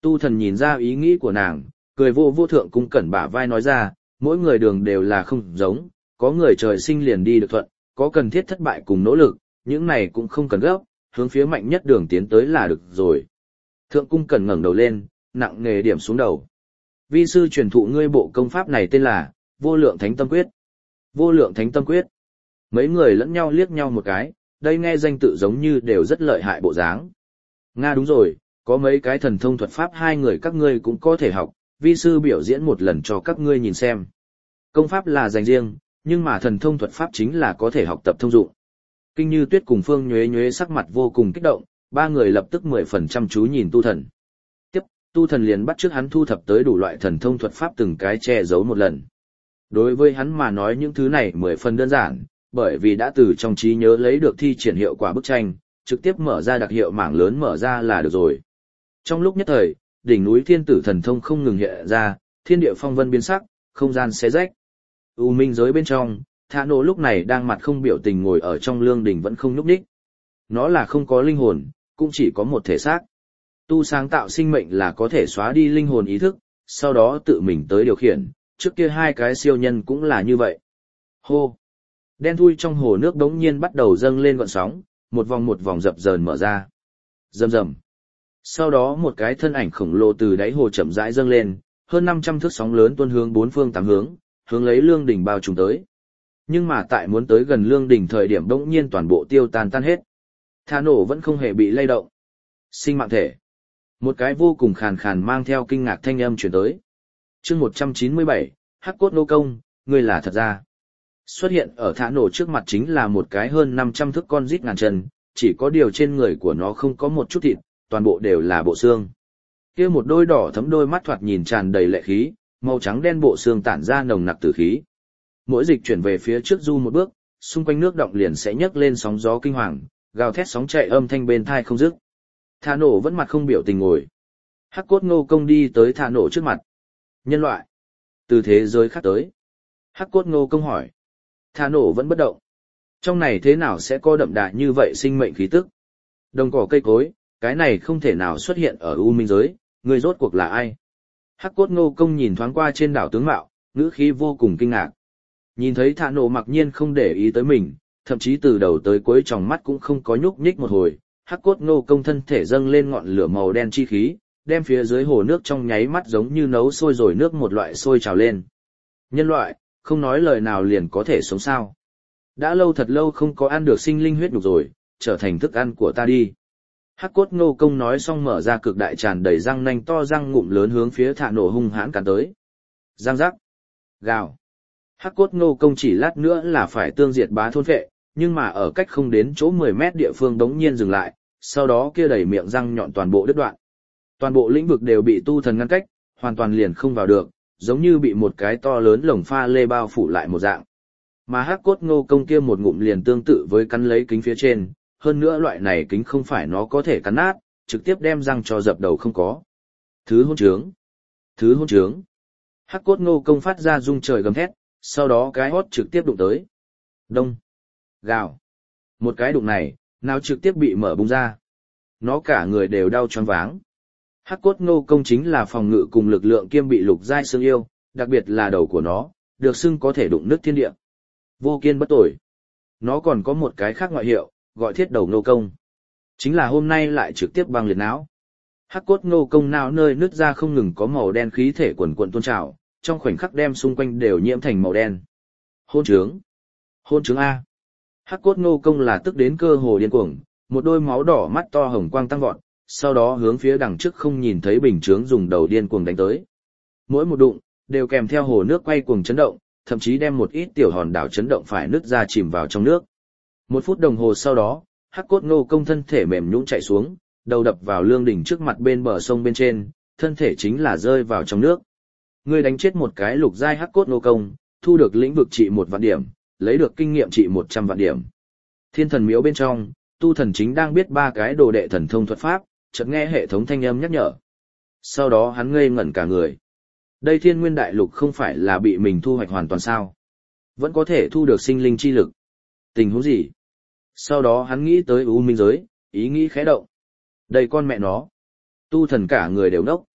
Tu thần nhìn ra ý nghĩ của nàng, cười vô vô thượng cung cẩn bả vai nói ra, mỗi người đường đều là không giống, có người trời sinh liền đi được thuận, có cần thiết thất bại cùng nỗ lực, những này cũng không cần gấp, hướng phía mạnh nhất đường tiến tới là được rồi. Thượng cung cẩn ngẩng đầu lên, nặng nề điểm xuống đầu. Vi sư truyền thụ ngươi bộ công pháp này tên là Vô Lượng Thánh Tâm Quyết. Vô Lượng Thánh Tâm Quyết. Mấy người lẫn nhau liếc nhau một cái, đây nghe danh tự giống như đều rất lợi hại bộ dáng. Nga đúng rồi, có mấy cái thần thông thuật pháp hai người các ngươi cũng có thể học, vi sư biểu diễn một lần cho các ngươi nhìn xem. Công pháp là dành riêng, nhưng mà thần thông thuật pháp chính là có thể học tập thông dụng. Kinh Như Tuyết cùng Phương Nhuế Nhuế sắc mặt vô cùng kích động, ba người lập tức 10% chú nhìn tu thần. Tiếp, tu thần liền bắt trước hắn thu thập tới đủ loại thần thông thuật pháp từng cái che giấu một lần. Đối với hắn mà nói những thứ này 10 phần đơn giản, bởi vì đã từ trong trí nhớ lấy được thi triển hiệu quả bức tranh, trực tiếp mở ra đặc hiệu mảng lớn mở ra là được rồi. Trong lúc nhất thời, đỉnh núi thiên tử thần thông không ngừng hiện ra, thiên địa phong vân biến sắc, không gian xé rách. U minh giới bên trong, Thả Nổ lúc này đang mặt không biểu tình ngồi ở trong lương đỉnh vẫn không nhúc nhích. Nó là không có linh hồn, cũng chỉ có một thể xác. Tu sáng tạo sinh mệnh là có thể xóa đi linh hồn ý thức, sau đó tự mình tới điều khiển, trước kia hai cái siêu nhân cũng là như vậy. Hô! Đen thui trong hồ nước đống nhiên bắt đầu dâng lên gọn sóng, một vòng dập dờn mở ra. Rầm rầm. Sau đó một cái thân ảnh khổng lồ từ đáy hồ chậm rãi dâng lên, hơn 500 thước sóng lớn tuôn hướng bốn phương tám hướng, hướng lấy lương đỉnh bao trùm tới. Nhưng mà tại muốn tới gần lương đỉnh thời điểm đống nhiên toàn bộ tiêu tan hết. Thả Nổ vẫn không hề bị lay động. Sinh mạng thể. Một cái vô cùng khàn khàn mang theo kinh ngạc thanh âm truyền tới. Chương 197, Hắc Cốt Nô Công, ngươi là thật ra. Xuất hiện ở Thả Nổ trước mặt chính là một cái hơn 500 thước con rít ngàn chân, chỉ có điều trên người của nó không có một chút thịt, toàn bộ đều là bộ xương. Kia một đôi đỏ thấm đôi mắt thoạt nhìn tràn đầy lệ khí, màu trắng đen bộ xương tản ra nồng nặc tử khí. Mỗi dịch chuyển về phía trước du một bước, xung quanh nước động liền sẽ nhấc lên sóng gió kinh hoàng, gào thét sóng chạy âm thanh bên tai không dứt. Thả Nổ vẫn mặt không biểu tình ngồi. Hắc Cốt Nô Công đi tới Thả Nổ trước mặt. Nhân loại, từ thế giới khác tới. Hắc Cốt Nô Công hỏi. Thả Nổ vẫn bất động. Trong này thế nào sẽ có đậm đà như vậy sinh mệnh khí tức? Đồng cỏ cây cối, cái này không thể nào xuất hiện ở U Minh giới, người rốt cuộc là ai? Hắc Cốt Nô Công nhìn thoáng qua trên đảo tướng mạo, ngữ khí vô cùng kinh ngạc. Nhìn thấy Thả Nổ mặc nhiên không để ý tới mình, thậm chí từ đầu tới cuối tròng mắt cũng không có nhúc nhích một hồi, Hắc Cốt Nô Công thân thể dâng lên ngọn lửa màu đen chi khí, đem phía dưới hồ nước trong nháy mắt giống như nấu sôi rồi nước một loại sôi trào lên. Nhân loại, không nói lời nào liền có thể sống sao? Đã lâu thật lâu không có ăn được sinh linh huyết nhục rồi, trở thành thức ăn của ta đi. Hắc Cốt Nô Công nói xong mở ra cực đại tràn đầy răng nanh to răng ngụm lớn hướng phía Thả Nổ hung hãn cắn tới. Răng rắc. Gào. Hắc Cốt Nô Công chỉ lát nữa là phải tương diệt bá thôn vệ, nhưng mà ở cách không đến chỗ 10 mét địa phương đống nhiên dừng lại, sau đó kia đầy miệng răng nhọn toàn bộ đứt đoạn. Toàn bộ lĩnh vực đều bị tu thần ngăn cách, hoàn toàn liền không vào được, giống như bị một cái to lớn lồng pha lê bao phủ lại một dạng. Mà Hắc Cốt Nô Công kia một ngụm liền tương tự với cắn lấy kính phía trên, hơn nữa loại này kính không phải nó có thể cắn nát, trực tiếp đem răng cho dập đầu không có. Thứ hôn trướng! Thứ hôn trướng! Hắc Cốt Nô Công phát ra rung trời gầm thét, sau đó cái hót trực tiếp đụng tới. Đông! Gào! Một cái đụng này, nào trực tiếp bị mở bung ra. Nó cả người đều đau choáng váng. Hắc Cốt Nô Công chính là phòng ngự cùng lực lượng kiêm bị lục giai xương yêu, đặc biệt là đầu của nó, được xưng có thể đụng nứt thiên địa. Vô kiên bất tồi. Nó còn có một cái khác ngoại hiệu, gọi thiết đầu nô công. Chính là hôm nay lại trực tiếp băng liệt não. Hắc Cốt Nô Công não nơi nứt ra không ngừng có màu đen khí thể quần quần tuôn trào, trong khoảnh khắc đem xung quanh đều nhiễm thành màu đen. Hôn trướng! Hôn trướng A! Hắc Cốt Nô Công là tức đến cơ hồ điên cuồng, một đôi máu đỏ mắt to hồng quang tăng vọt, sau đó hướng phía đằng trước không nhìn thấy bình chướng dùng đầu điên cuồng đánh tới. Mỗi một đụng, đều kèm theo hồ nước quay cuồng chấn động, thậm chí đem một ít tiểu hòn đảo chấn động phải nứt ra chìm vào trong nước. 1 phút đồng hồ sau đó, Hắc Cốt Nô Công thân thể mềm nhũn chạy xuống, đầu đập vào lương đỉnh trước mặt bên bờ sông bên trên, thân thể chính là rơi vào trong nước. Ngươi đánh chết một cái lục giai Hắc Cốt Nô Công, thu được lĩnh vực trị 1 vạn điểm, lấy được kinh nghiệm trị 100 vạn điểm. Thiên Thần Miếu bên trong, tu thần chính đang biết 3 cái đồ đệ thần thông thuật pháp, chợt nghe hệ thống thanh âm nhắc nhở. Sau đó hắn ngây ngẩn cả người. Đây Thiên Nguyên Đại Lục không phải là bị mình thu hoạch hoàn toàn sao? Vẫn có thể thu được sinh linh chi lực. Tình huống gì? Sau đó hắn nghĩ tới U Minh giới, ý nghĩ khẽ động. Đây con mẹ nó. Tu thần cả người đều nốc,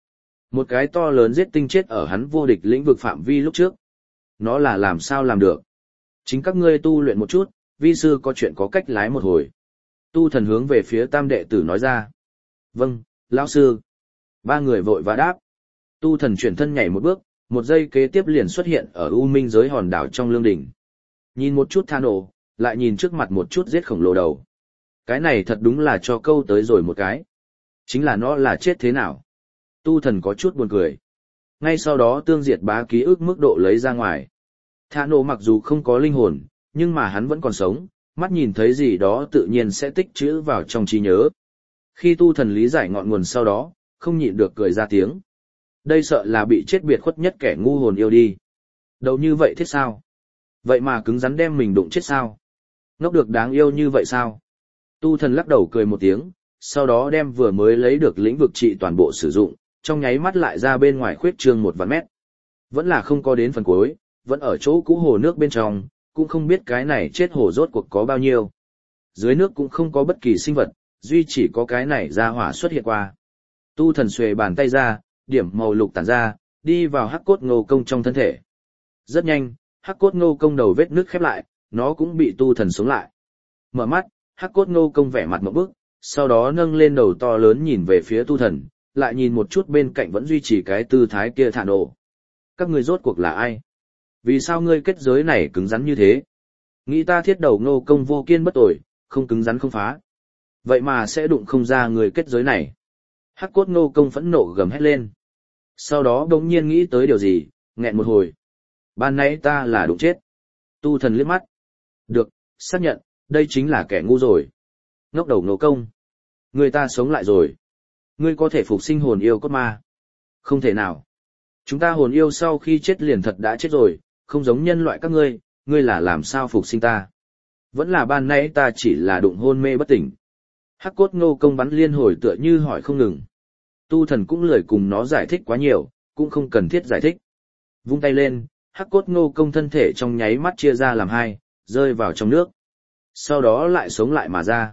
Một cái to lớn giết tinh chết ở hắn vô địch lĩnh vực phạm vi lúc trước. Nó là làm sao làm được? Chính các ngươi tu luyện một chút, vi sư có chuyện có cách lái một hồi. Tu thần hướng về phía tam đệ tử nói ra. Vâng, lão sư. Ba người vội vã đáp. Tu thần chuyển thân nhảy một bước, một giây kế tiếp liền xuất hiện ở U Minh giới hòn đảo trong lương đỉnh. Nhìn một chút than ổ, lại nhìn trước mặt một chút giết khổng lồ đầu. Cái này thật đúng là cho câu tới rồi một cái. Chính là nó là chết thế nào? Tu thần có chút buồn cười. Ngay sau đó tương diệt bá ký ức mức độ lấy ra ngoài. Thả nổ mặc dù không có linh hồn, nhưng mà hắn vẫn còn sống, mắt nhìn thấy gì đó tự nhiên sẽ tích trữ vào trong trí nhớ. Khi tu thần lý giải ngọn nguồn sau đó, không nhịn được cười ra tiếng. Đây sợ là bị chết biệt khuất nhất kẻ ngu hồn yêu đi. Đâu như vậy thế sao? Vậy mà cứng rắn đem mình đụng chết sao? Ngốc được đáng yêu như vậy sao? Tu thần lắc đầu cười một tiếng, sau đó đem vừa mới lấy được lĩnh vực trị toàn bộ sử dụng, trong nháy mắt lại ra bên ngoài khuyết trương 1 vạn mét. Vẫn là không có đến phần cuối, vẫn ở chỗ cũ hồ nước bên trong, cũng không biết cái này chết hồ rốt cuộc có bao nhiêu. Dưới nước cũng không có bất kỳ sinh vật, duy chỉ có cái này ra hỏa xuất hiện qua. Tu thần xuề bàn tay ra, điểm màu lục tản ra, đi vào hắc cốt ngô công trong thân thể. Rất nhanh, hắc cốt ngô công đầu vết nước khép lại, nó cũng bị tu thần sống lại. Mở mắt, hắc cốt ngô công vẻ mặt ngộp bức, sau đó nâng lên đầu to lớn nhìn về phía tu thần, lại nhìn một chút bên cạnh vẫn duy trì cái tư thái kia thả nổ. Các ngươi rốt cuộc là ai? Vì sao ngươi kết giới này cứng rắn như thế? Nghĩ ta thiết đầu ngô công vô kiên bất tội, không cứng rắn không phá. Vậy mà sẽ đụng không ra người kết giới này. Hắc cốt ngô công phẫn nộ gầm hét lên. Sau đó đống nhiên nghĩ tới điều gì, nghẹn một hồi. Ban nãy ta là đụng chết. Tu thần liếc mắt. Được, xác nhận, đây chính là kẻ ngu rồi. Ngốc đầu ngô công. Người ta sống lại rồi. Ngươi có thể phục sinh hồn yêu cốt ma. Không thể nào. Chúng ta hồn yêu sau khi chết liền thật đã chết rồi, không giống nhân loại các ngươi, ngươi là làm sao phục sinh ta. Vẫn là ban nãy ta chỉ là đụng hôn mê bất tỉnh. Hắc cốt ngô công bắn liên hồi tựa như hỏi không ngừng. Tu thần cũng lười cùng nó giải thích quá nhiều, cũng không cần thiết giải thích. Vung tay lên, hắc cốt ngô công thân thể trong nháy mắt chia ra làm hai, rơi vào trong nước. Sau đó lại sống lại mà ra.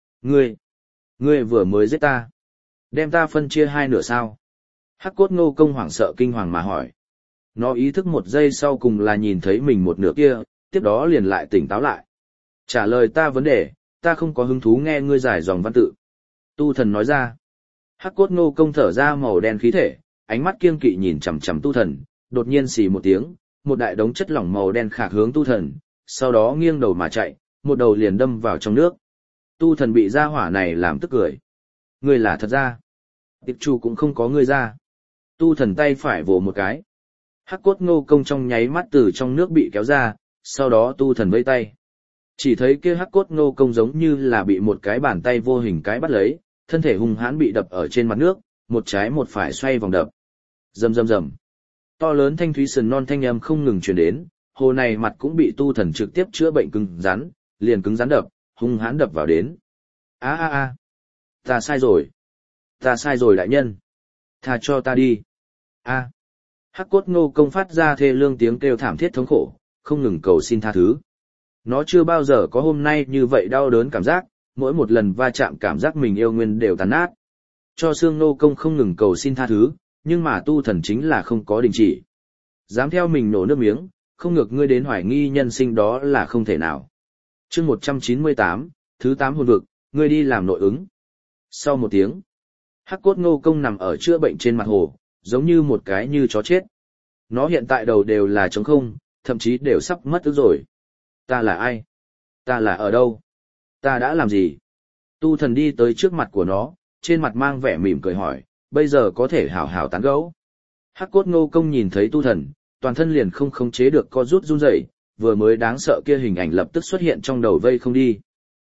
Ngươi vừa mới giết ta. Đem ta phân chia hai nửa sao? Hắc cốt ngô công hoảng sợ kinh hoàng mà hỏi. Nó ý thức một giây sau cùng là nhìn thấy mình một nửa kia, tiếp đó liền lại tỉnh táo lại. Trả lời ta vấn đề, ta không có hứng thú nghe ngươi giải dòng văn tự. Tu thần nói ra. Hắc cốt ngô công thở ra màu đen khí thể, ánh mắt kiêng kỵ nhìn chằm chằm tu thần, đột nhiên xì một tiếng, một đại đống chất lỏng màu đen khạc hướng tu thần, sau đó nghiêng đầu mà chạy, một đầu liền đâm vào trong nước. Tu thần bị gia hỏa này làm tức cười. Ngươi là thật ra. Tiệp chủ cũng không có ngươi ra. Tu thần tay phải vồ một cái. Hắc cốt ngô công trong nháy mắt từ trong nước bị kéo ra, sau đó tu thần vây tay. Chỉ thấy kia hắc cốt ngô công giống như là bị một cái bàn tay vô hình cái bắt lấy, thân thể hung hãn bị đập ở trên mặt nước, một trái một phải xoay vòng đập. Rầm rầm rầm. To lớn thanh thúy sườn non thanh âm không ngừng truyền đến, hồ này mặt cũng bị tu thần trực tiếp chữa bệnh cứng rắn, liền cứng rắn đập, hung hãn đập vào đến. A a a. Ta sai rồi. Ta sai rồi đại nhân. Tha cho ta đi. A. Hắc cốt ngô công phát ra thê lương tiếng kêu thảm thiết thống khổ, không ngừng cầu xin tha thứ. Nó chưa bao giờ có hôm nay như vậy đau đớn cảm giác, mỗi một lần va chạm cảm giác mình yêu nguyên đều tàn nát. Cho xương ngô công không ngừng cầu xin tha thứ, nhưng mà tu thần chính là không có đình chỉ. Dám theo mình nổ nước miếng, không ngược ngươi đến hoài nghi nhân sinh đó là không thể nào. Chương 198, thứ 8 hồn vực, ngươi đi làm nội ứng. Sau một tiếng, hắc cốt ngô công nằm ở chữa bệnh trên mặt hồ, giống như một cái như chó chết. Nó hiện tại đầu đều là trống không, thậm chí đều sắp mất ức rồi. Ta là ai? Ta là ở đâu? Ta đã làm gì? Tu thần đi tới trước mặt của nó, trên mặt mang vẻ mỉm cười hỏi, bây giờ có thể hảo hảo tán gẫu. Hắc cốt ngô công nhìn thấy tu thần, toàn thân liền không khống chế được co rút run rẩy, vừa mới đáng sợ kia hình ảnh lập tức xuất hiện trong đầu vây không đi.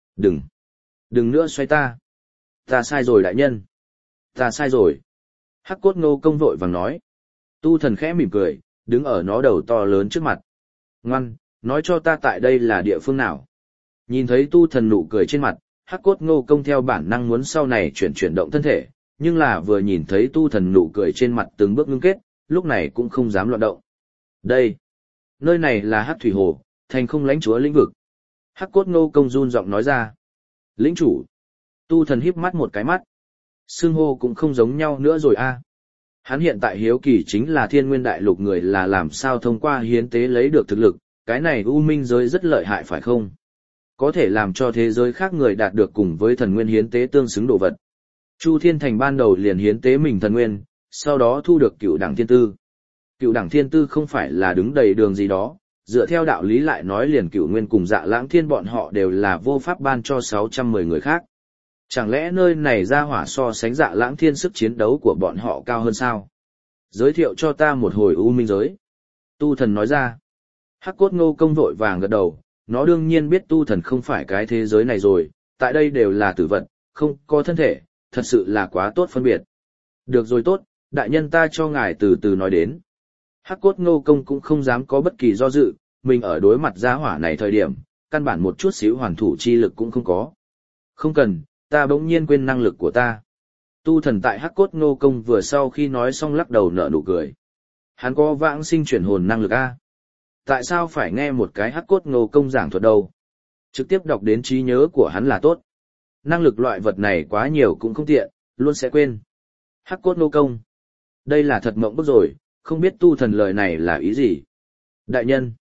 Đừng nữa xoay ta. Ta sai rồi đại nhân. Ta sai rồi. Hắc cốt ngô công vội vàng nói. Tu thần khẽ mỉm cười, đứng ở nó đầu to lớn trước mặt. Ngoan, nói cho ta tại đây là địa phương nào. Nhìn thấy tu thần nụ cười trên mặt, hắc cốt ngô công theo bản năng muốn sau này chuyển động thân thể, nhưng là vừa nhìn thấy tu thần nụ cười trên mặt từng bước ngưng kết, lúc này cũng không dám loạn động. Đây, nơi này là hắc thủy hồ, thành không lãnh chúa lĩnh vực. Hắc cốt ngô công run giọng nói ra. Lĩnh chủ. Tu thần híp mắt một cái mắt. Xương hô cũng không giống nhau nữa rồi a. Hắn hiện tại hiếu kỳ chính là thiên nguyên đại lục người là làm sao thông qua hiến tế lấy được thực lực, cái này u minh giới rất lợi hại phải không? Có thể làm cho thế giới khác người đạt được cùng với thần nguyên hiến tế tương xứng đồ vật. Chu Thiên Thành ban đầu liền hiến tế mình thần nguyên, sau đó thu được cựu đẳng thiên tư. Cựu đẳng thiên tư không phải là đứng đầy đường gì đó, dựa theo đạo lý lại nói liền cựu nguyên cùng Dạ Lãng Thiên bọn họ đều là vô pháp ban cho 610 người khác. Chẳng lẽ nơi này ra hỏa so sánh Dạ Lãng Thiên sức chiến đấu của bọn họ cao hơn sao? Giới thiệu cho ta một hồi u minh giới. Tu thần nói ra. Hắc Cốt Ngô Công vội vàng gật đầu, nó đương nhiên biết tu thần không phải cái thế giới này rồi, tại đây đều là tử vật, không có thân thể, thật sự là quá tốt phân biệt. Được rồi tốt, đại nhân ta cho ngài từ từ nói đến. Hắc Cốt Ngô Công cũng không dám có bất kỳ do dự, mình ở đối mặt gia hỏa này thời điểm, căn bản một chút xíu hoàn thủ chi lực cũng không có. Không cần, ta bỗng nhiên quên năng lực của ta. Tu thần tại Hắc Cốt Ngô Công vừa sau khi nói xong lắc đầu nở nụ cười. Hắn có vãng sinh chuyển hồn năng lực a. Tại sao phải nghe một cái Hắc Cốt Ngô Công giảng thuật đâu? Trực tiếp đọc đến trí nhớ của hắn là tốt. Năng lực loại vật này quá nhiều cũng không tiện, luôn sẽ quên. Hắc Cốt Ngô Công. Đây là thật mộng bức rồi, không biết tu thần lời này là ý gì? Đại nhân.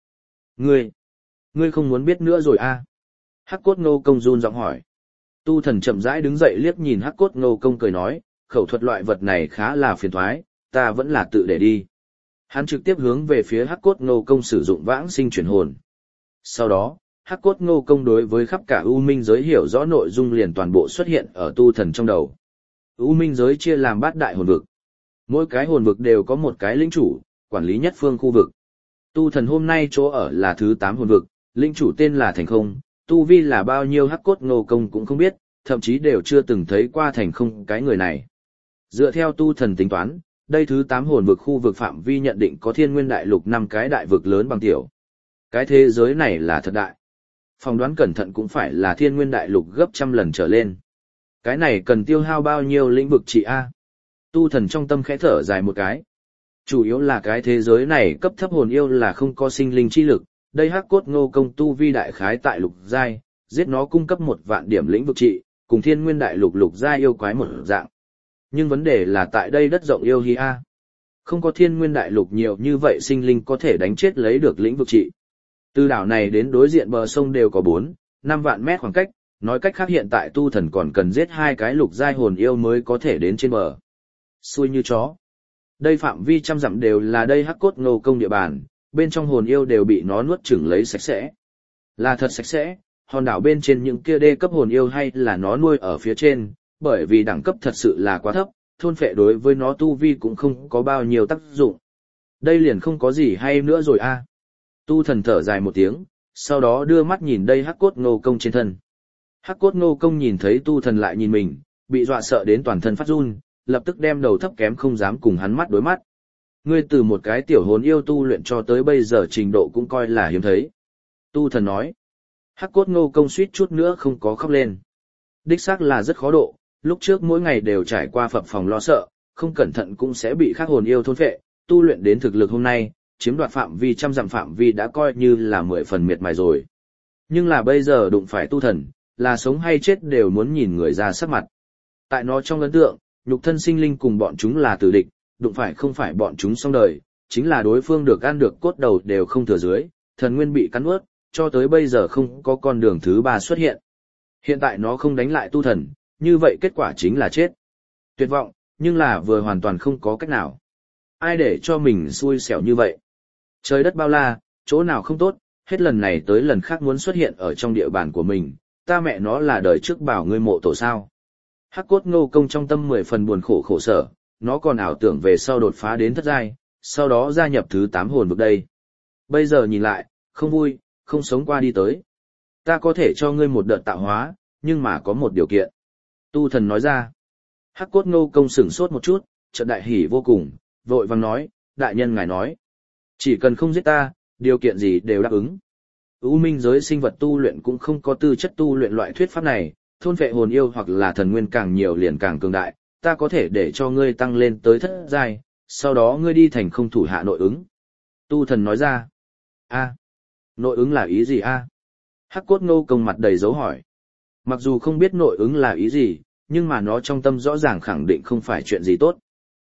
Ngươi không muốn biết nữa rồi a? Hắc Cốt Ngô Công run giọng hỏi. Tu thần chậm rãi đứng dậy liếc nhìn Hắc Cốt Ngô Công cười nói, khẩu thuật loại vật này khá là phiền toái, ta vẫn là tự để đi. Hắn trực tiếp hướng về phía Hắc Cốt Ngô Công sử dụng vãng sinh chuyển hồn. Sau đó, Hắc Cốt Ngô Công đối với khắp cả U Minh giới hiểu rõ nội dung liền toàn bộ xuất hiện ở tu thần trong đầu. U Minh giới chia làm 8 đại hồn vực. Mỗi cái hồn vực đều có một cái lĩnh chủ, quản lý nhất phương khu vực. Tu thần hôm nay chỗ ở là thứ 8 hồn vực, lĩnh chủ tên là Thành Không, tu vi là bao nhiêu Hắc Cốt Ngô Công cũng không biết, thậm chí đều chưa từng thấy qua Thành Không cái người này. Dựa theo tu thần tính toán, đây thứ 8 hồn vực khu vực phạm vi nhận định có thiên nguyên đại lục 5 cái đại vực lớn bằng tiểu. Cái thế giới này là thật đại. Phỏng đoán cẩn thận cũng phải là thiên nguyên đại lục gấp trăm lần trở lên. Cái này cần tiêu hao bao nhiêu lĩnh vực trị A? Tu thần trong tâm khẽ thở dài một cái. Chủ yếu là cái thế giới này cấp thấp hồn yêu là không có sinh linh chi lực, đây Hắc Cốt Ngô Công tu vi đại khái tại lục giai, giết nó cung cấp 1 vạn điểm lĩnh vực trị, cùng thiên nguyên đại lục lục giai yêu quái một dạng. Nhưng vấn đề là tại đây đất rộng yêu hi a. Không có thiên nguyên đại lục nhiều như vậy sinh linh có thể đánh chết lấy được lĩnh vực trị. Từ đảo này đến đối diện bờ sông đều có 4-5 vạn mét khoảng cách, nói cách khác hiện tại tu thần còn cần giết 2 cái lục giai hồn yêu mới có thể đến trên bờ. Xui như chó. Đây phạm vi trăm dặm đều là đây Hắc Cốt Ngô Công địa bàn, bên trong hồn yêu đều bị nó nuốt chửng lấy sạch sẽ. Là thật sạch sẽ, hòn đảo bên trên những kia đê cấp hồn yêu hay là nó nuôi ở phía trên, bởi vì đẳng cấp thật sự là quá thấp, thôn phệ đối với nó tu vi cũng không có bao nhiêu tác dụng. Đây liền không có gì hay nữa rồi a. Tu thần thở dài một tiếng, sau đó đưa mắt nhìn đây Hắc Cốt Ngô Công trên thân. Hắc Cốt Ngô Công nhìn thấy tu thần lại nhìn mình, bị dọa sợ đến toàn thân phát run, lập tức đem đầu thấp kém không dám cùng hắn mắt đối mắt. Ngươi từ một cái tiểu hồn yêu tu luyện cho tới bây giờ trình độ cũng coi là hiếm thấy. Tu thần nói. Hắc Cốt Ngô Công suýt chút nữa không có khóc lên. Đích xác là rất khó độ, lúc trước mỗi ngày đều trải qua phập phòng lo sợ, không cẩn thận cũng sẽ bị khác hồn yêu thôn phệ, tu luyện đến thực lực hôm nay, chiếm đoạt phạm vi trăm dặm phạm vi đã coi như là 10 phần miệt mài rồi. Nhưng là bây giờ đụng phải tu thần, là sống hay chết đều muốn nhìn người ra sắc mặt. Tại nó trong ấn tượng, nhục thân sinh linh cùng bọn chúng là tử địch, đụng phải không phải bọn chúng xong đời, chính là đối phương được ăn được cốt đầu đều không thừa dưới, thần nguyên bị cắn nuốt, cho tới bây giờ không có con đường thứ 3 xuất hiện. Hiện tại nó không đánh lại tu thần, như vậy kết quả chính là chết. Tuyệt vọng, nhưng là vừa hoàn toàn không có cách nào. Ai để cho mình xui xẻo như vậy? Trời đất bao la, chỗ nào không tốt, hết lần này tới lần khác muốn xuất hiện ở trong địa bàn của mình, ta mẹ nó là đời trước bảo ngươi mộ tổ sao. Hắc Cốt Ngô Công trong tâm 10 phần buồn khổ khổ sở, nó còn ảo tưởng về sau đột phá đến thất giai, sau đó gia nhập thứ 8 hồn vực đây. Bây giờ nhìn lại, không vui, không sống qua đi tới. Ta có thể cho ngươi một đợt tạo hóa, nhưng mà có một điều kiện. Tu thần nói ra. Hắc Cốt Ngô Công sửng sốt một chút, chợt đại hỉ vô cùng, vội vàng nói, đại nhân ngài nói. Chỉ cần không giết ta, điều kiện gì đều đáp ứng. U minh giới sinh vật tu luyện cũng không có tư chất tu luyện loại thuyết pháp này, thôn phệ hồn yêu hoặc là thần nguyên càng nhiều liền càng cường đại, ta có thể để cho ngươi tăng lên tới thất giai, sau đó ngươi đi thành không thủ hạ nội ứng. Tu thần nói ra. A, nội ứng là ý gì a? Hắc Cốt Ngô Công mặt đầy dấu hỏi. Mặc dù không biết nội ứng là ý gì, nhưng mà nó trong tâm rõ ràng khẳng định không phải chuyện gì tốt.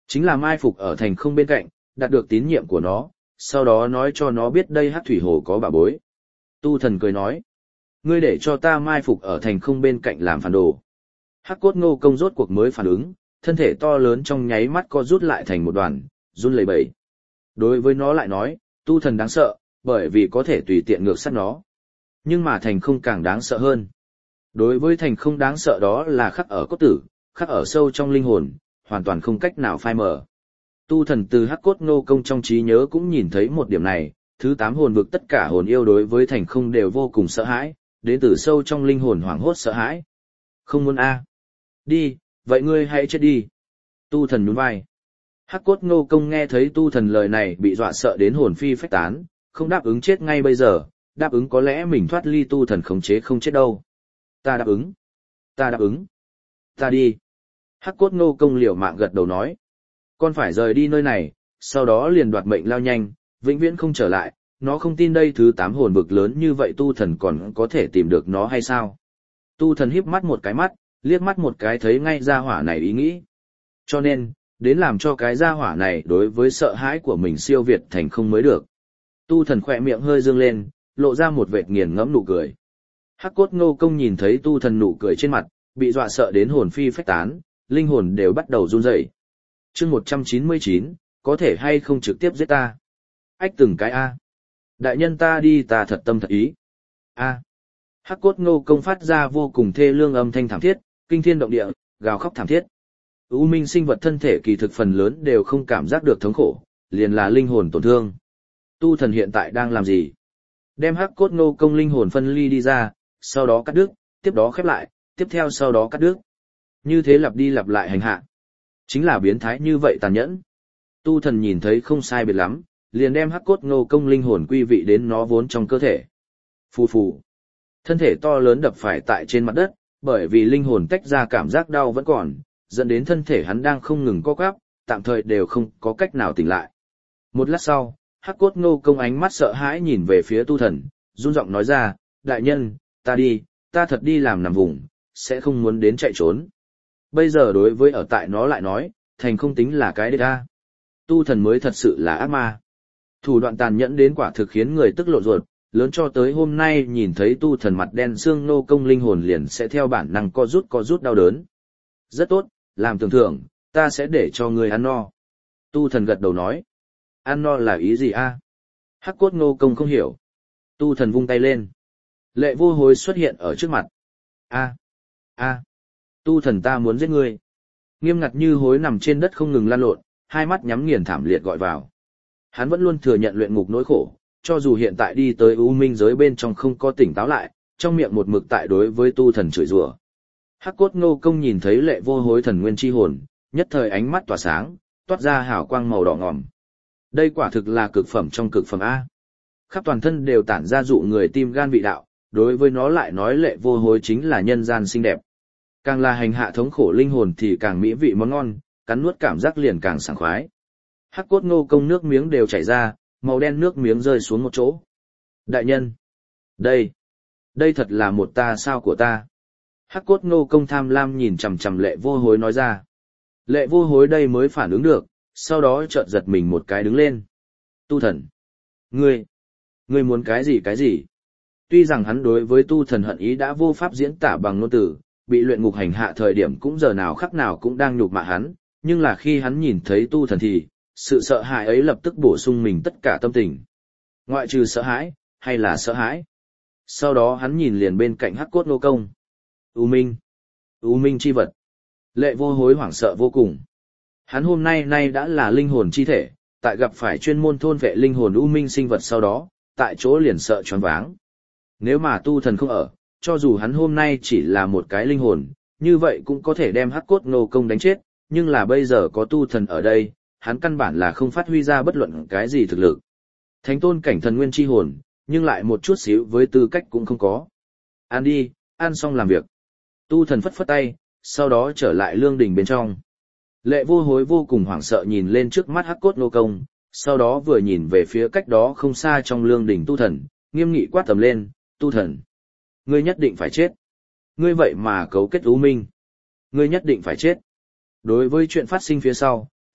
Chính là mai phục ở thành không bên cạnh, đạt được tín nhiệm của nó, sau đó nói cho nó biết đây Hắc thủy hồ có bảo bối. Tu thần cười nói, ngươi để cho ta mai phục ở thành không bên cạnh làm phản đồ. Hắc cốt ngô công rốt cuộc mới phản ứng, thân thể to lớn trong nháy mắt co rút lại thành một đoàn, run lẩy bẩy. Đối với nó lại nói, tu thần đáng sợ, bởi vì có thể tùy tiện ngược sát nó. Nhưng mà thành không càng đáng sợ hơn. Đối với thành không đáng sợ đó là khắc ở cốt tử, khắc ở sâu trong linh hồn, hoàn toàn không cách nào phai mờ. Tu thần từ Hắc cốt ngô công trong trí nhớ cũng nhìn thấy một điểm này, thứ 8 hồn vực tất cả hồn yêu đối với thành không đều vô cùng sợ hãi, đến từ sâu trong linh hồn hoảng hốt sợ hãi. Không muốn a? Đi, vậy ngươi hãy chết đi. Tu thần nhún vai. Hắc cốt ngô công nghe thấy tu thần lời này bị dọa sợ đến hồn phi phách tán, không đáp ứng chết ngay bây giờ, đáp ứng có lẽ mình thoát ly tu thần khống chế không chết đâu. Ta đáp ứng. Ta đáp ứng. Ta đi. Hắc cốt ngô công liều mạng gật đầu nói. Con phải rời đi nơi này, sau đó liền đoạt mệnh lao nhanh, vĩnh viễn không trở lại, nó không tin đây thứ 8 hồn vực lớn như vậy tu thần còn có thể tìm được nó hay sao. Tu thần híp mắt một cái mắt, liếc mắt một cái thấy ngay ra hỏa này ý nghĩ. Cho nên, đến làm cho cái gia hỏa này đối với sợ hãi của mình siêu việt thành không mới được. Tu thần khỏe miệng hơi dương lên, lộ ra một vệt nghiền ngẫm nụ cười. Hắc cốt ngô công nhìn thấy tu thần nụ cười trên mặt, bị dọa sợ đến hồn phi phách tán, linh hồn đều bắt đầu run rẩy. Chương 199, có thể hay không trực tiếp giết ta? Ách từng cái A. Đại nhân ta đi ta thật tâm thật ý. A. Hắc cốt ngô công phát ra vô cùng thê lương âm thanh thảm thiết, kinh thiên động địa, gào khóc thảm thiết. U minh sinh vật thân thể kỳ thực phần lớn đều không cảm giác được thống khổ, liền là linh hồn tổn thương. Tu thần hiện tại đang làm gì? Đem hắc cốt ngô công linh hồn phân ly đi ra, sau đó cắt đứt, tiếp đó khép lại, tiếp theo sau đó cắt đứt. Như thế lặp đi lặp lại hành hạ. Chính là biến thái như vậy tàn nhẫn. Tu thần nhìn thấy không sai biệt lắm, liền đem hắc cốt ngô công linh hồn quy vị đến nó vốn trong cơ thể. Phù phù. Thân thể to lớn đập phải tại trên mặt đất, bởi vì linh hồn tách ra cảm giác đau vẫn còn, dẫn đến thân thể hắn đang không ngừng co quắp, tạm thời đều không có cách nào tỉnh lại. Một lát sau, hắc cốt ngô công ánh mắt sợ hãi nhìn về phía tu thần, run giọng nói ra, đại nhân, ta đi, ta thật đi làm nằm vùng, sẽ không muốn đến chạy trốn. Bây giờ đối với ở tại nó lại nói, thành không tính là cái địch ta. Tu thần mới thật sự là ác ma. Thủ đoạn tàn nhẫn đến quả thực khiến người tức lộ ruột, lớn cho tới hôm nay nhìn thấy tu thần mặt đen xương nô công linh hồn liền sẽ theo bản năng co rút đau đớn. Rất tốt, làm tưởng thưởng, ta sẽ để cho người ăn no. Tu thần gật đầu nói. Ăn no là ý gì a? Hắc cốt ngô công không hiểu. Tu thần vung tay lên. Lệ vô hối xuất hiện ở trước mặt. A. Tu thần ta muốn giết ngươi. Nghiêm ngặt như hối nằm trên đất không ngừng lăn lộn, hai mắt nhắm nghiền thảm liệt gọi vào. Hắn vẫn luôn thừa nhận luyện ngục nỗi khổ, cho dù hiện tại đi tới u minh giới bên trong không có tỉnh táo lại, trong miệng một mực tại đối với tu thần chửi rủa. Hắc cốt ngô công nhìn thấy lệ vô hối thần nguyên chi hồn, nhất thời ánh mắt tỏa sáng, toát ra hào quang màu đỏ ngòm. Đây quả thực là cực phẩm trong cực phẩm A. Khắp toàn thân đều tản ra dụ người tim gan vị đạo, đối với nó lại nói lệ vô hối chính là nhân gian xinh đẹp. Càng là hành hạ thống khổ linh hồn thì càng mỹ vị món ngon, cắn nuốt cảm giác liền càng sảng khoái. Hắc cốt ngô công nước miếng đều chảy ra, màu đen nước miếng rơi xuống một chỗ. Đại nhân! Đây thật là một ta sao của ta. Hắc cốt ngô công tham lam nhìn chằm chằm lệ vô hối nói ra. Lệ vô hối đây mới phản ứng được, sau đó chợt giật mình một cái đứng lên. Tu thần! Ngươi muốn cái gì? Tuy rằng hắn đối với tu thần hận ý đã vô pháp diễn tả bằng ngôn từ, bị luyện ngục hành hạ thời điểm cũng giờ nào khắc nào cũng đang nhục mạ hắn, nhưng là khi hắn nhìn thấy tu thần thì, sự sợ hãi ấy lập tức bổ sung mình tất cả tâm tình. Ngoại trừ sợ hãi, hay là sợ hãi? Sau đó hắn nhìn liền bên cạnh hắc cốt ngô công. U minh chi vật. Lệ vô hối hoảng sợ vô cùng. Hắn hôm nay đã là linh hồn chi thể, tại gặp phải chuyên môn thôn vệ linh hồn u minh sinh vật sau đó, tại chỗ liền sợ choáng váng. Nếu mà tu thần không ở, cho dù hắn hôm nay chỉ là một cái linh hồn, như vậy cũng có thể đem hắc cốt ngô công đánh chết, nhưng là bây giờ có tu thần ở đây, hắn căn bản là không phát huy ra bất luận cái gì thực lực. Thánh tôn cảnh thần nguyên chi hồn, nhưng lại một chút xíu với tư cách cũng không có. Ăn đi, ăn xong làm việc. Tu thần phất phất tay, sau đó trở lại lương đình bên trong. Lệ vô hối vô cùng hoảng sợ nhìn lên trước mắt hắc cốt ngô công, sau đó vừa nhìn về phía cách đó không xa trong lương đình tu thần, nghiêm nghị quát tầm lên, tu thần. Ngươi nhất định phải chết. Ngươi vậy mà cấu kết u minh. Ngươi nhất định phải chết. Đối với chuyện phát sinh phía sau,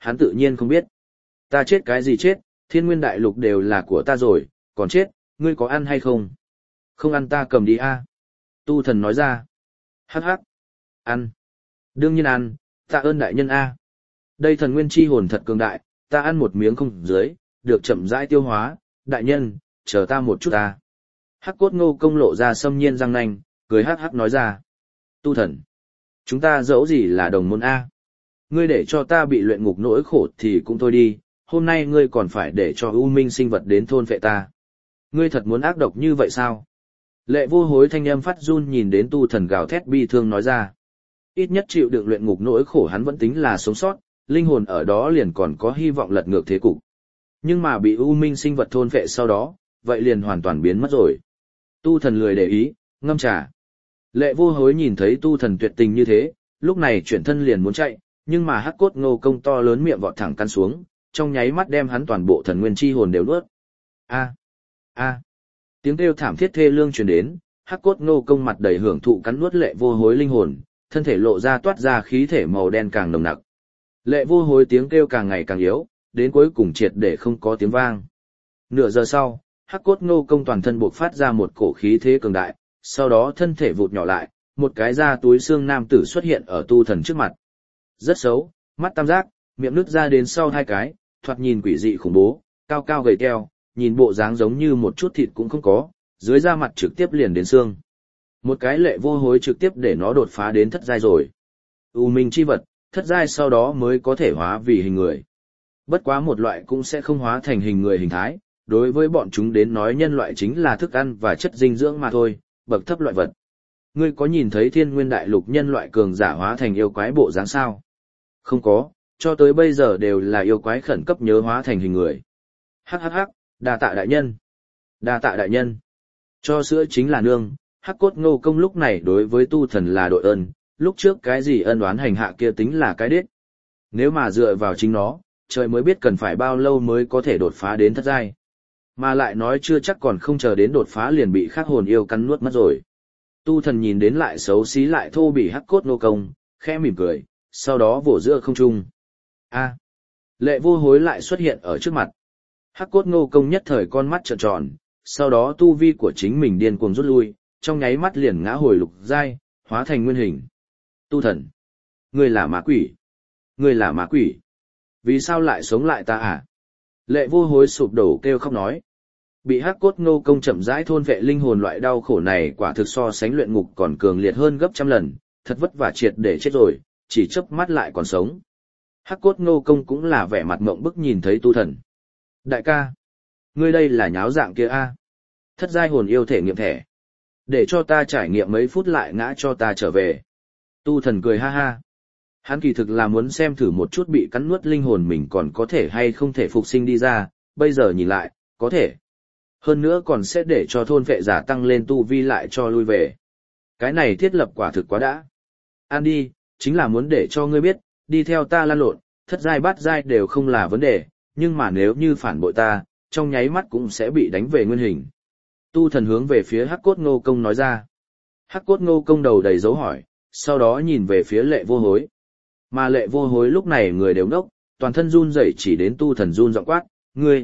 hắn tự nhiên không biết. Ta chết cái gì chết, thiên nguyên đại lục đều là của ta rồi, còn chết, ngươi có ăn hay không? Không ăn ta cầm đi a. Tu thần nói ra. Hắc hắc. Ăn. Đương nhiên ăn, tạ ơn đại nhân a. Đây thần nguyên chi hồn thật cường đại, ta ăn một miếng không dưới, được chậm rãi tiêu hóa, đại nhân, chờ ta một chút ta. Hắc cốt ngô công lộ ra xâm nhiên răng nanh, cười hắc hắc nói ra. Tu thần. Chúng ta dẫu gì là đồng môn A. Ngươi để cho ta bị luyện ngục nỗi khổ thì cũng thôi đi, hôm nay ngươi còn phải để cho U Minh sinh vật đến thôn phệ ta. Ngươi thật muốn ác độc như vậy sao? Lệ vô hối thanh âm phát run nhìn đến tu thần gào thét bi thương nói ra. Ít nhất chịu đựng luyện ngục nỗi khổ hắn vẫn tính là sống sót, linh hồn ở đó liền còn có hy vọng lật ngược thế cục. Nhưng mà bị U Minh sinh vật thôn phệ sau đó, vậy liền hoàn toàn biến mất rồi. Tu thần lười để ý, ngâm trà. Lệ vô hối nhìn thấy tu thần tuyệt tình như thế, lúc này chuyển thân liền muốn chạy, nhưng mà hắc cốt ngô công to lớn miệng vọt thẳng căn xuống, trong nháy mắt đem hắn toàn bộ thần nguyên chi hồn đều nuốt. A, a, tiếng kêu thảm thiết thê lương truyền đến, hắc cốt ngô công mặt đầy hưởng thụ cắn nuốt lệ vô hối linh hồn, thân thể lộ ra toát ra khí thể màu đen càng nồng nặc. Lệ vô hối tiếng kêu càng ngày càng yếu, đến cuối cùng triệt để không có tiếng vang. Nửa giờ sau, hắc cốt ngô công toàn thân bộc phát ra một cổ khí thế cường đại, sau đó thân thể vụt nhỏ lại, một cái da túi xương nam tử xuất hiện ở tu thần trước mặt. Rất xấu, mắt tam giác, miệng nứt ra đến sau hai cái, thoạt nhìn quỷ dị khủng bố, cao cao gầy teo, nhìn bộ dáng giống như một chút thịt cũng không có, dưới da mặt trực tiếp liền đến xương. Một cái lệ vô hối trực tiếp để nó đột phá đến thất giai rồi. U minh chi vật, thất giai sau đó mới có thể hóa vì hình người. Bất quá một loại cũng sẽ không hóa thành hình người hình thái, đối với bọn chúng đến nói nhân loại chính là thức ăn và chất dinh dưỡng mà thôi, bậc thấp loại vật. Ngươi có nhìn thấy thiên nguyên đại lục nhân loại cường giả hóa thành yêu quái bộ dáng sao? Không có, cho tới bây giờ đều là yêu quái khẩn cấp nhớ hóa thành hình người. Hắc hắc hắc, đa tạ đại nhân. Đa tạ đại nhân. Cho sữa chính là nương, hắc cốt ngô công lúc này đối với tu thần là đội ơn, lúc trước cái gì ân oán hành hạ kia tính là cái đết. Nếu mà dựa vào chính nó, trời mới biết cần phải bao lâu mới có thể đột phá đến thất giai. Mà lại nói chưa chắc còn không chờ đến đột phá liền bị khắc hồn yêu cắn nuốt mất rồi. Tu thần nhìn đến lại xấu xí lại thô bỉ hắc cốt ngô công, khẽ mỉm cười, sau đó vỗ giữa không trung. A, lệ vô hối lại xuất hiện ở trước mặt. Hắc cốt ngô công nhất thời con mắt trợn tròn, sau đó tu vi của chính mình điên cuồng rút lui, trong nháy mắt liền ngã hồi lục giai, hóa thành nguyên hình. Tu thần, ngươi là ma quỷ, ngươi là ma quỷ, vì sao lại sống lại ta à? Lệ vô hối sụp đổ kêu khóc nói. Bị hắc cốt ngô công chậm rãi thôn vệ linh hồn loại đau khổ này quả thực so sánh luyện ngục còn cường liệt hơn gấp trăm lần, thật vất vả triệt để chết rồi, chỉ chớp mắt lại còn sống. Hắc cốt ngô công cũng là vẻ mặt mộng bức nhìn thấy tu thần. Đại ca, ngươi đây là nháo dạng kia a? Thất giai hồn yêu thể nghiệm thẻ. Để cho ta trải nghiệm mấy phút lại ngã cho ta trở về. Tu thần cười ha ha. Hắn kỳ thực là muốn xem thử một chút bị cắn nuốt linh hồn mình còn có thể hay không thể phục sinh đi ra, bây giờ nhìn lại, có thể. Hơn nữa còn sẽ để cho thôn vệ giả tăng lên tu vi lại cho lui về. Cái này thiết lập quả thực quá đã. An đi, chính là muốn để cho ngươi biết, đi theo ta lan lộn, thất giai bát giai đều không là vấn đề, nhưng mà nếu như phản bội ta, trong nháy mắt cũng sẽ bị đánh về nguyên hình. Tu thần hướng về phía hắc cốt ngô công nói ra. Hắc cốt ngô công đầu đầy dấu hỏi, sau đó nhìn về phía lệ vô hối. Mà lệ vô hối lúc này người đều ngốc, toàn thân run rẩy chỉ đến tu thần run giọng quát,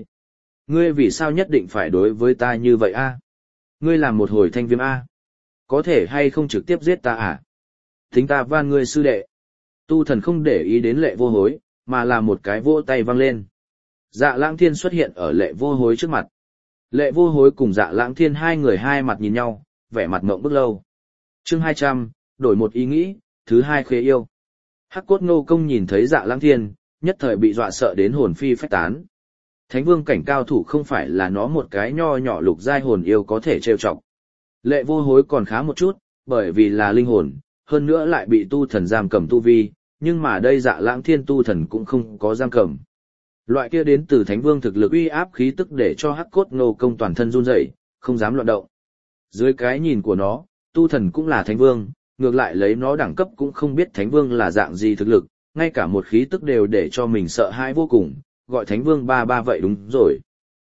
ngươi vì sao nhất định phải đối với ta như vậy a? Ngươi làm một hồi thanh viêm a? Có thể hay không trực tiếp giết ta à? Thính ta van ngươi sư đệ. Tu thần không để ý đến lệ vô hối, mà là một cái vỗ tay văng lên. Dạ lãng thiên xuất hiện ở lệ vô hối trước mặt. Lệ vô hối cùng dạ lãng thiên hai người hai mặt nhìn nhau, vẻ mặt ngộng bức lâu. Chương 200, đổi một ý nghĩ, thứ hai khế yêu. Hắc cốt ngô công nhìn thấy dạ lãng thiên, nhất thời bị dọa sợ đến hồn phi phách tán. Thánh vương cảnh cao thủ không phải là nó một cái nho nhỏ lục giai hồn yêu có thể trêu chọc. Lệ vô hối còn khá một chút, bởi vì là linh hồn, hơn nữa lại bị tu thần giam cầm tu vi, nhưng mà đây dạ lãng thiên tu thần cũng không có giam cầm. Loại kia đến từ thánh vương thực lực uy áp khí tức để cho hắc cốt ngô công toàn thân run rẩy, không dám loạn động. Dưới cái nhìn của nó, tu thần cũng là thánh vương, ngược lại lấy nó đẳng cấp cũng không biết thánh vương là dạng gì thực lực, ngay cả một khí tức đều để cho mình sợ hãi vô cùng, gọi thánh vương ba ba vậy đúng rồi.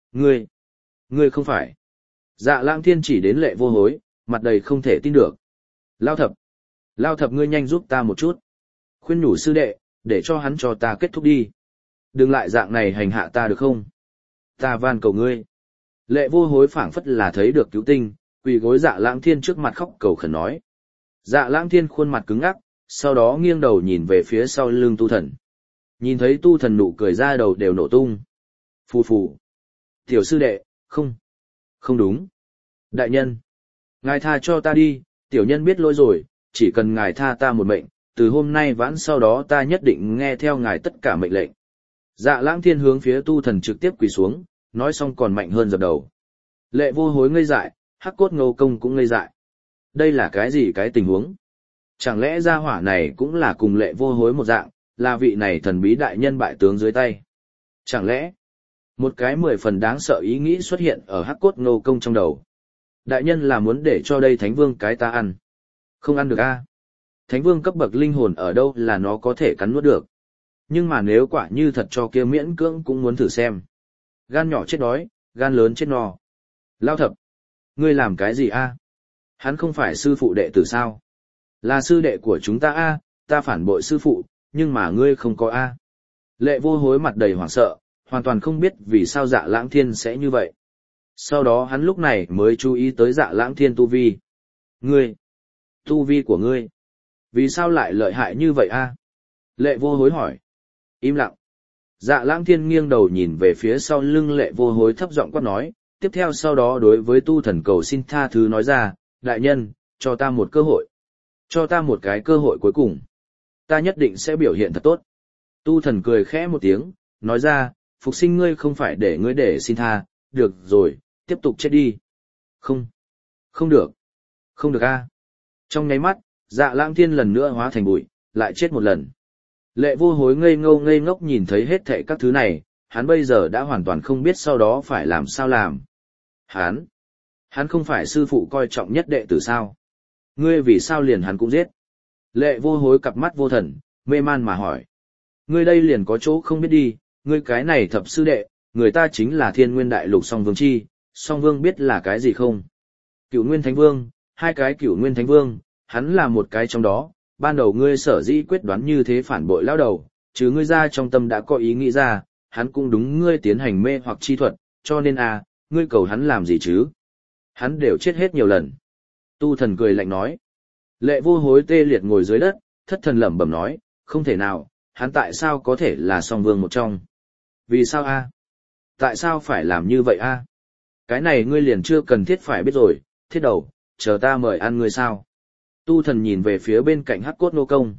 Ngươi không phải. Dạ lãng thiên chỉ đến lệ vô hối, mặt đầy không thể tin được. Lao thập ngươi nhanh giúp ta một chút. Khuyên nhủ sư đệ, để cho hắn cho ta kết thúc đi. Đừng lại dạng này hành hạ ta được không? Ta van cầu ngươi. Lệ Vô Hối phảng phất là thấy được cứu tinh, quỳ gối Dạ Lãng Thiên trước mặt khóc cầu khẩn nói. Dạ Lãng Thiên khuôn mặt cứng ngắc, sau đó nghiêng đầu nhìn về phía sau lưng Tu Thần. Nhìn thấy Tu Thần nụ cười ra đầu đều nổ tung. Phù phù. Tiểu sư đệ, không đúng. Đại nhân, ngài tha cho ta đi, tiểu nhân biết lỗi rồi, chỉ cần ngài tha ta một mệnh, từ hôm nay vãn sau đó ta nhất định nghe theo ngài tất cả mệnh lệnh. Dạ Lãng Thiên hướng phía Tu Thần trực tiếp quỳ xuống, nói xong còn mạnh hơn dập đầu. Lệ Vô Hối ngây dại, Hắc Cốt Ngô Công cũng ngây dại. Đây là cái gì cái tình huống? Chẳng lẽ gia hỏa này cũng là cùng Lệ Vô Hối một dạng, là vị này thần bí đại nhân bại tướng dưới tay? Chẳng lẽ một cái 10 phần đáng sợ ý nghĩ xuất hiện ở Hắc Cốt Ngô Công trong đầu? Đại nhân là muốn để cho đây Thánh Vương cái ta ăn. Không ăn được a. Thánh Vương cấp bậc linh hồn ở đâu là nó có thể cắn nuốt được. Nhưng mà nếu quả như thật cho kia miễn cưỡng cũng muốn thử xem. Gan nhỏ chết đói, gan lớn chết no. Lao Thập, ngươi làm cái gì a? Hắn không phải sư phụ đệ tử sao? Là sư đệ của chúng ta a, ta phản bội sư phụ, nhưng mà ngươi không có a. Lệ Vô Hối mặt đầy hoảng sợ, hoàn toàn không biết vì sao Dạ Lãng Thiên sẽ như vậy. Sau đó hắn lúc này mới chú ý tới Dạ Lãng Thiên tu vi. Ngươi, tu vi của ngươi, vì sao lại lợi hại như vậy a? Lệ Vô Hối hỏi. Im lặng. Dạ Lãng Thiên nghiêng đầu nhìn về phía sau lưng Lệ Vô Hối thấp giọng quát nói, tiếp theo sau đó đối với Tu Thần cầu xin tha thứ nói ra, đại nhân, cho ta một cơ hội. Cho ta một cái cơ hội cuối cùng. Ta nhất định sẽ biểu hiện thật tốt. Tu Thần cười khẽ một tiếng, nói ra, phục sinh ngươi không phải để ngươi để xin tha, được rồi, tiếp tục chết đi. Không được. Không được a. Trong nháy mắt, Dạ Lãng Thiên lần nữa hóa thành bụi, lại chết một lần. Lệ Vô Hối ngây ngốc nhìn thấy hết thảy các thứ này, hắn bây giờ đã hoàn toàn không biết sau đó phải làm sao làm. Hắn không phải sư phụ coi trọng nhất đệ tử sao? Ngươi vì sao liền hắn cũng giết? Lệ Vô Hối cặp mắt vô thần, mê man mà hỏi. Ngươi đây liền có chỗ không biết đi, ngươi cái này thập sư đệ, người ta chính là Thiên Nguyên Đại Lục Song Vương chi, Song Vương biết là cái gì không? Cửu Nguyên Thánh Vương, hai cái Cửu Nguyên Thánh Vương, hắn là một cái trong đó. Ban đầu ngươi sở dĩ quyết đoán như thế phản bội lão đầu, chứ ngươi ra trong tâm đã có ý nghĩ ra, hắn cũng đúng ngươi tiến hành mê hoặc chi thuật, cho nên ngươi cầu hắn làm gì chứ? Hắn đều chết hết nhiều lần. Tu Thần cười lạnh nói. Lệ Vô Hối tê liệt ngồi dưới đất, thất thần lẩm bẩm nói, không thể nào, hắn tại sao có thể là Song Vương một trong? Vì sao Tại sao phải làm như vậy Cái này ngươi liền chưa cần thiết phải biết rồi, thiết đầu, chờ ta mời ăn ngươi sao? Tu Thần nhìn về phía bên cạnh Hắc Cốt Ngô Công.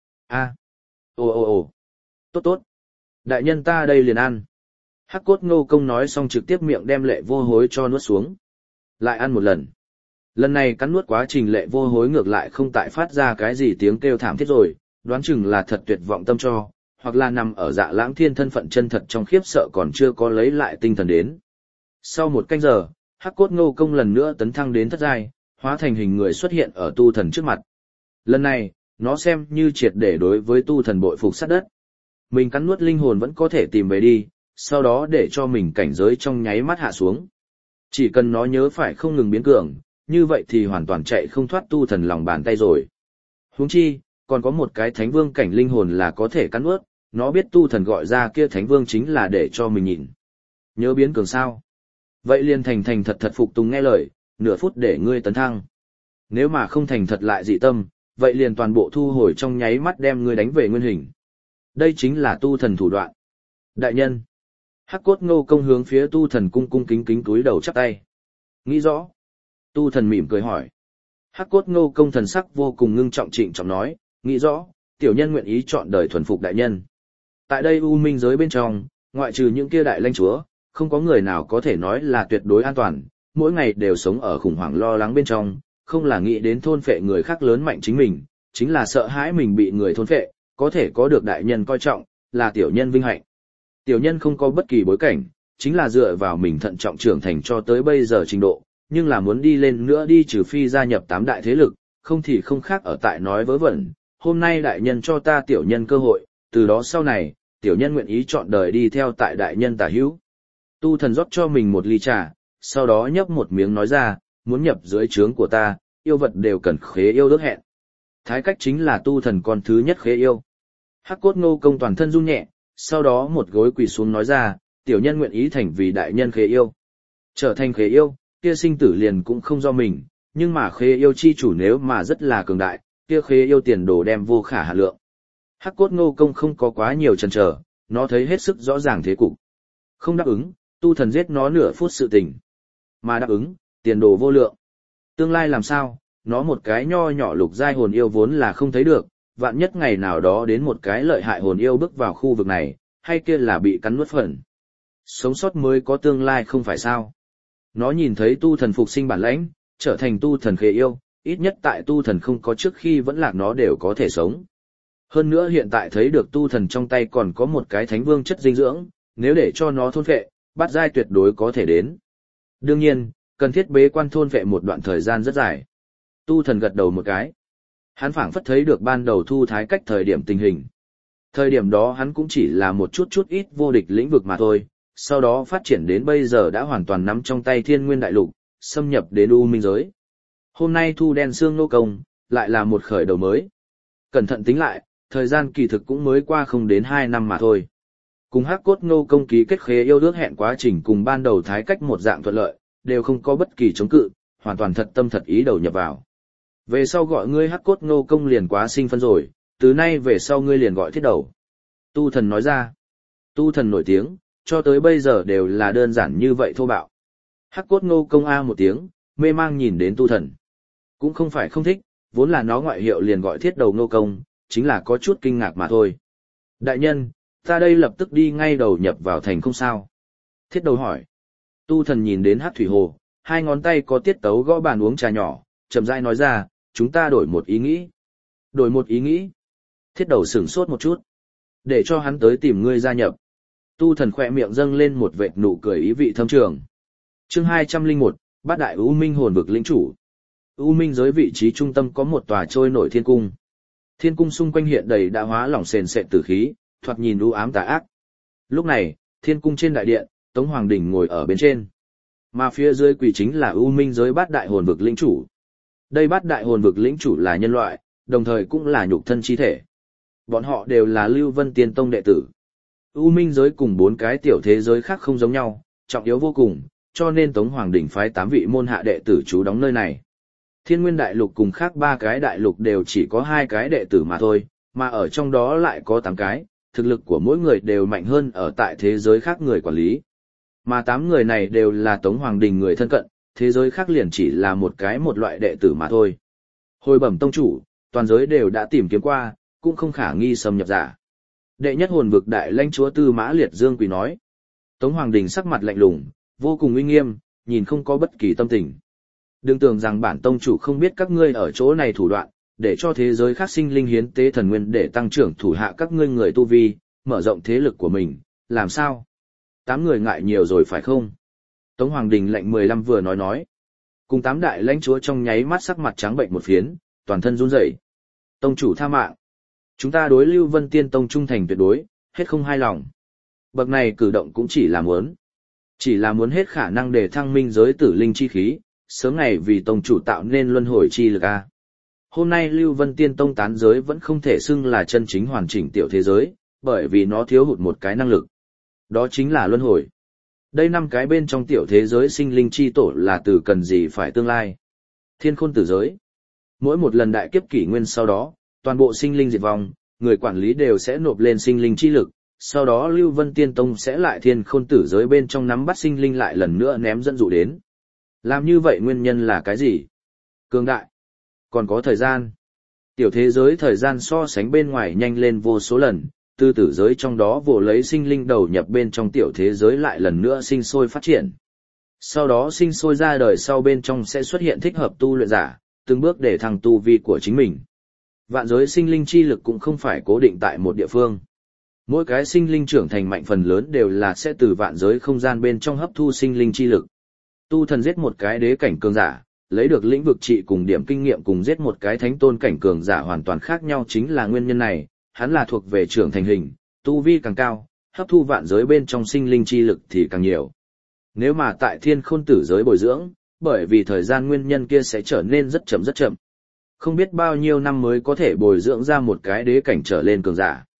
Ồ. Tốt. Đại nhân ta đây liền ăn. Hắc Cốt Ngô Công nói xong trực tiếp miệng đem Lệ Vô Hối cho nuốt xuống. Lại ăn một lần. Lần này cắn nuốt quá trình Lệ Vô Hối ngược lại không tại phát ra cái gì tiếng kêu thảm thiết rồi, đoán chừng là thật tuyệt vọng tâm cho, hoặc là nằm ở Dạ Lãng Thiên thân phận chân thật trong khiếp sợ còn chưa có lấy lại tinh thần đến. Sau một canh giờ, Hắc Cốt Ngô Công lần nữa tấn thăng đến thất giai, hóa thành hình người xuất hiện ở Tu Thần trước mặt. Lần này, nó xem như triệt để đối với Tu Thần bội phục sát đất. Mình cắn nuốt linh hồn vẫn có thể tìm về đi, sau đó để cho mình cảnh giới trong nháy mắt hạ xuống. Chỉ cần nó nhớ phải không ngừng biến cường, như vậy thì hoàn toàn chạy không thoát Tu Thần lòng bàn tay rồi. Huống chi, còn có một cái Thánh Vương cảnh linh hồn là có thể cắn nuốt, nó biết Tu Thần gọi ra kia Thánh Vương chính là để cho mình nhìn. Nhớ biến cường sao? Vậy liền thành thật phục tùng nghe lời, nửa phút để ngươi tấn thăng. Nếu mà không thành thật lại dị tâm, vậy liền toàn bộ thu hồi trong nháy mắt đem ngươi đánh về nguyên hình. Đây chính là Tu Thần thủ đoạn. Đại nhân. Hắc Cốt Ngô Công hướng phía Tu Thần cung kính cúi đầu chắp tay. Nghĩ rõ. Tu Thần mỉm cười hỏi. Hắc Cốt Ngô Công thần sắc vô cùng ngưng trọng trịnh trọng nói, nghĩ rõ, tiểu nhân nguyện ý chọn đời thuần phục đại nhân. Tại đây U Minh giới bên trong, ngoại trừ những kia đại lãnh chúa, không có người nào có thể nói là tuyệt đối an toàn, mỗi ngày đều sống ở khủng hoảng lo lắng bên trong, không là nghĩ đến thôn phệ người khác lớn mạnh chính mình, chính là sợ hãi mình bị người thôn phệ, có thể có được đại nhân coi trọng, là tiểu nhân vinh hạnh. Tiểu nhân không có bất kỳ bối cảnh, chính là dựa vào mình thận trọng trưởng thành cho tới bây giờ trình độ, nhưng là muốn đi lên nữa đi trừ phi gia nhập 8 đại thế lực, không thì không khác ở tại nói vớ vẩn. Hôm nay đại nhân cho ta tiểu nhân cơ hội, từ đó sau này, tiểu nhân nguyện ý chọn đời đi theo tại đại nhân tả hữu. Tu Thần rót cho mình một ly trà, sau đó nhấp một miếng nói ra, muốn nhập dưới trướng của ta, yêu vật đều cần khế yêu ước hẹn. Thái Cách chính là Tu Thần con thứ nhất khế yêu. Hắc Cốt Ngô Công toàn thân run nhẹ, sau đó một gối quỳ xuống nói ra, tiểu nhân nguyện ý thành vì đại nhân khế yêu. Trở thành khế yêu, kia sinh tử liền cũng không do mình, nhưng mà khế yêu chi chủ nếu mà rất là cường đại, kia khế yêu tiền đồ đem vô khả hạn lượng. Hắc cốt Ngô Công không có quá nhiều chần chờ, nó thấy hết sức rõ ràng thế cục. Không đáp ứng, tu thần giết nó nửa phút sự tình. Mà đáp ứng, tiền đồ vô lượng. Tương lai làm sao, nó một cái nho nhỏ lục giai hồn yêu vốn là không thấy được, vạn nhất ngày nào đó đến một cái lợi hại hồn yêu bước vào khu vực này, hay kia là bị cắn nuốt phần. Sống sót mới có tương lai không phải sao. Nó nhìn thấy tu thần phục sinh bản lãnh, trở thành tu thần khế yêu, ít nhất tại tu thần không có trước khi vẫn lạc nó đều có thể sống. Hơn nữa hiện tại thấy được tu thần trong tay còn có một cái thánh vương chất dinh dưỡng, nếu để cho nó thôn phệ, bát giai tuyệt đối có thể đến. Đương nhiên, cần thiết bế quan thôn phệ một đoạn thời gian rất dài. Tu thần gật đầu một cái. Hắn phảng phất thấy được ban đầu thu thái cách thời điểm tình hình. Thời điểm đó hắn cũng chỉ là một chút ít vô địch lĩnh vực mà thôi, sau đó phát triển đến bây giờ đã hoàn toàn nắm trong tay thiên nguyên đại lục, xâm nhập đến U Minh giới. Hôm nay thu đen xương Ngô Công, lại là một khởi đầu mới. Cẩn thận tính lại, thời gian kỳ thực cũng mới qua không đến 2 năm mà thôi. Cùng Hắc cốt Ngô Công ký kết khế yêu ước hẹn quá trình cùng ban đầu thái cách một dạng thuận lợi, đều không có bất kỳ chống cự, hoàn toàn thật tâm thật ý đầu nhập vào. Về sau gọi ngươi Hắc cốt Ngô Công liền quá sinh phân rồi, từ nay về sau ngươi liền gọi thiết đầu. Tu thần nói ra. Tu thần nổi tiếng, cho tới bây giờ đều là đơn giản như vậy thô bạo. Hắc cốt Ngô Công a một tiếng, mê mang nhìn đến tu thần. Cũng không phải không thích, vốn là nó ngoại hiệu liền gọi thiết đầu Ngô Công, chính là có chút kinh ngạc mà thôi. Đại nhân, ta đây lập tức đi ngay đầu nhập vào thành không sao? Thiết đầu hỏi. Tu thần nhìn đến Hắc thủy hồ, hai ngón tay có tiết tấu gõ bàn uống trà nhỏ, chậm rãi nói ra, chúng ta đổi một ý nghĩ. Đổi một ý nghĩ. Thiết đầu sửng sốt một chút. Để cho hắn tới tìm ngươi gia nhập. Tu thần khỏe miệng dâng lên một vệt nụ cười ý vị thâm trường. Chương 201, Bát đại U Minh hồn vực lĩnh chủ. U Minh giới vị trí trung tâm có một tòa trôi nổi thiên cung. Thiên cung xung quanh hiện đầy đã hóa lỏng sền sệt tử khí, thoạt nhìn u ám tà ác. Lúc này, thiên cung trên đại điện, Tống Hoàng Đình ngồi ở bên trên. Mà phía dưới quỷ chính là U Minh giới bát đại hồn vực lĩnh chủ. Đây bát đại hồn vực lĩnh chủ là nhân loại, đồng thời cũng là nhục thân chi thể. Bọn họ đều là Lưu Vân Tiên Tông đệ tử. U Minh giới cùng 4 cái tiểu thế giới khác không giống nhau, trọng yếu vô cùng, cho nên Tống Hoàng Đình phái 8 vị môn hạ đệ tử trú đóng nơi này. Thiên Nguyên Đại Lục cùng khác 3 cái đại lục đều chỉ có 2 cái đệ tử mà thôi, mà ở trong đó lại có 8 cái, thực lực của mỗi người đều mạnh hơn ở tại thế giới khác người quản lý. Mà 8 người này đều là Tống Hoàng Đình người thân cận, thế giới khác liền chỉ là một loại đệ tử mà thôi. Hồi bẩm tông chủ, toàn giới đều đã tìm kiếm qua, cũng không khả nghi xâm nhập giả. Đệ nhất hồn vực đại lãnh chúa Tư Mã Liệt Dương quỳ nói. Tống Hoàng Đình sắc mặt lạnh lùng, vô cùng uy nghiêm, nhìn không có bất kỳ tâm tình. Đừng tưởng rằng bản tông chủ không biết các ngươi ở chỗ này thủ đoạn, để cho thế giới khác sinh linh hiến tế thần nguyên để tăng trưởng thủ hạ các ngươi người tu vi, mở rộng thế lực của mình, làm sao? 8 người ngại nhiều rồi phải không? Tống Hoàng Đình lệnh 15 vừa nói. Cùng 8 đại lãnh chúa trong nháy mắt sắc mặt trắng bệnh một phiến, toàn thân run rẩy. Tông chủ tha mạng. Chúng ta đối Lưu Vân Tiên Tông trung thành tuyệt đối, hết không hai lòng. Bậc này cử động cũng chỉ là muốn hết khả năng để thăng minh giới tử linh chi khí, sớm ngày vì tông chủ tạo nên luân hồi chi lực a. Hôm nay Lưu Vân Tiên Tông tán giới vẫn không thể xưng là chân chính hoàn chỉnh tiểu thế giới, bởi vì nó thiếu hụt một cái năng lực. Đó chính là luân hồi. Đây 5 cái bên trong tiểu thế giới sinh linh chi tổ là từ cần gì phải tương lai. Thiên khôn tử giới. Mỗi một lần đại kiếp kỷ nguyên sau đó, toàn bộ sinh linh diệt vong, người quản lý đều sẽ nộp lên sinh linh chi lực, sau đó Lưu Vân Tiên Tông sẽ lại thiên khôn tử giới bên trong nắm bắt sinh linh lại lần nữa ném dẫn dụ đến. Làm như vậy nguyên nhân là cái gì? Cường đại. Còn có thời gian. Tiểu thế giới thời gian so sánh bên ngoài nhanh lên vô số lần, từ tử giới trong đó vồ lấy sinh linh đầu nhập bên trong tiểu thế giới lại lần nữa sinh sôi phát triển. Sau đó sinh sôi ra đời sau bên trong sẽ xuất hiện thích hợp tu luyện giả, từng bước để thăng tu vi của chính mình. Vạn giới sinh linh chi lực cũng không phải cố định tại một địa phương. Mỗi cái sinh linh trưởng thành mạnh phần lớn đều là sẽ từ vạn giới không gian bên trong hấp thu sinh linh chi lực. Tu thần giết một cái đế cảnh cường giả, lấy được lĩnh vực trị cùng điểm kinh nghiệm cùng giết một cái thánh tôn cảnh cường giả hoàn toàn khác nhau chính là nguyên nhân này, hắn là thuộc về trưởng thành hình, tu vi càng cao, hấp thu vạn giới bên trong sinh linh chi lực thì càng nhiều. Nếu mà tại thiên khôn tử giới bồi dưỡng, bởi vì thời gian nguyên nhân kia sẽ trở nên rất chậm. Không biết bao nhiêu năm mới có thể bồi dưỡng ra một cái đế cảnh trở lên cường giả.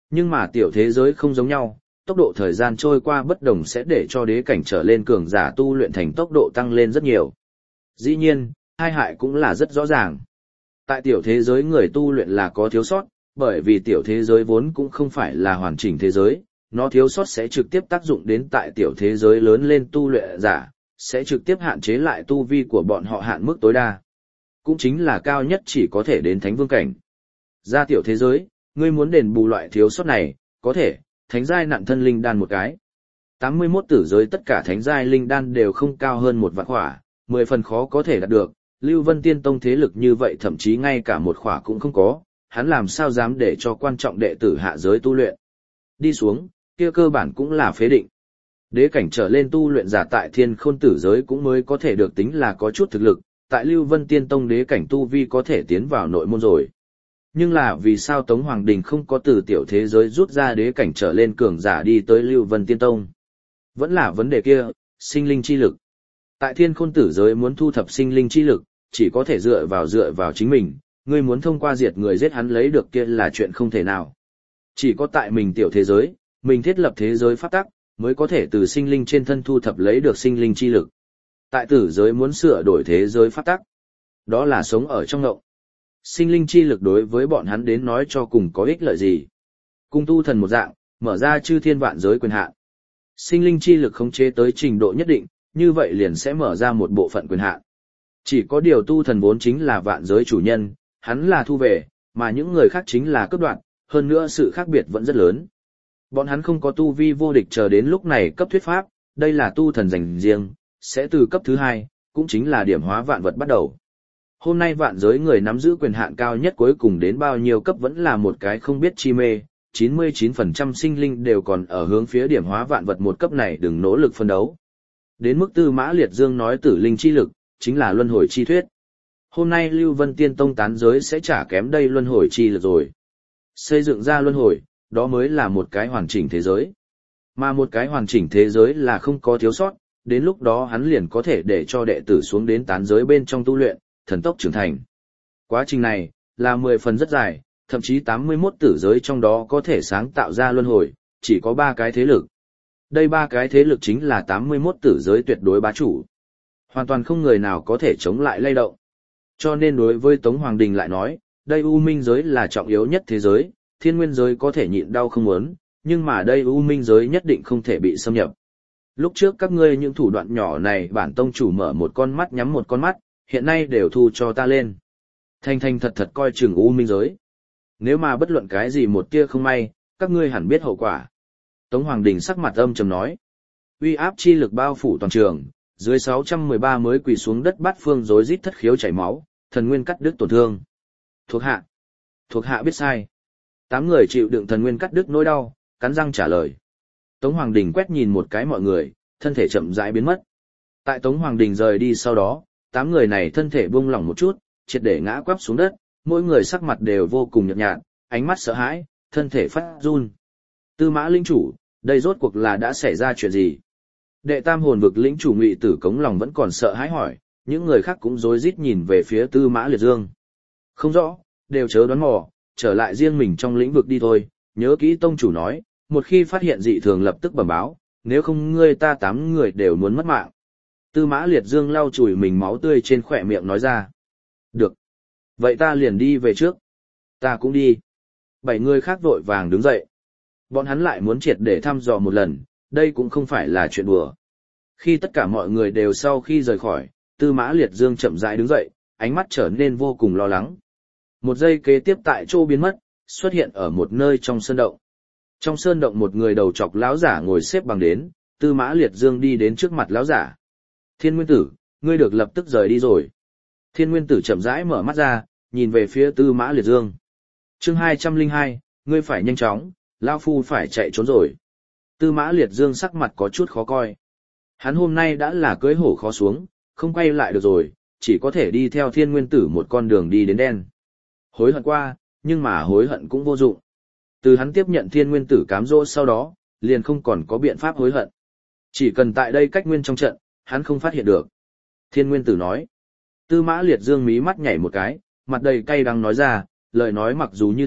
Nhưng mà tiểu thế giới không giống nhau, tốc độ thời gian trôi qua bất đồng sẽ để cho đế cảnh trở lên cường giả tu luyện thành tốc độ tăng lên rất nhiều. Dĩ nhiên, hai hại cũng là rất rõ ràng. Tại tiểu thế giới người tu luyện là có thiếu sót, bởi vì tiểu thế giới vốn cũng không phải là hoàn chỉnh thế giới, nó thiếu sót sẽ trực tiếp tác dụng đến tại tiểu thế giới lớn lên tu luyện giả, sẽ trực tiếp hạn chế lại tu vi của bọn họ hạn mức tối đa. Cũng chính là cao nhất chỉ có thể đến thánh vương cảnh. Ra tiểu thế giới, ngươi muốn đền bù loại thiếu sót này, có thể, thánh giai nặng thân linh đan một cái. 81 tử giới tất cả thánh giai linh đan đều không cao hơn một vạn khỏa, 10 phần khó có thể đạt được, Lưu Vân Tiên Tông thế lực như vậy thậm chí ngay cả một khỏa cũng không có, hắn làm sao dám để cho quan trọng đệ tử hạ giới tu luyện. Đi xuống, kia cơ bản cũng là phế định. Đế cảnh trở lên tu luyện giả tại Thiên Khôn tử giới cũng mới có thể được tính là có chút thực lực, tại Lưu Vân Tiên Tông đế cảnh tu vi có thể tiến vào nội môn rồi. Nhưng là vì sao Tống Hoàng Đình không có từ tiểu thế giới rút ra đế cảnh trở lên cường giả đi tới Lưu Vân Tiên Tông? Vẫn là vấn đề kia, sinh linh chi lực. Tại Thiên Khôn tử giới muốn thu thập sinh linh chi lực, chỉ có thể dựa vào chính mình, ngươi muốn thông qua diệt người giết hắn lấy được kia là chuyện không thể nào. Chỉ có tại mình tiểu thế giới, mình thiết lập thế giới pháp tắc, mới có thể từ sinh linh trên thân thu thập lấy được sinh linh chi lực. Tại tử giới muốn sửa đổi thế giới pháp tắc, đó là sống ở trong ngộng. Sinh linh chi lực đối với bọn hắn đến nói cho cùng có ích lợi gì? Cùng tu thần một dạng, mở ra chư thiên vạn giới quyền hạn. Sinh linh chi lực khống chế tới trình độ nhất định, như vậy liền sẽ mở ra một bộ phận quyền hạn. Chỉ có điều tu thần vốn chính là vạn giới chủ nhân, hắn là thu về, mà những người khác chính là cướp đoạt, hơn nữa sự khác biệt vẫn rất lớn. Bọn hắn không có tu vi vô địch chờ đến lúc này cấp thuyết pháp, đây là tu thần dành riêng, sẽ từ cấp thứ 2, cũng chính là điểm hóa vạn vật bắt đầu. Hôm nay vạn giới người nắm giữ quyền hạn cao nhất cuối cùng đến bao nhiêu cấp vẫn là một cái không biết chi mê, 99% sinh linh đều còn ở hướng phía điểm hóa vạn vật một cấp này đừng nỗ lực phân đấu. Đến mức Tư Mã Liệt Dương nói tử linh chi lực, chính là luân hồi chi thuyết. Hôm nay Lưu Vân Tiên Tông tán giới sẽ trả kém đây luân hồi chi lực rồi. Xây dựng ra luân hồi, đó mới là một cái hoàn chỉnh thế giới. Mà một cái hoàn chỉnh thế giới là không có thiếu sót, đến lúc đó hắn liền có thể để cho đệ tử xuống đến tán giới bên trong tu luyện, thần tốc trưởng thành. Quá trình này, là 10 phần rất dài, thậm chí 81 tử giới trong đó có thể sáng tạo ra luân hồi, chỉ có 3 cái thế lực. Đây 3 cái thế lực chính là 81 tử giới tuyệt đối bá chủ. Hoàn toàn không người nào có thể chống lại lay động. Cho nên đối với Tống Hoàng Đình lại nói, đây U Minh giới là trọng yếu nhất thế giới, Thiên Nguyên giới có thể nhịn đau không muốn, nhưng mà đây U Minh giới nhất định không thể bị xâm nhập. Lúc trước các ngươi những thủ đoạn nhỏ này bản tông chủ mở một con mắt nhắm một con mắt, hiện nay đều thu cho ta lên. Thành thành thật thật coi chừng U Minh giới. Nếu mà bất luận cái gì một tia không may, các ngươi hẳn biết hậu quả. Tống Hoàng Đình sắc mặt âm trầm nói. Uy áp chi lực bao phủ toàn trường, dưới 613 mới quỳ xuống đất bát phương rối rít thất khiếu chảy máu, thần nguyên cắt đứt tổn thương. Thuộc hạ biết sai. 8 người chịu đựng thần nguyên cắt đứt nỗi đau, cắn răng trả lời. Tống Hoàng Đình quét nhìn một cái mọi người, thân thể chậm rãi biến mất. Tại Tống Hoàng Đình rời đi sau đó, 8 người này thân thể buông lỏng một chút, triệt để ngã quắp xuống đất, mỗi người sắc mặt đều vô cùng nhợt nhạt, ánh mắt sợ hãi, thân thể phát run. Tư Mã lĩnh chủ, đây rốt cuộc là đã xảy ra chuyện gì? Đệ Tam hồn vực lĩnh chủ Ngụy Tử Cống lòng vẫn còn sợ hãi hỏi, những người khác cũng rối rít nhìn về phía Tư Mã Liệt Dương. Không rõ, đều chớ đoán mò, trở lại riêng mình trong lĩnh vực đi thôi, nhớ kỹ tông chủ nói, một khi phát hiện dị thường lập tức bẩm báo, nếu không ngươi ta 8 người đều muốn mất mạng. Tư Mã Liệt Dương lau chùi mình máu tươi trên khỏe miệng nói ra. Được. Vậy ta liền đi về trước. Ta cũng đi. 7 người khác vội vàng đứng dậy. Bọn hắn lại muốn triệt để thăm dò một lần, đây cũng không phải là chuyện đùa. Khi tất cả mọi người đều sau khi rời khỏi, Tư Mã Liệt Dương chậm rãi đứng dậy, ánh mắt trở nên vô cùng lo lắng. Một giây kế tiếp tại chỗ biến mất, xuất hiện ở một nơi trong sơn động. Trong sơn động một người đầu trọc lão giả ngồi xếp bằng đến, Tư Mã Liệt Dương đi đến trước mặt lão giả. Thiên Nguyên Tử, ngươi được lập tức rời đi rồi. Thiên Nguyên Tử chậm rãi mở mắt ra, nhìn về phía Tư Mã Liệt Dương. Chương 202, ngươi phải nhanh chóng, lão phu phải chạy trốn rồi. Tư Mã Liệt Dương sắc mặt có chút khó coi. Hắn hôm nay đã là cưỡi hổ khó xuống, không quay lại được rồi, chỉ có thể đi theo Thiên Nguyên Tử một con đường đi đến đen. Hối hận qua, nhưng mà hối hận cũng vô dụng. Từ hắn tiếp nhận Thiên Nguyên Tử cám dỗ sau đó, liền không còn có biện pháp hối hận. Chỉ cần tại đây cách nguyên trong trận, hắn không phát hiện được. Thiên Nguyên Tử nói. Tư Mã Liệt Dương mí mắt nhảy một cái, mặt đầy cay đắng nói ra, lời nói mặc dù như thế,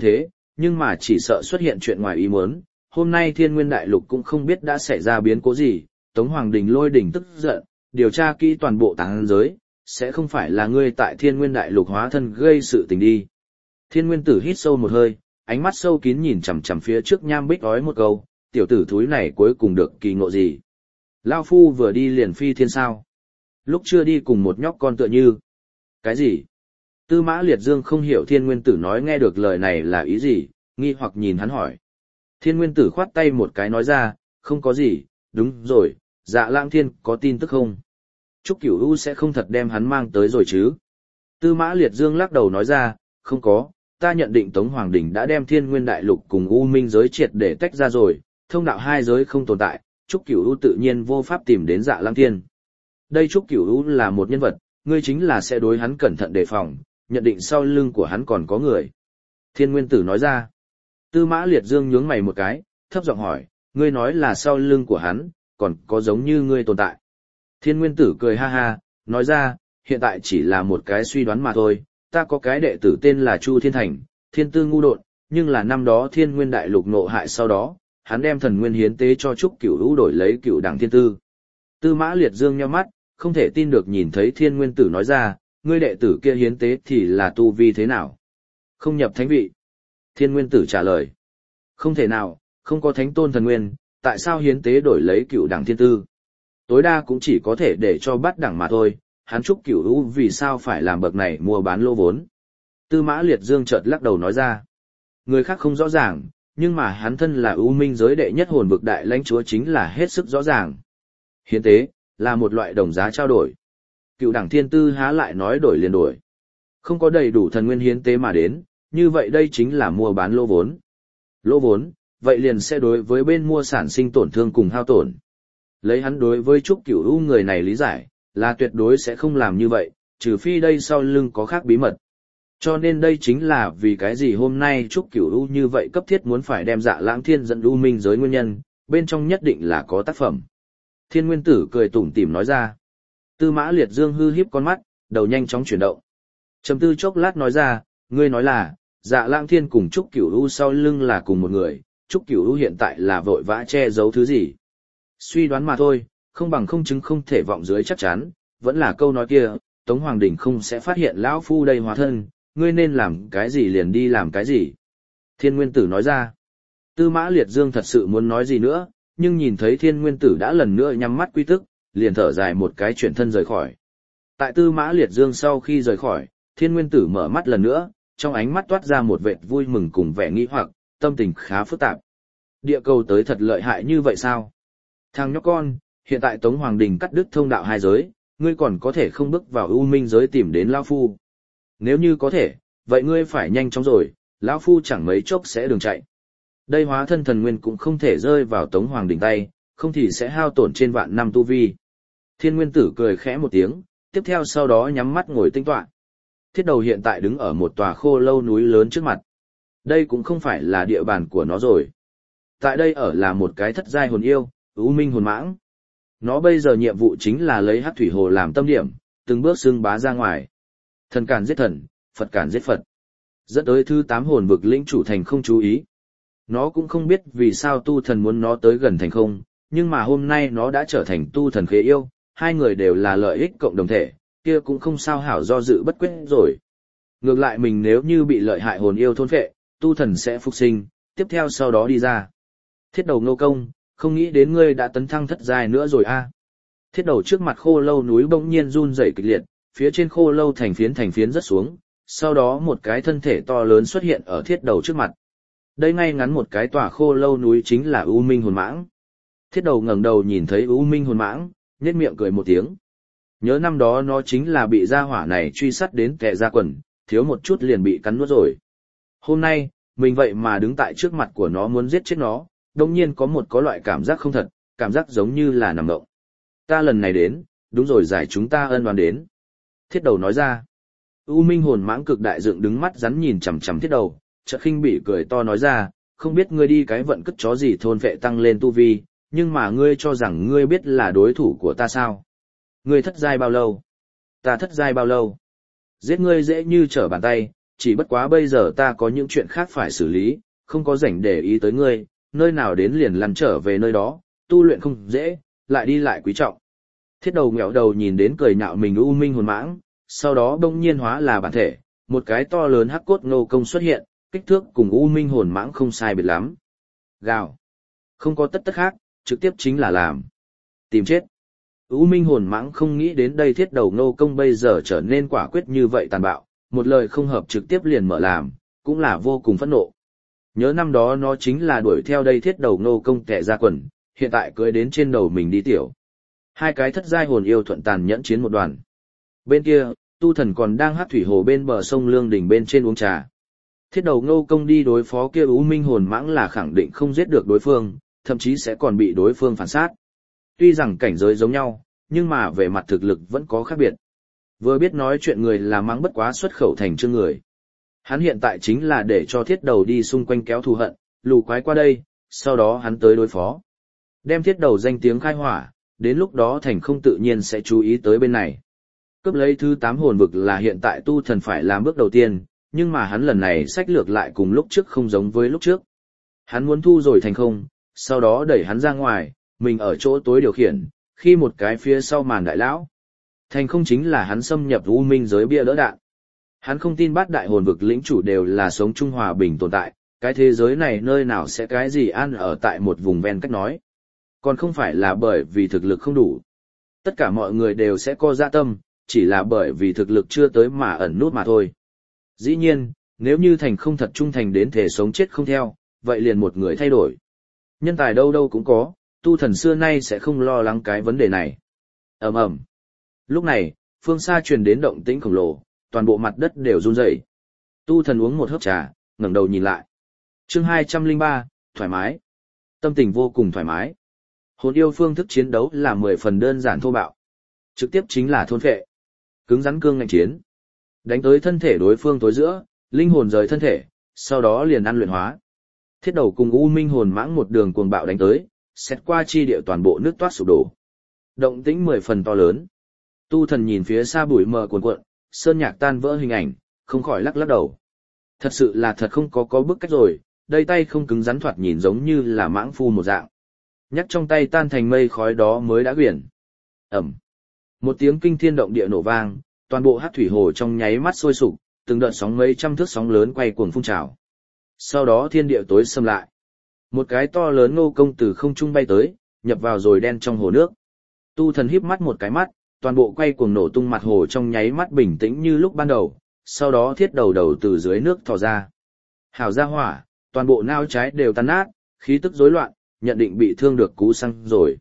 nhưng mà chỉ sợ xuất hiện chuyện ngoài ý muốn. Hôm nay Thiên Nguyên Đại Lục cũng không biết đã xảy ra biến cố gì, Tống Hoàng Đình lôi đỉnh tức giận, điều tra kỹ toàn bộ táng giới, sẽ không phải là ngươi tại Thiên Nguyên Đại Lục hóa thân gây sự tình đi. Thiên Nguyên Tử hít sâu một hơi, ánh mắt sâu kín nhìn chằm chằm phía trước Nham Bích ói một câu, tiểu tử thúi này cuối cùng được kỳ ngộ gì? Lao phu vừa đi liền phi thiên sao? Lúc chưa đi cùng một nhóc con tựa như. Cái gì? Tư Mã Liệt Dương không hiểu Thiên Nguyên Tử nói nghe được lời này là ý gì, nghi hoặc nhìn hắn hỏi. Thiên Nguyên Tử khoát tay một cái nói ra, không có gì, đúng rồi, Dạ Lãng Thiên có tin tức không? Trúc Cửu U sẽ không thật đem hắn mang tới rồi chứ? Tư Mã Liệt Dương lắc đầu nói ra, không có, ta nhận định Tống Hoàng Đình đã đem Thiên Nguyên Đại Lục cùng U Minh giới triệt để tách ra rồi, thông đạo hai giới không tồn tại, Trúc Cửu U tự nhiên vô pháp tìm đến Dạ Lãng Thiên. Đây Trúc Cửu U là một nhân vật, ngươi chính là sẽ đối hắn cẩn thận đề phòng, nhận định sau lưng của hắn còn có người. Thiên Nguyên Tử nói ra. Tư Mã Liệt Dương nhướng mày một cái, thấp giọng hỏi, ngươi nói là sau lưng của hắn, còn có giống như ngươi tồn tại. Thiên Nguyên Tử cười ha ha, nói ra, hiện tại chỉ là một cái suy đoán mà thôi, ta có cái đệ tử tên là Chu Thiên Thành, thiên tư ngu độn, nhưng là năm đó Thiên Nguyên Đại Lục nộ hại sau đó, hắn đem thần nguyên hiến tế cho Trúc Cửu U đổi lấy Cửu Đẳng Thiên Tư. Tư Mã Liệt Dương nhíu mắt, không thể tin được nhìn thấy Thiên Nguyên Tử nói ra, ngươi đệ tử kia hiến tế thì là tu vi thế nào? Không nhập thánh vị. Thiên Nguyên Tử trả lời. Không thể nào, không có thánh tôn thần nguyên, tại sao hiến tế đổi lấy Cửu Đẳng Thiên Tư? Tối đa cũng chỉ có thể để cho bắt đẳng mà thôi, hắn Trúc Cửu U vì sao phải làm bậc này mua bán lô vốn? Tư Mã Liệt Dương chợt lắc đầu nói ra. Người khác không rõ ràng, nhưng mà hắn thân là U Minh giới đệ nhất hồn vực đại lãnh chúa chính là hết sức rõ ràng. Hiến tế là một loại đồng giá trao đổi. Cựu Đẳng Thiên Tư há lại nói đổi liền đổi. Không có đầy đủ thần nguyên hiến tế mà đến, như vậy đây chính là mua bán lô vốn. Lô vốn, vậy liền sẽ đối với bên mua sản sinh tổn thương cùng hao tổn. Lấy hắn đối với Trúc Cửu U người này lý giải, là tuyệt đối sẽ không làm như vậy, trừ phi đây sau lưng có khác bí mật. Cho nên đây chính là vì cái gì hôm nay Trúc Cửu U như vậy cấp thiết muốn phải đem Dạ Lãng Thiên dẫn U Minh giới nguyên nhân, bên trong nhất định là có tác phẩm. Thiên Nguyên Tử cười tủm tỉm nói ra. Tư Mã Liệt Dương hư híp con mắt, đầu nhanh chóng chuyển động. Trầm tư chốc lát nói ra, ngươi nói là, Dạ Lãng Thiên cùng Trúc Cửu U sau lưng là cùng một người, Trúc Cửu U hiện tại là vội vã che giấu thứ gì. Suy đoán mà thôi, không bằng không chứng không thể vọng dưới chắc chắn, vẫn là câu nói kia, Tống Hoàng Đình không sẽ phát hiện lão phu đây hóa thân, ngươi nên làm cái gì liền đi làm cái gì. Thiên Nguyên Tử nói ra. Tư Mã Liệt Dương thật sự muốn nói gì nữa, nhưng nhìn thấy Thiên Nguyên Tử đã lần nữa nhắm mắt quy tức, liền thở dài một cái chuyển thân rời khỏi. Tại Tư Mã Liệt Dương sau khi rời khỏi, Thiên Nguyên Tử mở mắt lần nữa, trong ánh mắt toát ra một vệt vui mừng cùng vẻ nghi hoặc, tâm tình khá phức tạp. Địa cầu tới thật lợi hại như vậy sao? Thằng nhóc con, hiện tại Tống Hoàng Đình cắt đứt thông đạo hai giới, ngươi còn có thể không bước vào U Minh giới tìm đến lão phu. Nếu như có thể, vậy ngươi phải nhanh chóng rồi, lão phu chẳng mấy chốc sẽ đường chạy. Đây hóa thân thần nguyên cũng không thể rơi vào Tống Hoàng Đình tay, không thì sẽ hao tổn trên vạn năm tu vi. Thiên Nguyên Tử cười khẽ một tiếng, tiếp theo sau đó nhắm mắt ngồi tinh tọa. Thiết Đầu hiện tại đứng ở một tòa khô lâu núi lớn trước mặt. Đây cũng không phải là địa bàn của nó rồi. Tại đây ở là một cái thất giai hồn yêu, U Minh hồn mãng. Nó bây giờ nhiệm vụ chính là lấy Hắc Thủy Hồ làm tâm điểm, từng bước xưng bá ra ngoài. Thần cản giết thần, Phật cản giết Phật. Dẫn tới thứ 8 hồn vực lĩnh chủ thành không chú ý. Nó cũng không biết vì sao tu thần muốn nó tới gần thành không, nhưng mà hôm nay nó đã trở thành tu thần khế yêu, hai người đều là lợi ích cộng đồng thể, kia cũng không sao hảo do dự bất quyết rồi. Ngược lại mình nếu như bị lợi hại hồn yêu thôn phệ, tu thần sẽ phục sinh, tiếp theo sau đó đi ra. Thiết Đầu Ngô Công, không nghĩ đến ngươi đã tấn thăng thất giai nữa rồi a. Thiết Đầu trước mặt khô lâu núi bỗng nhiên run rẩy kịch liệt, phía trên khô lâu thành phiến rất xuống, sau đó một cái thân thể to lớn xuất hiện ở Thiết Đầu trước mặt. Đây ngay ngắn một cái tòa khô lâu núi chính là U Minh hồn mãng. Thiết Đầu ngẩng đầu nhìn thấy U Minh hồn mãng, nhếch miệng cười một tiếng. Nhớ năm đó nó chính là bị gia hỏa này truy sát đến tè ra quần, thiếu một chút liền bị cắn nuốt rồi. Hôm nay, mình vậy mà đứng tại trước mặt của nó muốn giết chết nó, đồng nhiên có loại cảm giác không thật, cảm giác giống như là nằm mộng. Ta lần này đến, đúng rồi giải chúng ta ân oán đến. Thiết Đầu nói ra. U Minh hồn mãng cực đại dựng đứng mắt rắn nhìn chằm chằm Thiết Đầu, chợt khinh bỉ cười to nói ra, không biết ngươi đi cái vận cất chó gì thôn vệ tăng lên tu vi, nhưng mà ngươi cho rằng ngươi biết là đối thủ của ta sao? Ngươi thất giai bao lâu? Ta thất giai bao lâu? Giết ngươi dễ như trở bàn tay, chỉ bất quá bây giờ ta có những chuyện khác phải xử lý, không có rảnh để ý tới ngươi, nơi nào đến liền lăn trở về nơi đó, tu luyện không dễ, lại đi lại quý trọng. Thiết đầu ngẹo đầu nhìn đến cười nhạo mình U Minh hồn mãng, sau đó bỗng nhiên hóa là bản thể, một cái to lớn hắc cốt nô công xuất hiện, kích thước cùng U Minh hồn mãng không sai biệt lắm. Gào. Không có tất khác, trực tiếp chính là làm. Tìm chết. U Minh hồn mãng không nghĩ đến đây thiết đầu nô công bây giờ trở nên quả quyết như vậy tàn bạo, một lời không hợp trực tiếp liền mở làm, cũng là vô cùng phẫn nộ. Nhớ năm đó nó chính là đuổi theo đây thiết đầu nô công kẻ ra quần, hiện tại cưới đến trên đầu mình đi tiểu. Hai cái thất giai hồn yêu thuận tàn nhẫn chiến một đoàn. Bên kia, tu thần còn đang hát thủy hồ bên bờ sông Lương Đình bên trên uống trà. Thiết đầu nô công đi đối phó kia U Minh hồn mãng là khẳng định không giết được đối phương, thậm chí sẽ còn bị đối phương phản sát. Tuy rằng cảnh giới giống nhau, nhưng mà về mặt thực lực vẫn có khác biệt. Vừa biết nói chuyện người là mắng bất quá xuất khẩu thành chương người. Hắn hiện tại chính là để cho thiết đầu đi xung quanh kéo thù hận, lù quái qua đây, sau đó hắn tới đối phó. Đem thiết đầu danh tiếng khai hỏa, đến lúc đó thành không tự nhiên sẽ chú ý tới bên này. Cướp lấy thứ 8 hồn vực là hiện tại tu thần phải làm bước đầu tiên, nhưng mà hắn lần này sách lược lại cùng lúc trước không giống với lúc trước. Hắn muốn thu rồi thành không, sau đó đẩy hắn ra ngoài, mình ở chỗ tối điều khiển, khi một cái phía sau màn đại lão. Thành không chính là hắn xâm nhập U Minh giới bia đỡ đạn. Hắn không tin bát đại hồn vực lĩnh chủ đều là sống chung hòa bình tồn tại, cái thế giới này nơi nào sẽ cái gì ăn ở tại một vùng ven cách nói. Còn không phải là bởi vì thực lực không đủ. Tất cả mọi người đều sẽ có dạ tâm, chỉ là bởi vì thực lực chưa tới mà ẩn nút mà thôi. Dĩ nhiên, nếu như thành không thật trung thành đến thể sống chết không theo, vậy liền một người thay đổi. Nhân tài đâu đâu cũng có, tu thần xưa nay sẽ không lo lắng cái vấn đề này. Ầm ầm. Lúc này, phương xa truyền đến động tĩnh khổng lồ, toàn bộ mặt đất đều run rẩy. Tu thần uống một hớp trà, ngẩng đầu nhìn lại. Chương 203, thoải mái. Tâm tình vô cùng thoải mái. Hồn yêu phương thức chiến đấu là 10 phần đơn giản thô bạo. Trực tiếp chính là thôn phệ. Cứng rắn cương ngạnh chiến. Đánh tới thân thể đối phương tối giữa, linh hồn rời thân thể, sau đó liền ăn luyện hóa. Thiết đầu cùng U Minh hồn mãng một đường cuồng bạo đánh tới, xét qua chi địa toàn bộ nước toát sụp đổ. Động tĩnh 10 phần to lớn. Tu thần nhìn phía xa bụi mờ cuồn cuộn, sơn nhạc tan vỡ hình ảnh, không khỏi lắc lắc đầu. Thật sự là thật không có bức cách rồi, đây tay không cứng rắn thoạt nhìn giống như là mãng phu một dạng. Nhắc trong tay tan thành mây khói đó mới đã quyển. Ẩm. Một tiếng kinh thiên động địa nổ vang, toàn bộ hát thủy hồ trong nháy mắt sôi sục, từng đợt sóng mấy trăm thước sóng lớn quay cuồng phun trào. Sau đó thiên địa tối sầm lại. Một cái to lớn ngô công từ không trung bay tới, nhập vào rồi đen trong hồ nước. Tu thần híp mắt một cái mắt, toàn bộ quay cuồng nổ tung mặt hồ trong nháy mắt bình tĩnh như lúc ban đầu, sau đó thiết đầu đầu từ dưới nước thò ra. Hào ra hỏa, toàn bộ nao trái đều tan nát, khí tức rối loạn, nhận định bị thương được cú xăng rồi.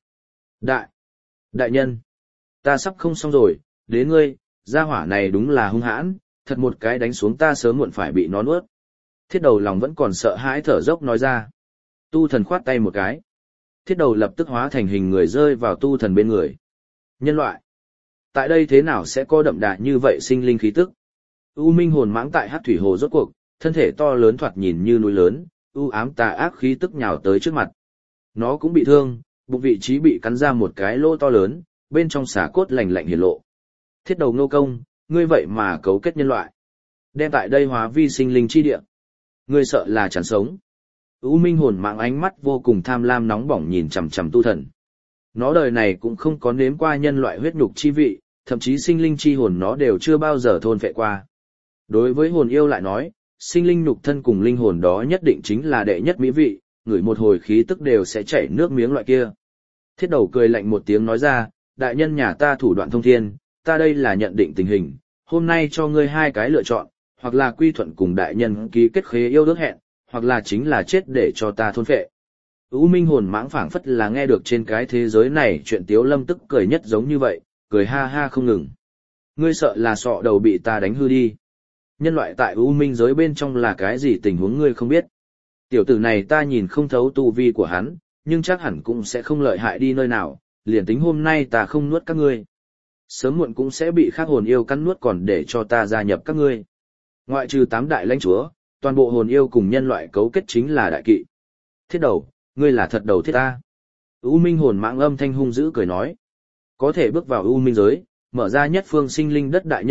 Đại nhân, ta sắp không xong rồi, đến ngươi, gia hỏa này đúng là hung hãn, thật một cái đánh xuống ta sớm muộn phải bị nó nuốt. Thiết đầu lòng vẫn còn sợ hãi thở dốc nói ra. Tu thần khoát tay một cái. Thiết đầu lập tức hóa thành hình người rơi vào tu thần bên người. Nhân loại, tại đây thế nào sẽ có đậm đà như vậy sinh linh khí tức? U Minh hồn mãng tại hát thủy hồ rốt cuộc, thân thể to lớn thoạt nhìn như núi lớn, u ám tà ác khí tức nhào tới trước mặt. Nó cũng bị thương, bụng vị trí bị cắn ra một cái lỗ to lớn, bên trong xả cốt lạnh lạnh hiển lộ. Thiết đầu nô công, ngươi vậy mà cấu kết nhân loại. Đem tại đây hóa vi sinh linh chi địa. Ngươi sợ là chẳng sống. U Minh hồn mạng ánh mắt vô cùng tham lam nóng bỏng nhìn chằm chằm tu thần. Nó đời này cũng không có nếm qua nhân loại huyết nhục chi vị, thậm chí sinh linh chi hồn nó đều chưa bao giờ thôn phệ qua. Đối với hồn yêu lại nói, sinh linh nhục thân cùng linh hồn đó nhất định chính là đệ nhất mỹ vị, ngửi một hồi khí tức đều sẽ chảy nước miếng loại kia. Thiết đầu cười lạnh một tiếng nói ra, đại nhân nhà ta thủ đoạn thông thiên, ta đây là nhận định tình hình, hôm nay cho ngươi hai cái lựa chọn, hoặc là quy thuận cùng đại nhân ký kết khế yêu ước hẹn, hoặc là chính là chết để cho ta thôn phệ. U Minh hồn mãng phảng phất là nghe được trên cái thế giới này chuyện Tiếu Lâm tức cười nhất giống như vậy, cười ha ha không ngừng. Ngươi sợ là sọ đầu bị ta đánh hư đi. Nhân loại tại U Minh giới bên trong là cái gì tình huống ngươi không biết. Tiểu tử này ta nhìn không thấu tu vi của hắn, nhưng chắc hẳn cũng sẽ không lợi hại đi nơi nào, liền tính hôm nay ta không nuốt các ngươi. Sớm muộn cũng sẽ bị khác hồn yêu cắn nuốt còn để cho ta gia nhập các ngươi. Ngoại trừ 8 đại lãnh chúa, toàn bộ hồn yêu cùng nhân loại cấu kết chính là đại kỵ. Thiết đầu, ngươi là thật đầu thiết ta. U Minh hồn mãng âm thanh hung dữ cười nói. Có thể bước vào U Minh giới, mở ra nhất phương sinh linh đất đại nhân vật,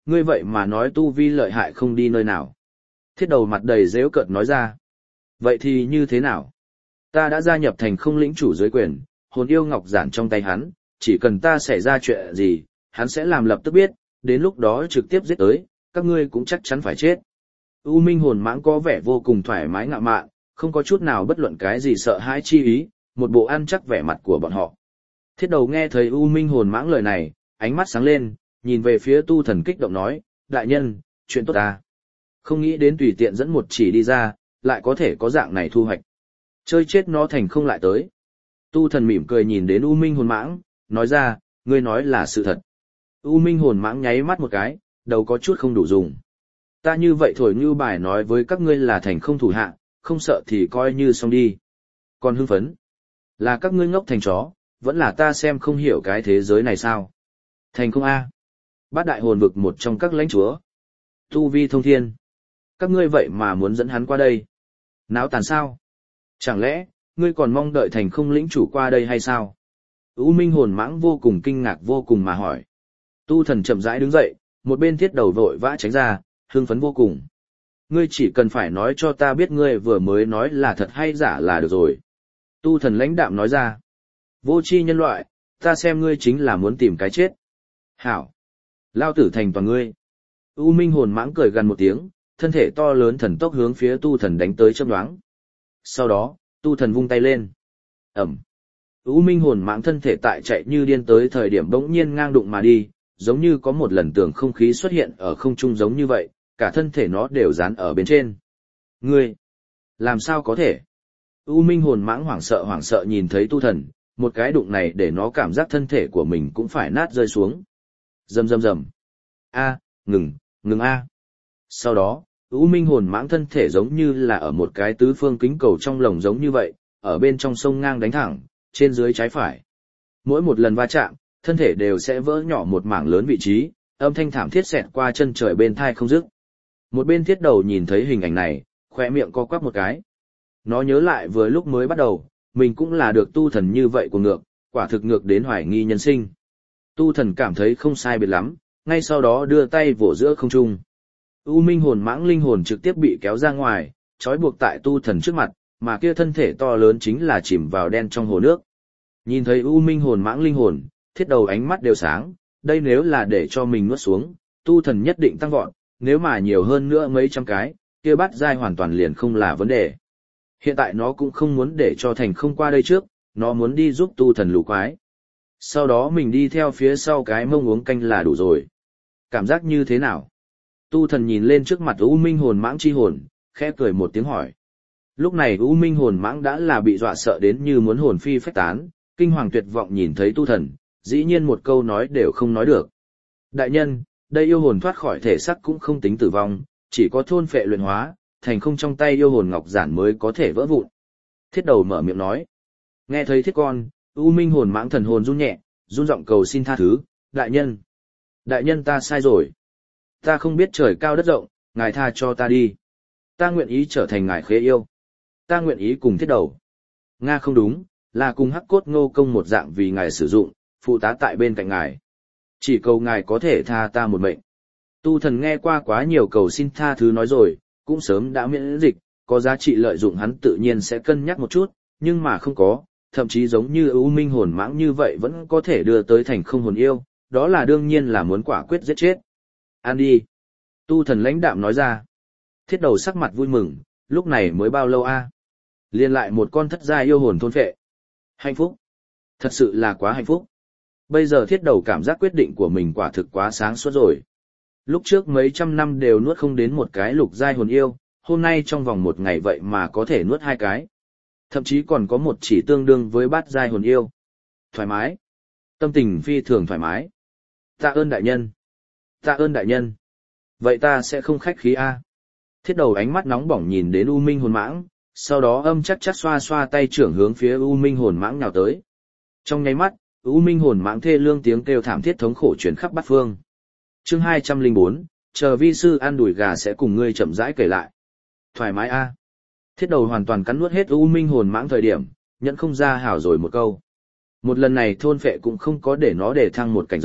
ngươi vậy mà nói tu vi lợi hại không đi nơi nào. Thiết đầu mặt đầy dễu cợt nói ra. Vậy thì như thế nào? Ta đã gia nhập thành không lĩnh chủ dưới quyền, hồn yêu ngọc giản trong tay hắn, chỉ cần ta xảy ra chuyện gì, hắn sẽ làm lập tức biết, đến lúc đó trực tiếp giết tới, các ngươi cũng chắc chắn phải chết. U Minh hồn mãng có vẻ vô cùng thoải mái ngạo mạn, không có chút nào bất luận cái gì sợ hãi chi ý, một bộ ăn chắc vẻ mặt của bọn họ. Thiết đầu nghe thấy U Minh hồn mãng lời này, ánh mắt sáng lên, nhìn về phía tu thần kích động nói, đại nhân, chuyện tốt ta. Không nghĩ đến tùy tiện dẫn một chỉ đi ra, lại có thể có dạng này thu hoạch. Chơi chết nó thành không lại tới. Tu thần mỉm cười nhìn đến U Minh hồn mãng, nói ra, ngươi nói là sự thật. U Minh hồn mãng nháy mắt một cái, đầu có chút không đủ dùng. Ta như vậy thổi như bài nói với các ngươi là thành không thủ hạ, không sợ thì coi như xong đi. Còn hưng phấn, là các ngươi ngốc thành chó, vẫn là ta xem không hiểu cái thế giới này sao. Thành không A. Bát đại hồn vực một trong các lãnh chúa. Tu vi thông thiên. Các ngươi vậy mà muốn dẫn hắn qua đây. Náo tàn sao? Chẳng lẽ, ngươi còn mong đợi thành không lĩnh chủ qua đây hay sao? U Minh hồn mãng vô cùng kinh ngạc vô cùng mà hỏi. Tu thần chậm rãi đứng dậy, một bên thiết đầu vội vã tránh ra, hưng phấn vô cùng. Ngươi chỉ cần phải nói cho ta biết ngươi vừa mới nói là thật hay giả là được rồi. Tu thần lãnh đạm nói ra. Vô tri nhân loại, ta xem ngươi chính là muốn tìm cái chết. Hảo. Lao tử thành toàn ngươi. U Minh hồn mãng cười gần một tiếng, thân thể to lớn thần tốc hướng phía tu thần đánh tới chớp nhoáng. Sau đó, tu thần vung tay lên. Ẩm. U Minh hồn mãng thân thể tại chạy như điên tới thời điểm bỗng nhiên ngang đụng mà đi, giống như có một lần tường không khí xuất hiện ở không trung giống như vậy, cả thân thể nó đều dán ở bên trên. Ngươi, làm sao có thể? U Minh hồn mãng hoảng sợ nhìn thấy tu thần, một cái đụng này để nó cảm giác thân thể của mình cũng phải nát rơi xuống. Rầm rầm rầm. A, ngừng a. Sau đó, U Minh hồn mãng thân thể giống như là ở một cái tứ phương kính cầu trong lồng giống như vậy, ở bên trong sông ngang đánh thẳng, trên dưới trái phải. Mỗi một lần va chạm, thân thể đều sẽ vỡ nhỏ một mảng lớn vị trí, âm thanh thảm thiết xẹt qua chân trời bên thai không dứt. Một bên thiết đầu nhìn thấy hình ảnh này, khóe miệng co quắp một cái. Nó nhớ lại vừa lúc mới bắt đầu, mình cũng là được tu thần như vậy của ngược, quả thực ngược đến hoài nghi nhân sinh. Tu thần cảm thấy không sai biệt lắm, ngay sau đó đưa tay vỗ giữa không trung. U Minh hồn mãng linh hồn trực tiếp bị kéo ra ngoài, trói buộc tại tu thần trước mặt, mà kia thân thể to lớn chính là chìm vào đen trong hồ nước. Nhìn thấy U Minh hồn mãng linh hồn, thiết đầu ánh mắt đều sáng, đây nếu là để cho mình nuốt xuống, tu thần nhất định tăng vọt, nếu mà nhiều hơn nữa mấy trăm cái, kia bát giai hoàn toàn liền không là vấn đề. Hiện tại nó cũng không muốn để cho thành không qua đây trước, nó muốn đi giúp tu thần lũ quái. Sau đó mình đi theo phía sau cái mông uống canh là đủ rồi. Cảm giác như thế nào? Tu thần nhìn lên trước mặt U Minh hồn mãng chi hồn, khẽ cười một tiếng hỏi. Lúc này U Minh hồn mãng đã là bị dọa sợ đến như muốn hồn phi phách tán, kinh hoàng tuyệt vọng nhìn thấy tu thần, dĩ nhiên một câu nói đều không nói được. Đại nhân, đây yêu hồn thoát khỏi thể xác cũng không tính tử vong, chỉ có thôn phệ luyện hóa, thành không trong tay yêu hồn ngọc giản mới có thể vỡ vụn. Thiết đầu mở miệng nói. Nghe thấy thiết con, U Minh hồn mãng thần hồn run nhẹ, run giọng cầu xin tha thứ, đại nhân. Đại nhân ta sai rồi. Ta không biết trời cao đất rộng, ngài tha cho ta đi. Ta nguyện ý trở thành ngài khế yêu. Ta nguyện ý cùng thiết đầu. Nga không đúng, là cùng hắc cốt ngô công một dạng vì ngài sử dụng, phụ tá tại bên cạnh ngài. Chỉ cầu ngài có thể tha ta một mệnh. Tu thần nghe qua quá nhiều cầu xin tha thứ nói rồi, cũng sớm đã miễn dịch, có giá trị lợi dụng hắn tự nhiên sẽ cân nhắc một chút, nhưng mà không có, thậm chí giống như U Minh hồn mãng như vậy vẫn có thể đưa tới thành không hồn yêu, đó là đương nhiên là muốn quả quyết giết chết. Ăn đi. Tu thần lãnh đạm nói ra. Thiết đầu sắc mặt vui mừng, lúc này mới bao lâu a? Liên lại một con thất gia yêu hồn thôn phệ. Hạnh phúc. Thật sự là quá hạnh phúc. Bây giờ thiết đầu cảm giác quyết định của mình quả thực quá sáng suốt rồi. Lúc trước mấy trăm năm đều nuốt không đến một cái lục giai hồn yêu, hôm nay trong vòng một ngày vậy mà có thể nuốt hai cái. Thậm chí còn có một chỉ tương đương với bát giai hồn yêu. Thoải mái. Tâm tình phi thường thoải mái. Tạ ơn đại nhân. Tạ ơn đại nhân. Vậy ta sẽ không khách khí a. Thiết đầu ánh mắt nóng bỏng nhìn đến U Minh hồn mãng, sau đó âm chắc chắc xoa xoa tay trưởng hướng phía U Minh hồn mãng nhào tới. Trong nháy mắt, U Minh hồn mãng thê lương tiếng kêu thảm thiết thống khổ truyền khắp bát phương. Chương 204, chờ vi sư ăn đùi gà sẽ cùng ngươi chậm rãi kể lại. Thoải mái a. Thiết đầu hoàn toàn cắn nuốt hết U Minh hồn mãng thời điểm, nhận không ra hảo rồi một câu. Một lần này thôn phệ cũng không có để nó để thăng một cảnh giới,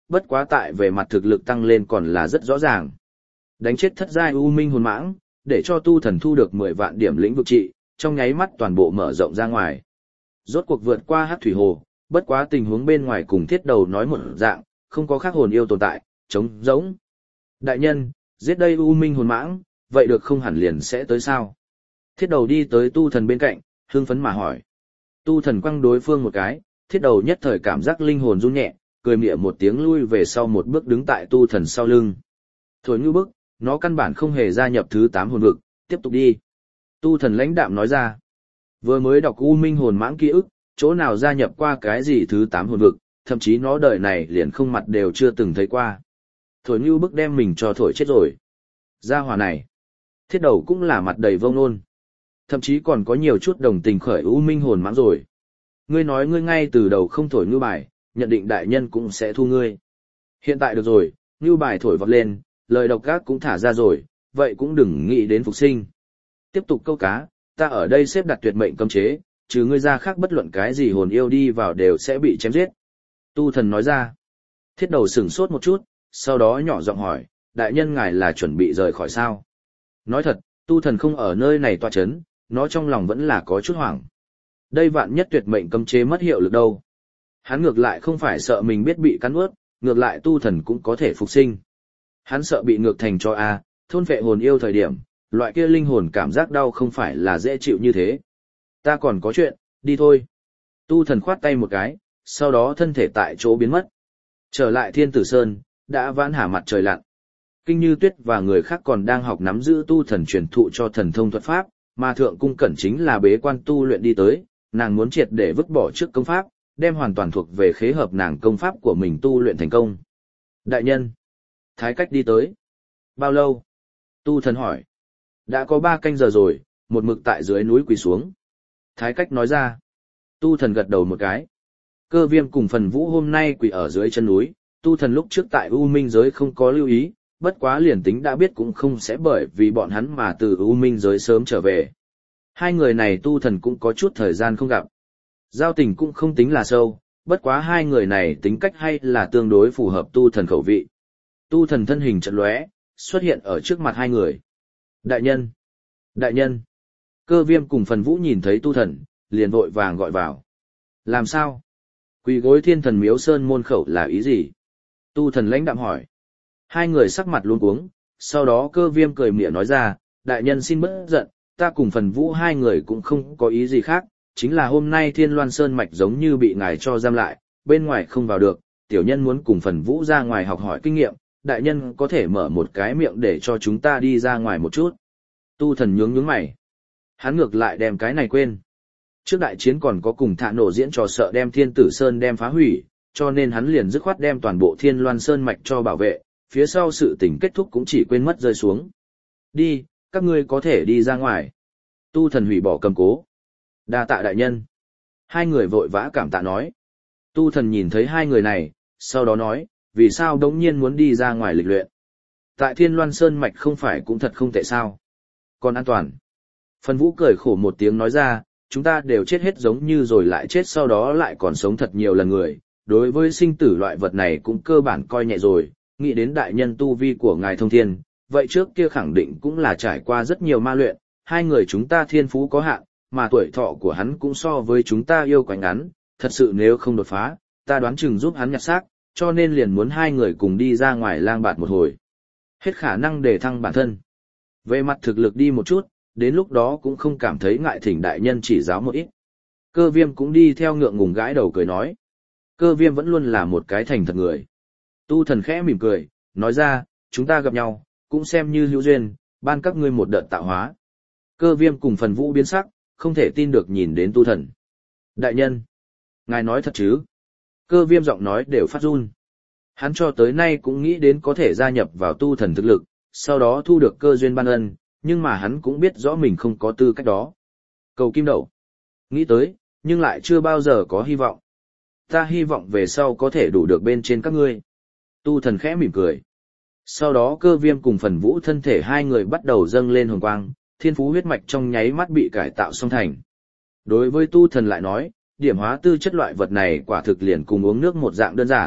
bất quá tại về mặt thực lực tăng lên còn là rất rõ ràng. Đánh chết thất giai U Minh hồn mãng, để cho tu thần thu được 10 vạn điểm lĩnh vực trị, trong nháy mắt toàn bộ mở rộng ra ngoài. Rốt cuộc vượt qua Hắc Thủy Hồ, bất quá tình huống bên ngoài cùng Thiết Đầu nói một dạng, không có khác hồn yêu tồn tại, trống rỗng. Đại nhân, giết đây U Minh hồn mãng, vậy được không hẳn liền sẽ tới sao? Thiết Đầu đi tới tu thần bên cạnh, hưng phấn mà hỏi. Tu thần quăng đối phương một cái, Thiết Đầu nhất thời cảm giác linh hồn run nhẹ, cười mỉa một tiếng lui về sau một bước đứng tại tu thần sau lưng. Thổi như bức, nó căn bản không hề gia nhập thứ 8 hồn vực, tiếp tục đi. Tu thần lãnh đạm nói ra. Vừa mới đọc U Minh hồn mãng ký ức, chỗ nào gia nhập qua cái gì thứ 8 hồn vực, thậm chí nó đời này liền không mặt đều chưa từng thấy qua. Thổi như bức đem mình cho thổi chết rồi. Gia hỏa này. Thiết Đầu cũng là mặt đầy vông nôn. Thậm chí còn có nhiều chút đồng tình khởi U Minh hồn mãng rồi. Ngươi nói ngươi ngay từ đầu không thổi ngưu bài, nhận định đại nhân cũng sẽ thu ngươi. Hiện tại được rồi, ngưu bài thổi vọt lên, lời độc ác cũng thả ra rồi, vậy cũng đừng nghĩ đến phục sinh. Tiếp tục câu cá, ta ở đây xếp đặt tuyệt mệnh cấm chế, trừ ngươi ra khác bất luận cái gì hồn yêu đi vào đều sẽ bị chém giết. Tu thần nói ra. Thiết Đầu sửng sốt một chút, sau đó nhỏ giọng hỏi, đại nhân ngài là chuẩn bị rời khỏi sao? Nói thật, tu thần không ở nơi này tọa chấn, nó trong lòng vẫn là có chút hoảng. Đây vạn nhất tuyệt mệnh cấm chế mất hiệu lực đâu. Hắn ngược lại không phải sợ mình biết bị cắn ướt, ngược lại tu thần cũng có thể phục sinh. Hắn sợ bị ngược thành cho A, thôn phệ hồn yêu thời điểm, loại kia linh hồn cảm giác đau không phải là dễ chịu như thế. Ta còn có chuyện, đi thôi. Tu thần khoát tay một cái, sau đó thân thể tại chỗ biến mất. Trở lại Thiên Tử Sơn, đã vãn hà mặt trời lặn. Kinh Như Tuyết và người khác còn đang học nắm giữ tu thần truyền thụ cho thần thông thuật pháp, mà Thượng Cung Cẩn chính là bế quan tu luyện đi tới, nàng muốn triệt để vứt bỏ trước công pháp, đem hoàn toàn thuộc về khế hợp nàng công pháp của mình tu luyện thành công. Đại nhân, Thái Cách đi tới. Bao lâu? Tu thần hỏi. Đã có 3 canh giờ rồi, một mực tại dưới núi quỳ xuống. Thái Cách nói ra. Tu thần gật đầu một cái. Cơ Viêm cùng Phần Vũ hôm nay quỳ ở dưới chân núi, tu thần lúc trước tại U Minh giới không có lưu ý, bất quá liền tính đã biết cũng không sẽ bởi vì bọn hắn mà từ U Minh giới sớm trở về. Hai người này tu thần cũng có chút thời gian không gặp. Giao tình cũng không tính là sâu, bất quá hai người này tính cách hay là tương đối phù hợp tu thần khẩu vị. Tu thần thân hình chợt lóe, xuất hiện ở trước mặt hai người. Đại nhân! Đại nhân! Cơ Viêm cùng Phần Vũ nhìn thấy tu thần, liền vội vàng gọi vào. Làm sao? Quỳ gối Thiên Thần Miếu Sơn môn khẩu là ý gì? Tu thần lãnh đạm hỏi. Hai người sắc mặt luống cuống, sau đó Cơ Viêm cười mỉa nói ra, đại nhân xin bớt giận, ta cùng Phần Vũ hai người cũng không có ý gì khác, chính là hôm nay Thiên Loan Sơn mạch giống như bị ngài cho giam lại, bên ngoài không vào được, tiểu nhân muốn cùng Phần Vũ ra ngoài học hỏi kinh nghiệm, đại nhân có thể mở một cái miệng để cho chúng ta đi ra ngoài một chút. Tu thần nhướng mày. Hắn ngược lại đem cái này quên. Trước đại chiến còn có cùng Thạ Nổ diễn trò sợ đem Thiên Tử Sơn đem phá hủy, cho nên hắn liền dứt khoát đem toàn bộ Thiên Loan Sơn mạch cho bảo vệ, phía sau sự tình kết thúc cũng chỉ quên mất rơi xuống. Đi, các ngươi có thể đi ra ngoài. Tu thần hủy bỏ cầm cố. Đa tạ đại nhân. Hai người vội vã cảm tạ nói. Tu thần nhìn thấy hai người này, sau đó nói, vì sao đống nhiên muốn đi ra ngoài lịch luyện. Tại Thiên Loan Sơn mạch không phải cũng thật không tệ sao. Còn an toàn. Phần Vũ cười khổ một tiếng nói ra, chúng ta đều chết hết giống như rồi lại chết sau đó lại còn sống thật nhiều lần người. Đối với sinh tử loại vật này cũng cơ bản coi nhẹ rồi, nghĩ đến đại nhân tu vi của ngài thông thiên, vậy trước kia khẳng định cũng là trải qua rất nhiều ma luyện, hai người chúng ta thiên phú có hạn, mà tuổi thọ của hắn cũng so với chúng ta yêu quái ngắn, thật sự nếu không đột phá, ta đoán chừng giúp hắn nhặt xác, cho nên liền muốn hai người cùng đi ra ngoài lang bạt một hồi. Hết khả năng để thăng bản thân. Về mặt thực lực đi một chút, đến lúc đó cũng không cảm thấy ngại thỉnh đại nhân chỉ giáo một ít. Cơ Viêm cũng đi theo ngượng ngùng gãi đầu cười nói. Cơ Viêm vẫn luôn là một cái thành thật người. Tu thần khẽ mỉm cười, nói ra, chúng ta gặp nhau, cũng xem như hữu duyên, ban các ngươi một đợt tạo hóa. Cơ Viêm cùng Phần Vũ biến sắc, không thể tin được nhìn đến tu thần. Đại nhân, ngài nói thật chứ? Cơ Viêm giọng nói đều phát run. Hắn cho tới nay cũng nghĩ đến có thể gia nhập vào tu thần thực lực, sau đó thu được cơ duyên ban ân, nhưng mà hắn cũng biết rõ mình không có tư cách đó. Cầu kim đậu. Nghĩ tới, nhưng lại chưa bao giờ có hy vọng. Ta hy vọng về sau có thể đủ được bên trên các ngươi. Tu thần khẽ mỉm cười. Sau đó Cơ Viêm cùng Phần Vũ thân thể hai người bắt đầu dâng lên hồng quang, thiên phú huyết mạch trong nháy mắt bị cải tạo xong thành. Đối với tu thần lại nói, điểm hóa tư chất loại vật này quả thực liền cùng uống nước một dạng đơn giản,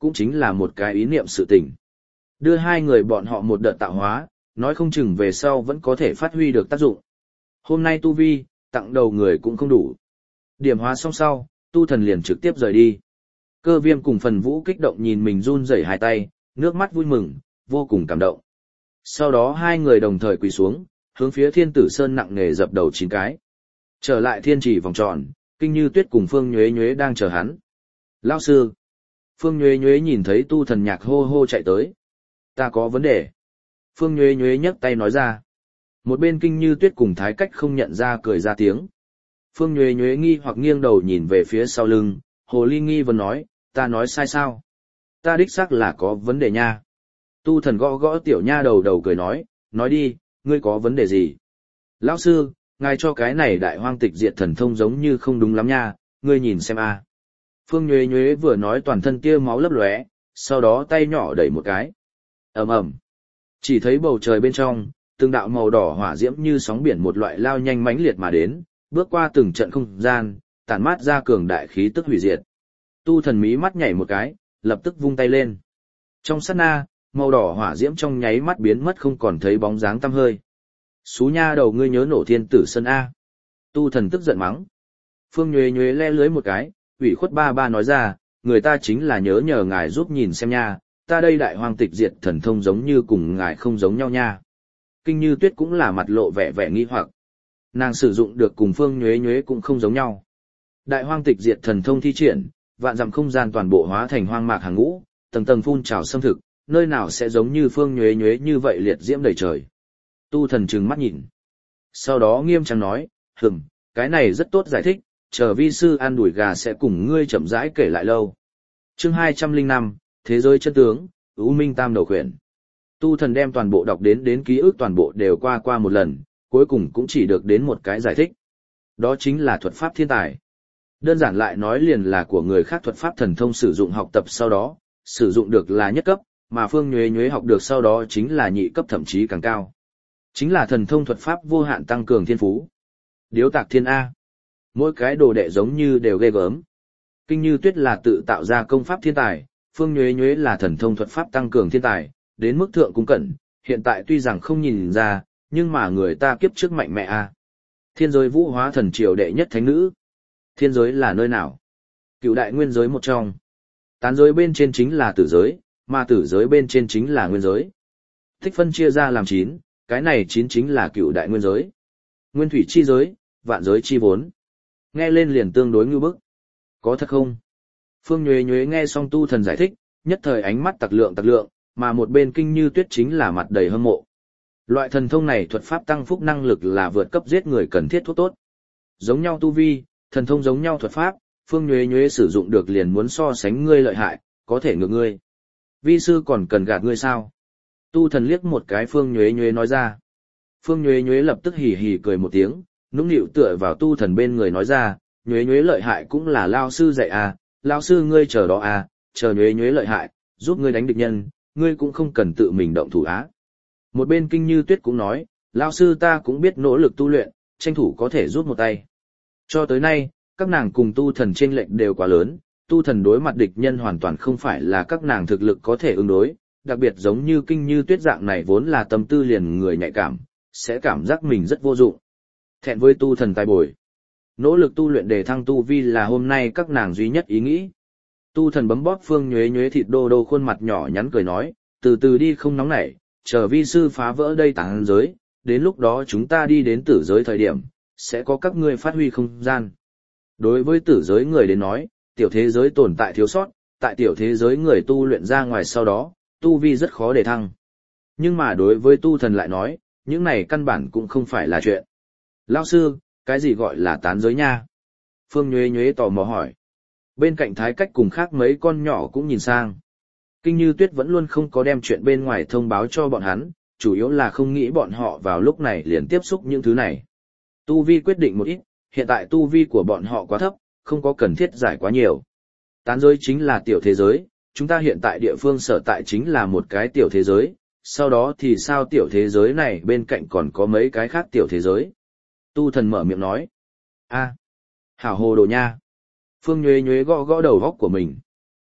cũng chính là một cái ý niệm sự tình. Đưa hai người bọn họ một đợt tạo hóa, nói không chừng về sau vẫn có thể phát huy được tác dụng. Hôm nay tu vi, tặng đầu người cũng không đủ. Điểm hóa xong sau, tu thần liền trực tiếp rời đi. Cơ Viêm cùng Phần Vũ kích động nhìn mình run rẩy hai tay, nước mắt vui mừng, vô cùng cảm động. Sau đó hai người đồng thời quỳ xuống, hướng phía Thiên Tử Sơn nặng nề dập đầu 9 cái. Trở lại thiên trì vòng tròn, Kinh Như Tuyết cùng Phương Nhuế Nhuế đang chờ hắn. Lão sư. Phương Nhuế Nhuế nhìn thấy tu thần nhạc hô hô chạy tới. Ta có vấn đề. Phương Nhuế Nhuế nhấc tay nói ra. Một bên Kinh Như Tuyết cùng Thái Cách không nhận ra cười ra tiếng. Phương Nhuế Nhuế nghi hoặc nghiêng đầu nhìn về phía sau lưng, Hồ Ly nghi vấn nói, ta nói sai sao? Ta đích xác là có vấn đề nha. Tu thần gõ gõ tiểu nha đầu đầu cười nói đi, ngươi có vấn đề gì? Lão sư, ngài cho cái này đại hoang tịch diệt thần thông giống như không đúng lắm nha, ngươi nhìn xem a. Phương Nhuế Nhuế vừa nói toàn thân tia máu lấp lóe, sau đó tay nhỏ đẩy một cái. Ầm ầm. Chỉ thấy bầu trời bên trong, từng đạo màu đỏ hỏa diễm như sóng biển một loại lao nhanh mãnh liệt mà đến, bước qua từng trận không gian, tản mát ra cường đại khí tức hủy diệt. Tu thần mí mắt nhảy một cái, lập tức vung tay lên. Trong sát na, màu đỏ hỏa diễm trong nháy mắt biến mất không còn thấy bóng dáng tăm hơi. Xú nha đầu ngươi nhớ nổ Thiên Tử Sơn A. Tu thần tức giận mắng. Phương Nhuế Nhuế le lưới một cái, ủy khuất ba ba nói ra, người ta chính là nhờ ngài giúp nhìn xem nha, ta đây đại hoang tịch diệt thần thông giống như cùng ngài không giống nhau nha. Kinh Như Tuyết cũng là mặt lộ vẻ vẻ nghi hoặc. Nàng sử dụng được cùng Phương Nhuế Nhuế cũng không giống nhau. Đại hoang tịch diệt thần thông thi triển, vạn dặm không gian toàn bộ hóa thành hoang mạc hàng ngũ, tầng tầng phun trào xâm thực, nơi nào sẽ giống như Phương Nhuế Nhuế như vậy liệt diễm đầy trời. Tu thần trừng mắt nhìn. Sau đó nghiêm trang nói, cái này rất tốt giải thích, chờ vi sư ăn đuổi gà sẽ cùng ngươi chậm rãi kể lại lâu. Chương 205, Thế giới chân tướng, U Minh Tam đầu khuyển. Tu thần đem toàn bộ đọc đến ký ức toàn bộ đều qua một lần, cuối cùng cũng chỉ được đến một cái giải thích. Đó chính là thuật pháp thiên tài. Đơn giản lại nói liền là của người khác thuật pháp thần thông sử dụng học tập sau đó, sử dụng được là nhất cấp, mà Phương Nhuế Nhuế học được sau đó chính là nhị cấp thậm chí càng cao. Chính là thần thông thuật pháp vô hạn tăng cường thiên phú. Điếu tạc thiên A. Mỗi cái đồ đệ giống như đều ghê gớm. Kinh Như Tuyết là tự tạo ra công pháp thiên tài, Phương Nhuế Nhuế là thần thông thuật pháp tăng cường thiên tài, đến mức thượng cung cẩn, hiện tại tuy rằng không nhìn ra, nhưng mà người ta kiếp trước mạnh mẽ A. Thiên giới vũ hóa thần triều đệ nhất thánh nữ. Thiên giới là nơi nào? Cựu đại nguyên giới một trong. Tán giới bên trên chính là tử giới, mà tử giới bên trên chính là nguyên giới. Thích phân chia ra làm 9, cái này 9 chính là cựu đại nguyên giới. Nguyên thủy chi giới, vạn giới chi vốn. Nghe lên liền tương đối ngư bức. Có thật không? Phương Nhuế Nhuế nghe xong tu thần giải thích, nhất thời ánh mắt tặc lượng, mà một bên Kinh Như Tuyết chính là mặt đầy hâm mộ. Loại thần thông này thuật pháp tăng phúc năng lực là vượt cấp giết người cần thiết thuốc tốt. Giống nhau tu vi, thần thông giống nhau thuật pháp, Phương Nhuế Nhuế sử dụng được liền muốn so sánh ngươi lợi hại, có thể ngược ngươi. Vi sư còn cần gạt ngươi sao? Tu thần liếc một cái Phương Nhuế Nhuế nói ra. Phương Nhuế Nhuế lập tức hì hì cười một tiếng, nũng nịu tựa vào tu thần bên người nói ra, Nhuế Nhuế lợi hại cũng là lao sư dạy à, lao sư ngươi chờ đó à, chờ Nhuế Nhuế lợi hại, giúp ngươi đánh địch nhân, ngươi cũng không cần tự mình động thủ á. Một bên Kinh Như Tuyết cũng nói, lao sư ta cũng biết nỗ lực tu luyện, tranh thủ có thể giúp một tay. Cho tới nay, các nàng cùng tu thần chênh lệch đều quá lớn, tu thần đối mặt địch nhân hoàn toàn không phải là các nàng thực lực có thể ứng đối, đặc biệt giống như Kinh Như Tuyết dạng này vốn là tâm tư liền người nhạy cảm, sẽ cảm giác mình rất vô dụng. Thẹn với tu thần tài bồi. Nỗ lực tu luyện để thăng tu vi là hôm nay các nàng duy nhất ý nghĩ. Tu thần bấm bóp Phương Nhuế Nhuế thịt đô đô khuôn mặt nhỏ nhắn cười nói, từ từ đi không nóng nảy, chờ vi sư phá vỡ đây tàng giới, đến lúc đó chúng ta đi đến tử giới thời điểm, sẽ có các ngươi phát huy không gian. Đối với tử giới người đến nói, tiểu thế giới tồn tại thiếu sót, tại tiểu thế giới người tu luyện ra ngoài sau đó, tu vi rất khó để thăng. Nhưng mà đối với tu thần lại nói, những này căn bản cũng không phải là chuyện. Lão sư, cái gì gọi là tán giới nha? Phương Nhuế Nhuế tò mò hỏi. Bên cạnh Thái Cách cùng khác mấy con nhỏ cũng nhìn sang. Kinh Như Tuyết vẫn luôn không có đem chuyện bên ngoài thông báo cho bọn hắn, chủ yếu là không nghĩ bọn họ vào lúc này liền tiếp xúc những thứ này. Tu vi quyết định một ít, hiện tại tu vi của bọn họ quá thấp, không có cần thiết giải quá nhiều. Tán giới chính là tiểu thế giới, chúng ta hiện tại địa phương sở tại chính là một cái tiểu thế giới, sau đó thì sao tiểu thế giới này bên cạnh còn có mấy cái khác tiểu thế giới. Tu thần mở miệng nói. A, hảo hồ đồ nha. Phương Nhuế Nhuế gõ gõ đầu góc của mình.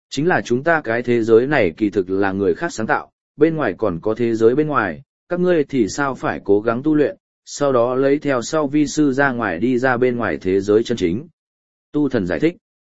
Chính là chúng ta cái thế giới này kỳ thực là người khác sáng tạo, bên ngoài còn có thế giới bên ngoài, các ngươi thì sao phải cố gắng tu luyện, sau đó lấy theo sau vi sư ra ngoài đi ra bên ngoài thế giới chân chính. Tu thần giải thích.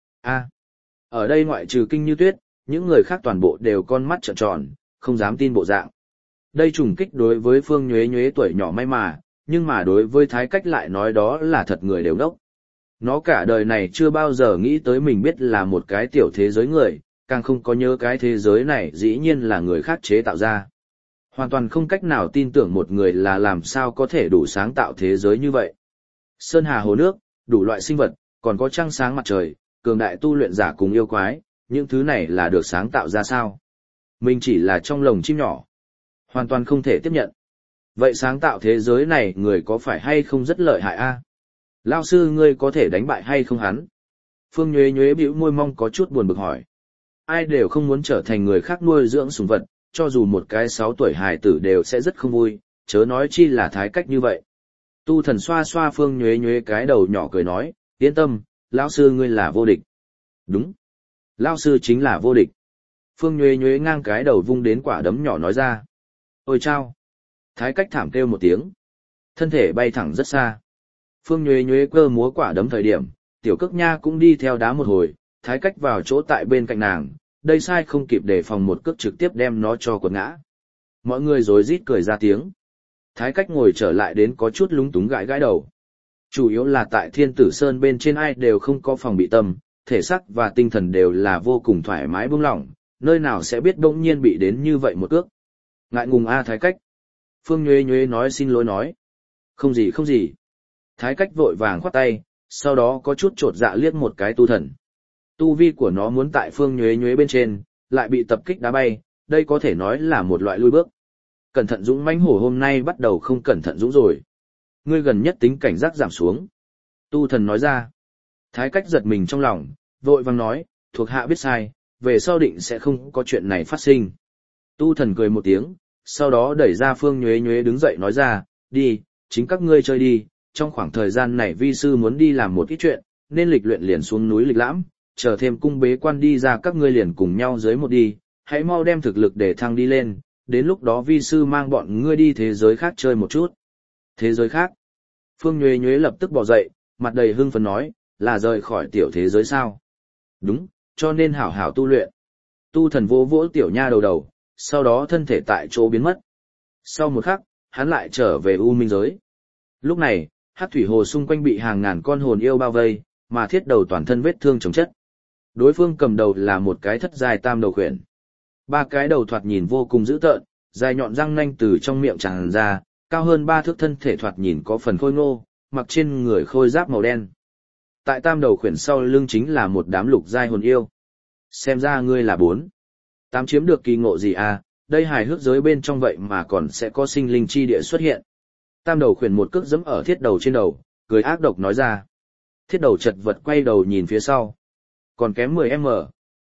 Ở đây ngoại trừ Kinh Như Tuyết, những người khác toàn bộ đều con mắt trợn tròn, không dám tin bộ dạng. Đây trùng kích đối với Phương Nhuế Nhuế tuổi nhỏ may mà, nhưng mà đối với Thái Cách lại nói đó là thật người đều đốc. Nó cả đời này chưa bao giờ nghĩ tới mình biết là một cái tiểu thế giới người, càng không có nhớ cái thế giới này dĩ nhiên là người khác chế tạo ra. Hoàn toàn không cách nào tin tưởng một người là làm sao có thể đủ sáng tạo thế giới như vậy. Sơn hà hồ nước, đủ loại sinh vật, còn có trăng sáng mặt trời, cường đại tu luyện giả cùng yêu quái, những thứ này là được sáng tạo ra sao? Mình chỉ là trong lồng chim nhỏ. Hoàn toàn không thể tiếp nhận. Vậy sáng tạo thế giới này người có phải hay không rất lợi hại a? Lao sư ngươi có thể đánh bại hay không hắn? Phương Nhuế Nhuế bĩu môi mong có chút buồn bực hỏi. Ai đều không muốn trở thành người khác nuôi dưỡng sủng vật, cho dù một cái 6 tuổi hài tử đều sẽ rất không vui, chớ nói chi là Thái Cách như vậy. Tu thần xoa xoa Phương Nhuế Nhuế cái đầu nhỏ cười nói, yên tâm, lão sư ngươi là vô địch. Đúng. Lão sư chính là vô địch. Phương Nhuế Nhuế ngang cái đầu vung đến quả đấm nhỏ nói ra. Ôi chao. Thái Cách thảm kêu một tiếng. Thân thể bay thẳng rất xa. Phương Nhuế Nhuế cơ múa quả đấm thời điểm, Tiểu Cước Nha cũng đi theo đá một hồi, Thái Cách vào chỗ tại bên cạnh nàng, đây sai không kịp đề phòng một cước trực tiếp đem nó cho quật ngã. Mọi người rối rít cười ra tiếng. Thái Cách ngồi trở lại đến có chút lúng túng gãi gãi đầu. Chủ yếu là tại Thiên Tử Sơn bên trên ai đều không có phòng bị tâm, thể xác và tinh thần đều là vô cùng thoải mái buông lỏng, nơi nào sẽ biết bỗng nhiên bị đến như vậy một cước. Ngại ngùng a Thái Cách. Phương Nhuế Nhuế nói xin lỗi nói. Không gì không gì. Thái Cách vội vàng khoát tay, sau đó có chút chột dạ liếc một cái tu thần. Tu vi của nó muốn tại Phương Nhuế Nhuế bên trên, lại bị tập kích đá bay, đây có thể nói là một loại lui bước. Cẩn thận dũng mãnh hổ hôm nay bắt đầu không cẩn thận dũng rồi. Ngươi gần nhất tính cảnh giác giảm xuống. Tu thần nói ra. Thái Cách giật mình trong lòng, vội vàng nói, thuộc hạ biết sai, về sau định sẽ không có chuyện này phát sinh. Tu thần cười một tiếng, sau đó đẩy ra Phương Nhuế Nhuế đứng dậy nói ra, đi, chính các ngươi chơi đi, trong khoảng thời gian này vi sư muốn đi làm một ít chuyện, nên lịch luyện liền xuống núi lịch lãm, chờ thêm cung bế quan đi ra các ngươi liền cùng nhau dưới một đi, hãy mau đem thực lực để thăng đi lên, đến lúc đó vi sư mang bọn ngươi đi thế giới khác chơi một chút. Thế giới khác? Phương Nhuế Nhuế lập tức bỏ dậy, mặt đầy hưng phấn nói, là rời khỏi tiểu thế giới sao? Đúng, cho nên hảo hảo tu luyện. Tu thần vỗ vỗ tiểu nha đầu đầu, sau đó thân thể tại chỗ biến mất. Sau một khắc, hắn lại trở về U Minh giới. Lúc này, Hắc thủy hồ xung quanh bị hàng ngàn con hồn yêu bao vây, mà thiết đầu toàn thân vết thương chồng chất. Đối phương cầm đầu là một cái thất dài tam đầu khuyển. 3 cái đầu thoạt nhìn vô cùng dữ tợn, dài nhọn răng nanh từ trong miệng tràn ra, cao hơn 3 thước thân thể thoạt nhìn có phần khôi ngô, mặc trên người khôi giáp màu đen. Tại tam đầu khuyển sau lưng chính là một đám lục giai hồn yêu. Xem ra ngươi là 4. 8 chiếm được kỳ ngộ gì à, đây hài hước giới bên trong vậy mà còn sẽ có sinh linh chi địa xuất hiện. Tam đầu khuyển một cước giẫm ở thiết đầu trên đầu, cười ác độc nói ra. Thiết đầu chật vật quay đầu nhìn phía sau. Còn kém 10m.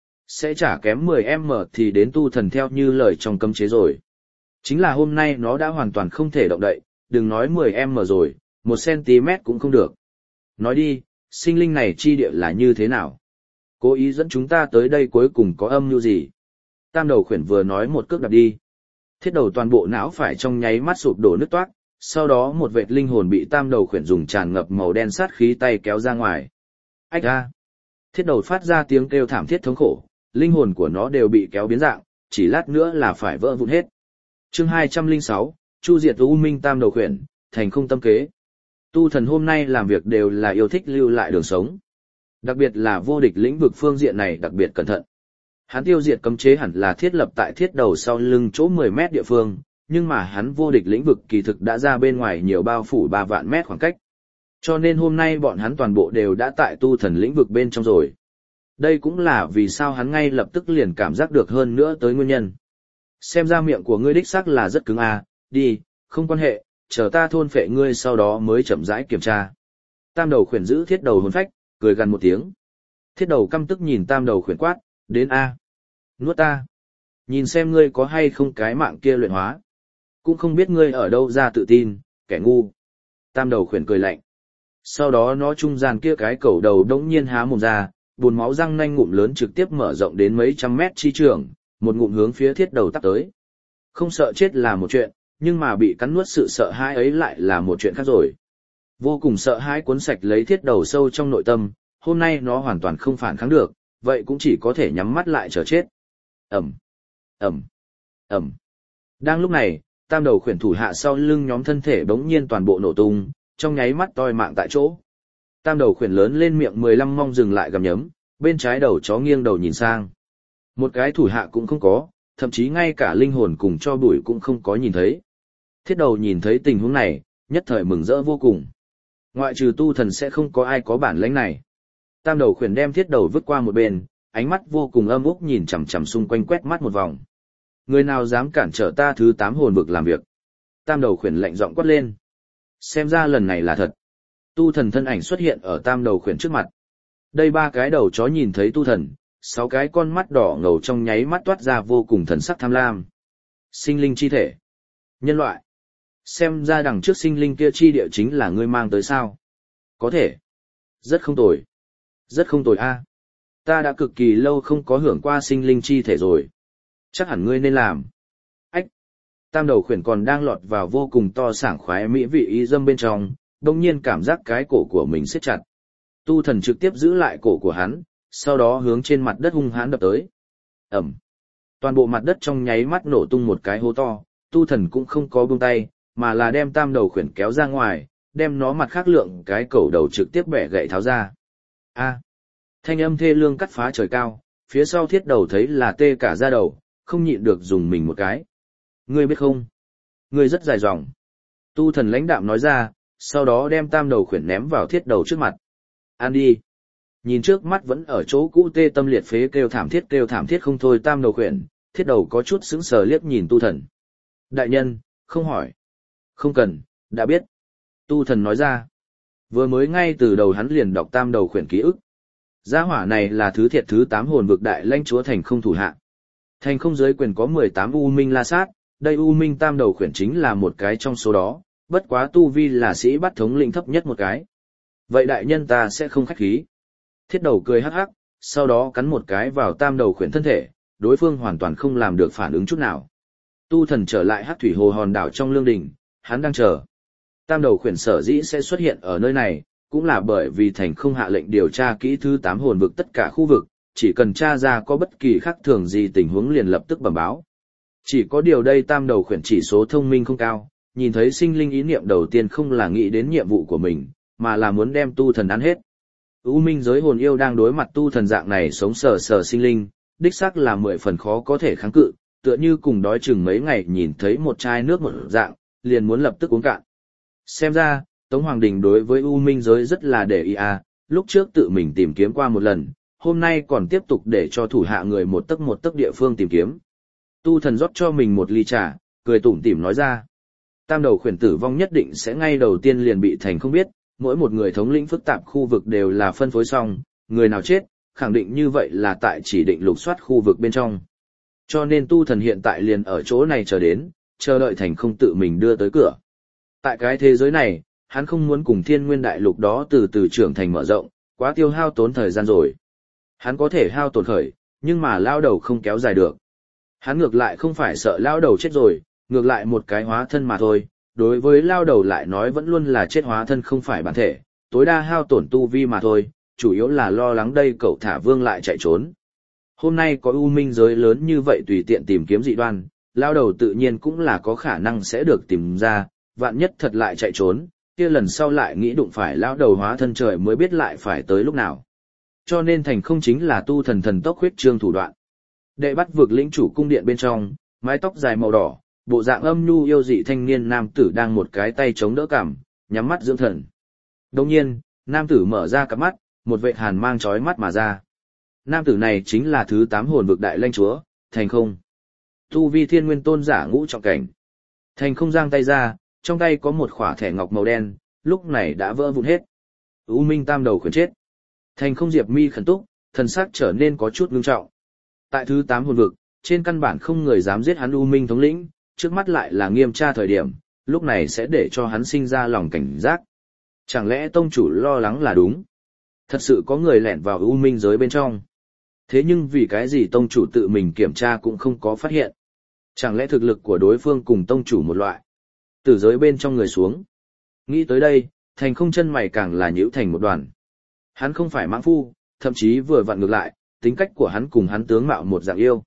Sẽ chả kém 10m thì đến tu thần theo như lời trong cấm chế rồi. Chính là hôm nay nó đã hoàn toàn không thể động đậy, đừng nói 10m rồi, 1cm cũng không được. Nói đi, sinh linh này chi địa là như thế nào? Cố ý dẫn chúng ta tới đây cuối cùng có âm mưu gì? Tam đầu khuyển vừa nói một cước đạp đi. Thiết đầu toàn bộ não phải trong nháy mắt sụp đổ nứt toác, sau đó một vệt linh hồn bị tam đầu khuyển dùng tràn ngập màu đen sát khí tay kéo ra ngoài. Ách a! Thiết đầu phát ra tiếng kêu thảm thiết thống khổ, linh hồn của nó đều bị kéo biến dạng, chỉ lát nữa là phải vỡ vụn hết. Chương 206, Chu diệt U Minh tam đầu khuyển, thành không tâm kế. Tu thần hôm nay làm việc đều là yêu thích lưu lại đường sống. Đặc biệt là vô địch lĩnh vực phương diện này đặc biệt cẩn thận. Hắn tiêu diệt cấm chế hẳn là thiết lập tại thiết đầu sau lưng chỗ 10 mét địa phương, nhưng mà hắn vô địch lĩnh vực kỳ thực đã ra bên ngoài nhiều bao phủ 3 vạn mét khoảng cách. Cho nên hôm nay bọn hắn toàn bộ đều đã tại tu thần lĩnh vực bên trong rồi. Đây cũng là vì sao hắn ngay lập tức liền cảm giác được hơn nữa tới nguyên nhân. Xem ra miệng của ngươi đích xác là rất cứng à, đi, không quan hệ, chờ ta thôn phệ ngươi sau đó mới chậm rãi kiểm tra. Tam đầu khuyển giữ thiết đầu hồn phách, cười gần một tiếng. Thiết đầu căm tức nhìn tam đầu khuyển quát, đến a, nuốt ta. Nhìn xem ngươi có hay không cái mạng kia luyện hóa. Cũng không biết ngươi ở đâu ra tự tin, kẻ ngu. Tam đầu khuyển cười lạnh. Sau đó nó trung gian kia cái cẩu đầu đống nhiên há mồm ra, buồn máu răng nanh ngụm lớn trực tiếp mở rộng đến mấy trăm mét chi trường, một ngụm hướng phía thiết đầu tắp tới. Không sợ chết là một chuyện, nhưng mà bị cắn nuốt sự sợ hãi ấy lại là một chuyện khác rồi. Vô cùng sợ hãi cuốn sạch lấy thiết đầu sâu trong nội tâm, hôm nay nó hoàn toàn không phản kháng được, vậy cũng chỉ có thể nhắm mắt lại chờ chết. Ẩm, Ẩm, Ẩm. Đang lúc này, tam đầu khuyển thủ hạ sau lưng nhóm thân thể bỗng nhiên toàn bộ nổ tung, trong nháy mắt toi mạng tại chỗ. Tam đầu khuyển lớn lên miệng 15 mong dừng lại gầm nhấm, bên trái đầu chó nghiêng đầu nhìn sang. Một cái thủ hạ cũng không có, thậm chí ngay cả linh hồn cùng cho bụi cũng không có nhìn thấy. Thiết đầu nhìn thấy tình huống này, nhất thời mừng rỡ vô cùng. Ngoại trừ tu thần sẽ không có ai có bản lĩnh này. Tam đầu khuyển đem thiết đầu vứt qua một bên, ánh mắt vô cùng âm úc nhìn chằm chằm xung quanh quét mắt một vòng. Người nào dám cản trở ta thứ 8 hồn vực làm việc? Tam đầu khuyển lạnh giọng quát lên. Xem ra lần này là thật. Tu thần thân ảnh xuất hiện ở tam đầu khuyển trước mặt. Đây 3 cái đầu chó nhìn thấy tu thần, 6 cái con mắt đỏ ngầu trong nháy mắt toát ra vô cùng thần sắc tham lam. Sinh linh chi thể. Nhân loại. Xem ra đằng trước sinh linh kia chi địa chính là ngươi mang tới sao? Có thể. Rất không tồi. Rất không tồi a. Ta đã cực kỳ lâu không có hưởng qua sinh linh chi thể rồi. Chắc hẳn ngươi nên làm. Ách. Tam đầu khuyển còn đang lọt vào vô cùng to sảng khoái mỹ vị ý dâm bên trong, đồng nhiên cảm giác cái cổ của mình siết chặt. Tu thần trực tiếp giữ lại cổ của hắn, sau đó hướng trên mặt đất hung hãn đập tới. Ẩm. Toàn bộ mặt đất trong nháy mắt nổ tung một cái hố to, tu thần cũng không có buông tay, mà là đem tam đầu khuyển kéo ra ngoài, đem nó mặt khác lượng cái cổ đầu trực tiếp bẻ gãy tháo ra. A. Thanh âm thê lương cắt phá trời cao, phía sau thiết đầu thấy là tê cả da đầu, không nhịn được dùng mình một cái. Ngươi biết không? Ngươi rất dài dòng. Tu thần lãnh đạm nói ra, sau đó đem tam đầu khuyển ném vào thiết đầu trước mặt. Ăn đi. Nhìn trước mắt vẫn ở chỗ cũ tê tâm liệt phế kêu thảm thiết không thôi tam đầu khuyển, thiết đầu có chút sững sờ liếc nhìn tu thần. Đại nhân, không hỏi. Không cần, đã biết. Tu thần nói ra. Vừa mới ngay từ đầu hắn liền đọc tam đầu khuyển ký ức. Gia hỏa này là thứ thiệt thứ 8 hồn vực đại lãnh chúa thành không thủ hạ. Thành không giới quyền có 18 U Minh La Sát, đây U Minh tam đầu khuyển chính là một cái trong số đó, bất quá tu vi là sĩ bắt thống lĩnh thấp nhất một cái. Vậy đại nhân ta sẽ không khách khí. Thiết đầu cười hắc hắc, sau đó cắn một cái vào tam đầu khuyển thân thể, đối phương hoàn toàn không làm được phản ứng chút nào. Tu thần trở lại hắc thủy hồ hòn đảo trong lương đình, hắn đang chờ. Tam đầu khuyển sở dĩ sẽ xuất hiện ở nơi này, cũng là bởi vì thành không hạ lệnh điều tra kỹ thứ 8 hồn vực tất cả khu vực, chỉ cần tra ra có bất kỳ khác thường gì tình huống liền lập tức bẩm báo. Chỉ có điều đây tam đầu khuyển chỉ số thông minh không cao, nhìn thấy sinh linh ý niệm đầu tiên không là nghĩ đến nhiệm vụ của mình, mà là muốn đem tu thần ăn hết. U minh giới hồn yêu đang đối mặt tu thần dạng này sống sờ sờ sinh linh, đích xác là 10 phần khó có thể kháng cự, tựa như cùng đói chừng mấy ngày nhìn thấy một chai nước một dạng, liền muốn lập tức uống cạn. Xem ra, Tống Hoàng Đình đối với U minh giới rất là để ý à, lúc trước tự mình tìm kiếm qua một lần, hôm nay còn tiếp tục để cho thủ hạ người một tấc địa phương tìm kiếm. Tu thần rót cho mình một ly trà, cười tủm tỉm nói ra. Tam đầu khuyển tử vong nhất định sẽ ngay đầu tiên liền bị thành không biết, mỗi một người thống lĩnh phức tạp khu vực đều là phân phối xong, người nào chết, khẳng định như vậy là tại chỉ định lục soát khu vực bên trong. Cho nên tu thần hiện tại liền ở chỗ này chờ đến, chờ đợi thành không tự mình đưa tới cửa. Tại cái thế giới này, hắn không muốn cùng thiên nguyên đại lục đó từ từ trưởng thành mở rộng, quá tiêu hao tốn thời gian rồi. Hắn có thể hao tổn khởi, nhưng mà lao đầu không kéo dài được. Hắn ngược lại không phải sợ lao đầu chết rồi, ngược lại một cái hóa thân mà thôi, đối với lao đầu lại nói vẫn luôn là chết hóa thân không phải bản thể, tối đa hao tổn tu vi mà thôi, chủ yếu là lo lắng đây cậu thả vương lại chạy trốn. Hôm nay có U minh giới lớn như vậy tùy tiện tìm kiếm dị đoan, lao đầu tự nhiên cũng là có khả năng sẽ được tìm ra, vạn nhất thật lại chạy trốn, kia lần sau lại nghĩ đụng phải lao đầu hóa thân trời mới biết lại phải tới lúc nào. Cho nên thành không chính là tu thần thần tốc huyết trương thủ đoạn. Đệ bắt vực lĩnh chủ cung điện bên trong, mái tóc dài màu đỏ, bộ dạng âm nhu yêu dị thanh niên nam tử đang một cái tay chống đỡ cằm, nhắm mắt dưỡng thần. Đồng nhiên, nam tử mở ra cặp mắt, một vệt hàn mang chói mắt mà ra. Nam tử này chính là thứ 8 hồn vực đại lãnh chúa, Thành Không. Tu vi thiên nguyên tôn giả ngũ trọng cảnh. Thành Không giang tay ra, trong tay có một khỏa thẻ ngọc màu đen, lúc này đã vỡ vụn hết. U minh tam đầu khuyển chết. Thành Không diệp mi khẩn túc, thần sắc trở nên có chút ngưng trọng. Tại thứ 8 hồn vực, trên căn bản không người dám giết hắn U minh thống lĩnh, trước mắt lại là nghiêm tra thời điểm, lúc này sẽ để cho hắn sinh ra lòng cảnh giác. Chẳng lẽ tông chủ lo lắng là đúng? Thật sự có người lẻn vào U Minh giới bên trong. Thế nhưng vì cái gì tông chủ tự mình kiểm tra cũng không có phát hiện. Chẳng lẽ thực lực của đối phương cùng tông chủ một loại? Từ giới bên trong người xuống. Nghĩ tới đây, Thành Không chân mày càng là nhíu thành một đoàn. Hắn không phải mãng phu, thậm chí vừa vặn ngược lại, tính cách của hắn cùng hắn tướng mạo một dạng yêu.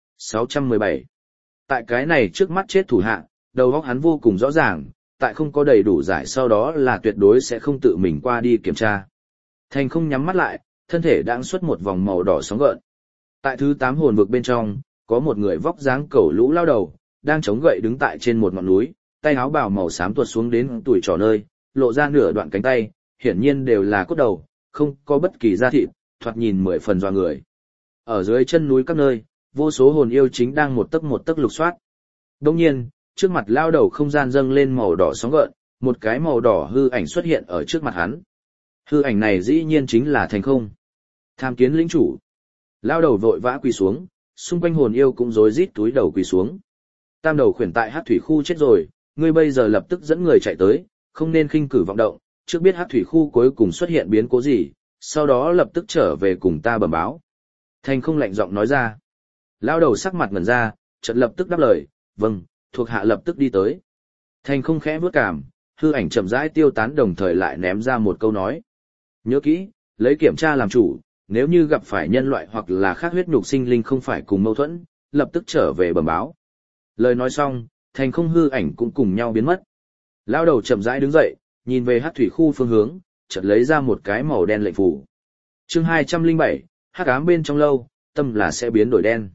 617. Tại cái này trước mắt chết thủ hạ, đầu óc hắn vô cùng rõ ràng, tại không có đầy đủ giải sau đó là tuyệt đối sẽ không tự mình qua đi kiểm tra. Thành Không nhắm mắt lại, thân thể đang xuất một vòng màu đỏ sóng gợn. Tại thứ 8 hồn vực bên trong, có một người vóc dáng cẩu lũ lao đầu, đang chống gậy đứng tại trên một ngọn núi, tay áo bào màu xám tuột xuống đến tuổi trỏ nơi, lộ ra nửa đoạn cánh tay, hiển nhiên đều là cốt đầu, không có bất kỳ da thịt, thoạt nhìn 10 phần doa người. Ở dưới chân núi các nơi, vô số hồn yêu chính đang một tấc lục soát. Đương nhiên, trước mặt lao đầu không gian dâng lên màu đỏ sóng gợn, một cái màu đỏ hư ảnh xuất hiện ở trước mặt hắn. Hư ảnh này dĩ nhiên chính là Thành Không. Tham kiến lĩnh chủ. Lao đầu vội vã quỳ xuống, xung quanh hồn yêu cũng rối rít túi đầu quỳ xuống. Tam đầu khuyển tại Hắc thủy khu chết rồi, ngươi bây giờ lập tức dẫn người chạy tới, không nên khinh cử vọng động, trước biết Hắc thủy khu cuối cùng xuất hiện biến cố gì, sau đó lập tức trở về cùng ta bẩm báo. Thành Không lạnh giọng nói ra. Lao đầu sắc mặt ngẩn ra, chợt lập tức đáp lời, vâng, thuộc hạ lập tức đi tới. Thành Không khẽ vuốt cảm, hư ảnh chậm rãi tiêu tán đồng thời lại ném ra một câu nói. Nhớ kỹ, lấy kiểm tra làm chủ, nếu như gặp phải nhân loại hoặc là khác huyết nhục sinh linh không phải cùng mâu thuẫn, lập tức trở về bẩm báo. Lời nói xong, Thành Không hư ảnh cũng cùng nhau biến mất. Lao đầu chậm rãi đứng dậy, nhìn về Hắc thủy khu phương hướng, chợt lấy ra một cái màu đen lệnh phù. Chương 207, hắc ám bên trong lâu, tâm là sẽ biến đổi đen.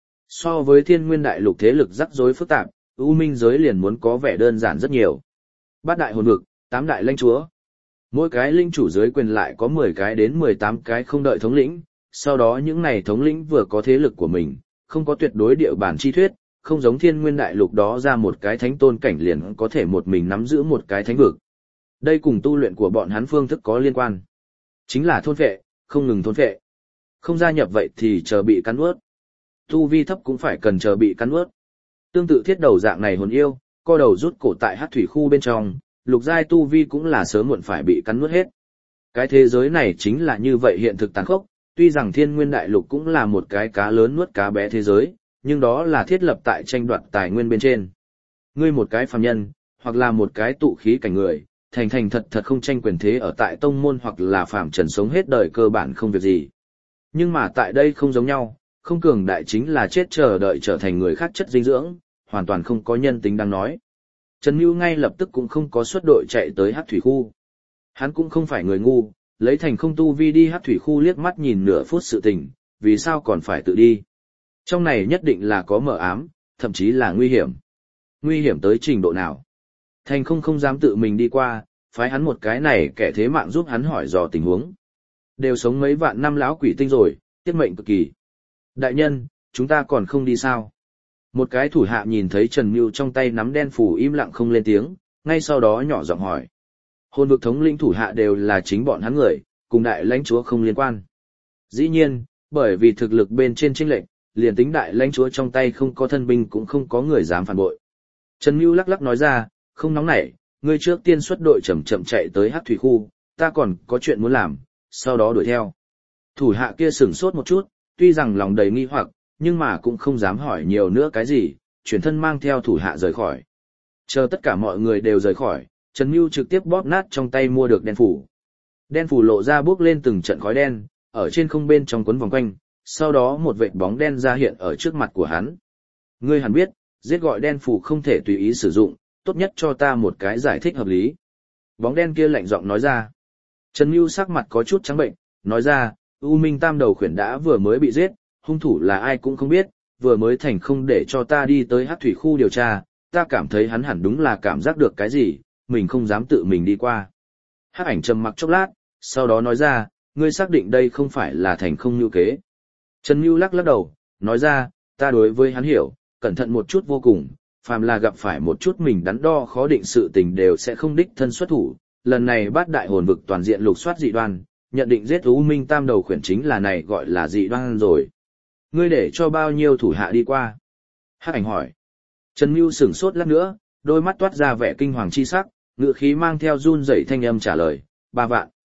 So với Thiên Nguyên Đại Lục thế lực rắc rối phức tạp, U Minh giới liền muốn có vẻ đơn giản rất nhiều. Bát đại hồn vực, 8 đại lãnh chúa. Mỗi cái linh chủ dưới quyền lại có 10 cái đến 18 cái không đợi thống lĩnh, sau đó những này thống lĩnh vừa có thế lực của mình, không có tuyệt đối địa bản chi thuyết, không giống Thiên Nguyên Đại Lục đó ra một cái thánh tôn cảnh liền có thể một mình nắm giữ một cái thánh vực. Đây cùng tu luyện của bọn hắn phương thức có liên quan. Chính là thôn phệ, không ngừng thôn phệ. Không gia nhập vậy thì chờ bị cắn nuốt. Tu vi thấp cũng phải cần chờ bị cắn nuốt. Tương tự thiết đầu dạng này hồn yêu, co đầu rút cổ tại Hắc thủy khu bên trong, lục giai tu vi cũng là sớm muộn phải bị cắn nuốt hết. Cái thế giới này chính là như vậy hiện thực tàn khốc, tuy rằng Thiên Nguyên Đại Lục cũng là một cái cá lớn nuốt cá bé thế giới, nhưng đó là thiết lập tại tranh đoạt tài nguyên bên trên. Ngươi một cái phàm nhân, hoặc là một cái tụ khí cảnh người, thành thành thật thật không tranh quyền thế ở tại tông môn hoặc là phàm trần sống hết đời cơ bản không việc gì. Nhưng mà tại đây không giống nhau, không cường đại chính là chết chờ đợi trở thành người khác chất dinh dưỡng, hoàn toàn không có nhân tính đang nói. Trần Nhu ngay lập tức cũng không có xuất đội chạy tới Hắc thủy khu. Hắn cũng không phải người ngu, lấy Thành Không tu vi đi Hắc thủy khu liếc mắt nhìn nửa phút sự tình, vì sao còn phải tự đi. Trong này nhất định là có mờ ám, thậm chí là nguy hiểm. Nguy hiểm tới trình độ nào? Thành Không không dám tự mình đi qua, phái hắn một cái này kẻ thế mạng giúp hắn hỏi dò tình huống. Đều sống mấy vạn năm lão quỷ tinh rồi, tiết mệnh cực kỳ. Đại nhân, chúng ta còn không đi sao? Một cái thủ hạ nhìn thấy Trần Mưu trong tay nắm đen phủ im lặng không lên tiếng, ngay sau đó nhỏ giọng hỏi. Hồn vực thống lĩnh thủ hạ đều là chính bọn hắn người, cùng đại lãnh chúa không liên quan. Dĩ nhiên, bởi vì thực lực bên trên chênh lệch, liền tính đại lãnh chúa trong tay không có thân binh cũng không có người dám phản bội. Trần Mưu lắc lắc nói ra, không nóng nảy, ngươi trước tiên xuất đội chậm chậm chạy tới Hắc thủy khu, ta còn có chuyện muốn làm, sau đó đuổi theo. Thủ hạ kia sửng sốt một chút, tuy rằng lòng đầy nghi hoặc, nhưng mà cũng không dám hỏi nhiều nữa cái gì, chuyển thân mang theo thủ hạ rời khỏi. Chờ tất cả mọi người đều rời khỏi, Trần Mưu trực tiếp bóp nát trong tay mua được đen phủ. Đen phủ lộ ra bước lên từng trận khói đen, ở trên không bên trong cuốn vòng quanh, sau đó một vệt bóng đen ra hiện ở trước mặt của hắn. Ngươi hẳn biết, giết gọi đen phủ không thể tùy ý sử dụng, tốt nhất cho ta một cái giải thích hợp lý. Bóng đen kia lạnh giọng nói ra. Trần Mưu sắc mặt có chút trắng bệnh, nói ra, U Minh Tam đầu khuyển đã vừa mới bị giết, hung thủ là ai cũng không biết, vừa mới Thành Không để cho ta đi tới Hắc thủy khu điều tra, ta cảm thấy hắn hẳn đúng là cảm giác được cái gì, mình không dám tự mình đi qua. Hắc ảnh trầm mặc chốc lát, sau đó nói ra, ngươi xác định đây không phải là Thành Không mưu kế. Trần Mưu lắc lắc đầu, nói ra, ta đối với hắn hiểu, cẩn thận một chút vô cùng, phàm là gặp phải một chút mình đắn đo khó định sự tình đều sẽ không đích thân xuất thủ. Lần này Bát đại hồn vực toàn diện lục soát dị đoan, nhận định giết U Minh Tam đầu khuyển chính là này gọi là dị đoan rồi. Ngươi để cho bao nhiêu thủ hạ đi qua? Hắc ảnh hỏi. Trần Mưu sửng sốt lát nữa, đôi mắt toát ra vẻ kinh hoàng chi sắc, ngựa khí mang theo run rẩy thanh âm trả lời, 3 vạn.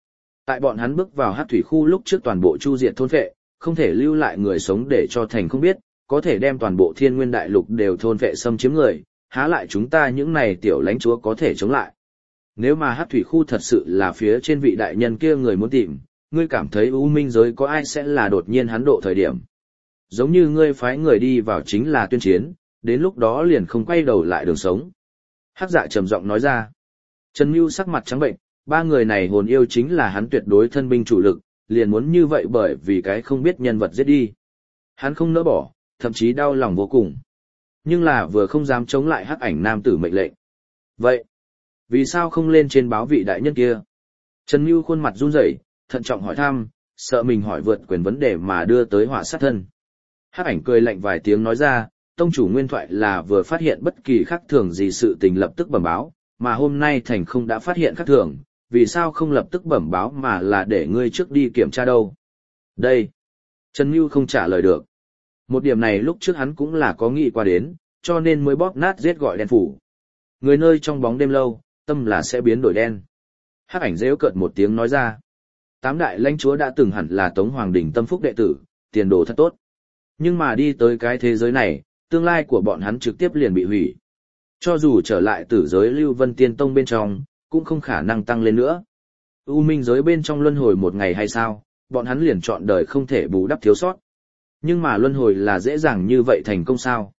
Tại bọn hắn bước vào Hắc thủy khu lúc trước toàn bộ chu diệt thôn phệ, không thể lưu lại người sống để cho thành không biết, có thể đem toàn bộ Thiên Nguyên đại lục đều thôn phệ xâm chiếm người, há lại chúng ta những này tiểu lãnh chúa có thể chống lại. Nếu mà Hắc thủy khu thật sự là phía trên vị đại nhân kia người muốn tìm, ngươi cảm thấy U Minh giới có ai sẽ là đột nhiên hắn độ thời điểm. Giống như ngươi phái người đi vào chính là tuyên chiến, đến lúc đó liền không quay đầu lại đường sống. Hắc Dạ trầm giọng nói ra. Trần Mưu sắc mặt trắng bệnh, ba người này hồn yêu chính là hắn tuyệt đối thân binh chủ lực, liền muốn như vậy bởi vì cái không biết nhân vật giết đi. Hắn không nỡ bỏ, thậm chí đau lòng vô cùng. Nhưng là vừa không dám chống lại Hắc ảnh nam tử mệnh lệnh. Vậy, vì sao không lên trên báo vị đại nhân kia? Trần Mưu khuôn mặt run rẩy, thận trọng hỏi thăm, sợ mình hỏi vượt quyền vấn đề mà đưa tới họa sát thân. Hắc ảnh cười lạnh vài tiếng nói ra, tông chủ nguyên thoại là vừa phát hiện bất kỳ khác thường gì sự tình lập tức bẩm báo, mà hôm nay thành không đã phát hiện khác thường, vì sao không lập tức bẩm báo mà là để ngươi trước đi kiểm tra đâu? Đây. Trần Mưu không trả lời được. Một điểm này lúc trước hắn cũng là có nghĩ qua đến, cho nên mới bóp nát giết gọi đen phủ. Người nơi trong bóng đêm lâu, tâm là sẽ biến đổi đen. Hắc ảnh rêu cợt một tiếng nói ra. Tám đại lãnh chúa đã từng hẳn là Tống Hoàng Đình tâm phúc đệ tử, tiền đồ thật tốt. Nhưng mà đi tới cái thế giới này, tương lai của bọn hắn trực tiếp liền bị hủy. Cho dù trở lại tử giới Lưu Vân Tiên Tông bên trong, cũng không khả năng tăng lên nữa. U Minh giới bên trong luân hồi một ngày hay sao, bọn hắn liền chọn đời không thể bù đắp thiếu sót. Nhưng mà luân hồi là dễ dàng như vậy thành công sao?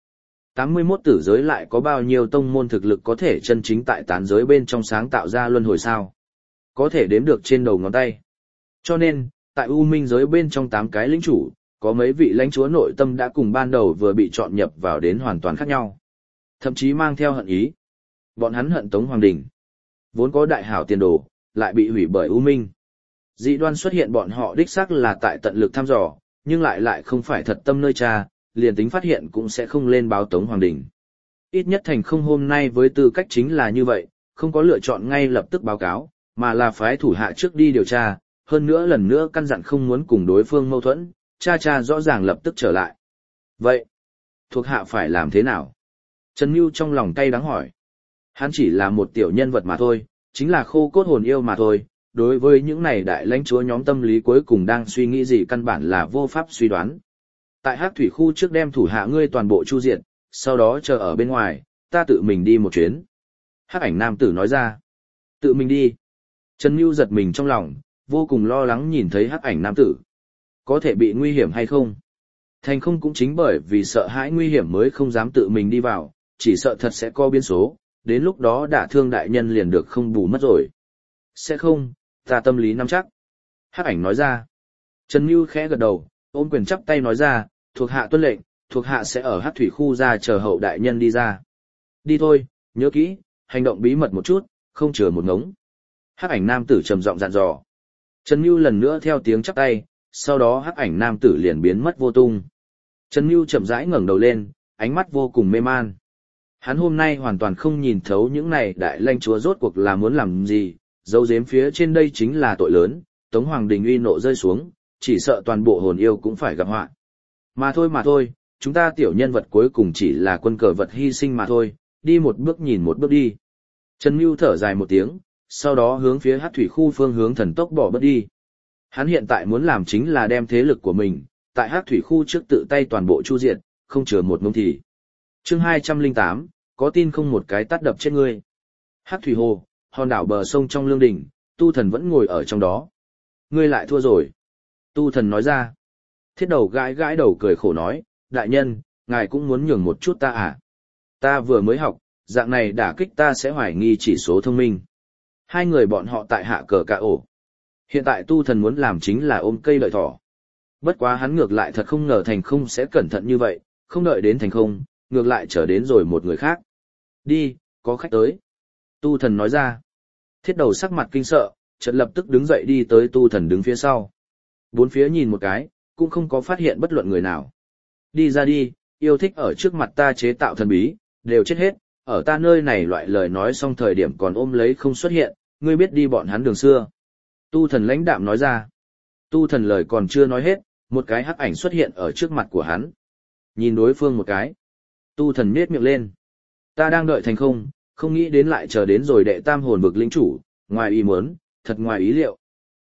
81 tử giới lại có bao nhiêu tông môn thực lực có thể chân chính tại tán giới bên trong sáng tạo ra luân hồi sao? Có thể đếm được trên đầu ngón tay. Cho nên, tại U Minh giới bên trong 8 cái lĩnh chủ, có mấy vị lãnh chúa nội tâm đã cùng ban đầu vừa bị chọn nhập vào đến hoàn toàn khác nhau. Thậm chí mang theo hận ý. Bọn hắn hận Tống Hoàng Đình. Vốn có đại hảo tiền đồ, lại bị hủy bởi U Minh. Dị đoan xuất hiện bọn họ đích xác là tại tận lực thăm dò, nhưng lại không phải thật tâm nơi tra, liền tính phát hiện cũng sẽ không lên báo Tống Hoàng Đình. Ít nhất thành không hôm nay với tư cách chính là như vậy, không có lựa chọn ngay lập tức báo cáo, mà là phái thủ hạ trước đi điều tra, hơn nữa lần nữa căn dặn không muốn cùng đối phương mâu thuẫn, cha rõ ràng lập tức trở lại. Vậy, thuộc hạ phải làm thế nào? Trần Mưu trong lòng cay đắng hỏi. Hắn chỉ là một tiểu nhân vật mà thôi, chính là khô cốt hồn yêu mà thôi, đối với những này đại lãnh chúa nhóm tâm lý cuối cùng đang suy nghĩ gì căn bản là vô pháp suy đoán. Tại Hắc thủy khu trước đem thủ hạ ngươi toàn bộ chu diệt, sau đó chờ ở bên ngoài, ta tự mình đi một chuyến. Hắc ảnh nam tử nói ra. Tự mình đi. Trần Mưu giật mình trong lòng, vô cùng lo lắng nhìn thấy Hắc ảnh nam tử. Có thể bị nguy hiểm hay không? Thành không cũng chính bởi vì sợ hãi nguy hiểm mới không dám tự mình đi vào, chỉ sợ thật sẽ có biến số, đến lúc đó đả thương đại nhân liền được không bù mất rồi. Sẽ không, ta tâm lý nắm chắc. Hắc ảnh nói ra. Trần Mưu khẽ gật đầu, ôm quyền chắp tay nói ra, thuộc hạ tuân lệnh, thuộc hạ sẽ ở Hắc thủy khu ra chờ hậu đại nhân đi ra. Đi thôi, nhớ kỹ, hành động bí mật một chút, không chừa một ngống. Hắc ảnh nam tử trầm giọng dặn dò. Trần Mưu lần nữa theo tiếng chắp tay, sau đó Hắc ảnh nam tử liền biến mất vô tung. Trần Mưu chậm rãi ngẩng đầu lên, ánh mắt vô cùng mê man. Hắn hôm nay hoàn toàn không nhìn thấu những này đại lãnh chúa rốt cuộc là muốn làm gì, dấu giếm phía trên đây chính là tội lớn, Tống Hoàng Đình uy nộ rơi xuống, chỉ sợ toàn bộ hồn yêu cũng phải gặp họa. Mà thôi, chúng ta tiểu nhân vật cuối cùng chỉ là quân cờ vật hy sinh mà thôi, đi một bước nhìn một bước đi. Trần Mưu thở dài một tiếng, sau đó hướng phía Hắc thủy khu phương hướng thần tốc bỏ bước đi. Hắn hiện tại muốn làm chính là đem thế lực của mình, tại Hắc thủy khu trước tự tay toàn bộ chu diệt, không chừa một ngông thì. Chương 208, có tin không một cái tát đập chết ngươi. Hắc thủy hồ, hòn đảo bờ sông trong lương đình, Tu Thần vẫn ngồi ở trong đó. Ngươi lại thua rồi. Tu Thần nói ra. Thiết đầu gãi đầu cười khổ nói, đại nhân, ngài cũng muốn nhường một chút ta à? Ta vừa mới học, dạng này đả kích ta sẽ hoài nghi chỉ số thông minh. Hai người bọn họ tại hạ cờ cả ổ. Hiện tại Tu Thần muốn làm chính là ôm cây lợi thỏ. Bất quá hắn ngược lại thật không ngờ thành không sẽ cẩn thận như vậy, không đợi đến thành không, ngược lại trở đến rồi một người khác. Đi, có khách tới. Tu Thần nói ra. Thiết đầu sắc mặt kinh sợ, chợt lập tức đứng dậy đi tới Tu Thần đứng phía sau. Bốn phía nhìn một cái, cũng không có phát hiện bất luận người nào. Đi ra đi, yêu thích ở trước mặt ta chế tạo thần bí, đều chết hết, ở ta nơi này loại lời nói xong thời điểm còn ôm lấy không xuất hiện, ngươi biết đi bọn hắn đường xưa. Tu Thần lãnh đạm nói ra. Tu Thần lời còn chưa nói hết, một cái hắc ảnh xuất hiện ở trước mặt của hắn. Nhìn đối phương một cái. Tu Thần nhếch miệng lên. Ta đang đợi thành không, không nghĩ đến lại chờ đến rồi đệ tam hồn vực lĩnh chủ, ngoài ý muốn, thật ngoài ý liệu.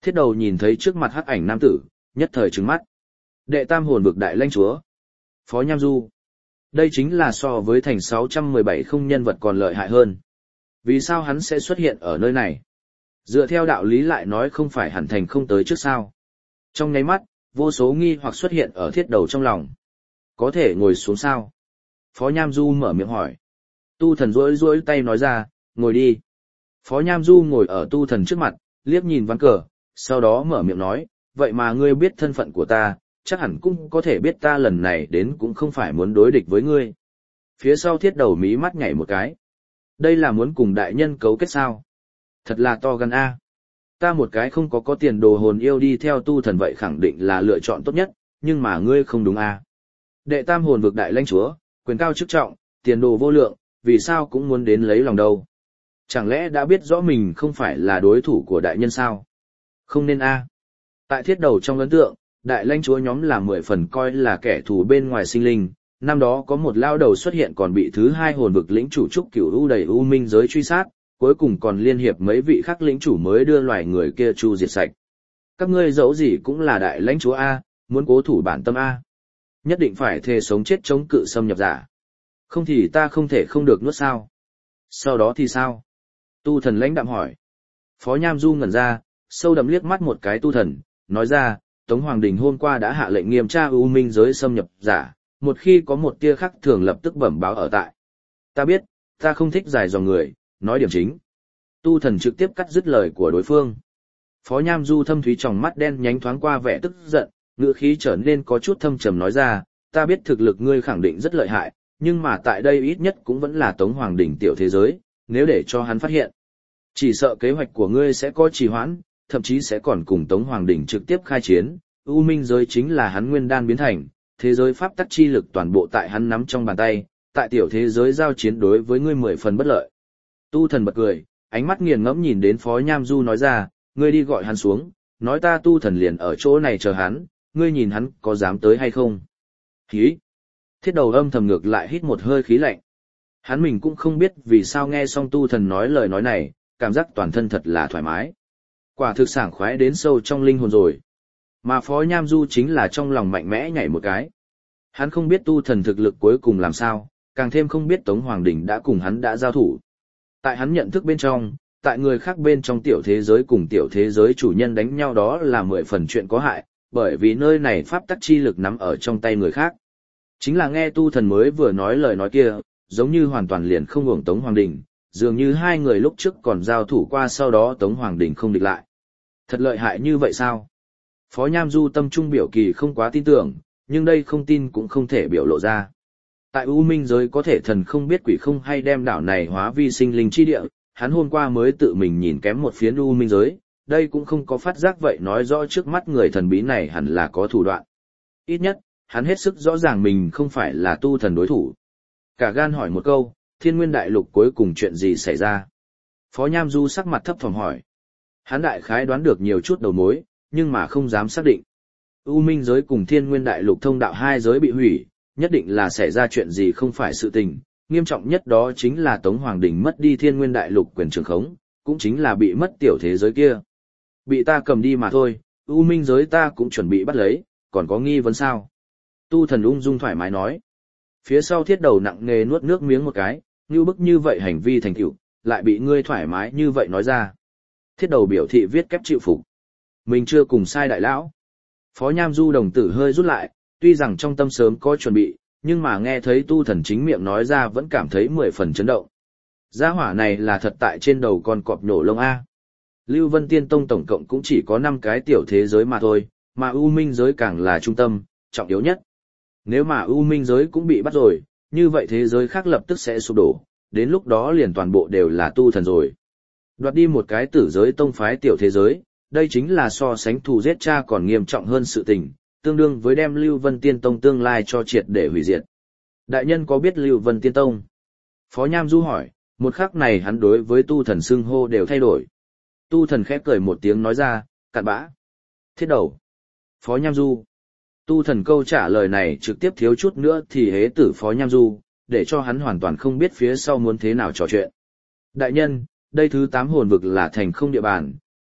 Thiết đầu nhìn thấy trước mặt hắc ảnh nam tử, nhất thời trừng mắt. Đệ tam hồn vực đại lãnh chúa. Phó Nham Du. Đây chính là so với thành 617 không nhân vật còn lợi hại hơn. Vì sao hắn sẽ xuất hiện ở nơi này? Dựa theo đạo lý lại nói không phải hẳn thành không tới trước sao. Trong nháy mắt, vô số nghi hoặc xuất hiện ở thiết đầu trong lòng. Có thể ngồi xuống sao? Phó Nham Du mở miệng hỏi. Tu thần rỗi rỗi tay nói ra, ngồi đi. Phó Nham Du ngồi ở tu thần trước mặt, liếc nhìn ván cờ, sau đó mở miệng nói, vậy mà ngươi biết thân phận của ta, chắc hẳn cũng có thể biết ta lần này đến cũng không phải muốn đối địch với ngươi. Phía sau thiết đầu mí mắt nhảy một cái. Đây là muốn cùng đại nhân cấu kết sao? Thật là to gan a. Ta một cái không có tiền đồ hồn yêu đi theo tu thần vậy khẳng định là lựa chọn tốt nhất, nhưng mà ngươi không đúng a. Đệ tam hồn vực đại lãnh chúa, quyền cao chức trọng, tiền đồ vô lượng, vì sao cũng muốn đến lấy lòng đâu? Chẳng lẽ đã biết rõ mình không phải là đối thủ của đại nhân sao? Không nên a. Tại thiết đầu trong ấn tượng, đại lãnh chúa nhóm là 10 phần coi là kẻ thù bên ngoài sinh linh, năm đó có một lao đầu xuất hiện còn bị thứ hai hồn vực lĩnh chủ trúc cửu u đầy u minh giới truy sát, cuối cùng còn liên hiệp mấy vị khác lĩnh chủ mới đưa loài người kia chu diệt sạch. Các ngươi dẫu gì cũng là đại lãnh chúa a, muốn cố thủ bản tâm a. Nhất định phải thề sống chết chống cự xâm nhập giả. Không thì ta không thể không được nuốt sao. Sau đó thì sao? Tu thần lãnh đạm hỏi. Phó Nham Du ngẩn ra, sâu đậm liếc mắt một cái tu thần, nói ra, Tống Hoàng Đình hôm qua đã hạ lệnh nghiêm tra u minh giới xâm nhập giả, một khi có một tia khắc thường lập tức bẩm báo ở tại. Ta biết, ta không thích dài dòng người, nói điểm chính. Tu thần trực tiếp cắt dứt lời của đối phương. Phó Nham Du thâm thúy tròng mắt đen nhánh thoáng qua vẻ tức giận, ngữ khí trở nên có chút thâm trầm nói ra, ta biết thực lực ngươi khẳng định rất lợi hại, nhưng mà tại đây ít nhất cũng vẫn là Tống Hoàng Đình tiểu thế giới, nếu để cho hắn phát hiện. Chỉ sợ kế hoạch của ngươi sẽ có trì hoãn, thậm chí sẽ còn cùng Tống Hoàng Đình trực tiếp khai chiến, U Minh giới chính là hắn nguyên đan biến thành, thế giới pháp tắc chi lực toàn bộ tại hắn nắm trong bàn tay, tại tiểu thế giới giao chiến đối với ngươi 10 phần bất lợi. Tu thần bật cười, ánh mắt nghiền ngẫm nhìn đến Phó Nham Du nói ra, ngươi đi gọi hắn xuống, nói ta tu thần liền ở chỗ này chờ hắn, ngươi nhìn hắn có dám tới hay không. Hí! Thiết đầu âm thầm ngược lại hít một hơi khí lạnh. Hắn mình cũng không biết vì sao nghe xong tu thần nói lời nói này, cảm giác toàn thân thật là thoải mái. Quả thực sảng khoái đến sâu trong linh hồn rồi. Mà Phó Nham Du chính là trong lòng mạnh mẽ nhảy một cái. Hắn không biết tu thần thực lực cuối cùng làm sao, càng thêm không biết Tống Hoàng Đình đã cùng hắn đã giao thủ. Tại hắn nhận thức bên trong, tại người khác bên trong tiểu thế giới cùng tiểu thế giới chủ nhân đánh nhau đó là 10 phần chuyện có hại, bởi vì nơi này pháp tắc chi lực nắm ở trong tay người khác. Chính là nghe tu thần mới vừa nói lời nói kia, giống như hoàn toàn liền không hưởng Tống Hoàng Đình, dường như hai người lúc trước còn giao thủ qua sau đó Tống Hoàng Đình không địch lại. Thật lợi hại như vậy sao? Phó Nham Du tâm trung biểu kỳ không quá tin tưởng, nhưng đây không tin cũng không thể biểu lộ ra. Tại U Minh giới có thể thần không biết quỷ không hay đem đảo này hóa vi sinh linh chi địa, hắn hôm qua mới tự mình nhìn kém một phiến U Minh giới, đây cũng không có phát giác vậy nói rõ trước mắt người thần bí này hẳn là có thủ đoạn. Ít nhất, hắn hết sức rõ ràng mình không phải là tu thần đối thủ. Cả gan hỏi một câu, Thiên Nguyên Đại Lục cuối cùng chuyện gì xảy ra? Phó Nham Du sắc mặt thấp thỏm hỏi. Hắn đại khái đoán được nhiều chút đầu mối, nhưng mà không dám xác định. U Minh giới cùng Thiên Nguyên Đại Lục thông đạo hai giới bị hủy, nhất định là xảy ra chuyện gì không phải sự tình, nghiêm trọng nhất đó chính là Tống Hoàng Đình mất đi Thiên Nguyên Đại Lục quyền trường khống, cũng chính là bị mất tiểu thế giới kia. Bị ta cầm đi mà thôi, U Minh giới ta cũng chuẩn bị bắt lấy, còn có nghi vấn sao? Tu thần ung dung thoải mái nói. Phía sau thiết đầu nặng nề nuốt nước miếng một cái, như bức như vậy hành vi thành tựu, lại bị ngươi thoải mái như vậy nói ra. Thiết đầu biểu thị viết kép chịu phục. Mình chưa cùng sai đại lão. Phó Nham Du đồng tử hơi rút lại, tuy rằng trong tâm sớm có chuẩn bị, nhưng mà nghe thấy tu thần chính miệng nói ra vẫn cảm thấy 10 phần chấn động. Gia hỏa này là thật tại trên đầu con cọp nhổ lông A. Lưu Vân Tiên Tông tổng cộng cũng chỉ có 5 cái tiểu thế giới mà thôi, mà U Minh giới càng là trung tâm, trọng yếu nhất. Nếu mà U Minh giới cũng bị bắt rồi, như vậy thế giới khác lập tức sẽ sụp đổ, đến lúc đó liền toàn bộ đều là tu thần rồi. Đoạt đi một cái tử giới tông phái tiểu thế giới, đây chính là so sánh thù giết cha còn nghiêm trọng hơn sự tình, tương đương với đem Lưu Vân Tiên Tông tương lai cho triệt để hủy diệt. Đại nhân có biết Lưu Vân Tiên Tông? Phó Nham Du hỏi, một khắc này hắn đối với tu thần xưng hô đều thay đổi. Tu thần khép cười một tiếng nói ra, cặn bã. Thiết đầu. Phó Nham Du. Tu thần câu trả lời này trực tiếp thiếu chút nữa thì hế tử Phó Nham Du, để cho hắn hoàn toàn không biết phía sau muốn thế nào trò chuyện. Đại nhân, đây thứ 8 hồn vực là thành không địa bàn,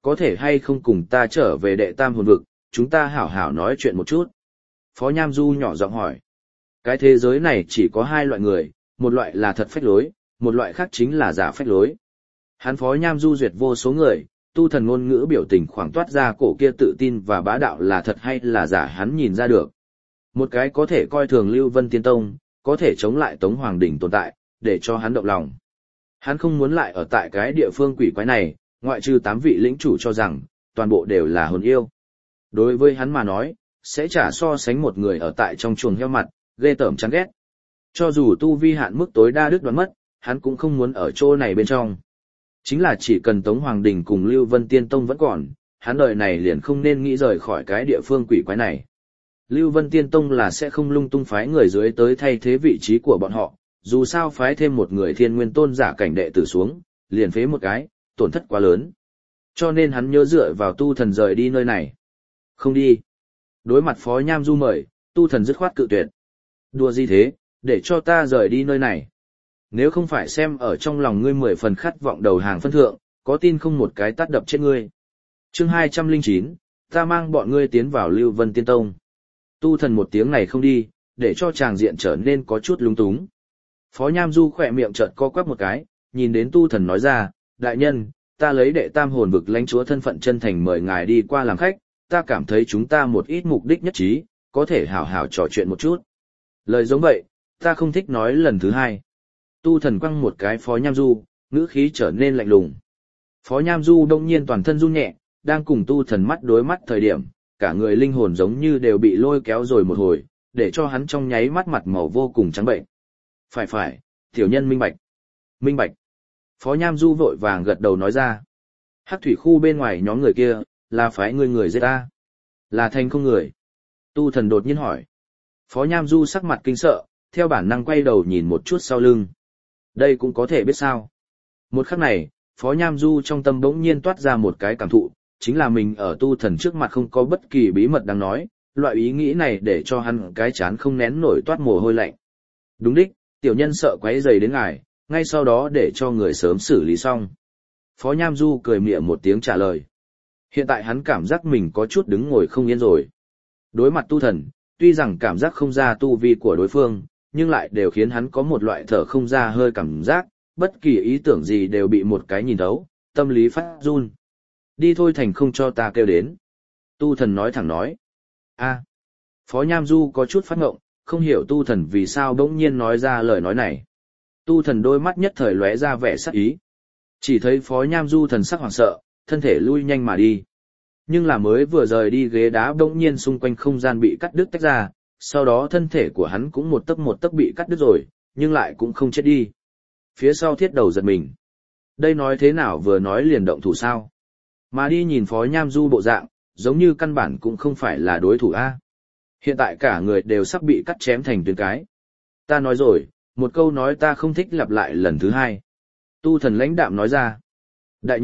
có thể hay không cùng ta trở về đệ tam hồn vực, chúng ta hảo hảo nói chuyện một chút. Phó Nham Du nhỏ giọng hỏi. Cái thế giới này chỉ có hai loại người, một loại là thật phách lối, một loại khác chính là giả phách lối. Hắn Phó Nham Du duyệt vô số người, tu thần ngôn ngữ biểu tình khoảng toát ra cổ kia tự tin và bá đạo là thật hay là giả hắn nhìn ra được. Một cái có thể coi thường Lưu Vân Tiên Tông, có thể chống lại Tống Hoàng Đình tồn tại, để cho hắn động lòng. Hắn không muốn lại ở tại cái địa phương quỷ quái này, ngoại trừ 8 vị lĩnh chủ cho rằng, toàn bộ đều là hồn yêu. Đối với hắn mà nói, sẽ chả so sánh một người ở tại trong chuồng heo mặt, ghê tởm chán ghét. Cho dù tu vi hạn mức tối đa đứt đoán mất, hắn cũng không muốn ở chỗ này bên trong. Chính là chỉ cần Tống Hoàng Đình cùng Lưu Vân Tiên Tông vẫn còn, hắn đời này liền không nên nghĩ rời khỏi cái địa phương quỷ quái này. Lưu Vân Tiên Tông là sẽ không lung tung phái người dưới tới thay thế vị trí của bọn họ, dù sao phái thêm một người thiên nguyên tôn giả cảnh đệ tử xuống, liền phế một cái, tổn thất quá lớn. Cho nên hắn nhớ dựa vào tu thần rời đi nơi này. Không đi. Đối mặt Phó Nham Du mời, tu thần dứt khoát cự tuyệt. Đùa gì thế, để cho ta rời đi nơi này. Nếu không phải xem ở trong lòng ngươi 10 phần khát vọng đầu hàng phân thượng, có tin không một cái tát đập chết ngươi. Chương 209, ta mang bọn ngươi tiến vào Lưu Vân Tiên Tông. Tu thần một tiếng này không đi, để cho tràng diện trở nên có chút lung túng. Phó Nham Du khỏe miệng chợt co quắp một cái, nhìn đến tu thần nói ra, đại nhân, ta lấy đệ tam hồn vực lãnh chúa thân phận chân thành mời ngài đi qua làm khách, ta cảm thấy chúng ta một ít mục đích nhất trí, có thể hảo hảo trò chuyện một chút. Lời giống vậy, ta không thích nói lần thứ hai. Tu thần quăng một cái Phó Nham Du, ngữ khí trở nên lạnh lùng. Phó Nham Du đông nhiên toàn thân run nhẹ, đang cùng tu thần mắt đối mắt thời điểm, cả người linh hồn giống như đều bị lôi kéo rồi một hồi, để cho hắn trong nháy mắt mặt màu vô cùng trắng bệnh. Phải, tiểu nhân minh bạch. Minh bạch. Phó Nham Du vội vàng gật đầu nói ra. Hắc thủy khu bên ngoài nhóm người kia, là phái người giết ta. Là thành không người. Tu thần đột nhiên hỏi. Phó Nham Du sắc mặt kinh sợ, theo bản năng quay đầu nhìn một chút sau lưng. Đây cũng có thể biết sao. Một khắc này, Phó Nham Du trong tâm bỗng nhiên toát ra một cái cảm thụ, chính là mình ở tu thần trước mặt không có bất kỳ bí mật đang nói, loại ý nghĩ này để cho hắn cái chán không nén nổi toát mồ hôi lạnh. Đúng đích, tiểu nhân sợ quấy rầy đến ngài, ngay sau đó để cho người sớm xử lý xong. Phó Nham Du cười mỉa một tiếng trả lời. Hiện tại hắn cảm giác mình có chút đứng ngồi không yên rồi. Đối mặt tu thần, tuy rằng cảm giác không ra tu vi của đối phương, nhưng lại đều khiến hắn có một loại thở không ra hơi cảm giác, bất kỳ ý tưởng gì đều bị một cái nhìn thấu, tâm lý phát run. Đi thôi thành không cho ta kêu đến. Tu thần nói thẳng nói. A. Phó Nham Du có chút phát ngộng, không hiểu tu thần vì sao bỗng nhiên nói ra lời nói này. Tu thần đôi mắt nhất thời lóe ra vẻ sắc ý. Chỉ thấy Phó Nham Du thần sắc hoảng sợ, thân thể lui nhanh mà đi. Nhưng là mới vừa rời đi ghế đá bỗng nhiên xung quanh không gian bị cắt đứt tách ra, sau đó thân thể của hắn cũng một tấc bị cắt đứt rồi, nhưng lại cũng không chết đi. Phía sau thiết đầu giật mình. Đây nói thế nào vừa nói liền động thủ sao? Mà đi nhìn Phó Nham Du bộ dạng, giống như căn bản cũng không phải là đối thủ A. Hiện tại cả người đều sắp bị cắt chém thành tuyến cái. Ta nói rồi, một câu nói ta không thích lặp lại lần thứ hai. Tu thần lãnh đạm nói ra. Đại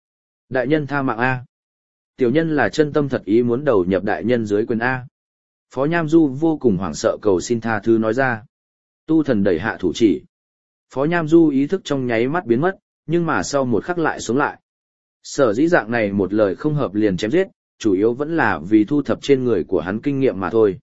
nhân tha mạng A. Tiểu nhân là chân tâm thật ý muốn đầu nhập đại nhân dưới quyền A. Phó Nham Du vô cùng hoảng sợ cầu xin tha thứ nói ra. Tu thần đẩy hạ thủ chỉ. Phó Nham Du ý thức trong nháy mắt biến mất, nhưng mà sau một khắc lại sống lại. Sở dĩ dạng này một lời không hợp liền chém giết, chủ yếu vẫn là vì thu thập trên người của hắn kinh nghiệm mà thôi.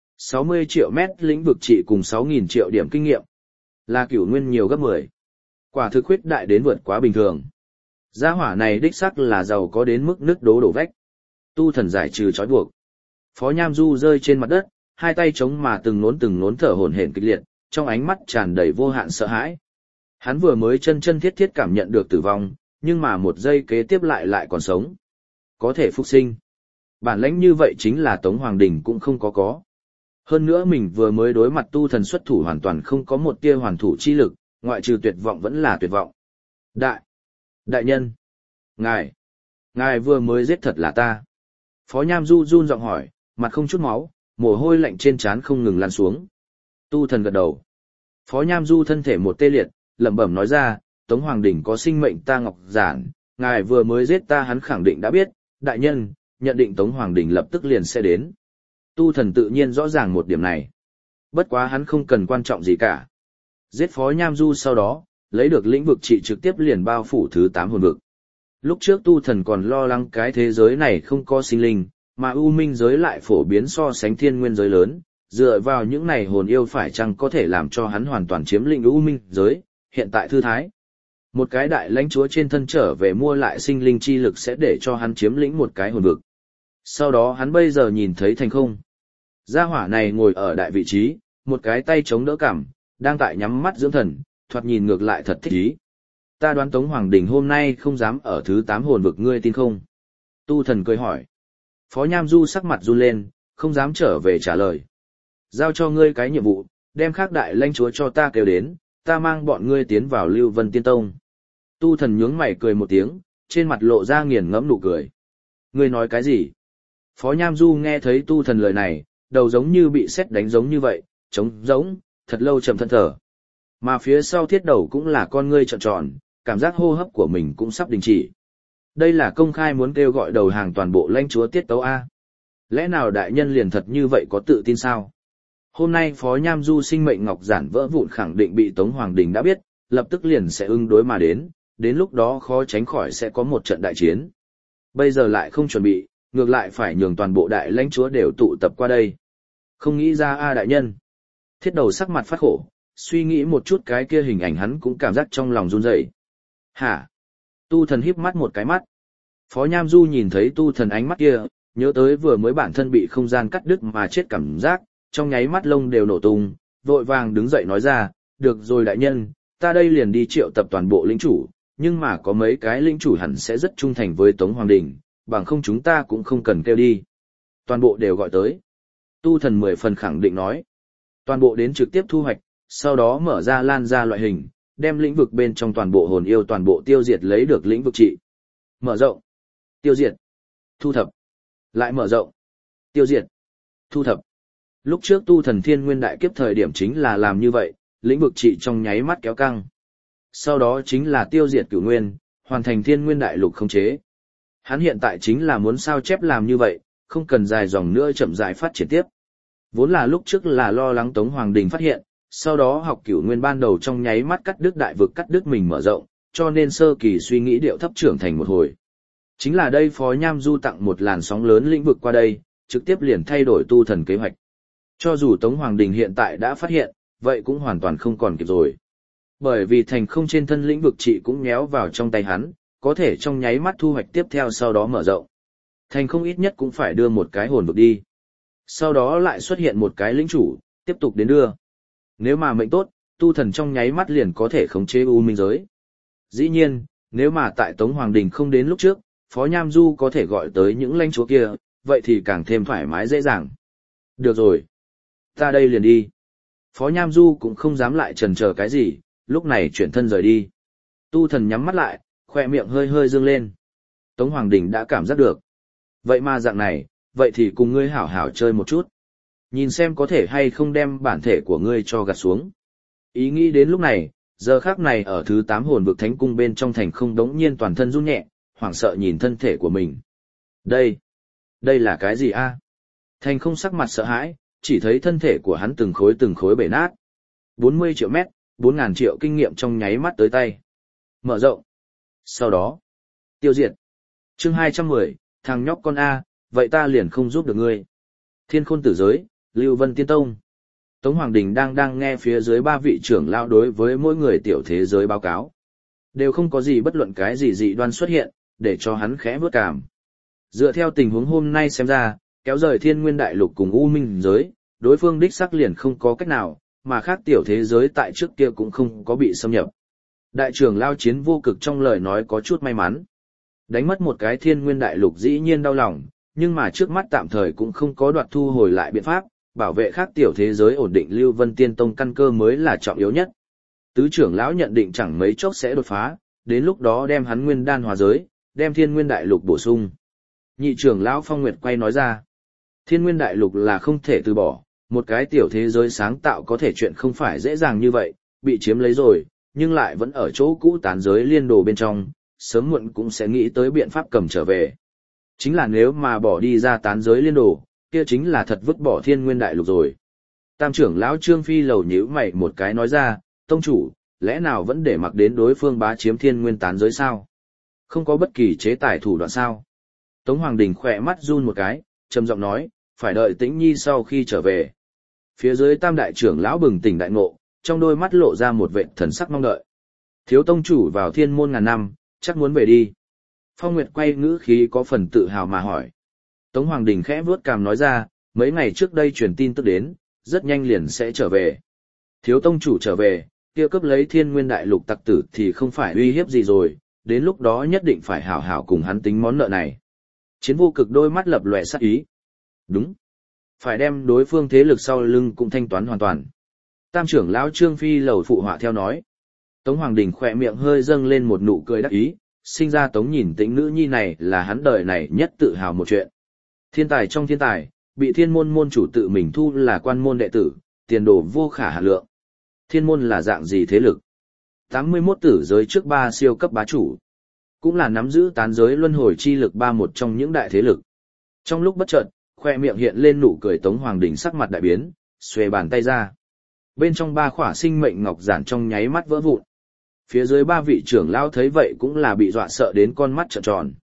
60 triệu mét lĩnh vực trị cùng 6.000 triệu điểm kinh nghiệm. Là cửu nguyên nhiều gấp 10. Quả thực khuyết đại đến vượt quá bình thường. Gia hỏa này đích xác là giàu có đến mức nứt đổ vách. Tu thần giải trừ trói buộc. Phó Nham Du rơi trên mặt đất, hai tay chống mà từng nốn thở hổn hển kịch liệt, trong ánh mắt tràn đầy vô hạn sợ hãi. Hắn vừa mới chân thiết cảm nhận được tử vong, nhưng mà một giây kế tiếp lại còn sống. Có thể phục sinh. Bản lãnh như vậy chính là Tống Hoàng Đình cũng không có. Hơn nữa mình vừa mới đối mặt tu thần xuất thủ hoàn toàn không có một tia hoàn thủ chi lực, ngoại trừ tuyệt vọng vẫn là tuyệt vọng. Đại nhân. Ngài vừa mới giết thật là ta. Phó Nham Du run giọng hỏi, mặt không chút máu, mồ hôi lạnh trên trán không ngừng lan xuống. Tu thần gật đầu. Phó Nham Du thân thể một tê liệt, lẩm bẩm nói ra, Tống Hoàng Đình có sinh mệnh ta ngọc giản, ngài vừa mới giết ta hắn khẳng định đã biết, đại nhân, nhận định Tống Hoàng Đình lập tức liền sẽ đến. Tu thần tự nhiên rõ ràng một điểm này. Bất quá hắn không cần quan trọng gì cả. Giết Phó Nham Du sau đó, lấy được lĩnh vực trị trực tiếp liền bao phủ thứ 8 hồn vực. Lúc trước tu thần còn lo lắng cái thế giới này không có sinh linh, mà u minh giới lại phổ biến so sánh thiên nguyên giới lớn, dựa vào những này hồn yêu phải chăng có thể làm cho hắn hoàn toàn chiếm lĩnh u minh giới, hiện tại thư thái. Một cái đại lãnh chúa trên thân trở về mua lại sinh linh chi lực sẽ để cho hắn chiếm lĩnh một cái hồn vực. Sau đó hắn bây giờ nhìn thấy thành không. Gia hỏa này ngồi ở đại vị trí, một cái tay chống đỡ cằm, đang tại nhắm mắt dưỡng thần, thoạt nhìn ngược lại thật thích ý. Ta đoán Tống Hoàng Đình hôm nay không dám ở thứ 8 hồn vực, ngươi tin không? Tu thần cười hỏi. Phó Nham Du sắc mặt run lên, không dám trở về trả lời. Giao cho ngươi cái nhiệm vụ, đem khác đại lãnh chúa cho ta kêu đến, ta mang bọn ngươi tiến vào Lưu Vân Tiên Tông. Tu thần nhướng mày cười một tiếng, trên mặt lộ ra nghiền ngẫm nụ cười. Ngươi nói cái gì? Phó Nham Du nghe thấy tu thần lời này, đầu giống như bị sét đánh giống như vậy, trống giống, thật lâu chậm thân thở. Mà phía sau thiết đầu cũng là con ngươi tròn tròn, cảm giác hô hấp của mình cũng sắp đình chỉ. Đây là công khai muốn kêu gọi đầu hàng toàn bộ lãnh chúa tiết tấu A. Lẽ nào đại nhân liền thật như vậy có tự tin sao? Hôm nay Phó Nham Du sinh mệnh ngọc giản vỡ vụn khẳng định bị Tống Hoàng Đình đã biết, lập tức liền sẽ ứng đối mà đến lúc đó khó tránh khỏi sẽ có một trận đại chiến. Bây giờ lại không chuẩn bị, ngược lại phải nhường toàn bộ đại lãnh chúa đều tụ tập qua đây. Không nghĩ ra a đại nhân. Thiết đầu sắc mặt phát khổ, suy nghĩ một chút cái kia hình ảnh hắn cũng cảm giác trong lòng run rẩy. Hả? Tu thần híp mắt một cái mắt. Phó Nham Du nhìn thấy tu thần ánh mắt kia, nhớ tới vừa mới bản thân bị không gian cắt đứt mà chết cảm giác, trong nháy mắt lông đều nổ tung, vội vàng đứng dậy nói ra, được rồi đại nhân, ta đây liền đi triệu tập toàn bộ lĩnh chủ, nhưng mà có mấy cái lĩnh chủ hẳn sẽ rất trung thành với Tống Hoàng Đình, bằng không chúng ta cũng không cần kêu đi. Toàn bộ đều gọi tới. Tu thần 10 phần khẳng định nói. Toàn bộ đến trực tiếp thu hoạch, sau đó mở ra lan ra loại hình, đem lĩnh vực bên trong toàn bộ hồn yêu toàn bộ tiêu diệt lấy được lĩnh vực trị. Mở rộng, tiêu diệt, thu thập, lại mở rộng, tiêu diệt, thu thập. Lúc trước tu thần thiên nguyên đại kiếp thời điểm chính là làm như vậy, lĩnh vực trị trong nháy mắt kéo căng. Sau đó chính là tiêu diệt cửu nguyên, hoàn thành thiên nguyên đại lục khống chế. Hắn hiện tại chính là muốn sao chép làm như vậy, không cần dài dòng nữa chậm rãi phát triển tiếp. Vốn là lúc trước là lo lắng Tống Hoàng Đình phát hiện, sau đó học cửu nguyên ban đầu trong nháy mắt cắt đứt đại vực cắt đứt mình mở rộng, cho nên sơ kỳ suy nghĩ điệu thấp trưởng thành một hồi. Chính là đây Phó Nham Du tặng một làn sóng lớn lĩnh vực qua đây, trực tiếp liền thay đổi tu thần kế hoạch. Cho dù Tống Hoàng Đình hiện tại đã phát hiện, vậy cũng hoàn toàn không còn kịp rồi. Bởi vì thành không trên thân lĩnh vực trị cũng nhéo vào trong tay hắn, có thể trong nháy mắt thu hoạch tiếp theo sau đó mở rộng. Thành không ít nhất cũng phải đưa một cái hồn vực đi. Sau đó lại xuất hiện một cái lĩnh chủ, tiếp tục đến đưa. Nếu mà mệnh tốt, tu thần trong nháy mắt liền có thể khống chế u minh giới. Dĩ nhiên, nếu mà tại Tống Hoàng Đình không đến lúc trước, Phó Nham Du có thể gọi tới những lãnh chúa kia, vậy thì càng thêm thoải mái dễ dàng. Được rồi. Ta đây liền đi. Phó Nham Du cũng không dám lại chần chờ cái gì, lúc này chuyển thân rời đi. Tu thần nhắm mắt lại, khoe miệng hơi hơi dương lên. Tống Hoàng Đình đã cảm giác được. Vậy mà dạng này, vậy thì cùng ngươi hảo hảo chơi một chút. Nhìn xem có thể hay không đem bản thể của ngươi cho gạt xuống. Ý nghĩ đến lúc này, giờ khắc này ở thứ 8 hồn vực thánh cung bên trong thành không đống nhiên toàn thân run nhẹ, hoảng sợ nhìn thân thể của mình. Đây là cái gì a? Thành không sắc mặt sợ hãi, chỉ thấy thân thể của hắn từng khối bể nát. 40 triệu mét, 4.000 triệu kinh nghiệm trong nháy mắt tới tay. Mở rộng. Sau đó, tiêu diệt. Chương 210, thằng nhóc con A, vậy ta liền không giúp được ngươi. Thiên Khôn Tử Giới, Lưu Vân Tiên Tông. Tống Hoàng Đình đang nghe phía dưới 3 vị trưởng lão đối với mỗi người tiểu thế giới báo cáo. Đều không có gì bất luận cái gì dị đoan xuất hiện, để cho hắn khẽ bước cảm. Dựa theo tình huống hôm nay xem ra, kéo rời Thiên Nguyên Đại Lục cùng U Minh giới, đối phương đích xác liền không có cách nào, mà khác tiểu thế giới tại trước kia cũng không có bị xâm nhập. Đại trưởng lao Chiến Vô Cực trong lời nói có chút may mắn. Đánh mất một cái Thiên Nguyên Đại Lục dĩ nhiên đau lòng, nhưng mà trước mắt tạm thời cũng không có đoạt thu hồi lại biện pháp, bảo vệ khác tiểu thế giới ổn định Lưu Vân Tiên Tông căn cơ mới là trọng yếu nhất. Tứ trưởng lão nhận định chẳng mấy chốc sẽ đột phá, đến lúc đó đem hắn nguyên đan hòa giới, đem Thiên Nguyên Đại Lục bổ sung. Nhị trưởng lão Phong Nguyệt quay nói ra, Thiên Nguyên Đại Lục là không thể từ bỏ, một cái tiểu thế giới sáng tạo có thể chuyện không phải dễ dàng như vậy, bị chiếm lấy rồi, nhưng lại vẫn ở chỗ cũ tán giới liên đồ bên trong, sớm muộn cũng sẽ nghĩ tới biện pháp cầm trở về. Chính là nếu mà bỏ đi ra tán giới liên đồ, kia chính là thật vứt bỏ Thiên Nguyên Đại Lục rồi. Tam trưởng lão Trương Phi lầu nhíu mày một cái nói ra, tông chủ, lẽ nào vẫn để mặc đến đối phương bá chiếm Thiên Nguyên tán giới sao? Không có bất kỳ chế tài thủ đoạn sao. Tống Hoàng Đình khỏe mắt run một cái, trầm giọng nói, phải đợi Tĩnh Nhi sau khi trở về. Phía dưới tam đại trưởng lão bừng tỉnh đại ngộ, trong đôi mắt lộ ra một vệt thần sắc mong đợi. Thiếu tông chủ vào thiên môn ngàn năm, chắc muốn về đi. Phong Nguyệt quay ngữ khí có phần tự hào mà hỏi. Tống Hoàng Đình khẽ vuốt cằm nói ra, mấy ngày trước đây truyền tin tức đến, rất nhanh liền sẽ trở về. Thiếu tông chủ trở về, kia cấp lấy thiên nguyên đại lục tặc tử thì không phải uy hiếp gì rồi, đến lúc đó nhất định phải hảo hảo cùng hắn tính món nợ này. Chiến vô cực đôi mắt lập lòe sắc ý. Đúng. Phải đem đối phương thế lực sau lưng cũng thanh toán hoàn toàn. Tam trưởng lão Trương Phi lầu phụ họa theo nói. Tống Hoàng Đình khỏe miệng hơi dâng lên một nụ cười đắc ý, sinh ra Tống nhìn Tĩnh nữ nhi này là hắn đời này nhất tự hào một chuyện. Thiên tài trong thiên tài, bị thiên môn môn chủ tự mình thu là quan môn đệ tử, tiền đồ vô khả hạn lượng. Thiên môn là dạng gì thế lực? 81 tử giới trước 3 siêu cấp bá chủ. Cũng là nắm giữ tán giới luân hồi chi lực một trong những đại thế lực. Trong lúc bất chợt, khoe miệng hiện lên nụ cười Tống Hoàng Đình sắc mặt đại biến, xuề bàn tay ra. Bên trong 3 khỏa sinh mệnh ngọc giản trong nháy mắt vỡ vụn. Phía dưới 3 vị trưởng lão thấy vậy cũng là bị dọa sợ đến con mắt trợn tròn.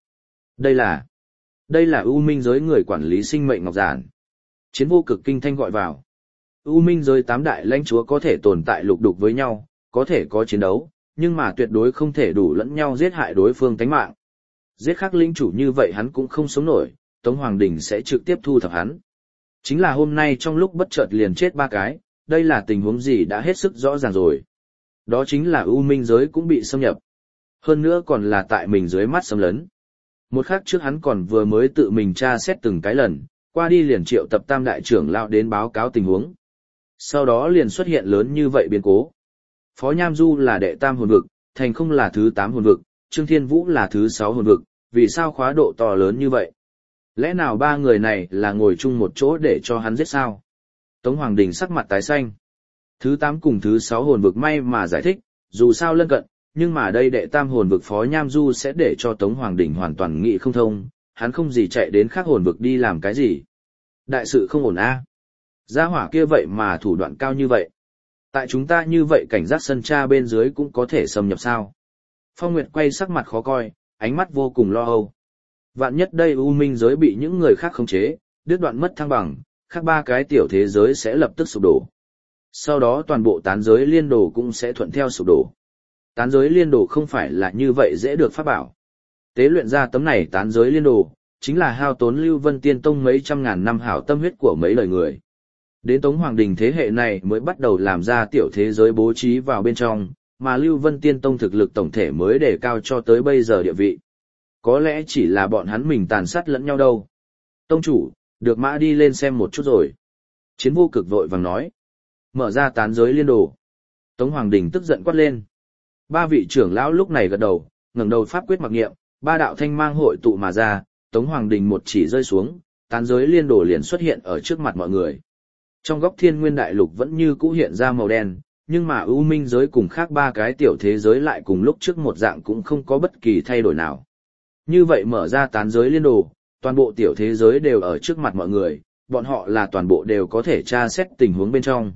Đây là U Minh giới người quản lý sinh mệnh ngọc giản. Chiến vô cực kinh thanh gọi vào. U Minh giới 8 đại lãnh chúa có thể tồn tại lục đục với nhau, có thể có chiến đấu, nhưng mà tuyệt đối không thể đủ lẫn nhau giết hại đối phương tánh mạng. Giết khác linh chủ như vậy hắn cũng không sống nổi, Tống Hoàng Đình sẽ trực tiếp thu thập hắn. Chính là hôm nay trong lúc bất chợt liền chết 3 cái, đây là tình huống gì đã hết sức rõ ràng rồi. Đó chính là U Minh giới cũng bị xâm nhập. Hơn nữa còn là tại mình dưới mắt xâm lấn. Một khắc trước hắn còn vừa mới tự mình tra xét từng cái lần, qua đi liền triệu tập tam đại trưởng lão đến báo cáo tình huống. Sau đó liền xuất hiện lớn như vậy biến cố. Phó Nham Du là đệ tam hồn vực, Thành Không là thứ 8 hồn vực, Trương Thiên Vũ là thứ 6 hồn vực, vì sao khóa độ to lớn như vậy? Lẽ nào 3 người này là ngồi chung một chỗ để cho hắn giết sao? Tống Hoàng Đình sắc mặt tái xanh. Thứ 8 cùng thứ 6 hồn vực may mà giải thích, dù sao lân cận, nhưng mà đây đệ tam hồn vực Phó Nham Du sẽ để cho Tống Hoàng Đình hoàn toàn nghĩ không thông, hắn không gì chạy đến khác hồn vực đi làm cái gì. Đại sự không ổn a. Gia hỏa kia vậy mà thủ đoạn cao như vậy. Tại chúng ta như vậy cảnh giác sân tra bên dưới cũng có thể xâm nhập sao. Phong Nguyệt quay sắc mặt khó coi, ánh mắt vô cùng lo âu. Vạn nhất đây U Minh giới bị những người khác khống chế, đứt đoạn mất thăng bằng, khác 3 cái tiểu thế giới sẽ lập tức sụp đổ. Sau đó toàn bộ tán giới liên đồ cũng sẽ thuận theo sụp đổ. Tán giới liên đồ không phải là như vậy dễ được pháp bảo. Tế luyện ra tấm này tán giới liên đồ, chính là hao tốn Lưu Vân Tiên Tông mấy trăm ngàn năm hảo tâm huyết của mấy lời người. Đến Tống Hoàng Đình thế hệ này mới bắt đầu làm ra tiểu thế giới bố trí vào bên trong, mà Lưu Vân Tiên Tông thực lực tổng thể mới đề cao cho tới bây giờ địa vị. Có lẽ chỉ là bọn hắn mình tàn sát lẫn nhau đâu. Tông chủ, được mã đi lên xem một chút rồi. Chiến vô cực vội vàng nói. Mở ra tán giới liên đồ. Tống Hoàng Đình tức giận quát lên. 3 vị trưởng lão lúc này gật đầu, ngẩng đầu pháp quyết mặc niệm, 3 đạo thanh mang hội tụ mà ra, Tống Hoàng Đình một chỉ rơi xuống, tán giới liên đồ liền xuất hiện ở trước mặt mọi người. Trong góc thiên nguyên đại lục vẫn như cũ hiện ra màu đen, nhưng mà U Minh giới cùng khác 3 cái tiểu thế giới lại cùng lúc trước một dạng cũng không có bất kỳ thay đổi nào. Như vậy mở ra tán giới liên đồ, toàn bộ tiểu thế giới đều ở trước mặt mọi người, bọn họ là toàn bộ đều có thể tra xét tình huống bên trong.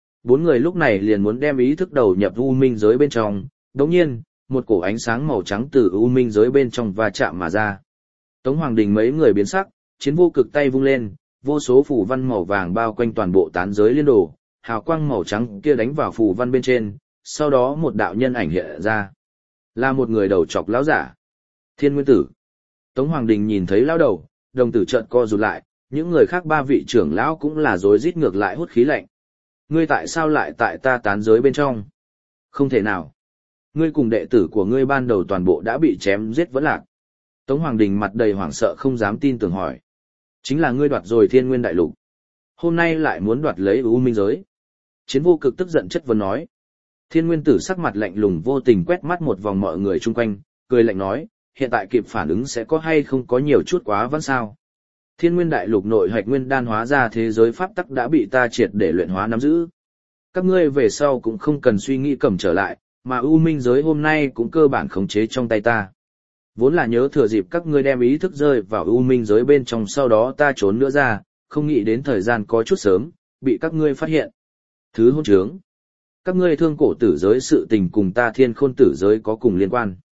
4 người lúc này liền muốn đem ý thức đầu nhập U Minh giới bên trong, đồng nhiên, một cổ ánh sáng màu trắng từ U Minh giới bên trong va chạm mà ra. Tống Hoàng Đình mấy người biến sắc, chiến vô cực tay vung lên, vô số phù văn màu vàng bao quanh toàn bộ tán giới liên đồ, hào quang màu trắng kia đánh vào phù văn bên trên, sau đó một đạo nhân ảnh hiện ra. Là một người đầu trọc lão giả. Thiên Nguyên Tử. Tống Hoàng Đình nhìn thấy lão đầu, đồng tử chợt co rụt lại, những người khác 3 vị trưởng lão cũng là rối rít ngược lại hút khí lạnh. Ngươi tại sao lại tại ta tán giới bên trong? Không thể nào. Ngươi cùng đệ tử của ngươi ban đầu toàn bộ đã bị chém giết vẫn lạc. Tống Hoàng Đình mặt đầy hoảng sợ không dám tin tưởng hỏi. Chính là ngươi đoạt rồi thiên nguyên đại lục. Hôm nay lại muốn đoạt lấy U Minh giới. Chiến vô cực tức giận chất vấn nói. Thiên Nguyên Tử sắc mặt lạnh lùng vô tình quét mắt một vòng mọi người chung quanh, cười lạnh nói, hiện tại kịp phản ứng sẽ có hay không có nhiều chút quá vẫn sao. Thiên Nguyên đại lục nội hạch nguyên đan hóa ra thế giới pháp tắc đã bị ta triệt để luyện hóa nắm giữ. Các ngươi về sau cũng không cần suy nghĩ cầm trở lại, mà U Minh giới hôm nay cũng cơ bản khống chế trong tay ta. Vốn là nhớ thừa dịp các ngươi đem ý thức rơi vào U Minh giới bên trong, sau đó ta trốn nữa ra, không nghĩ đến thời gian có chút sớm, bị các ngươi phát hiện. Thứ hôn trướng. Các ngươi thương cổ tử giới sự tình cùng ta thiên khôn tử giới có cùng liên quan.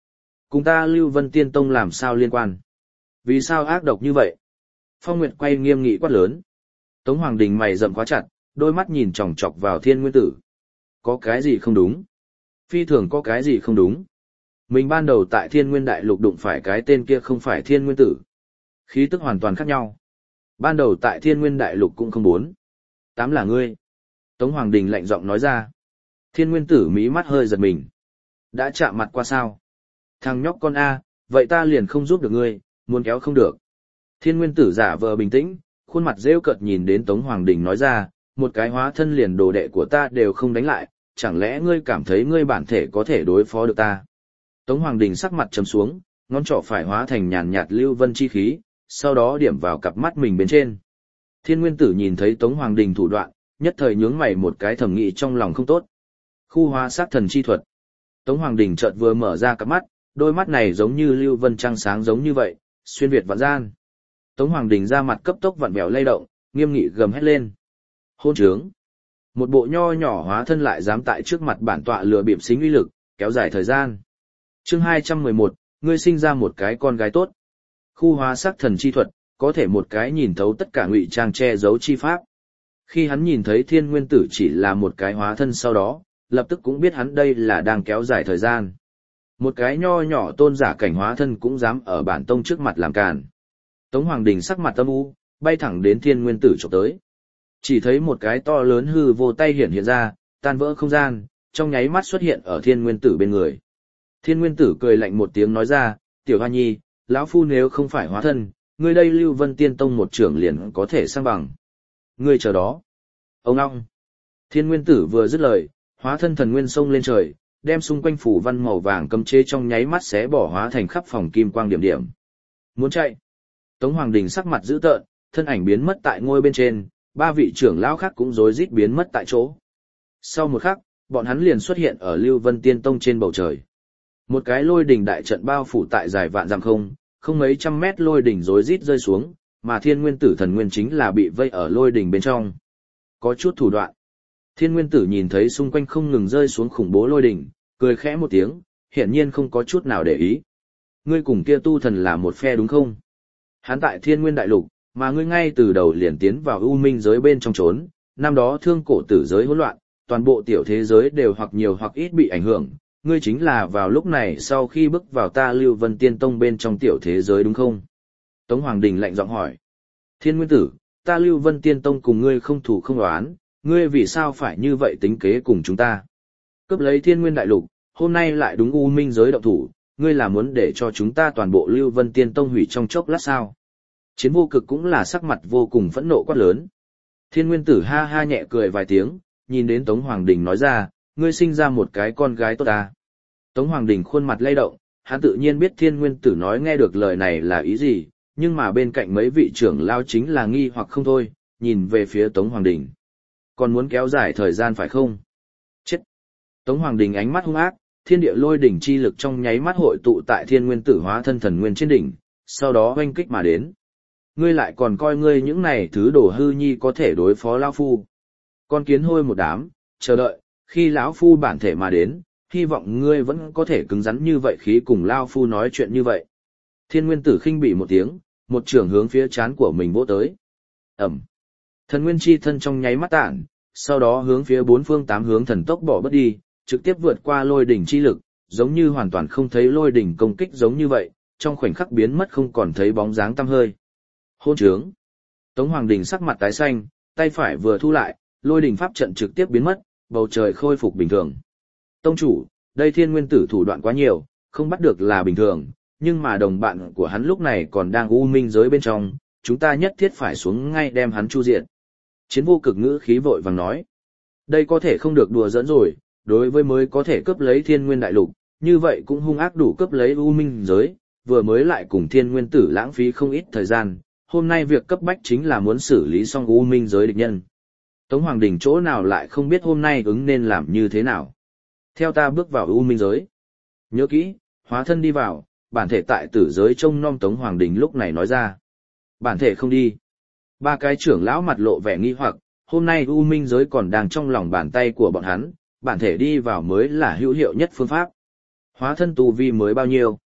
Cùng ta Lưu Vân Tiên Tông làm sao liên quan? Vì sao ác độc như vậy? Phong Nguyệt quay nghiêm nghị quát lớn. Tống Hoàng Đình mày rậm khóa chặt, đôi mắt nhìn chòng chọc vào Thiên Nguyên Tử. Có cái gì không đúng? Phi thường có cái gì không đúng? Mình ban đầu tại Thiên Nguyên Đại Lục đụng phải cái tên kia không phải Thiên Nguyên Tử. Khí tức hoàn toàn khác nhau. Ban đầu tại Thiên Nguyên Đại Lục cũng không bốn. Tám là ngươi. Tống Hoàng Đình lạnh giọng nói ra. Thiên Nguyên Tử mí mắt hơi giật mình. Đã chạm mặt qua sao? Thằng nhóc con A, vậy ta liền không giúp được ngươi, muốn kéo không được. Thiên Nguyên Tử giả vờ bình tĩnh, khuôn mặt rêu cợt nhìn đến Tống Hoàng Đình nói ra, một cái hóa thân liền đồ đệ của ta đều không đánh lại, chẳng lẽ ngươi cảm thấy ngươi bản thể có thể đối phó được ta? Tống Hoàng Đình sắc mặt trầm xuống, ngón trỏ phải hóa thành nhàn nhạt lưu vân chi khí, sau đó điểm vào cặp mắt mình bên trên. Thiên Nguyên Tử nhìn thấy Tống Hoàng Đình thủ đoạn, nhất thời nhướng mày một cái thầm nghĩ trong lòng không tốt. Khu hóa sát thần chi thuật. Tống Hoàng Đình chợt vừa mở ra cặp mắt, đôi mắt này giống như lưu vân trăng sáng giống như vậy, xuyên việt vạn gian. Tống Hoàng Đình ra mặt cấp tốc vặn vẹo lay động, nghiêm nghị gầm hét lên. Hôn trướng. Một bộ nho nhỏ hóa thân lại dám tại trước mặt bản tọa lừa bịp xính uy lực, kéo dài thời gian. Chương 211, ngươi sinh ra một cái con gái tốt. Khu hóa sắc thần chi thuật, có thể một cái nhìn thấu tất cả ngụy trang che giấu chi pháp. Khi hắn nhìn thấy Thiên Nguyên Tử chỉ là một cái hóa thân sau đó, lập tức cũng biết hắn đây là đang kéo dài thời gian. Một cái nho nhỏ tôn giả cảnh hóa thân cũng dám ở bản tông trước mặt làm càn. Tống Hoàng Đình sắc mặt âm u, bay thẳng đến Thiên Nguyên Tử chụp tới. Chỉ thấy một cái to lớn hư vô tay hiện ra, tan vỡ không gian, trong nháy mắt xuất hiện ở Thiên Nguyên Tử bên người. Thiên Nguyên Tử cười lạnh một tiếng nói ra, tiểu hoa nhi, lão phu nếu không phải hóa thân, ngươi đây Lưu Vân Tiên Tông một trưởng liền có thể sang bằng. Ngươi chờ đó. Ông long. Thiên Nguyên Tử vừa dứt lời, hóa thân thần nguyên sông lên trời, đem xung quanh phủ văn màu vàng cấm chế trong nháy mắt xé bỏ hóa thành khắp phòng kim quang điểm điểm. Muốn chạy. Tống Hoàng Đình sắc mặt dữ tợn, thân ảnh biến mất tại ngôi bên trên, ba vị trưởng lão khác cũng rối rít biến mất tại chỗ. Sau một khắc, bọn hắn liền xuất hiện ở Lưu Vân Tiên Tông trên bầu trời. Một cái lôi đỉnh đại trận bao phủ tại dài vạn dặm không mấy trăm mét lôi đỉnh rối rít rơi xuống, mà Thiên Nguyên Tử thần nguyên chính là bị vây ở lôi đỉnh bên trong. Có chút thủ đoạn. Thiên Nguyên Tử nhìn thấy xung quanh không ngừng rơi xuống khủng bố lôi đỉnh, cười khẽ một tiếng, hiển nhiên không có chút nào để ý. Ngươi cùng kia tu thần là một phe đúng không? Hắn tại Thiên Nguyên Đại Lục, mà ngươi ngay từ đầu liền tiến vào U Minh giới bên trong trốn, năm đó thương cổ tử giới hỗn loạn, toàn bộ tiểu thế giới đều hoặc nhiều hoặc ít bị ảnh hưởng, ngươi chính là vào lúc này sau khi bước vào ta Lưu Vân Tiên Tông bên trong tiểu thế giới đúng không? Tống Hoàng Đình lạnh giọng hỏi. Thiên Nguyên Tử, ta Lưu Vân Tiên Tông cùng ngươi không thủ không oán, ngươi vì sao phải như vậy tính kế cùng chúng ta? Cướp lấy Thiên Nguyên Đại Lục, hôm nay lại đúng U Minh giới động thủ, ngươi là muốn để cho chúng ta toàn bộ Lưu Vân Tiên Tông hủy trong chốc lát sao? Chiến Vô Cực cũng là sắc mặt vô cùng phẫn nộ quát lớn. Thiên Nguyên Tử ha ha nhẹ cười vài tiếng, nhìn đến Tống Hoàng Đình nói ra, ngươi sinh ra một cái con gái tốt à? Tống Hoàng Đình khuôn mặt lay động, hắn tự nhiên biết Thiên Nguyên Tử nói nghe được lời này là ý gì, nhưng mà bên cạnh mấy vị trưởng lao chính là nghi hoặc không thôi, nhìn về phía Tống Hoàng Đình. Còn muốn kéo dài thời gian phải không? Chết! Tống Hoàng Đình ánh mắt hung ác, thiên địa lôi đỉnh chi lực trong nháy mắt hội tụ tại Thiên Nguyên Tử hóa thân thần nguyên trên đỉnh, sau đó oanh kích mà đến. Ngươi lại còn coi ngươi những này thứ đồ hư nhi có thể đối phó lão phu? Con kiến hôi một đám, chờ đợi, khi lão phu bản thể mà đến, hy vọng ngươi vẫn có thể cứng rắn như vậy khi cùng lão phu nói chuyện như vậy. Thiên Nguyên Tử khinh bỉ một tiếng, một trường hướng phía trán của mình vỗ tới. Ẩm. Thần nguyên chi thân trong nháy mắt tản, sau đó hướng phía bốn phương tám hướng thần tốc bỏ bất đi, trực tiếp vượt qua lôi đỉnh chi lực, giống như hoàn toàn không thấy lôi đỉnh công kích giống như vậy, trong khoảnh khắc biến mất không còn thấy bóng dáng tăm hơi. Hôn trướng. Tống Hoàng Đình sắc mặt tái xanh, tay phải vừa thu lại, lôi đỉnh pháp trận trực tiếp biến mất, bầu trời khôi phục bình thường. Tông chủ, đây Thiên Nguyên Tử thủ đoạn quá nhiều, không bắt được là bình thường, nhưng mà đồng bạn của hắn lúc này còn đang U Minh giới bên trong, chúng ta nhất thiết phải xuống ngay đem hắn chu diệt. Chiến Vô Cực ngữ khí vội vàng nói. Đây có thể không được đùa giỡn rồi, đối với mới có thể cướp lấy Thiên Nguyên Đại Lục, như vậy cũng hung ác đủ cướp lấy U Minh giới, vừa mới lại cùng Thiên Nguyên Tử lãng phí không ít thời gian, hôm nay việc cấp bách chính là muốn xử lý xong U Minh giới địch nhân. Tống Hoàng Đình chỗ nào lại không biết hôm nay ứng nên làm như thế nào. Theo ta bước vào U Minh giới. Nhớ kỹ, hóa thân đi vào, bản thể tại tử giới trông nom. Tống Hoàng Đình lúc này nói ra. Bản thể không đi. Ba cái trưởng lão mặt lộ vẻ nghi hoặc, hôm nay U Minh giới còn đang trong lòng bàn tay của bọn hắn, bản thể đi vào mới là hữu hiệu nhất phương pháp. Hóa thân tu vi mới bao nhiêu?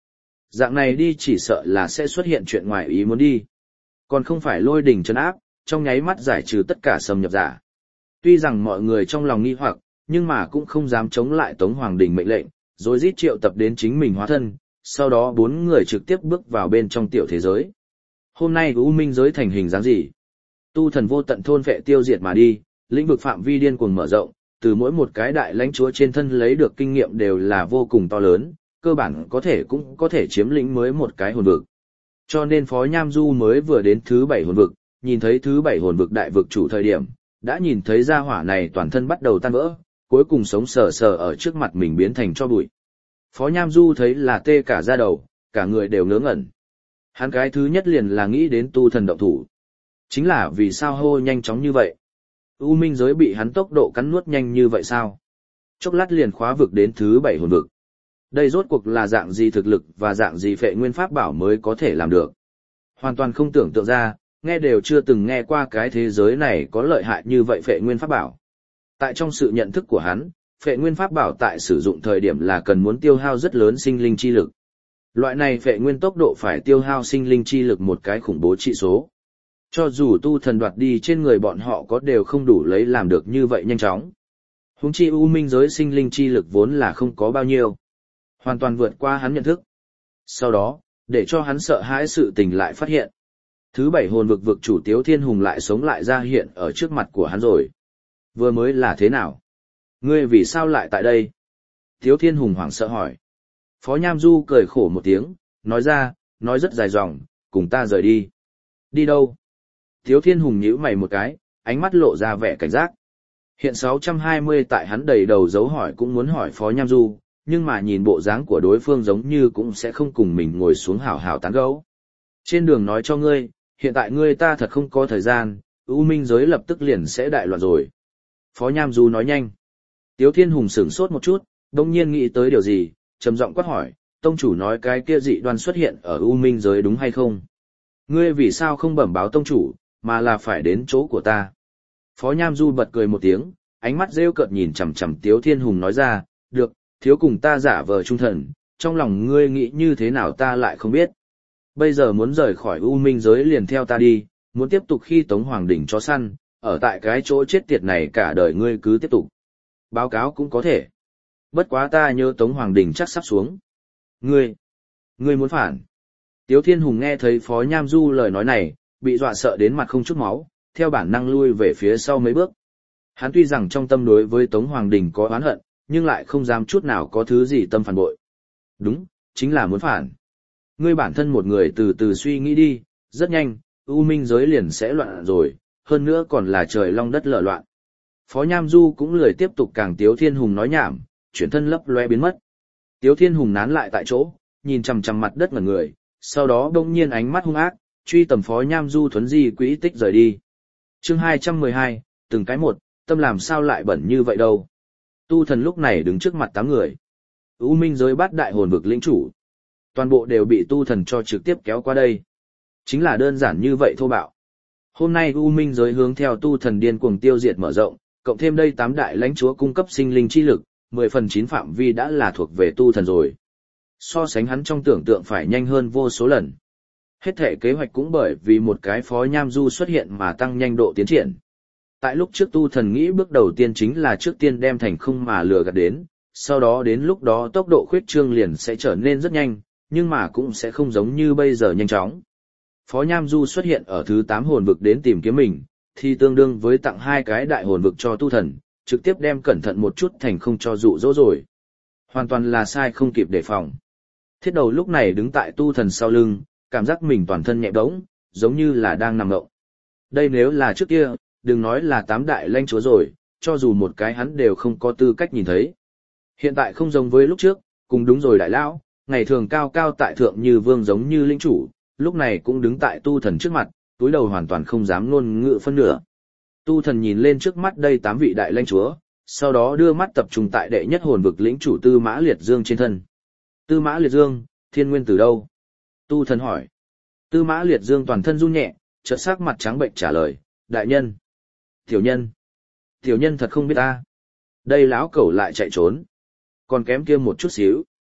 Dạng này đi chỉ sợ là sẽ xuất hiện chuyện ngoài ý muốn đi. Còn không phải lôi đỉnh trấn áp, trong nháy mắt giải trừ tất cả xâm nhập giả. Tuy rằng mọi người trong lòng nghi hoặc, nhưng mà cũng không dám chống lại Tống Hoàng Đình mệnh lệnh, rồi rít triệu tập đến chính mình hóa thân, sau đó 4 người trực tiếp bước vào bên trong tiểu thế giới. Hôm nay U Minh giới thành hình dáng gì? Tu thần vô tận thôn vệ tiêu diệt mà đi, lĩnh vực phạm vi điên cuồng mở rộng, từ mỗi một cái đại lãnh chúa trên thân lấy được kinh nghiệm đều là vô cùng to lớn, cơ bản cũng có thể chiếm lĩnh mới một cái hồn vực. Cho nên Phó Nham Du mới vừa đến thứ 7 hồn vực, nhìn thấy thứ 7 hồn vực đại vực chủ thời điểm, đã nhìn thấy gia hỏa này toàn thân bắt đầu tan vỡ, cuối cùng sống sờ sờ ở trước mặt mình biến thành tro bụi. Phó Nham Du thấy là tê cả da đầu, cả người đều ngớ ngẩn. Hắn cái thứ nhất liền là nghĩ đến tu thần động thủ. Chính là vì sao hô nhanh chóng như vậy? U Minh giới bị hắn tốc độ cắn nuốt nhanh như vậy sao? Chốc lát liền khóa vực đến thứ 7 hồn vực. Đây rốt cuộc là dạng gì thực lực và dạng gì phệ nguyên pháp bảo mới có thể làm được. Hoàn toàn không tưởng tượng ra, nghe đều chưa từng nghe qua cái thế giới này có lợi hại như vậy phệ nguyên pháp bảo. Tại trong sự nhận thức của hắn, phệ nguyên pháp bảo tại sử dụng thời điểm là cần muốn tiêu hao rất lớn sinh linh chi lực. Loại này phệ nguyên tốc độ phải tiêu hao sinh linh chi lực một cái khủng bố trị số. Cho dù tu thần đoạt đi trên người bọn họ có đều không đủ lấy làm được như vậy nhanh chóng. Huống chi U Minh giới sinh linh chi lực vốn là không có bao nhiêu. Hoàn toàn vượt qua hắn nhận thức. Sau đó, để cho hắn sợ hãi sự tình lại phát hiện. Thứ 7 hồn vực vực chủ Tiếu Thiên Hùng lại sống lại ra hiện ở trước mặt của hắn rồi. Vừa mới là thế nào? Ngươi vì sao lại tại đây? Tiếu Thiên Hùng hoảng sợ hỏi. Phó Nham Du cười khổ một tiếng, nói ra, nói rất dài dòng, cùng ta rời đi. Đi đâu? Tiếu Thiên Hùng nhíu mày một cái, ánh mắt lộ ra vẻ cảnh giác. Hiện 620 tại hắn đầy đầu dấu hỏi cũng muốn hỏi Phó Nham Du, nhưng mà nhìn bộ dáng của đối phương giống như cũng sẽ không cùng mình ngồi xuống hào hào tán gẫu. Trên đường nói cho ngươi, hiện tại ngươi ta thật không có thời gian, U Minh giới lập tức liền sẽ đại loạn rồi. Phó Nham Du nói nhanh. Tiếu Thiên Hùng sửng sốt một chút, đông nhiên nghĩ tới điều gì, trầm giọng quát hỏi, tông chủ nói cái kia dị đoan xuất hiện ở U Minh giới đúng hay không? Ngươi vì sao không bẩm báo tông chủ, mà là phải đến chỗ của ta? Phó Nham Du bật cười một tiếng, ánh mắt rêu cợt nhìn chằm chằm Tiếu Thiên Hùng nói ra, được, thiếu cùng ta giả vờ trung thần, trong lòng ngươi nghĩ như thế nào ta lại không biết. Bây giờ muốn rời khỏi U Minh giới liền theo ta đi, muốn tiếp tục khi Tống Hoàng Đỉnh chó săn, ở tại cái chỗ chết tiệt này cả đời ngươi cứ tiếp tục. Báo cáo cũng có thể. Bất quá ta nhớ Tống Hoàng Đỉnh chắc sắp xuống. Ngươi muốn phản. Tiếu Thiên Hùng nghe thấy Phó Nham Du lời nói này, bị dọa sợ đến mặt không chút máu, theo bản năng lui về phía sau mấy bước. Hắn tuy rằng trong tâm đối với Tống Hoàng Đình có oán hận, nhưng lại không dám chút nào có thứ gì tâm phản bội. Đúng, chính là muốn phản. Ngươi bản thân một người từ từ suy nghĩ đi, rất nhanh, U Minh giới liền sẽ loạn rồi, hơn nữa còn là trời long đất lở loạn. Phó Nham Du cũng lười tiếp tục càng Tiếu Thiên Hùng nói nhảm, chuyển thân lấp loe biến mất. Tiếu Thiên Hùng nán lại tại chỗ, nhìn chằm chằm mặt đất ngẩn người, sau đó đông nhiên ánh mắt hung ác, truy tầm Phó Nham Du thuấn di quỹ tích rời đi. Chương 212, từng cái một, tâm làm sao lại bẩn như vậy đâu. Tu thần lúc này đứng trước mặt 8 người. U Minh giới bát đại hồn vực lĩnh chủ. Toàn bộ đều bị tu thần cho trực tiếp kéo qua đây. Chính là đơn giản như vậy thô bạo. Hôm nay U Minh giới hướng theo tu thần điên cuồng tiêu diệt mở rộng, cộng thêm đây 8 đại lãnh chúa cung cấp sinh linh chi lực, 10/9 phạm vi đã là thuộc về tu thần rồi. So sánh hắn trong tưởng tượng phải nhanh hơn vô số lần. Hết thể kế hoạch cũng bởi vì một cái Phó Nham Du xuất hiện mà tăng nhanh độ tiến triển. Tại lúc trước tu thần nghĩ bước đầu tiên chính là trước tiên đem thành không mà lừa gạt đến, sau đó đến lúc đó tốc độ khuyết trương liền sẽ trở nên rất nhanh, nhưng mà cũng sẽ không giống như bây giờ nhanh chóng. Phó Nham Du xuất hiện ở thứ 8 hồn vực đến tìm kiếm mình, thì tương đương với tặng 2 cái đại hồn vực cho tu thần, trực tiếp đem cẩn thận một chút thành không cho dụ dỗ rồi. Hoàn toàn là sai không kịp đề phòng. Thiết đầu lúc này đứng tại tu thần sau lưng, cảm giác mình toàn thân nhẹ bỗng, giống như là đang nằm ngộng. Đây nếu là trước kia, đừng nói là 8 đại lãnh chúa rồi, cho dù một cái hắn đều không có tư cách nhìn thấy. Hiện tại không giống với lúc trước, cùng đúng rồi đại lão, ngày thường cao cao tại thượng như vương giống như linh chủ, lúc này cũng đứng tại tu thần trước mặt, túi đầu hoàn toàn không dám ngôn ngữ phân nửa. Tu thần nhìn lên trước mắt đây 8 vị đại lãnh chúa, sau đó đưa mắt tập trung tại đệ nhất hồn vực lĩnh chủ Tư Mã Liệt Dương trên thân. Tư Mã Liệt Dương, thiên nguyên từ đâu? Tu thần hỏi. Tư Mã Liệt Dương toàn thân run nhẹ, chợt sắc mặt trắng bệnh trả lời, đại nhân. Tiểu nhân thật không biết ta. Đây lão cẩu lại chạy trốn. Còn kém kia một chút xíu.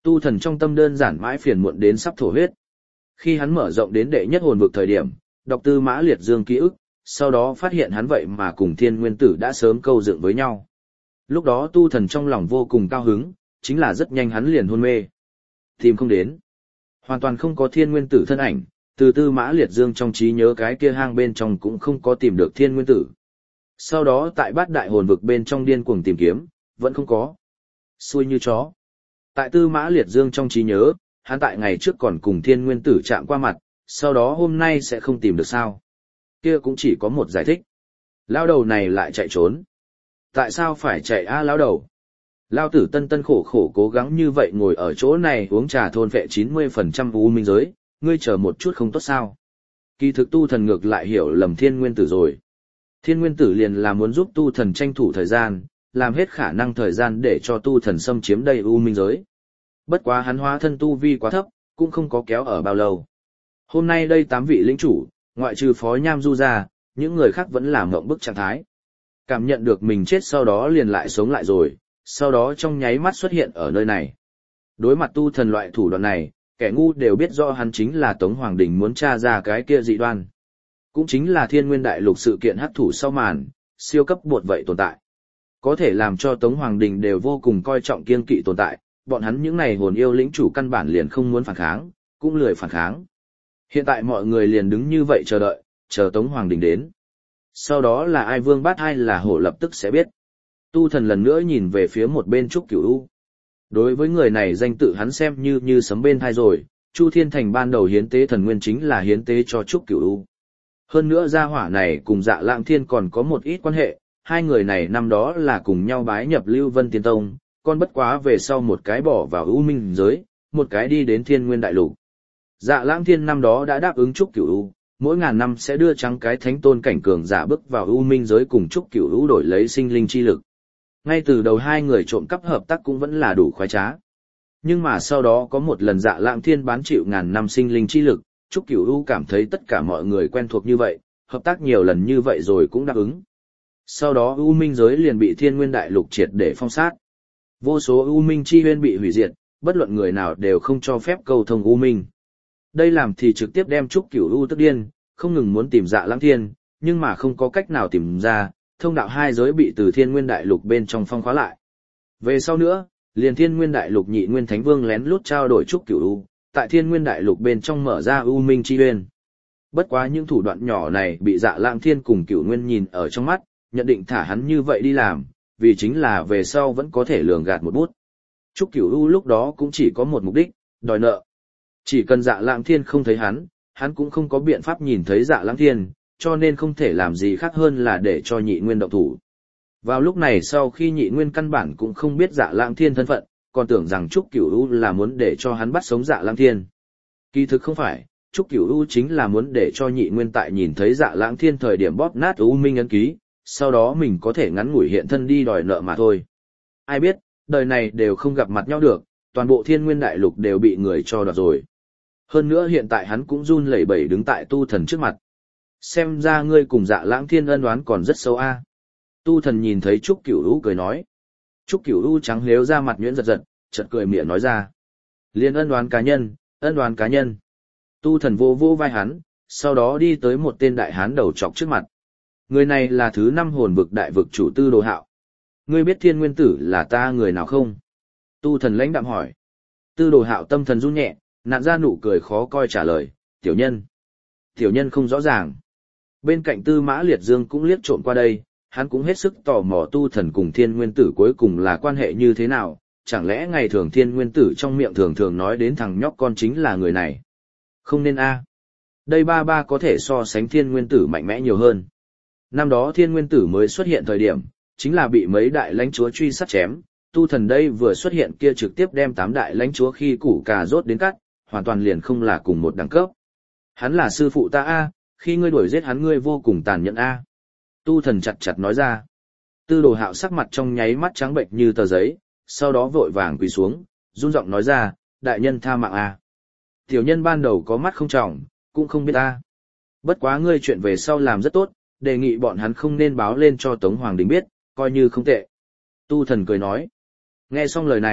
Tu Thần trong tâm đơn giản mãi phiền muộn đến sắp thổ huyết. Khi hắn mở rộng đến đệ nhất hồn vực thời điểm, đọc Tư Mã Liệt Dương ký ức, sau đó phát hiện hắn vậy mà cùng Thiên Nguyên Tử đã sớm câu dựng với nhau. Lúc đó Tu Thần trong lòng vô cùng cao hứng, chính là rất nhanh hắn liền hôn mê. Tìm không đến. Hoàn toàn không có Thiên Nguyên Tử thân ảnh, từ Tư Mã Liệt Dương trong trí nhớ cái kia hang bên trong cũng không có tìm được Thiên Nguyên Tử. Sau đó tại Bát Đại hồn vực bên trong điên cuồng tìm kiếm, vẫn không có. Xui như chó. Tại Tư Mã Liệt Dương trong trí nhớ, hắn tại ngày trước còn cùng Thiên Nguyên Tử chạm qua mặt, sau đó hôm nay sẽ không tìm được sao. Kia cũng chỉ có một giải thích. Lao đầu này lại chạy trốn. Tại sao phải chạy lao đầu? Lao tử tân tân khổ khổ cố gắng như vậy ngồi ở chỗ này uống trà thôn vệ 90% u minh giới, ngươi chờ một chút không tốt sao? Kỳ thực Tu Thần ngược lại hiểu lầm Thiên Nguyên Tử rồi. Thiên Nguyên Tử liền là muốn giúp Tu Thần tranh thủ thời gian, làm hết khả năng thời gian để cho Tu Thần xâm chiếm đầy u minh giới. Bất quá hắn hóa thân tu vi quá thấp, cũng không có kéo ở bao lâu. Hôm nay đây 8 vị lĩnh chủ, ngoại trừ Phó Nham Du ra, những người khác vẫn là mộng bức trạng thái. Cảm nhận được mình chết sau đó liền lại sống lại rồi, sau đó trong nháy mắt xuất hiện ở nơi này. Đối mặt Tu Thần loại thủ đoạn này, kẻ ngu đều biết rõ hắn chính là Tống Hoàng Đình muốn tra ra cái kia dị đoan. Cũng chính là Thiên Nguyên Đại Lục sự kiện hắc thủ sau màn, siêu cấp bột vậy tồn tại. Có thể làm cho Tống Hoàng Đình đều vô cùng coi trọng kiên kỵ tồn tại, bọn hắn những này hồn yêu lĩnh chủ căn bản liền không muốn phản kháng, cũng lười phản kháng. Hiện tại mọi người liền đứng như vậy chờ đợi, chờ Tống Hoàng Đình đến. Sau đó là ai Vương Bát hay là Hổ lập tức sẽ biết. Tu Thần lần nữa nhìn về phía một bên Trúc Cửu U. Đối với người này danh tự hắn xem như sấm bên thai rồi, Chu Thiên Thành ban đầu hiến tế thần nguyên chính là hiến tế cho Trúc Cửu U. Hơn nữa gia hỏa này cùng Dạ Lãng Thiên còn có một ít quan hệ, hai người này năm đó là cùng nhau bái nhập Lưu Vân Tiên Tông, còn bất quá về sau một cái bỏ vào U Minh giới, một cái đi đến Thiên Nguyên Đại Lục. Dạ Lãng Thiên năm đó đã đáp ứng Trúc Cửu U, mỗi ngàn năm sẽ đưa trắng cái thánh tôn cảnh cường giả bước vào U Minh giới cùng Trúc Cửu U đổi lấy sinh linh chi lực. Ngay từ đầu hai người trộm cắp hợp tác cũng vẫn là đủ khoái trá. Nhưng mà sau đó có một lần Dạ Lãng Thiên bán chịu ngàn năm sinh linh chi lực, Trúc Cửu U cảm thấy tất cả mọi người quen thuộc như vậy, hợp tác nhiều lần như vậy rồi cũng đáp ứng. Sau đó U Minh giới liền bị Thiên Nguyên Đại Lục triệt để phong sát. Vô số U Minh chi huyên bị hủy diệt, bất luận người nào đều không cho phép cầu thông U Minh. Đây làm thì trực tiếp đem Trúc Cửu U tức điên, không ngừng muốn tìm Dạ Lãng Thiên, nhưng mà không có cách nào tìm ra, thông đạo hai giới bị từ Thiên Nguyên Đại Lục bên trong phong khóa lại. Về sau nữa, liền Thiên Nguyên Đại Lục Nhị Nguyên Thánh Vương lén lút trao đổi Trúc Cửu U, tại Thiên Nguyên Đại Lục bên trong mở ra U Minh chi huyên. Bất quá những thủ đoạn nhỏ này bị Dạ Lãng Thiên cùng Cửu Nguyên nhìn ở trong mắt, nhận định thả hắn như vậy đi làm, vì chính là về sau vẫn có thể lường gạt một bút. Trúc Cửu U lúc đó cũng chỉ có một mục đích, đòi nợ. Chỉ cần Dạ Lãng Thiên không thấy hắn cũng không có biện pháp nhìn thấy Dạ Lãng Thiên, cho nên không thể làm gì khác hơn là để cho Nhị Nguyên động thủ. Vào lúc này sau khi Nhị Nguyên căn bản cũng không biết Dạ Lãng Thiên thân phận, còn tưởng rằng Trúc Cửu U là muốn để cho hắn bắt sống Dạ Lãng Thiên. Kỳ thực không phải, Trúc Cửu U chính là muốn để cho Nhị Nguyên tại nhìn thấy Dạ Lãng Thiên thời điểm bóp nát U Minh ấn ký, sau đó mình có thể ngắn ngủi hiện thân đi đòi nợ mà thôi. Ai biết, đời này đều không gặp mặt nhau được, toàn bộ Thiên Nguyên Đại Lục đều bị người cho đoạt rồi. Hơn nữa hiện tại hắn cũng run lẩy bẩy đứng tại Tu Thần trước mặt. Xem ra ngươi cùng Dạ Lãng Thiên ân oán còn rất sâu a. Tu Thần nhìn thấy Trúc Cửu U cười nói. Trúc Cửu U trắng lếu ra mặt nhuyễn giật giật, chợt cười mỉa nói ra. Liên ân oán cá nhân, ân oán cá nhân. Tu Thần vô vô vai hắn, sau đó đi tới một tên đại hán đầu trọc trước mặt. Người này là thứ 5 hồn vực đại vực chủ Tư Đồ Hạo. Ngươi biết Thiên Nguyên Tử là ta người nào không? Tu Thần lãnh đạm hỏi. Tư Đồ Hạo tâm thần run nhẹ, nặn ra nụ cười khó coi trả lời, tiểu nhân. Tiểu nhân không rõ ràng. Bên cạnh Tư Mã Liệt Dương cũng liếc trộm qua đây, hắn cũng hết sức tò mò Tu Thần cùng Thiên Nguyên Tử cuối cùng là quan hệ như thế nào, chẳng lẽ ngày thường Thiên Nguyên Tử trong miệng thường thường nói đến thằng nhóc con chính là người này. Không nên a. Đây ba có thể so sánh Thiên Nguyên Tử mạnh mẽ nhiều hơn. Năm đó Thiên Nguyên Tử mới xuất hiện thời điểm, chính là bị mấy đại lãnh chúa truy sát chém, Tu Thần đây vừa xuất hiện kia trực tiếp đem 8 đại lãnh chúa khi củ cà rốt đến cắt, hoàn toàn liền không là cùng một đẳng cấp. Hắn là sư phụ ta a, khi ngươi đuổi giết hắn ngươi vô cùng tàn nhẫn a. Tu Thần chặt chặt nói ra. Tư Đồ Hạo sắc mặt trong nháy mắt trắng bệch như tờ giấy, sau đó vội vàng quỳ xuống, run giọng nói ra, đại nhân tha mạng a. Tiểu nhân ban đầu có mắt không tròng, cũng không biết a. Bất quá ngươi chuyện về sau làm rất tốt, đề nghị bọn hắn không nên báo lên cho Tống Hoàng Đình biết, coi như không tệ. Tu Thần cười nói. Nghe xong lời này,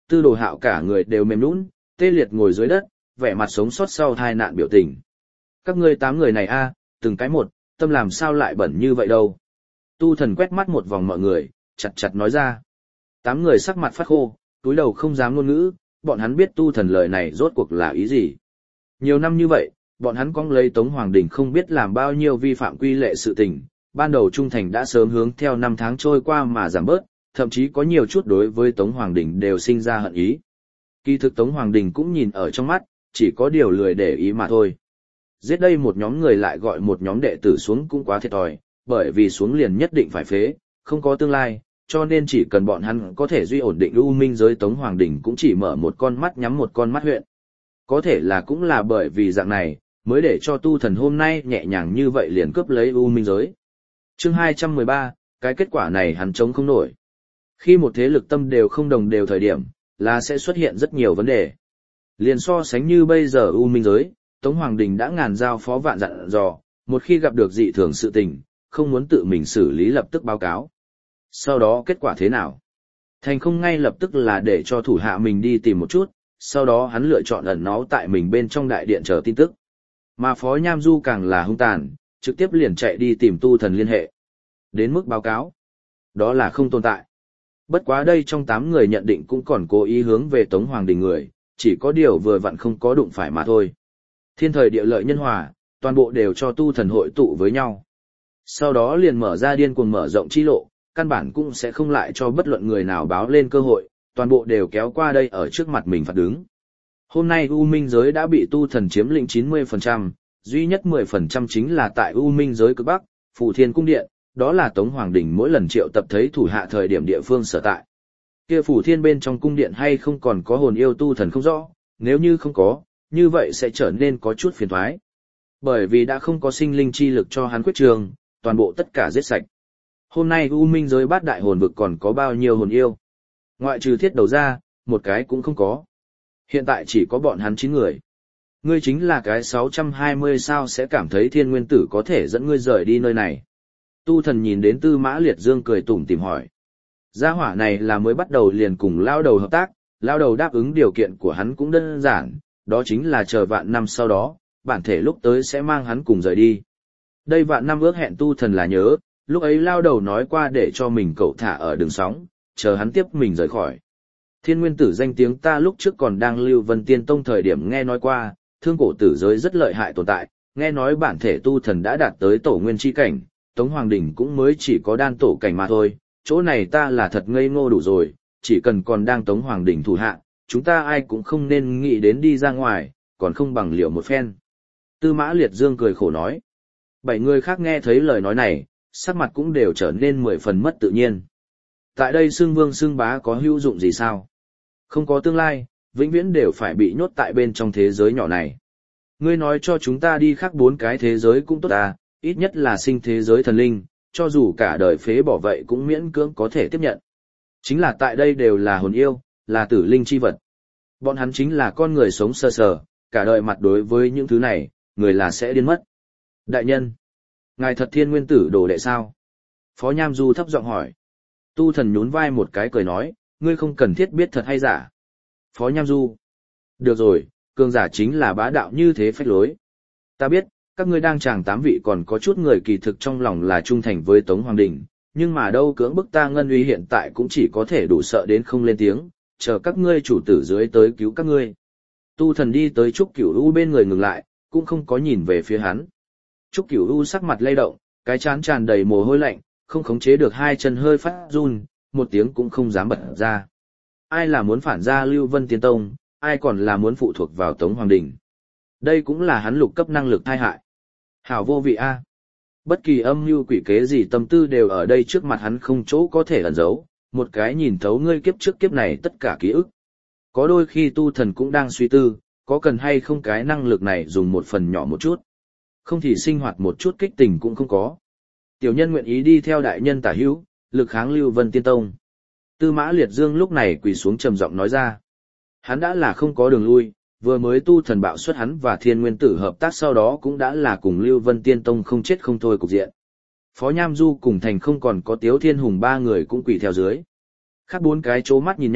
Tư Đồ Hạo cả người đều mềm nhũn, tê liệt ngồi dưới đất, vẻ mặt sống sót sau tai nạn biểu tình. Các ngươi 8 người này a, từng cái một, tâm làm sao lại bẩn như vậy đâu. Tu Thần quét mắt một vòng mọi người, chặt chặt nói ra. 8 người sắc mặt phát khô, túi đầu không dám ngôn ngữ, bọn hắn biết Tu Thần lời này rốt cuộc là ý gì. Nhiều năm như vậy, bọn hắn cong lấy Tống Hoàng Đình không biết làm bao nhiêu vi phạm quy lệ sự tình, ban đầu trung thành đã sớm hướng theo năm tháng trôi qua mà giảm bớt, thậm chí có nhiều chút đối với Tống Hoàng Đình đều sinh ra hận ý. Kỳ thực Tống Hoàng Đình cũng nhìn ở trong mắt, chỉ có điều lười để ý mà thôi. Giết đây một nhóm người lại gọi một nhóm đệ tử xuống cũng quá thiệt thòi, bởi vì xuống liền nhất định phải phế, không có tương lai, cho nên chỉ cần bọn hắn có thể duy ổn định U Minh giới, Tống Hoàng Đình cũng chỉ mở một con mắt nhắm một con mắt huyện. Có thể là cũng là bởi vì dạng này, mới để cho Tu Thần hôm nay nhẹ nhàng như vậy liền cướp lấy U Minh giới. Chương 213, cái kết quả này hắn chống không nổi. Khi một thế lực tâm đều không đồng đều thời điểm, là sẽ xuất hiện rất nhiều vấn đề. Liền so sánh như bây giờ U Minh giới, Tống Hoàng Đình đã ngàn giao phó vạn dặn dò, một khi gặp được dị thường sự tình, không muốn tự mình xử lý lập tức báo cáo. Sau đó kết quả thế nào? Thành không ngay lập tức là để cho thủ hạ mình đi tìm một chút, sau đó hắn lựa chọn ẩn náu tại mình bên trong đại điện chờ tin tức. Mà Phó Nham Du càng là hung tàn, trực tiếp liền chạy đi tìm Tu Thần liên hệ. Đến mức báo cáo, đó là không tồn tại. Bất quá đây trong 8 người nhận định cũng còn cố ý hướng về Tống Hoàng Đình người, chỉ có điều vừa vặn không có đụng phải mà thôi. Thiên thời địa lợi nhân hòa, toàn bộ đều cho Tu Thần hội tụ với nhau. Sau đó liền mở ra điên cuồng mở rộng chi lộ, căn bản cũng sẽ không lại cho bất luận người nào báo lên cơ hội, toàn bộ đều kéo qua đây ở trước mặt mình phạt đứng. Hôm nay U Minh giới đã bị Tu Thần chiếm lĩnh 90%, duy nhất 10% chính là tại U Minh giới cực Bắc, Phù Thiên Cung Điện, đó là Tống Hoàng Đình mỗi lần triệu tập thấy thủ hạ thời điểm địa phương sở tại. Kia Phù Thiên bên trong cung điện hay không còn có hồn yêu Tu Thần không rõ, nếu như không có, như vậy sẽ trở nên có chút phiền toái. Bởi vì đã không có sinh linh chi lực cho hắn quyết trường, toàn bộ tất cả giết sạch. Hôm nay U Minh giới bát đại hồn vực còn có bao nhiêu hồn yêu? Ngoại trừ thiết đầu ra, một cái cũng không có. Hiện tại chỉ có bọn hắn 9 người. Ngươi chính là cái 620 sao sẽ cảm thấy Thiên Nguyên Tử có thể dẫn ngươi rời đi nơi này. Tu Thần nhìn đến Tư Mã Liệt Dương cười tủm tỉm hỏi. Gia hỏa này là mới bắt đầu liền cùng lao đầu hợp tác, lao đầu đáp ứng điều kiện của hắn cũng đơn giản, đó chính là chờ vạn năm sau đó, bản thể lúc tới sẽ mang hắn cùng rời đi. Đây vạn năm ước hẹn Tu Thần là nhớ, lúc ấy lao đầu nói qua để cho mình cậu thả ở đường sóng, chờ hắn tiếp mình rời khỏi. Thiên Nguyên Tử danh tiếng ta lúc trước còn đang Lưu Vân Tiên Tông thời điểm nghe nói qua, thương cổ tử giới rất lợi hại tồn tại, nghe nói bản thể Tu Thần đã đạt tới tổ nguyên chi cảnh, Tống Hoàng Đình cũng mới chỉ có đan tổ cảnh mà thôi, chỗ này ta là thật ngây ngô đủ rồi, chỉ cần còn đang Tống Hoàng Đình thủ hạ, chúng ta ai cũng không nên nghĩ đến đi ra ngoài, còn không bằng liều một phen. Tư Mã Liệt Dương cười khổ nói. 7 người khác nghe thấy lời nói này, sắc mặt cũng đều trở nên 10 phần mất tự nhiên. Tại đây xưng vương xưng bá có hữu dụng gì sao? Không có tương lai, vĩnh viễn đều phải bị nhốt tại bên trong thế giới nhỏ này. Ngươi nói cho chúng ta đi khác 4 cái thế giới cũng tốt à, ít nhất là sinh thế giới thần linh, cho dù cả đời phế bỏ vậy cũng miễn cưỡng có thể tiếp nhận. Chính là tại đây đều là hồn yêu, là tử linh chi vật. Bọn hắn chính là con người sống sờ sờ, cả đời mặt đối với những thứ này, người là sẽ điên mất. Đại nhân, ngài thật Thiên Nguyên Tử đồ đệ sao? Phó Nham Du thấp giọng hỏi. Tu Thần nhún vai một cái cười nói, ngươi không cần thiết biết thật hay giả. Phó Nham Du. Được rồi, cường giả chính là bá đạo như thế phách lối. Ta biết, các ngươi đang chàng 8 vị còn có chút người kỳ thực trong lòng là trung thành với Tống Hoàng Đình, nhưng mà đâu cưỡng bức ta ngân uy hiện tại cũng chỉ có thể đủ sợ đến không lên tiếng, chờ các ngươi chủ tử dưới tới cứu các ngươi. Tu Thần đi tới Trúc Cửu U bên người ngừng lại, cũng không có nhìn về phía hắn. Trúc Cửu U sắc mặt lay động, cái trán tràn đầy mồ hôi lạnh, không khống chế được hai chân hơi phát run, một tiếng cũng không dám bật ra. Ai là muốn phản ra Lưu Vân Tiên Tông, ai còn là muốn phụ thuộc vào Tống Hoàng Đình. Đây cũng là hắn lục cấp năng lực thai hại. Hảo vô vị a. Bất kỳ âm mưu quỷ kế gì tâm tư đều ở đây trước mặt hắn không chỗ có thể ẩn giấu, một cái nhìn thấu ngươi kiếp trước kiếp này tất cả ký ức. Có đôi khi Tu Thần cũng đang suy tư, có cần hay không cái năng lực này dùng một phần nhỏ một chút. Không thì sinh hoạt một chút kích tình cũng không có. Tiểu nhân nguyện ý đi theo đại nhân tả hữu, lực kháng Lưu Vân Tiên Tông. Tư Mã Liệt Dương lúc này quỳ xuống trầm giọng nói ra. Hắn đã là không có đường lui, vừa mới Tu Thần bạo xuất hắn và Thiên Nguyên Tử hợp tác sau đó cũng đã là cùng Lưu Vân Tiên Tông không chết không thôi cục diện. Phó Nham Du cùng Thành không còn có Tiếu Thiên Hùng 3 người cũng quỳ theo dưới. Khác 4 cái chố mắt nhìn nhau,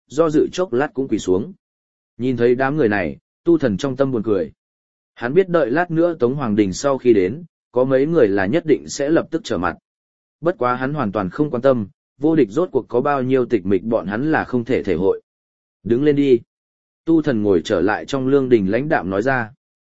do dự chốc lát cũng quỳ xuống. Nhìn thấy đám người này, tu thần trong tâm buồn cười. Hắn biết đợi lát nữa Tống Hoàng Đình sau khi đến, có mấy người là nhất định sẽ lập tức trở mặt. Bất quá hắn hoàn toàn không quan tâm, vô địch rốt cuộc có bao nhiêu tịch mịch bọn hắn là không thể thể hội. Đứng lên đi. Tu thần ngồi trở lại trong lương đình lãnh đạm nói ra.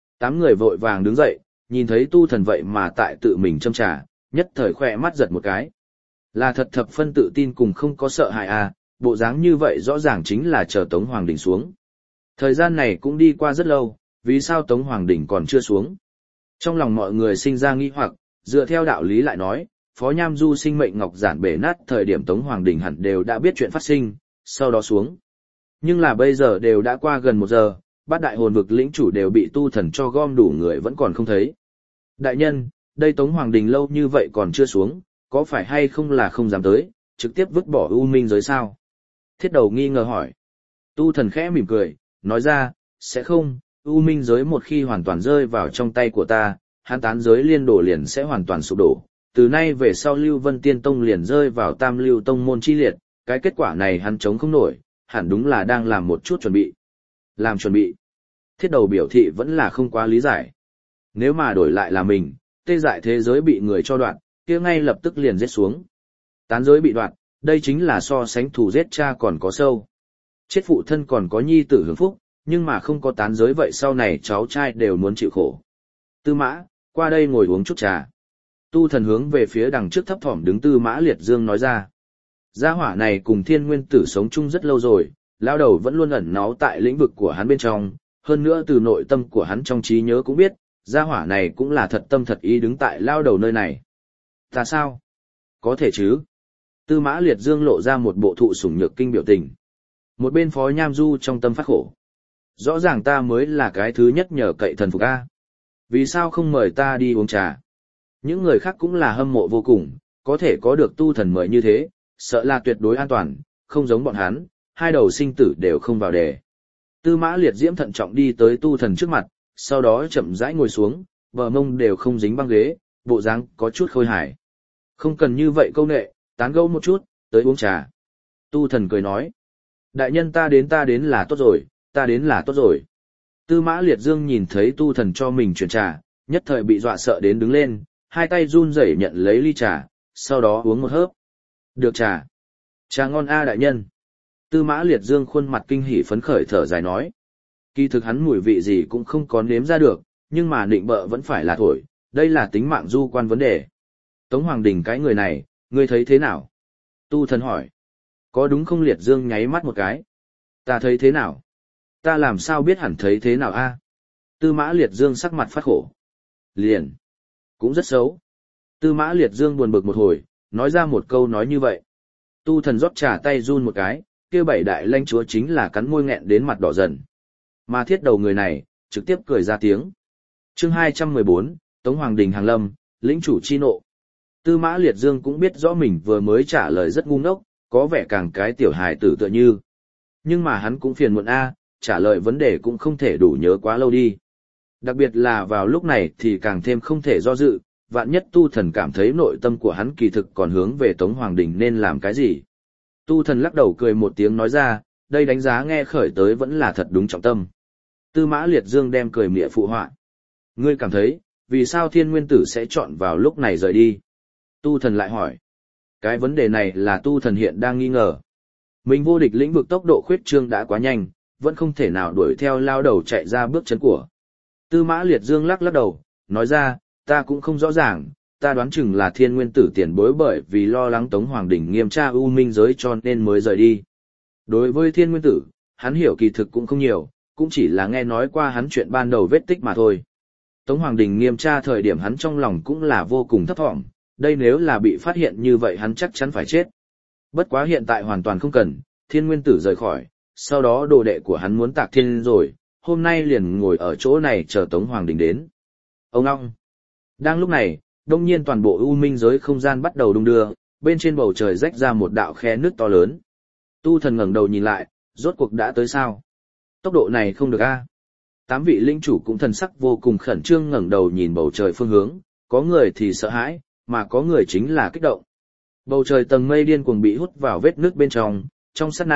8 người vội vàng đứng dậy, nhìn thấy tu thần vậy mà tại tự mình châm trà, nhất thời khỏe mắt giật một cái. Là thật thập phân tự tin cùng không có sợ hãi à, bộ dáng như vậy rõ ràng chính là chờ Tống Hoàng Đình xuống. Thời gian này cũng đi qua rất lâu, vì sao Tống Hoàng Đình còn chưa xuống? Trong lòng mọi người sinh ra nghi hoặc, dựa theo đạo lý lại nói, Phó Nham Du sinh mệnh ngọc giản bể nát thời điểm Tống Hoàng Đình hẳn đều đã biết chuyện phát sinh, sau đó xuống. Nhưng là bây giờ đều đã qua gần 1 giờ, bát đại hồn vực lĩnh chủ đều bị tu thần cho gom đủ người vẫn còn không thấy. Đại nhân, đây Tống Hoàng Đình lâu như vậy còn chưa xuống, có phải hay không là không dám tới, trực tiếp vứt bỏ U Minh giới sao? Thiết đầu nghi ngờ hỏi. Tu thần khẽ mỉm cười, nói ra, sẽ không, U Minh giới một khi hoàn toàn rơi vào trong tay của ta, hắn tán giới liên đổ liền sẽ hoàn toàn sụp đổ. Từ nay về sau Lưu Vân Tiên Tông liền rơi vào Tam Lưu Tông môn chi liệt, cái kết quả này hắn chống không nổi, hẳn đúng là đang làm một chút chuẩn bị. Làm chuẩn bị. Thiết đầu biểu thị vẫn là không quá lý giải. Nếu mà đổi lại là mình, tê dại thế giới bị người cho đoạn, kia ngay lập tức liền giết xuống. Tán giới bị đoạt, đây chính là so sánh thù giết cha còn có sâu. Chết phụ thân còn có nhi tử hưởng phúc, nhưng mà không có tán giới vậy sau này cháu trai đều muốn chịu khổ. Tư Mã, qua đây ngồi uống chút trà. Tu thần hướng về phía đằng trước thấp thỏm đứng Tư Mã Liệt Dương nói ra. Gia hỏa này cùng Thiên Nguyên Tử sống chung rất lâu rồi, lao đầu vẫn luôn ẩn náu tại lĩnh vực của hắn bên trong, hơn nữa từ nội tâm của hắn trong trí nhớ cũng biết, gia hỏa này cũng là thật tâm thật ý đứng tại lao đầu nơi này. Ta sao? Có thể chứ? Tư Mã Liệt Dương lộ ra một bộ thụ sủng nhược kinh biểu tình. Một bên Phó Nham Du trong tâm phát khổ. Rõ ràng ta mới là cái thứ nhất nhờ cậy thần phục A. Vì sao không mời ta đi uống trà? Những người khác cũng là hâm mộ vô cùng, có thể có được tu thần mời như thế, sợ là tuyệt đối an toàn, không giống bọn hắn, hai đầu sinh tử đều không vào đề. Tư Mã Liệt Diễm thận trọng đi tới tu thần trước mặt, sau đó chậm rãi ngồi xuống, bờ mông đều không dính băng ghế, bộ dáng có chút khôi hài. Không cần như vậy câu nệ, tán gẫu một chút, tới uống trà. Tu thần cười nói. Đại nhân ta đến là tốt rồi, ta đến là tốt rồi. Tư Mã Liệt Dương nhìn thấy tu thần cho mình chuyển trà, nhất thời bị dọa sợ đến đứng lên, hai tay run rẩy nhận lấy ly trà, sau đó uống một hớp. Được trà. Trà ngon a đại nhân. Tư Mã Liệt Dương khuôn mặt kinh hỉ phấn khởi thở dài nói. Kỳ thực hắn mùi vị gì cũng không có nếm ra được, nhưng mà nịnh bợ vẫn phải là thổi, đây là tính mạng du quan vấn đề. Tống Hoàng Đình cái người này, ngươi thấy thế nào? Tu thần hỏi. Có đúng không? Liệt Dương nháy mắt một cái. Ta thấy thế nào? Ta làm sao biết hẳn thấy thế nào a? Tư Mã Liệt Dương sắc mặt phát khổ. Liền. Cũng rất xấu. Tư Mã Liệt Dương buồn bực một hồi, nói ra một câu nói như vậy. Tu thần rót trà tay run một cái, kia 7 đại lãnh chúa chính là cắn môi nghẹn đến mặt đỏ dần. Mà thiết đầu người này, trực tiếp cười ra tiếng. Chương 214, Tống Hoàng Đình hàng lâm, lĩnh chủ chi nộ. Tư Mã Liệt Dương cũng biết rõ mình vừa mới trả lời rất ngu ngốc, có vẻ càng cái tiểu hài tử tựa như. Nhưng mà hắn cũng phiền muộn a, trả lời vấn đề cũng không thể đủ nhớ quá lâu đi. Đặc biệt là vào lúc này thì càng thêm không thể do dự, vạn nhất tu thần cảm thấy nội tâm của hắn kỳ thực còn hướng về Tống Hoàng Đình nên làm cái gì. Tu thần lắc đầu cười một tiếng nói ra, đây đánh giá nghe khởi tới vẫn là thật đúng trọng tâm. Tư Mã Liệt Dương đem cười mỉa phụ họa. Ngươi cảm thấy, vì sao Thiên Nguyên Tử sẽ chọn vào lúc này rời đi? Tu thần lại hỏi. Cái vấn đề này là tu thần hiện đang nghi ngờ. Mình vô địch lĩnh vực tốc độ khuyết trương đã quá nhanh, vẫn không thể nào đuổi theo lao đầu chạy ra bước chân của. Tư Mã Liệt Dương lắc đầu, nói ra, ta cũng không rõ ràng, ta đoán chừng là Thiên Nguyên Tử tiền bối bởi vì lo lắng Tống Hoàng Đình nghiêm tra U Minh giới cho nên mới rời đi. Đối với Thiên Nguyên Tử, hắn hiểu kỳ thực cũng không nhiều, cũng chỉ là nghe nói qua hắn chuyện ban đầu vết tích mà thôi. Tống Hoàng Đình nghiêm tra thời điểm hắn trong lòng cũng là vô cùng thấp thỏm, đây nếu là bị phát hiện như vậy hắn chắc chắn phải chết. Bất quá hiện tại hoàn toàn không cần, Thiên Nguyên Tử rời khỏi, sau đó đồ đệ của hắn muốn tạc thiên rồi, hôm nay liền ngồi ở chỗ này chờ Tống Hoàng Đình đến. Ông ong. Đang lúc này, đông nhiên toàn bộ U Minh giới không gian bắt đầu đung đưa, bên trên bầu trời rách ra một đạo khe nước to lớn. Tu thần ngẩng đầu nhìn lại, rốt cuộc đã tới sao? Tốc độ này không được a. 8 vị linh chủ cũng thần sắc vô cùng khẩn trương ngẩng đầu nhìn bầu trời phương hướng, có người thì sợ hãi, mà có người chính là kích động. Bầu trời tầng mây điên cuồng bị hút vào vết nước bên trong sát na,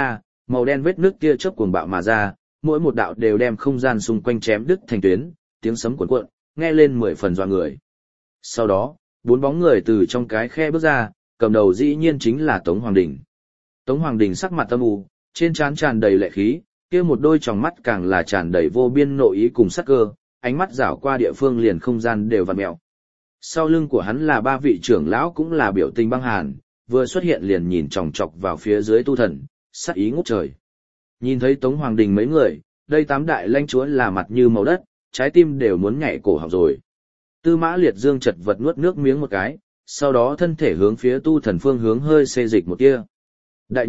màu đen vết nước kia chớp cuồng bạo mà ra, mỗi một đạo đều đem không gian xung quanh chém đứt thành tuyến, tiếng sấm cuồn cuộn, nghe lên 10 phần dọa người. Sau đó, 4 bóng người từ trong cái khe bước ra, cầm đầu dĩ nhiên chính là Tống Hoàng Đình. Tống Hoàng Đình sắc mặt âm u, trên trán tràn đầy lệ khí, kia một đôi tròng mắt càng là tràn đầy vô biên nội ý cùng sắc cơ, ánh mắt rảo qua địa phương liền không gian đều vặn mèo. Sau lưng của hắn là 3 vị trưởng lão cũng là biểu tình băng hàn, vừa xuất hiện liền nhìn chòng chọc vào phía dưới tu thần, sắc ý ngút trời. Nhìn thấy Tống Hoàng Đình mấy người, đây 8 đại lãnh chúa là mặt như màu đất, trái tim đều muốn nhảy cổ họng rồi. Tư Mã Liệt Dương chật vật nuốt nước miếng một cái, sau đó thân thể hướng phía tu thần phương hướng hơi xê dịch một tia. Đại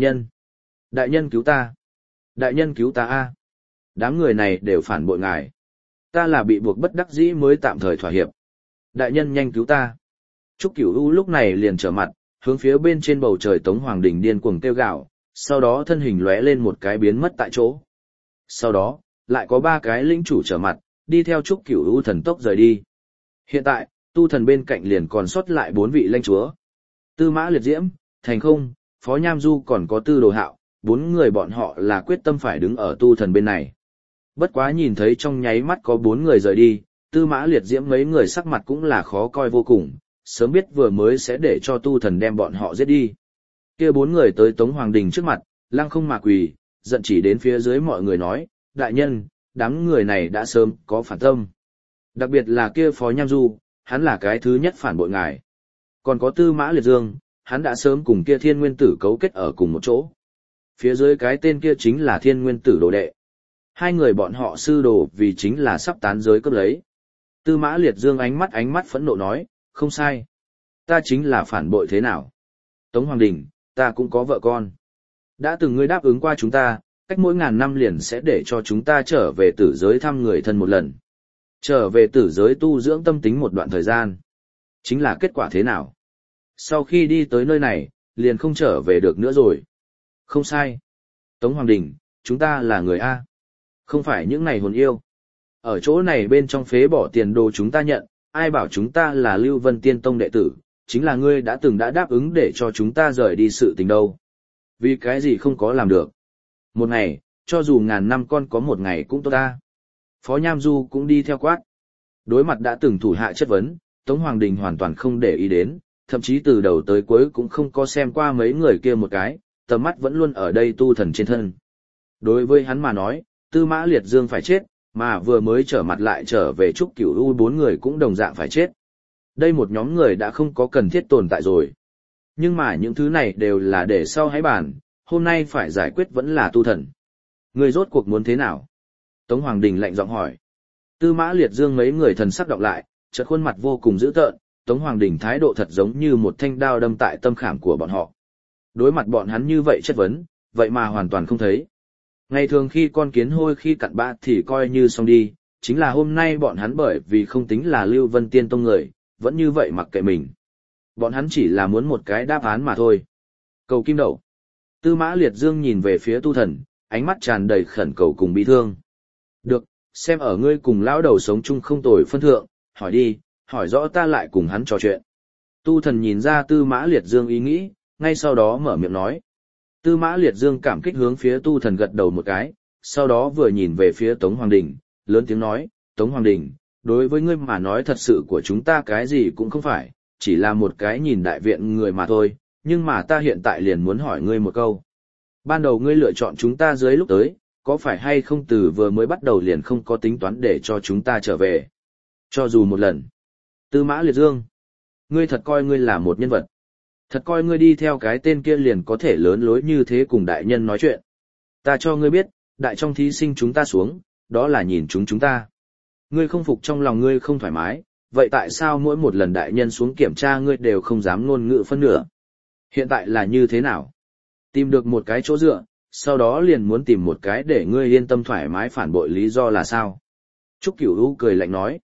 nhân cứu ta! Đại nhân cứu ta a! Đám người này đều phản bội ngài. Ta là bị buộc bất đắc dĩ mới tạm thời thỏa hiệp. Đại nhân nhanh cứu ta! Trúc Cửu U lúc này liền trở mặt, hướng phía bên trên bầu trời Tống Hoàng Đình điên cuồng kêu gào, sau đó thân hình lóe lên một cái biến mất tại chỗ. Sau đó, lại có 3 cái lĩnh chủ trở mặt, đi theo Trúc Cửu U thần tốc rời đi. Hiện tại, tu thần bên cạnh liền còn sót lại 4 vị lãnh chúa. Tư Mã Liệt Diễm, Thành Không, Phó Nham Du còn có Tư Đồ Hạo, 4 người bọn họ là quyết tâm phải đứng ở tu thần bên này. Bất quá nhìn thấy trong nháy mắt có 4 người rời đi, Tư Mã Liệt Diễm mấy người sắc mặt cũng là khó coi vô cùng, sớm biết vừa mới sẽ để cho tu thần đem bọn họ giết đi. Kia 4 người tới Tống Hoàng Đình trước mặt, lăng không mà quỳ, giận chỉ đến phía dưới mọi người nói, đại nhân, đám người này đã sớm có phản tâm. Đặc biệt là kia Phó Nham Du, hắn là cái thứ nhất phản bội ngài. Còn có Tư Mã Liệt Dương, hắn đã sớm cùng kia Thiên Nguyên Tử cấu kết ở cùng một chỗ. Phía dưới cái tên kia chính là Thiên Nguyên Tử đồ đệ. 2 người bọn họ sư đồ vì chính là sắp tán giới cướp lấy. Tư Mã Liệt Dương ánh mắt phẫn nộ nói, không sai. Ta chính là phản bội thế nào? Tống Hoàng Đình, ta cũng có vợ con. Đã từng ngươi đáp ứng qua chúng ta, cách mỗi ngàn năm liền sẽ để cho chúng ta trở về tử giới thăm người thân một lần. Trở về tử giới tu dưỡng tâm tính một đoạn thời gian. Chính là kết quả thế nào? Sau khi đi tới nơi này, liền không trở về được nữa rồi. Không sai. Tống Hoàng Đình, chúng ta là người A. Không phải những này hồn yêu. Ở chỗ này bên trong phế bỏ tiền đồ chúng ta nhận, ai bảo chúng ta là Lưu Vân Tiên Tông đệ tử, chính là ngươi đã từng đã đáp ứng để cho chúng ta rời đi sự tình đâu. Vì cái gì không có làm được. Một ngày, cho dù ngàn năm con có một ngày cũng tốt ta. Phó Nham Du cũng đi theo quát. Đối mặt đã từng thủ hạ chất vấn, Tống Hoàng Đình hoàn toàn không để ý đến, thậm chí từ đầu tới cuối cũng không có xem qua mấy người kia một cái, tầm mắt vẫn luôn ở đây tu thần trên thân. Đối với hắn mà nói, Tư Mã Liệt Dương phải chết, mà vừa mới trở mặt lại trở về Trúc Cửu U 4 người cũng đồng dạng phải chết. Đây một nhóm người đã không có cần thiết tồn tại rồi. Nhưng mà những thứ này đều là để sau hãy bàn, hôm nay phải giải quyết vẫn là tu thần. Người rốt cuộc muốn thế nào? Tống Hoàng Đình lạnh giọng hỏi. Tư Mã Liệt Dương mấy người thần sắc đọc lại, chợt khuôn mặt vô cùng dữ tợn, Tống Hoàng Đình thái độ thật giống như một thanh đao đâm tại tâm khảm của bọn họ. Đối mặt bọn hắn như vậy chất vấn, vậy mà hoàn toàn không thấy. Ngày thường khi con kiến hôi khi cặn bã thì coi như xong đi, chính là hôm nay bọn hắn bởi vì không tính là Lưu Vân Tiên Tông người, vẫn như vậy mặc kệ mình. Bọn hắn chỉ là muốn một cái đáp án mà thôi. Cầu kim đậu. Tư Mã Liệt Dương nhìn về phía tu thần, ánh mắt tràn đầy khẩn cầu cùng bi thương. Được, xem ở ngươi cùng lão đầu sống chung không tồi phân thượng, hỏi đi, hỏi rõ ta lại cùng hắn trò chuyện. Tu thần nhìn ra Tư Mã Liệt Dương ý nghĩ, ngay sau đó mở miệng nói. Tư Mã Liệt Dương cảm kích hướng phía tu thần gật đầu một cái, sau đó vừa nhìn về phía Tống Hoàng Đình, lớn tiếng nói, Tống Hoàng Đình, đối với ngươi mà nói thật sự của chúng ta cái gì cũng không phải, chỉ là một cái nhìn đại viện người mà thôi, nhưng mà ta hiện tại liền muốn hỏi ngươi một câu. Ban đầu ngươi lựa chọn chúng ta dưới lúc tới, có phải hay không từ vừa mới bắt đầu liền không có tính toán để cho chúng ta trở về? Cho dù một lần. Tư Mã Liệt Dương, ngươi thật coi ngươi là một nhân vật. Thật coi ngươi đi theo cái tên kia liền có thể lớn lối như thế cùng đại nhân nói chuyện. Ta cho ngươi biết, đại trong thí sinh chúng ta xuống, đó là nhìn chúng ta. Ngươi không phục trong lòng ngươi không thoải mái, vậy tại sao mỗi một lần đại nhân xuống kiểm tra ngươi đều không dám ngôn ngữ phân nửa? Hiện tại là như thế nào? Tìm được một cái chỗ dựa, sau đó liền muốn tìm một cái để ngươi yên tâm thoải mái phản bội lý do là sao? Trúc Cửu U cười lạnh nói.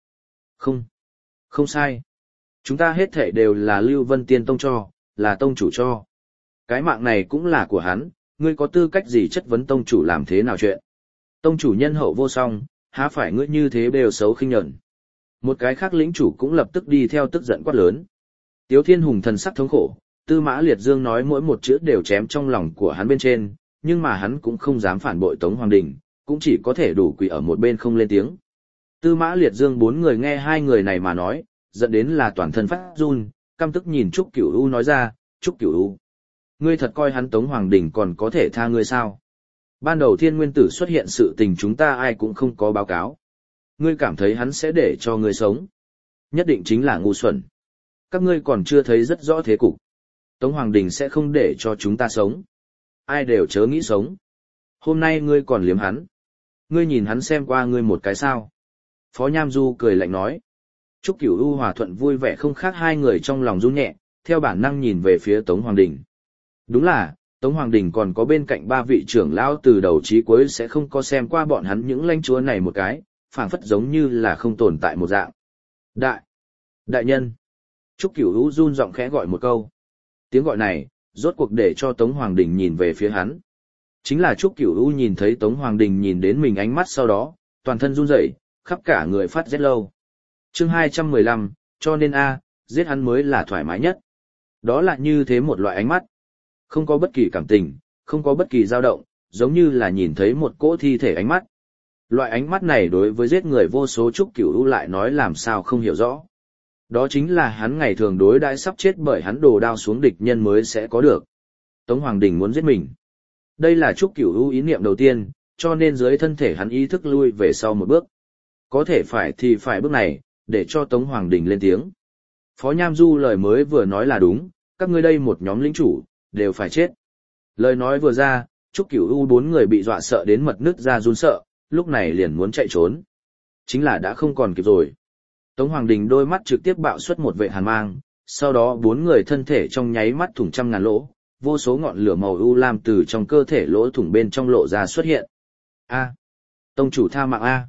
Không sai. Chúng ta hết thảy đều là Lưu Vân Tiên Tông cho, là tông chủ cho. Cái mạng này cũng là của hắn, ngươi có tư cách gì chất vấn tông chủ làm thế nào chuyện? Tông chủ nhân hậu vô song, há phải ngươi như thế đều xấu khinh nhẫn. Một cái khác lĩnh chủ cũng lập tức đi theo tức giận quát lớn. Tiếu Thiên Hùng thần sắc thống khổ, Tư Mã Liệt Dương nói mỗi một chữ đều chém trong lòng của hắn bên trên, nhưng mà hắn cũng không dám phản bội Tống Hoàng Đình, cũng chỉ có thể đủ quỳ ở một bên không lên tiếng. Tư Mã Liệt Dương bốn người nghe hai người này mà nói, dẫn đến là toàn thân phát run, căm tức nhìn Trúc Cửu U nói ra, Trúc Cửu U, ngươi thật coi hắn Tống Hoàng Đình còn có thể tha ngươi sao? Ban đầu Thiên Nguyên Tử xuất hiện sự tình chúng ta ai cũng không có báo cáo. Ngươi cảm thấy hắn sẽ để cho ngươi sống? Nhất định chính là ngu xuẩn. Các ngươi còn chưa thấy rất rõ thế cục. Tống Hoàng Đình sẽ không để cho chúng ta sống. Ai đều chớ nghĩ sống. Hôm nay ngươi còn liếm hắn. Ngươi nhìn hắn xem qua ngươi một cái sao. Phó Nham Du cười lạnh nói. Trúc Cửu U hòa thuận vui vẻ không khác hai người trong lòng run nhẹ, theo bản năng nhìn về phía Tống Hoàng Đình. Đúng là, Tống Hoàng Đình còn có bên cạnh ba vị trưởng lão từ đầu chí cuối sẽ không có xem qua bọn hắn những lãnh chúa này một cái, phảng phất giống như là không tồn tại một dạng. Đại nhân. Trúc Cửu U run giọng khẽ gọi một câu. Tiếng gọi này, rốt cuộc để cho Tống Hoàng Đình nhìn về phía hắn. Chính là Trúc Cửu U nhìn thấy Tống Hoàng Đình nhìn đến mình ánh mắt sau đó, toàn thân run rẩy, khắp cả người phát rét lâu. Chương 215, cho nên giết hắn mới là thoải mái nhất. Đó là như thế một loại ánh mắt. Không có bất kỳ cảm tình, không có bất kỳ dao động, giống như là nhìn thấy một cỗ thi thể ánh mắt. Loại ánh mắt này đối với giết người vô số Trúc Cửu U lại nói làm sao không hiểu rõ. Đó chính là hắn ngày thường đối đãi sắp chết bởi hắn đồ đao xuống địch nhân mới sẽ có được. Tống Hoàng Đình muốn giết mình. Đây là Trúc Cửu U ý niệm đầu tiên, cho nên dưới thân thể hắn ý thức lui về sau một bước. Có thể phải thì phải bước này, để cho Tống Hoàng Đình lên tiếng. Phó Nham Du lời mới vừa nói là đúng, các ngươi đây một nhóm lĩnh chủ, đều phải chết. Lời nói vừa ra, Trúc Cửu U bốn người bị dọa sợ đến mật nứt ra run sợ, lúc này liền muốn chạy trốn. Chính là đã không còn kịp rồi. Tống Hoàng Đình đôi mắt trực tiếp bạo xuất một vệ hàn mang, sau đó bốn người thân thể trong nháy mắt thủng trăm ngàn lỗ, vô số ngọn lửa màu u lam từ trong cơ thể lỗ thủng bên trong lộ ra xuất hiện. Tông chủ tha mạng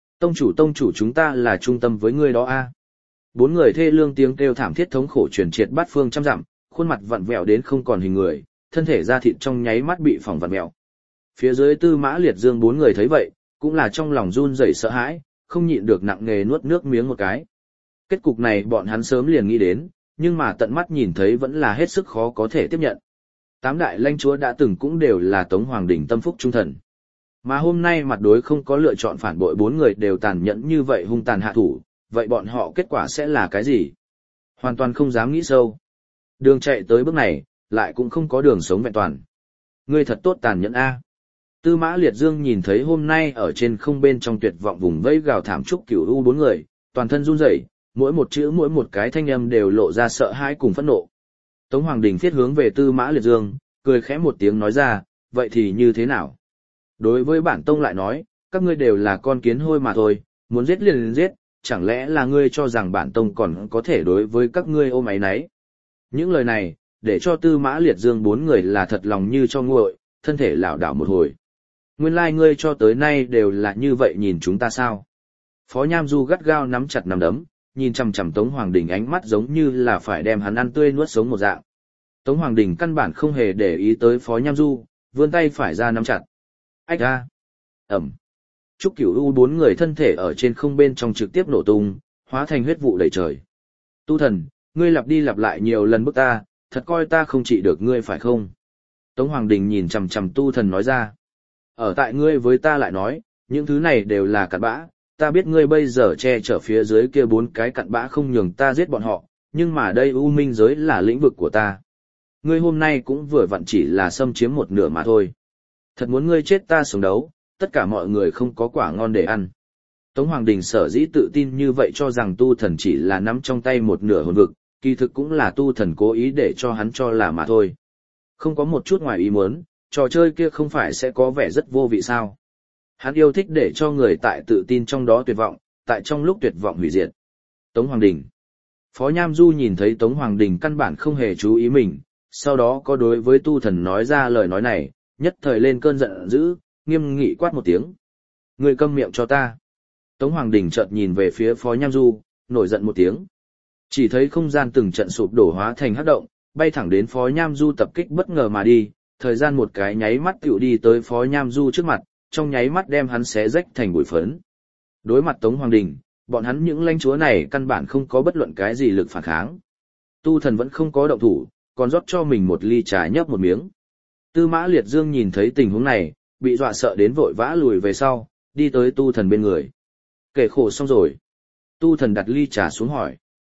Tông chủ chúng ta là trung tâm với ngươi đó Bốn người thê lương tiếng kêu thảm thiết thống khổ truyền triệt bát phương trăm dặm, khuôn mặt vặn vẹo đến không còn hình người, thân thể da thịt trong nháy mắt bị phỏng vặn vẹo. Phía dưới Tư Mã Liệt Dương bốn người thấy vậy, cũng là trong lòng run rẩy sợ hãi, không nhịn được nặng nề nuốt nước miếng một cái. Kết cục này bọn hắn sớm liền nghĩ đến, nhưng mà tận mắt nhìn thấy vẫn là hết sức khó có thể tiếp nhận. Tám đại lãnh chúa đã từng cũng đều là Tống Hoàng Đình tâm phúc trung thần. Mà hôm nay mặt đối không có lựa chọn phản bội bốn người đều tàn nhẫn như vậy hung tàn hạ thủ, vậy bọn họ kết quả sẽ là cái gì? Hoàn toàn không dám nghĩ sâu. Đường chạy tới bước này, lại cũng không có đường sống vẹn toàn. Ngươi thật tốt tàn nhẫn Tư Mã Liệt Dương nhìn thấy hôm nay ở trên không bên trong tuyệt vọng vùng vẫy gào thảm Trúc Cửu U bốn người, toàn thân run rẩy, mỗi một chữ mỗi một cái thanh âm đều lộ ra sợ hãi cùng phẫn nộ. Tống Hoàng Đình thiết hướng về Tư Mã Liệt Dương, cười khẽ một tiếng nói ra, vậy thì như thế nào? Đối với bản tông lại nói, các ngươi đều là con kiến hôi mà thôi, muốn giết liền giết, chẳng lẽ là ngươi cho rằng bản tông còn có thể đối với các ngươi ôm áy náy? Những lời này, để cho Tư Mã Liệt Dương bốn người là thật lòng như cho nguội, thân thể lảo đảo một hồi. Nguyên lai ngươi cho tới nay đều là như vậy nhìn chúng ta sao? Phó Nham Du gắt gao nắm chặt nắm đấm, nhìn chằm chằm Tống Hoàng Đình ánh mắt giống như là phải đem hắn ăn tươi nuốt sống một dạng. Tống Hoàng Đình căn bản không hề để ý tới Phó Nham Du, vươn tay phải ra nắm chặt. Ách a! Ẩm! Trúc Cửu U bốn người thân thể ở trên không bên trong trực tiếp nổ tung, hóa thành huyết vụ đầy trời. Tu thần, ngươi lặp đi lặp lại nhiều lần bức ta, thật coi ta không trị được ngươi phải không? Tống Hoàng Đình nhìn chằm chằm tu thần nói ra. Ở tại ngươi với ta lại nói, những thứ này đều là cặn bã, ta biết ngươi bây giờ che chở phía dưới kia bốn cái cặn bã không nhường ta giết bọn họ, nhưng mà đây U Minh giới là lĩnh vực của ta. Ngươi hôm nay cũng vừa vặn chỉ là xâm chiếm một nửa mà thôi. Thật muốn ngươi chết ta sống đấu, tất cả mọi người không có quả ngon để ăn. Tống Hoàng Đình sở dĩ tự tin như vậy cho rằng tu thần chỉ là nắm trong tay một nửa hồn vực, kỳ thực cũng là tu thần cố ý để cho hắn cho là mà thôi. Không có một chút ngoài ý muốn, trò chơi kia không phải sẽ có vẻ rất vô vị sao. Hắn yêu thích để cho người tại tự tin trong đó tuyệt vọng, tại trong lúc tuyệt vọng hủy diệt. Tống Hoàng Đình. Phó Nham Du nhìn thấy Tống Hoàng Đình căn bản không hề chú ý mình, sau đó có đối với tu thần nói ra lời nói này, nhất thời lên cơn giận dữ, nghiêm nghị quát một tiếng. Ngươi câm miệng cho ta. Tống Hoàng Đình chợt nhìn về phía Phó Nham Du, nổi giận một tiếng. Chỉ thấy không gian từng trận sụp đổ hóa thành hắc động, bay thẳng đến Phó Nham Du tập kích bất ngờ mà đi, thời gian một cái nháy mắt tựu đi tới Phó Nham Du trước mặt, trong nháy mắt đem hắn xé rách thành bụi phấn. Đối mặt Tống Hoàng Đình, bọn hắn những lãnh chúa này căn bản không có bất luận cái gì lực phản kháng. Tu thần vẫn không có động thủ, còn rót cho mình một ly trà nhấp một miếng. Tư Mã Liệt Dương nhìn thấy tình huống này, bị dọa sợ đến vội vã lùi về sau, đi tới tu thần bên người. Kể khổ xong rồi. Tu thần đặt ly trà xuống hỏi.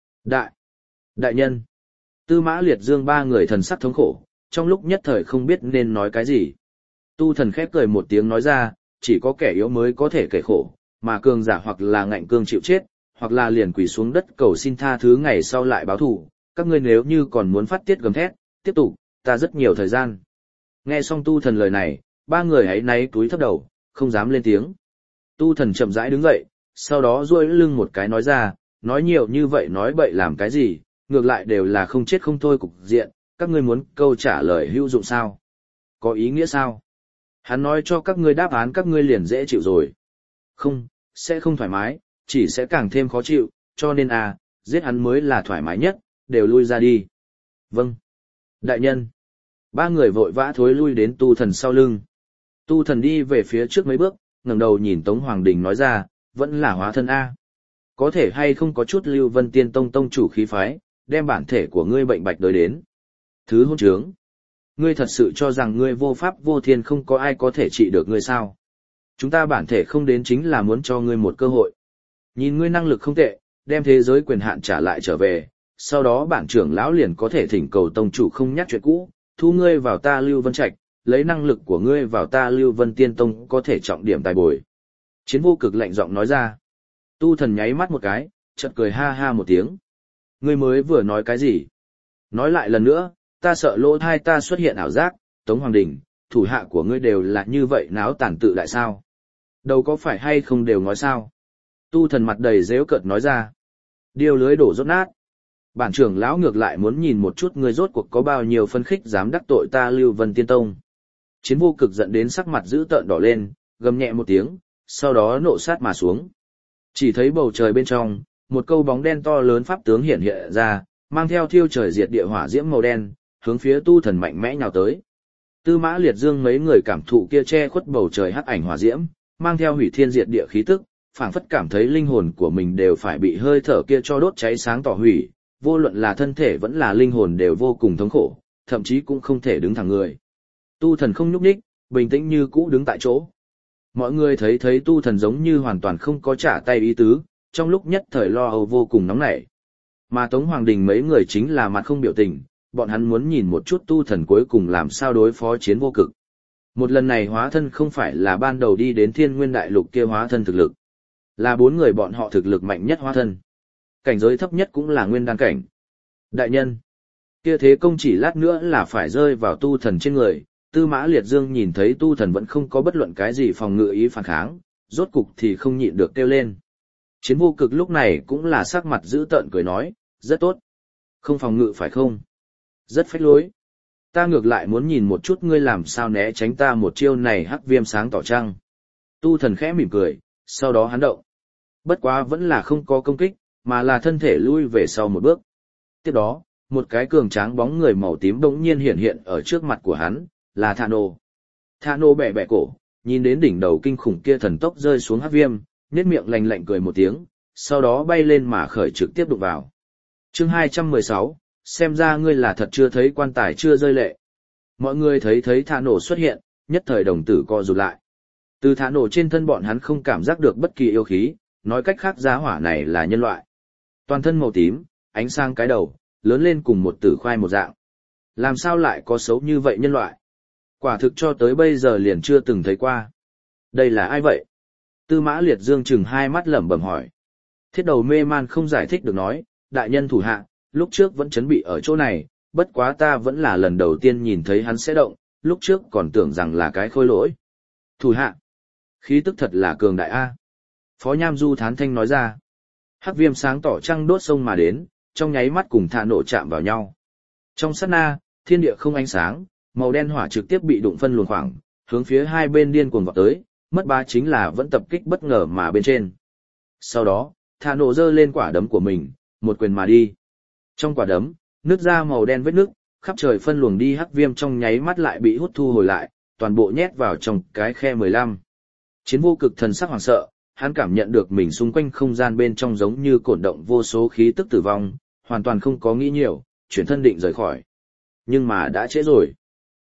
Đại nhân. Tư Mã Liệt Dương ba người thần sắc thống khổ, trong lúc nhất thời không biết nên nói cái gì. Tu thần khép cười một tiếng nói ra, chỉ có kẻ yếu mới có thể kể khổ, mà cường giả hoặc là ngạnh cương chịu chết, hoặc là liền quỳ xuống đất cầu xin tha thứ ngày sau lại báo thù. Các ngươi nếu như còn muốn phát tiết gầm thét, tiếp tục, ta rất nhiều thời gian. Nghe xong tu thần lời này, ba người hãy náy túi thấp đầu, không dám lên tiếng. Tu thần chậm rãi đứng dậy, sau đó duỗi lưng một cái nói ra, nói nhiều như vậy nói bậy làm cái gì, ngược lại đều là không chết không thôi cục diện, các ngươi muốn câu trả lời hữu dụng sao? Có ý nghĩa sao? Hắn nói cho các ngươi đáp án các ngươi liền dễ chịu rồi. Không, sẽ không thoải mái, chỉ sẽ càng thêm khó chịu, cho nên giết hắn mới là thoải mái nhất, đều lui ra đi. Vâng. Đại nhân. Ba người vội vã thối lui đến tu thần sau lưng. Tu thần đi về phía trước mấy bước, ngẩng đầu nhìn Tống Hoàng Đình nói ra, vẫn là hóa thân A. Có thể hay không có chút Lưu Vân Tiên Tông tông chủ khí phái, đem bản thể của ngươi bệnh bạch đời đến. Thứ hôn trướng. Ngươi thật sự cho rằng ngươi vô pháp vô thiên không có ai có thể trị được ngươi sao? Chúng ta bản thể không đến chính là muốn cho ngươi một cơ hội. Nhìn ngươi năng lực không tệ, đem thế giới quyền hạn trả lại trở về, sau đó bản trưởng lão liền có thể thỉnh cầu tông chủ không nhắc chuyện cũ, thu ngươi vào ta Lưu Vân Trạch, lấy năng lực của ngươi vào ta Lưu Vân Tiên Tông có thể trọng điểm tài bồi. Chiến Vô Cực lạnh giọng nói ra. Tu thần nháy mắt một cái, chợt cười ha ha một tiếng. Ngươi mới vừa nói cái gì? Nói lại lần nữa, ta sợ lỗ thai ta xuất hiện ảo giác, Tống Hoàng Đình, thủ hạ của ngươi đều là như vậy náo tản tự đại sao? Đâu có phải hay không đều nói sao? Tu thần mặt đầy dễu cợt nói ra. Điều lưới đổ rốt nát. Bản trưởng lão ngược lại muốn nhìn một chút ngươi rốt cuộc có bao nhiêu phân khích dám đắc tội ta Lưu Vân Tiên Tông. Chiến Vô Cực giận đến sắc mặt dữ tợn đỏ lên, gầm nhẹ một tiếng, sau đó nộ sát mà xuống. Chỉ thấy bầu trời bên trong, một câu bóng đen to lớn pháp tướng hiện hiện ra, mang theo thiêu trời diệt địa hỏa diễm màu đen, hướng phía tu thần mạnh mẽ nhào tới. Tư Mã Liệt Dương mấy người cảm thụ kia che khuất bầu trời hắc ảnh hỏa diễm, mang theo hủy thiên diệt địa khí tức, phảng phất cảm thấy linh hồn của mình đều phải bị hơi thở kia cho đốt cháy sáng tỏ hủy, vô luận là thân thể vẫn là linh hồn đều vô cùng thống khổ, thậm chí cũng không thể đứng thẳng người. Tu thần không nhúc nhích, bình tĩnh như cũ đứng tại chỗ. Mọi người thấy tu thần giống như hoàn toàn không có trả tay ý tứ, trong lúc nhất thời lo âu vô cùng nóng nảy. Mà Tống Hoàng Đình mấy người chính là mặt không biểu tình, bọn hắn muốn nhìn một chút tu thần cuối cùng làm sao đối phó Chiến Vô Cực. Một lần này hóa thân không phải là ban đầu đi đến Thiên Nguyên Đại Lục kia hóa thân thực lực, là 4 người bọn họ thực lực mạnh nhất hóa thân. Cảnh giới thấp nhất cũng là nguyên đan cảnh. Đại nhân, kia thế công chỉ lát nữa là phải rơi vào tu thần trên người. Tư Mã Liệt Dương nhìn thấy tu thần vẫn không có bất luận cái gì phòng ngự ý phản kháng, rốt cục thì không nhịn được kêu lên. Chiến Vô Cực lúc này cũng là sắc mặt dữ tợn cười nói, rất tốt. Không phòng ngự phải không? Rất phách lối. Ta ngược lại muốn nhìn một chút ngươi làm sao né tránh ta một chiêu này hắc viêm sáng tỏ trăng. Tu thần khẽ mỉm cười, sau đó hắn động. Bất quá vẫn là không có công kích, mà là thân thể lui về sau một bước. Tiếp đó, một cái cường tráng bóng người màu tím bỗng nhiên hiện hiện ở trước mặt của hắn, là Thano. Thano bẻ bẻ cổ, nhìn đến đỉnh đầu kinh khủng kia thần tốc rơi xuống hắc viêm, nhếch miệng lạnh lạnh cười một tiếng, sau đó bay lên mà khởi trực tiếp đụng vào. Chương 216, xem ra ngươi là thật chưa thấy quan tài chưa rơi lệ. Mọi người thấy Thano xuất hiện, nhất thời đồng tử co rụt lại. Từ Thano trên thân bọn hắn không cảm giác được bất kỳ yêu khí, nói cách khác giá hỏa này là nhân loại. Toàn thân màu tím, ánh sang cái đầu, lớn lên cùng một tử khoai một dạng. Làm sao lại có xấu như vậy nhân loại? Quả thực cho tới bây giờ liền chưa từng thấy qua. Đây là ai vậy? Tư Mã Liệt Dương chừng hai mắt lẩm bẩm hỏi. Thiết đầu mê man không giải thích được nói, đại nhân thủ hạ, lúc trước vẫn chuẩn bị ở chỗ này, bất quá ta vẫn là lần đầu tiên nhìn thấy hắn sẽ động, lúc trước còn tưởng rằng là cái khôi lỗi. Thủ hạ, khí tức thật là cường đại a. Phó Nham Du thán thanh nói ra. Hắc viêm sáng tỏ trăng đốt sông mà đến, trong nháy mắt cùng Thạ Nộ chạm vào nhau. Trong sát na, thiên địa không ánh sáng, màu đen hỏa trực tiếp bị đụng phân luồng khoảng, hướng phía hai bên điên cuồng vọt tới, mất ba chính là vẫn tập kích bất ngờ mà bên trên. Sau đó, Thạ Nộ giơ lên quả đấm của mình, một quyền mà đi. Trong quả đấm, nứt ra màu đen vết nứt, khắp trời phân luồng đi hắc viêm trong nháy mắt lại bị hút thu hồi lại, toàn bộ nhét vào trong cái khe 15. Chiến Vô Cực thần sắc hoảng sợ, hắn cảm nhận được mình xung quanh không gian bên trong giống như cổn động vô số khí tức tử vong, hoàn toàn không có nghĩ nhiều, chuyển thân định rời khỏi. Nhưng mà đã trễ rồi.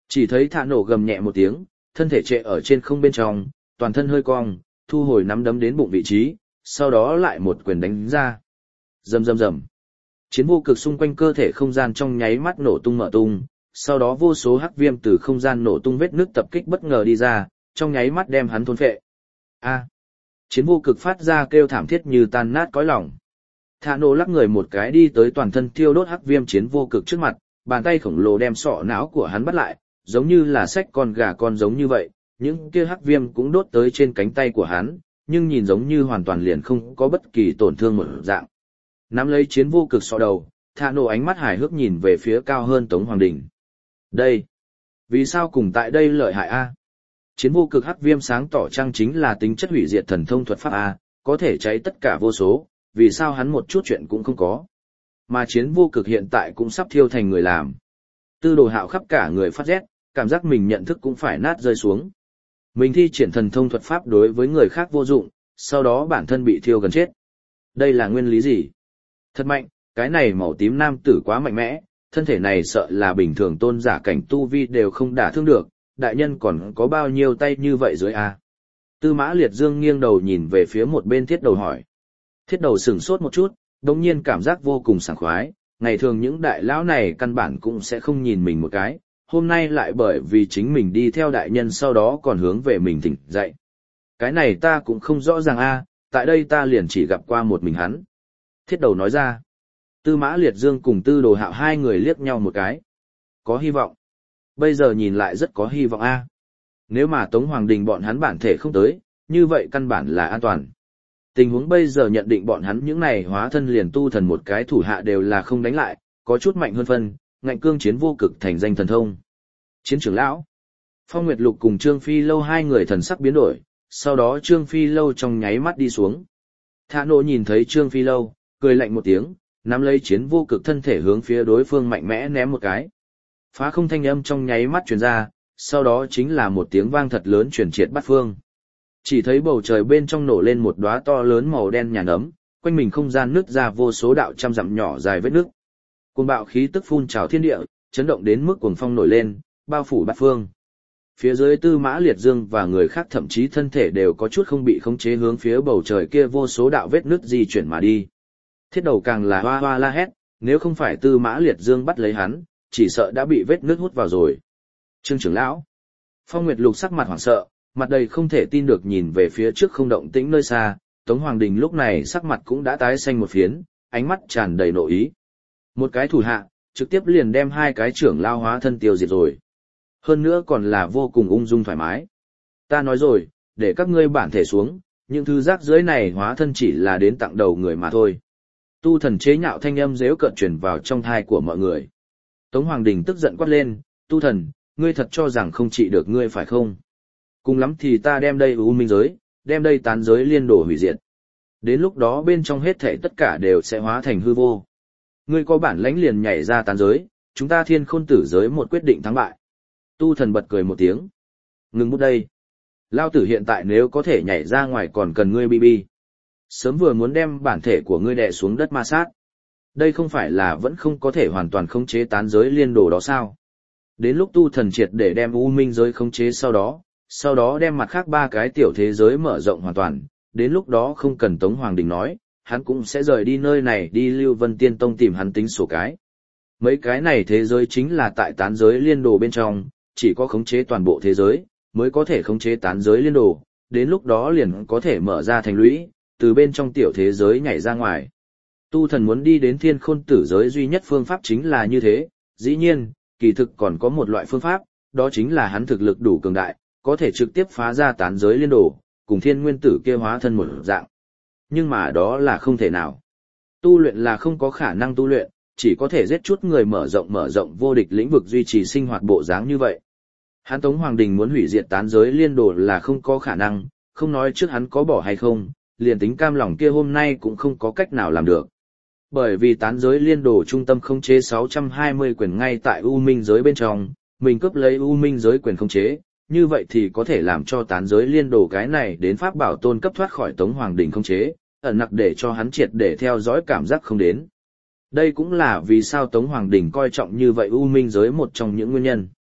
Chỉ thấy Thạ Nổ gầm nhẹ một tiếng, thân thể trệ ở trên không bên trong, toàn thân hơi cong, thu hồi nắm đấm đến bụng vị trí, sau đó lại một quyền đánh ra. Rầm rầm rầm. Chiến vô cực xung quanh cơ thể không gian trong nháy mắt nổ tung mở tung, sau đó vô số hắc viêm từ không gian nổ tung vết nước tập kích bất ngờ đi ra, trong nháy mắt đem hắn thôn phệ. A. Chiến vô cực phát ra kêu thảm thiết như tan nát cõi lòng. Thạ Nổ lắc người một cái đi tới toàn thân thiêu đốt hắc viêm chiến vô cực trước mặt, bàn tay khổng lồ đem sọ não của hắn bắt lại, giống như là xách con gà con giống như vậy, những kia hắc viêm cũng đốt tới trên cánh tay của hắn, nhưng nhìn giống như hoàn toàn liền không có bất kỳ tổn thương một dạng. Nắm lấy chiến vô cực sọ đầu, Thạ Nổ ánh mắt hài hước nhìn về phía cao hơn Tống Hoàng Đình. Đây, vì sao cùng tại đây lợi hại a? Chiến vô cực hắc viêm sáng tỏ trang chính là tính chất hủy diệt thần thông thuật pháp a, có thể cháy tất cả vô số, vì sao hắn một chút chuyện cũng không có. Mà chiến vô cực hiện tại cũng sắp thiêu thành người làm. Tư Đồ Hạo khắp cả người phát rét, cảm giác mình nhận thức cũng phải nát rơi xuống. Mình thi triển thần thông thuật pháp đối với người khác vô dụng, sau đó bản thân bị thiêu gần chết. Đây là nguyên lý gì? Thật mạnh, cái này màu tím nam tử quá mạnh mẽ, thân thể này sợ là bình thường tôn giả cảnh tu vi đều không đả thương được, đại nhân còn có bao nhiêu tay như vậy dưới a? Tư Mã Liệt Dương nghiêng đầu nhìn về phía một bên Thiết Đầu hỏi. Thiết Đầu sửng sốt một chút, đồng nhiên cảm giác vô cùng sảng khoái, ngày thường những đại lão này căn bản cũng sẽ không nhìn mình một cái, hôm nay lại bởi vì chính mình đi theo đại nhân sau đó còn hướng về mình thỉnh dạy. Cái này ta cũng không rõ ràng a, tại đây ta liền chỉ gặp qua một mình hắn. Thiết Đầu nói ra. Tư Mã Liệt Dương cùng Tư Đồ Hạo hai người liếc nhau một cái. Có hy vọng. Bây giờ nhìn lại rất có hy vọng a. Nếu mà Tống Hoàng Đình bọn hắn bản thể không tới, như vậy căn bản là an toàn. Tình huống bây giờ nhận định bọn hắn những này hóa thân liền tu thần một cái thủ hạ đều là không đánh lại, có chút mạnh hơn phân, ngạnh cương chiến vô cực thành danh thần thông. Chiến trưởng lão. Phong Nguyệt Lục cùng Trương Phi Lâu hai người thần sắc biến đổi, sau đó Trương Phi Lâu trong nháy mắt đi xuống. Thạ Nổ nhìn thấy Trương Phi Lâu, cười lạnh một tiếng, nắm lấy chiến vô cực thân thể hướng phía đối phương mạnh mẽ ném một cái. Phá không thanh âm trong nháy mắt truyền ra, sau đó chính là một tiếng vang thật lớn truyền triệt bát phương. Chỉ thấy bầu trời bên trong nổ lên một đóa to lớn màu đen nhà nấm, quanh mình không gian nứt ra vô số đạo trăm dặm nhỏ dài vết nứt. Cuồng bạo khí tức phun trào thiên địa, chấn động đến mức cuồng phong nổi lên, bao phủ bát phương. Phía dưới Tư Mã Liệt Dương và người khác thậm chí thân thể đều có chút không bị khống chế hướng phía bầu trời kia vô số đạo vết nứt di chuyển mà đi. Thiết Đầu càng là hoa hoa la hét, nếu không phải Tư Mã Liệt Dương bắt lấy hắn, chỉ sợ đã bị vết nứt hút vào rồi. Trương trưởng lão. Phong Nguyệt Lục sắc mặt hoảng sợ, mặt đầy không thể tin được nhìn về phía trước không động tĩnh nơi xa, Tống Hoàng Đình lúc này sắc mặt cũng đã tái xanh một phiến, ánh mắt tràn đầy nội ý. Một cái thủ hạ, trực tiếp liền đem hai cái trưởng lao hóa thân tiêu diệt rồi. Hơn nữa còn là vô cùng ung dung thoải mái. Ta nói rồi, để các ngươi bản thể xuống, những thứ rác rưởi này hóa thân chỉ là đến tặng đầu người mà thôi. Tu thần chế nhạo thanh âm dễu cợt truyền vào trong thai của mọi người. Tống Hoàng Đình tức giận quát lên, tu thần, ngươi thật cho rằng không trị được ngươi phải không? Cùng lắm thì ta đem đây u minh giới, đem đây tán giới liên đổ hủy diệt. Đến lúc đó bên trong hết thảy tất cả đều sẽ hóa thành hư vô. Ngươi có bản lãnh liền nhảy ra tán giới, chúng ta thiên khôn tử giới một quyết định thắng bại. Tu thần bật cười một tiếng. Ngừng bút đây. Lao tử hiện tại nếu có thể nhảy ra ngoài còn cần ngươi bi. Sớm vừa muốn đem bản thể của ngươi đè xuống đất ma sát. Đây không phải là vẫn không có thể hoàn toàn khống chế tán giới liên đồ đó sao? Đến lúc tu thần triệt để đem u minh giới khống chế sau đó đem mặt khác ba cái tiểu thế giới mở rộng hoàn toàn, đến lúc đó không cần Tống Hoàng Đình nói, hắn cũng sẽ rời đi nơi này đi Lưu Vân Tiên Tông tìm hắn tính sổ cái. Mấy cái này thế giới chính là tại tán giới liên đồ bên trong, chỉ có khống chế toàn bộ thế giới, mới có thể khống chế tán giới liên đồ, đến lúc đó liền có thể mở ra thành lũy, từ bên trong tiểu thế giới nhảy ra ngoài. Tu thần muốn đi đến thiên khôn tử giới duy nhất phương pháp chính là như thế, dĩ nhiên, kỳ thực còn có một loại phương pháp, đó chính là hắn thực lực đủ cường đại, có thể trực tiếp phá ra tán giới liên đồ, cùng thiên nguyên tử kia hóa thân một dạng. Nhưng mà đó là không thể nào. Tu luyện là không có khả năng tu luyện, chỉ có thể giết chút người mở rộng vô địch lĩnh vực duy trì sinh hoạt bộ dáng như vậy. Hắn Tống Hoàng Đình muốn hủy diệt tán giới liên đồ là không có khả năng, không nói trước hắn có bỏ hay không, liền tính cam lòng kia hôm nay cũng không có cách nào làm được. Bởi vì tán giới liên đồ trung tâm khống chế 620 quyền ngay tại U Minh giới bên trong, mình cướp lấy U Minh giới quyền khống chế, như vậy thì có thể làm cho tán giới liên đồ cái này đến pháp bảo tôn cấp thoát khỏi Tống Hoàng Đình khống chế, ẩn nặc để cho hắn triệt để theo dõi cảm giác không đến. Đây cũng là vì sao Tống Hoàng Đình coi trọng như vậy U Minh giới một trong những nguyên nhân.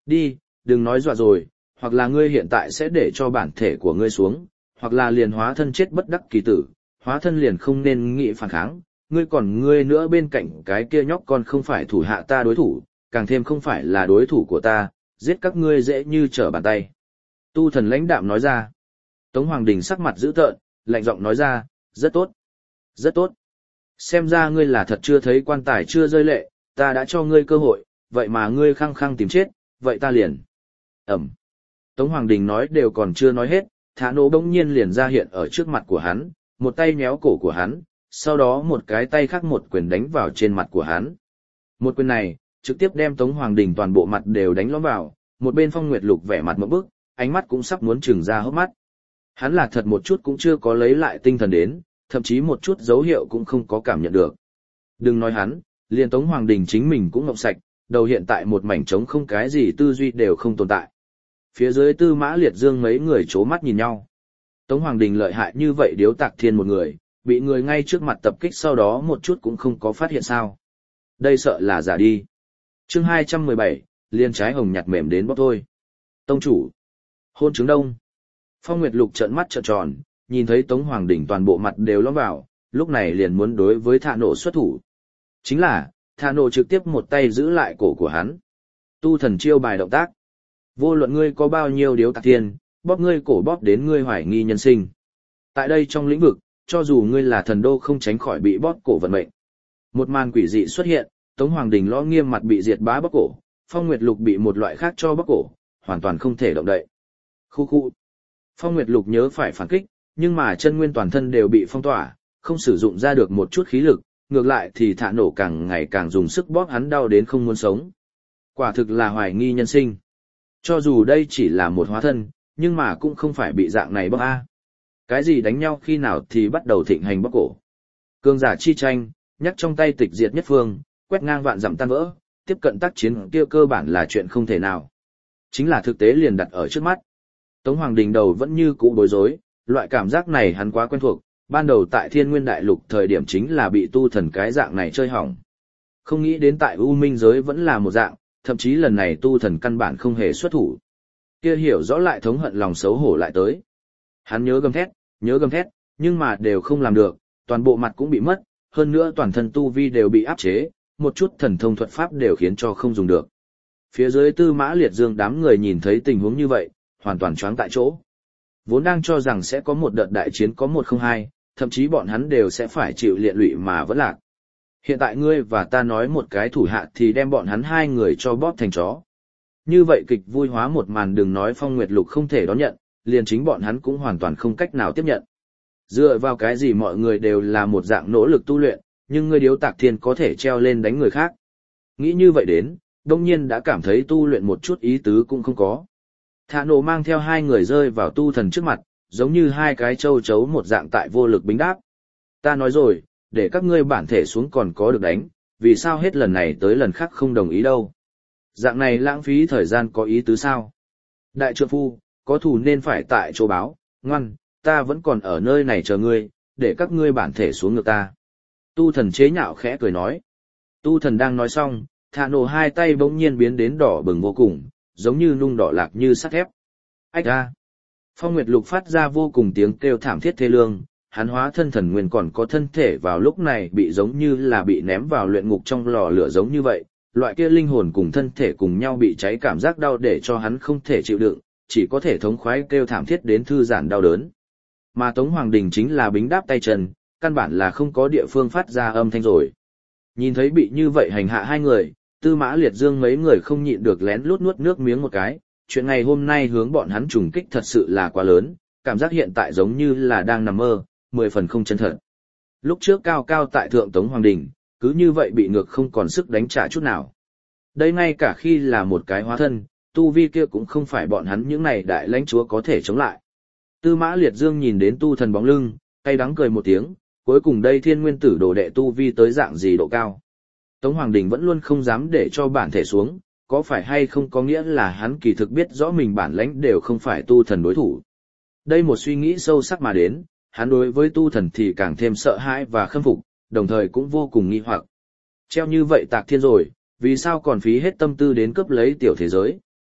Đi, đừng nói dọa rồi, hoặc là ngươi hiện tại sẽ để cho bản thể của ngươi xuống, hoặc là liền hóa thân chết bất đắc kỳ tử, hóa thân liền không nên nghĩ phản kháng, ngươi nữa bên cạnh cái kia nhóc con không phải thủ hạ ta đối thủ, càng thêm không phải là đối thủ của ta, giết các ngươi dễ như trở bàn tay. Tu thần lãnh đạm nói ra. Tống Hoàng Đình sắc mặt dữ tợn, lạnh giọng nói ra, rất tốt, rất tốt. Xem ra ngươi là thật chưa thấy quan tài chưa rơi lệ, ta đã cho ngươi cơ hội, vậy mà ngươi khăng khăng tìm chết, vậy ta liền. Ẩm. Tống Hoàng Đình nói đều còn chưa nói hết, Thả Nổ bỗng nhiên liền ra hiện ở trước mặt của hắn, một tay méo cổ của hắn, sau đó một cái tay khác một quyền đánh vào trên mặt của hắn. Một quyền này, trực tiếp đem Tống Hoàng Đình toàn bộ mặt đều đánh lõm vào, một bên Phong Nguyệt Lục vẻ mặt ngộp bức, ánh mắt cũng sắp muốn trừng ra hốc mắt. Hắn là thật một chút cũng chưa có lấy lại tinh thần đến, thậm chí một chút dấu hiệu cũng không có cảm nhận được. Đừng nói hắn, liền Tống Hoàng Đình chính mình cũng ngọc sạch, đầu hiện tại một mảnh trống không cái gì tư duy đều không tồn tại. Phía dưới Tư Mã Liệt Dương mấy người chố mắt nhìn nhau. Tống Hoàng Đình lợi hại như vậy Điếu Tạc Thiên một người, bị người ngay trước mặt tập kích sau đó một chút cũng không có phát hiện sao. Đây sợ là giả đi. Chương 217, liền trái hồng nhặt mềm đến bóp thôi. Tông chủ. Hôn trứng đông. Phong Nguyệt Lục trợn mắt trợn tròn, nhìn thấy Tống Hoàng Đình toàn bộ mặt đều lõm vào, lúc này liền muốn đối với Thả Nổ xuất thủ. Chính là, Thả Nổ trực tiếp một tay giữ lại cổ của hắn. Tu thần chiêu bài động tác. Vô luận ngươi có bao nhiêu Điếu Tạc Thiên, bóp ngươi cổ bóp đến ngươi hoài nghi nhân sinh. Tại đây trong lĩnh vực, cho dù ngươi là thần đô không tránh khỏi bị bóp cổ vận mệnh. Một màn quỷ dị xuất hiện, Tống Hoàng Đình lõ nghiêm mặt bị diệt bá bóp cổ, Phong Nguyệt Lục bị một loại khác cho bóp cổ, hoàn toàn không thể động đậy. Khu khu. Phong Nguyệt Lục nhớ phải phản kích, nhưng mà chân nguyên toàn thân đều bị phong tỏa, không sử dụng ra được một chút khí lực, ngược lại thì Thả Nổ càng ngày càng dùng sức bóp hắn đau đến không muốn sống. Quả thực là hoài nghi nhân sinh. Cho dù đây chỉ là một hóa thân, nhưng mà cũng không phải bị dạng này bóp a. Cái gì đánh nhau khi nào thì bắt đầu thịnh hành bóp cổ. Cường giả chi tranh, nhắc trong tay tịch diệt nhất phương, quét ngang vạn dặm tan vỡ, tiếp cận tác chiến kia cơ bản là chuyện không thể nào. Chính là thực tế liền đặt ở trước mắt. Tống Hoàng Đình đầu vẫn như cũ bối rối, loại cảm giác này hắn quá quen thuộc, ban đầu tại Thiên Nguyên Đại Lục thời điểm chính là bị tu thần cái dạng này chơi hỏng. Không nghĩ đến tại U Minh giới vẫn là một dạng, thậm chí lần này tu thần căn bản không hề xuất thủ. Kia hiểu rõ lại thống hận lòng xấu hổ lại tới. Hắn nhớ gầm thét, nhưng mà đều không làm được, toàn bộ mặt cũng bị mất, hơn nữa toàn thân tu vi đều bị áp chế, một chút thần thông thuật pháp đều khiến cho không dùng được. Phía dưới Tư Mã Liệt Dương đám người nhìn thấy tình huống như vậy, hoàn toàn choáng tại chỗ. Vốn đang cho rằng sẽ có một đợt đại chiến có 1-0-2, thậm chí bọn hắn đều sẽ phải chịu liệt lụy mà vẫn lạc. Hiện tại ngươi và ta nói một cái thủ hạ thì đem bọn hắn hai người cho bóp thành chó. Như vậy kịch vui hóa một màn đừng nói Phong Nguyệt Lục không thể đón nhận, liền chính bọn hắn cũng hoàn toàn không cách nào tiếp nhận. Dựa vào cái gì mọi người đều là một dạng nỗ lực tu luyện, nhưng ngươi Điếu Tạc Thiên có thể treo lên đánh người khác. Nghĩ như vậy đến, đông nhiên đã cảm thấy tu luyện một chút ý tứ cũng không có. Thả Nổ mang theo hai người rơi vào tu thần trước mặt, giống như hai cái châu chấu một dạng tại vô lực bính đáp. Ta nói rồi, để các ngươi bản thể xuống còn có được đánh, vì sao hết lần này tới lần khác không đồng ý đâu. Dạng này lãng phí thời gian có ý tứ sao? Đại trượng phu, có thù nên phải tại chỗ báo, ngoan, ta vẫn còn ở nơi này chờ ngươi, để các ngươi bản thể xuống ngược ta. Tu thần chế nhạo khẽ cười nói. Tu thần đang nói xong, Thả Nổ hai tay bỗng nhiên biến đến đỏ bừng vô cùng, giống như nung đỏ lạc như sắt thép. Ách a! Phong Nguyệt Lục phát ra vô cùng tiếng kêu thảm thiết thê lương, hắn hóa thân thần nguyên còn có thân thể vào lúc này bị giống như là bị ném vào luyện ngục trong lò lửa giống như vậy, loại kia linh hồn cùng thân thể cùng nhau bị cháy cảm giác đau để cho hắn không thể chịu đựng, chỉ có thể thống khoái kêu thảm thiết đến thư giãn đau đớn. Mà Tống Hoàng Đình chính là bính đáp tay chân, căn bản là không có địa phương phát ra âm thanh rồi. Nhìn thấy bị như vậy hành hạ hai người, Tư Mã Liệt Dương mấy người không nhịn được lén lút nuốt nước miếng một cái, chuyện ngày hôm nay hướng bọn hắn trùng kích thật sự là quá lớn, cảm giác hiện tại giống như là đang nằm mơ, 10 phần không chân thật. Lúc trước cao cao tại thượng Tống Hoàng Đình, cứ như vậy bị ngược không còn sức đánh trả chút nào. Đây ngay cả khi là một cái hóa thân, tu vi kia cũng không phải bọn hắn những này đại lãnh chúa có thể chống lại. Tư Mã Liệt Dương nhìn đến tu thần bóng lưng, cay đắng cười một tiếng, cuối cùng đây thiên nguyên tử đồ đệ tu vi tới dạng gì độ cao. Tống Hoàng Đình vẫn luôn không dám để cho bản thể xuống, có phải hay không có nghĩa là hắn kỳ thực biết rõ mình bản lãnh đều không phải tu thần đối thủ. Đây một suy nghĩ sâu sắc mà đến, hắn đối với tu thần thì càng thêm sợ hãi và khâm phục, đồng thời cũng vô cùng nghi hoặc. Treo như vậy Tạc Thiên rồi, vì sao còn phí hết tâm tư đến cướp lấy tiểu thế giới?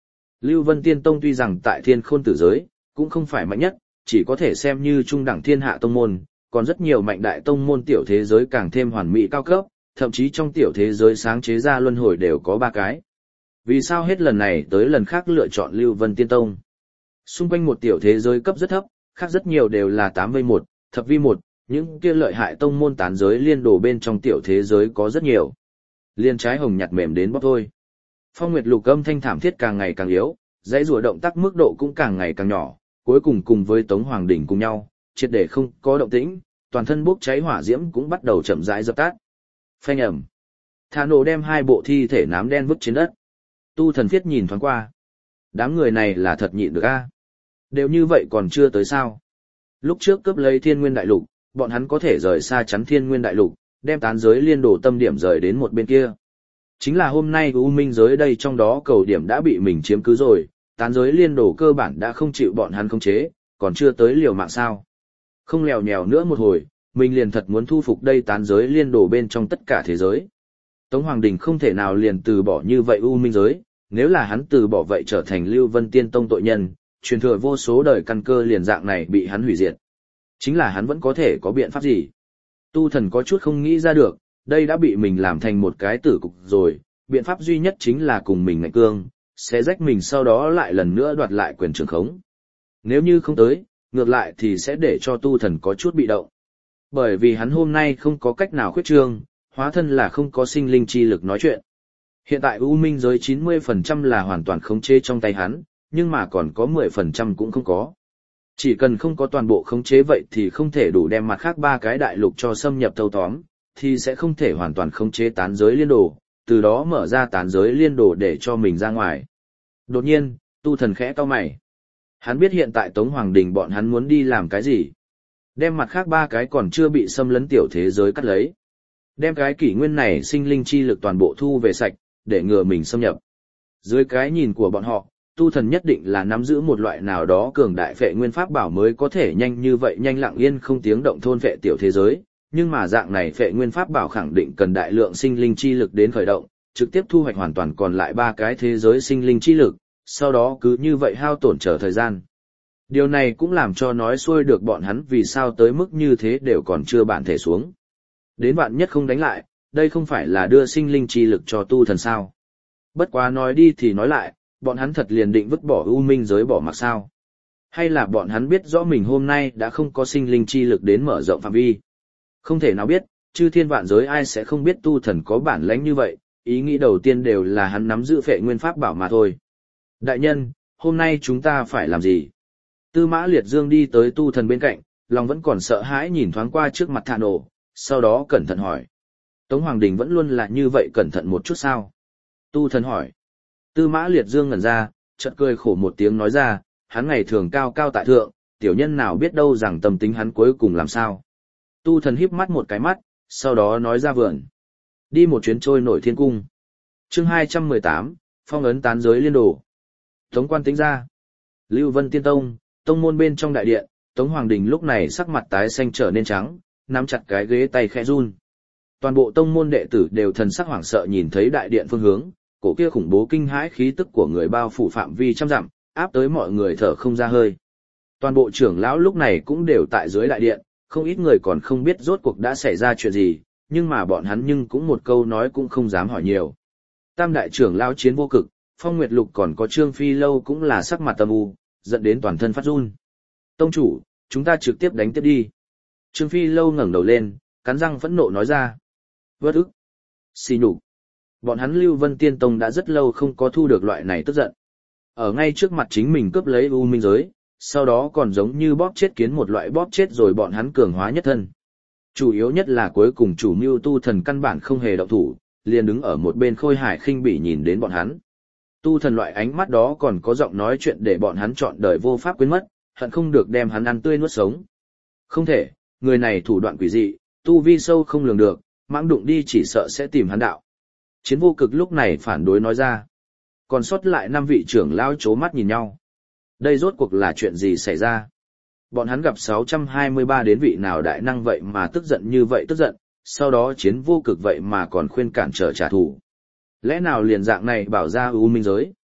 Lưu Vân Tiên Tông tuy rằng tại Thiên Khôn Tử giới, cũng không phải mạnh nhất, chỉ có thể xem như trung đẳng thiên hạ tông môn, còn rất nhiều mạnh đại tông môn tiểu thế giới càng thêm hoàn mỹ cao cấp, thậm chí trong tiểu thế giới sáng chế ra luân hồi đều có 3 cái. Vì sao hết lần này tới lần khác lựa chọn Lưu Vân Tiên Tông? Xung quanh một tiểu thế giới cấp rất thấp, khác rất nhiều đều là 8v1, thập vi 1, những kia lợi hại tông môn tán giới liên đổ bên trong tiểu thế giới có rất nhiều. Liên trái hồng nhặt mềm đến bóc thôi. Phong Nguyệt Lục âm thanh thảm thiết càng ngày càng yếu, dãy rùa động tác mức độ cũng càng ngày càng nhỏ, cuối cùng với Tống Hoàng Đỉnh cùng nhau, triệt để không có động tĩnh, toàn thân bốc cháy hỏa diễm cũng bắt đầu chậm rãi dập tắt. Phanh ầm. Thả nổ đem 2 bộ thi thể nám đen vứt trên đất. Tu Thần Phiết nhìn thoáng qua. Đám người này là thật nhịn được a. Đều như vậy còn chưa tới sao? Lúc trước cướp lấy Thiên Nguyên Đại Lục, bọn hắn có thể rời xa chắn Thiên Nguyên Đại Lục, đem tán giới liên đổ tâm điểm rời đến một bên kia. Chính là hôm nay U Minh giới đây trong đó cầu điểm đã bị mình chiếm cứ rồi, tán giới liên đổ cơ bản đã không chịu bọn hắn khống chế, còn chưa tới liều mạng sao. Không lèo nhèo nữa một hồi, mình liền thật muốn thu phục đây tán giới liên đổ bên trong tất cả thế giới. Tống Hoàng Đình không thể nào liền từ bỏ như vậy U Minh giới, nếu là hắn từ bỏ vậy trở thành Lưu Vân Tiên Tông tội nhân, truyền thừa vô số đời căn cơ liền dạng này bị hắn hủy diệt. Chính là hắn vẫn có thể có biện pháp gì? Tu Thần có chút không nghĩ ra được, đây đã bị mình làm thành một cái tử cục rồi, biện pháp duy nhất chính là cùng mình ngạnh cương, sẽ rách mình sau đó lại lần nữa đoạt lại quyền trường khống. Nếu như không tới, ngược lại thì sẽ để cho Tu Thần có chút bị động. Bởi vì hắn hôm nay không có cách nào khuyết trương, hóa thân là không có sinh linh chi lực nói chuyện. Hiện tại U Minh giới 90% là hoàn toàn khống chế trong tay hắn, nhưng mà còn có 10% cũng không có. Chỉ cần không có toàn bộ khống chế vậy thì không thể đủ đem mặt khác 3 cái đại lục cho xâm nhập thâu tóm, thì sẽ không thể hoàn toàn khống chế tán giới liên đồ, từ đó mở ra tán giới liên đồ để cho mình ra ngoài. Đột nhiên, Tu Thần khẽ cau mày. Hắn biết hiện tại Tống Hoàng Đình bọn hắn muốn đi làm cái gì. Đem mặt khác 3 cái còn chưa bị xâm lấn tiểu thế giới cắt lấy. Đem cái kỷ nguyên này sinh linh chi lực toàn bộ thu về sạch, để ngừa mình xâm nhập. Dưới cái nhìn của bọn họ, Tu Thần nhất định là nắm giữ một loại nào đó cường đại phệ nguyên pháp bảo mới có thể nhanh như vậy nhanh lặng yên không tiếng động thôn phệ tiểu thế giới, nhưng mà dạng này phệ nguyên pháp bảo khẳng định cần đại lượng sinh linh chi lực đến khởi động, trực tiếp thu hoạch hoàn toàn còn lại 3 cái thế giới sinh linh chi lực, sau đó cứ như vậy hao tổn trở thời gian. Điều này cũng làm cho nói xuôi được bọn hắn vì sao tới mức như thế đều còn chưa bản thể xuống. Đến bạn nhất không đánh lại, đây không phải là đưa sinh linh chi lực cho Tu Thần sao. Bất quá nói đi thì nói lại, bọn hắn thật liền định vứt bỏ U Minh giới bỏ mặc sao? Hay là bọn hắn biết rõ mình hôm nay đã không có sinh linh chi lực đến mở rộng phạm vi? Không thể nào biết, chư thiên vạn giới ai sẽ không biết Tu Thần có bản lãnh như vậy, ý nghĩ đầu tiên đều là hắn nắm giữ phệ nguyên pháp bảo mà thôi. Đại nhân, hôm nay chúng ta phải làm gì? Tư Mã Liệt Dương đi tới Tu Thần bên cạnh, lòng vẫn còn sợ hãi nhìn thoáng qua trước mặt Thạ Nổ, sau đó cẩn thận hỏi. Tống Hoàng Đình vẫn luôn là như vậy cẩn thận một chút sao? Tu Thần hỏi. Tư Mã Liệt Dương ngẩn ra, chợt cười khổ một tiếng nói ra, hắn ngày thường cao cao tại thượng, tiểu nhân nào biết đâu rằng tâm tính hắn cuối cùng làm sao. Tu Thần híp mắt một cái mắt, sau đó nói ra vườn. Đi một chuyến trôi nổi thiên cung. Chương 218, phong ấn tán giới liên đồ. Tống Quan tính ra. Lưu Vân Tiên Tông, tông môn bên trong đại điện, Tống Hoàng Đình lúc này sắc mặt tái xanh trở nên trắng, nắm chặt cái ghế tay khẽ run. Toàn bộ tông môn đệ tử đều thần sắc hoảng sợ nhìn thấy đại điện phương hướng, cổ kia khủng bố kinh hãi khí tức của người bao phủ phạm vi trăm dặm, áp tới mọi người thở không ra hơi. Toàn bộ trưởng lão lúc này cũng đều tại dưới đại điện, không ít người còn không biết rốt cuộc đã xảy ra chuyện gì, nhưng mà bọn hắn nhưng cũng một câu nói cũng không dám hỏi nhiều. Tam đại trưởng lão Chiến Vô Cực, Phong Nguyệt Lục còn có Trương Phi Lâu cũng là sắc mặt âm u, giận đến toàn thân phát run. Tông chủ, chúng ta trực tiếp đánh tiếp đi. Trương Phi Lâu ngẩng đầu lên, cắn răng phẫn nộ nói ra. Vất ức. Xì nhục. Bọn hắn Lưu Vân Tiên Tông đã rất lâu không có thu được loại này tức giận. Ở ngay trước mặt chính mình cướp lấy U Minh giới, sau đó còn giống như bóp chết kiến một loại bóp chết rồi bọn hắn cường hóa nhất thân. Chủ yếu nhất là cuối cùng chủ mưu Tu Thần căn bản không hề động thủ, liền đứng ở một bên khôi hài khinh bỉ nhìn đến bọn hắn. Tu Thần loại ánh mắt đó còn có giọng nói chuyện để bọn hắn chọn đời vô pháp quên mất, hận không được đem hắn ăn tươi nuốt sống. Không thể, người này thủ đoạn quỷ dị, tu vi sâu không lường được, mãng đụng đi chỉ sợ sẽ tìm hắn đạo. Chiến Vô Cực lúc này phản đối nói ra. Còn sót lại 5 vị trưởng lão chố mắt nhìn nhau. Đây rốt cuộc là chuyện gì xảy ra? Bọn hắn gặp 623 đến vị nào đại năng vậy mà tức giận như vậy tức giận, sau đó Chiến Vô Cực vậy mà còn khuyên cản trở trả thù. Lẽ nào liền dạng này bảo ra U Minh giới?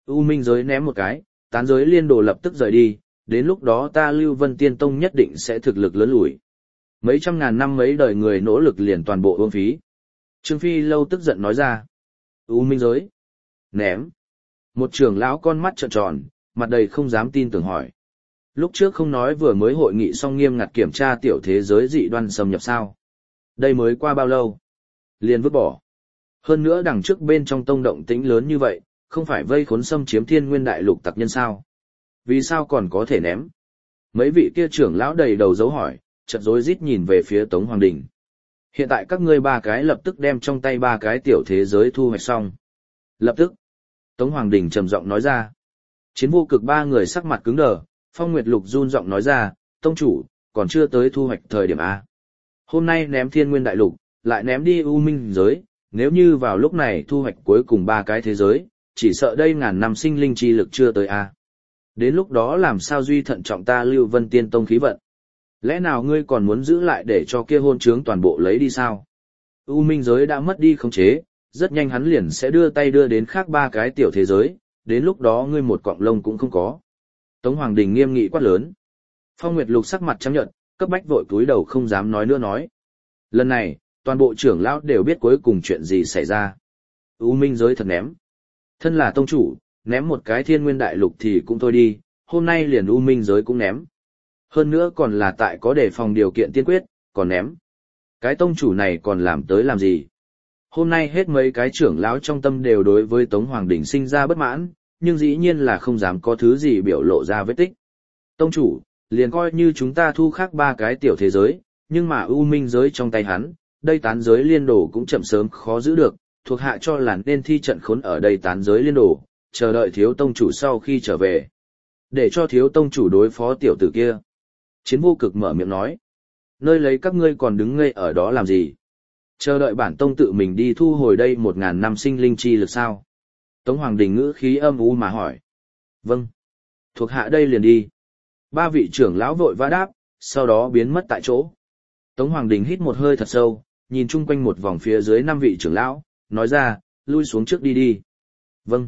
U Minh giới ném một cái, tán giới liên đồ lập tức rời đi, đến lúc đó ta Lưu Vân Tiên Tông nhất định sẽ thực lực lớn lùi. Mấy trăm ngàn năm mấy đời người nỗ lực liền toàn bộ uổng phí. Trương Phi Lâu tức giận nói ra. U Minh giới. Ném. Một trưởng lão con mắt trợn tròn, mặt đầy không dám tin tưởng hỏi. Lúc trước không nói vừa mới hội nghị xong nghiêm ngặt kiểm tra tiểu thế giới dị đoan xâm nhập sao. Đây mới qua bao lâu? Liền vứt bỏ. Hơn nữa đằng trước bên trong tông động tĩnh lớn như vậy, không phải vây khốn xâm chiếm thiên nguyên đại lục tặc nhân sao? Vì sao còn có thể ném? Mấy vị kia trưởng lão đầy đầu dấu hỏi, chợt rối rít nhìn về phía Tống Hoàng Đình. Hiện tại các ngươi ba cái lập tức đem trong tay ba cái tiểu thế giới thu hoạch xong. Lập tức. Tống Hoàng Đình trầm giọng nói ra. Chiến vô cực ba người sắc mặt cứng đờ, Phong Nguyệt Lục run giọng nói ra, tông chủ, còn chưa tới thu hoạch thời điểm A. Hôm nay ném thiên nguyên đại lục, lại ném đi U Minh giới, nếu như vào lúc này thu hoạch cuối cùng ba cái thế giới, chỉ sợ đây ngàn năm sinh linh chi lực chưa tới A. Đến lúc đó làm sao duy thận trọng ta Lưu Vân Tiên Tông khí vận? Lẽ nào ngươi còn muốn giữ lại để cho kia hôn trướng toàn bộ lấy đi sao? U Minh giới đã mất đi khống chế, rất nhanh hắn liền sẽ đưa tay đưa đến khác ba cái tiểu thế giới, đến lúc đó ngươi một cọng lông cũng không có. Tống Hoàng Đình nghiêm nghị quát lớn. Phong Nguyệt Lục sắc mặt trắng nhợt, cấp bách vội cúi đầu không dám nói nữa nói. Lần này, toàn bộ trưởng lão đều biết cuối cùng chuyện gì xảy ra. U Minh giới thật ném. Thân là tông chủ, ném một cái thiên nguyên đại lục thì cũng thôi đi, hôm nay liền U Minh giới cũng ném. Hơn nữa còn là tại có đề phòng điều kiện tiên quyết, còn ném. Cái tông chủ này còn làm tới làm gì? Hôm nay hết mấy cái trưởng lão trong tâm đều đối với Tống Hoàng Đình sinh ra bất mãn, nhưng dĩ nhiên là không dám có thứ gì biểu lộ ra vết tích. Tông chủ, liền coi như chúng ta thu khác ba cái tiểu thế giới, nhưng mà U Minh giới trong tay hắn, đây tán giới liên đồ cũng chậm sớm khó giữ được, thuộc hạ cho là nên thi trận khốn ở đây tán giới liên đồ, chờ đợi thiếu tông chủ sau khi trở về. Để cho thiếu tông chủ đối phó tiểu tử kia. Chiến vô cực mở miệng nói. Nơi lấy các ngươi còn đứng ngây ở đó làm gì? Chờ đợi bản tông tự mình đi thu hồi đây 1000 năm sinh linh chi lực sao? Tống Hoàng Đình ngữ khí âm u mà hỏi. Vâng. Thuộc hạ đây liền đi. Ba vị trưởng lão vội vã đáp, sau đó biến mất tại chỗ. Tống Hoàng Đình hít một hơi thật sâu, nhìn chung quanh một vòng phía dưới 5 vị trưởng lão, nói ra, lui xuống trước đi đi. Vâng.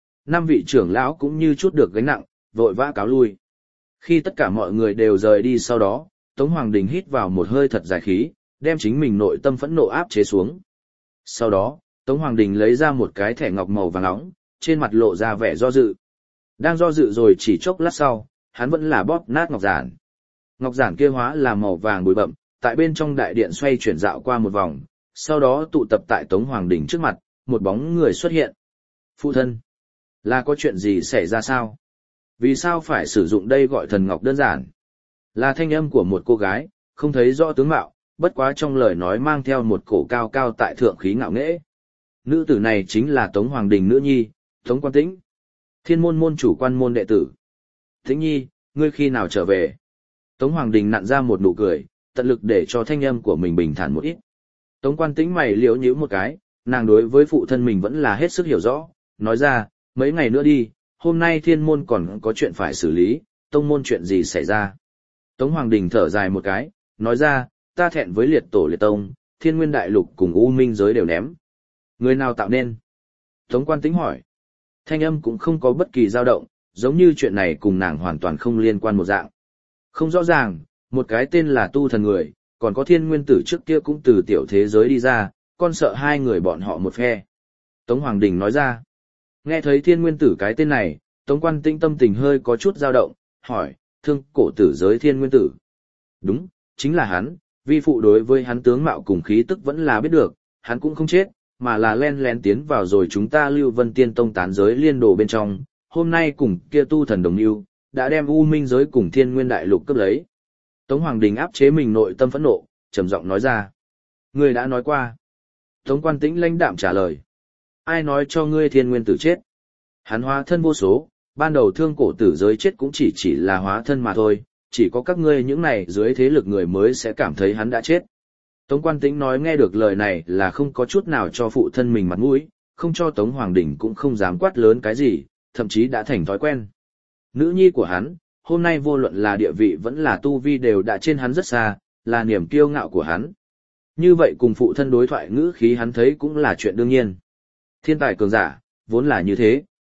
5 vị trưởng lão cũng như chút được gánh nặng, vội vã cáo lui. Khi tất cả mọi người đều rời đi sau đó, Tống Hoàng Đình hít vào một hơi thật dài khí, đem chính mình nội tâm phẫn nộ áp chế xuống. Sau đó, Tống Hoàng Đình lấy ra một cái thẻ ngọc màu vàng nóng, trên mặt lộ ra vẻ do dự. Đang do dự rồi chỉ chốc lát sau, hắn vẫn là bóp nát ngọc giản. Ngọc giản kia hóa là màu vàng bụi bậm, tại bên trong đại điện xoay chuyển dạo qua một vòng, sau đó tụ tập tại Tống Hoàng Đình trước mặt, một bóng người xuất hiện. Phụ thân, là có chuyện gì xảy ra sao? Vì sao phải sử dụng đây gọi thần ngọc đơn giản? Là thanh âm của một cô gái, không thấy rõ tướng mạo, bất quá trong lời nói mang theo một cổ cao cao tại thượng khí ngạo nghễ. Nữ tử này chính là Tống Hoàng Đình nữ nhi, Tống Quan Tĩnh. Thiên môn môn chủ quan môn đệ tử. Tĩnh nhi, ngươi khi nào trở về? Tống Hoàng Đình nặn ra một nụ cười, tận lực để cho thanh âm của mình bình thản một ít. Tống Quan Tĩnh mày liễu nhíu một cái, nàng đối với phụ thân mình vẫn là hết sức hiểu rõ, nói ra, mấy ngày nữa đi, hôm nay thiên môn còn có chuyện phải xử lý, tông môn chuyện gì xảy ra? Tống Hoàng Đình thở dài một cái, nói ra, ta thẹn với liệt tổ liệt tông, thiên nguyên đại lục cùng U Minh giới đều ném. Người nào tạo nên? Tống Quan Tĩnh hỏi. Thanh âm cũng không có bất kỳ dao động, giống như chuyện này cùng nàng hoàn toàn không liên quan một dạng. Không rõ ràng, một cái tên là tu thần người, còn có thiên nguyên tử trước kia cũng từ tiểu thế giới đi ra, con sợ hai người bọn họ một phe. Tống Hoàng Đình nói ra. Nghe thấy thiên nguyên tử cái tên này, Tống Quan Tĩnh tâm tình hơi có chút dao động, hỏi, thương cổ tử giới thiên nguyên tử. Đúng, chính là hắn, vi phụ đối với hắn tướng mạo cùng khí tức vẫn là biết được, hắn cũng không chết, mà là len lén tiến vào rồi chúng ta Lưu Vân Tiên Tông tán giới liên đồ bên trong, hôm nay cùng kia tu thần đồng yêu, đã đem U Minh giới cùng thiên nguyên đại lục cướp lấy. Tống Hoàng Đình áp chế mình nội tâm phẫn nộ, trầm giọng nói ra. Ngươi đã nói qua. Tống Quan Tĩnh lãnh đạm trả lời. Ai nói cho ngươi thiên nguyên tử chết? Hắn hóa thân vô số, ban đầu thương cổ tử giới chết cũng chỉ là hóa thân mà thôi, chỉ có các ngươi những này dưới thế lực người mới sẽ cảm thấy hắn đã chết. Tống Quan Tĩnh nói nghe được lời này là không có chút nào cho phụ thân mình mặt mũi, không cho Tống Hoàng Đình cũng không dám quát lớn cái gì, thậm chí đã thành thói quen. Nữ nhi của hắn, hôm nay vô luận là địa vị vẫn là tu vi đều đã trên hắn rất xa, là niềm kiêu ngạo của hắn. Như vậy cùng phụ thân đối thoại ngữ khí hắn thấy cũng là chuyện đương nhiên. Thiên tài cường giả, vốn là như thế.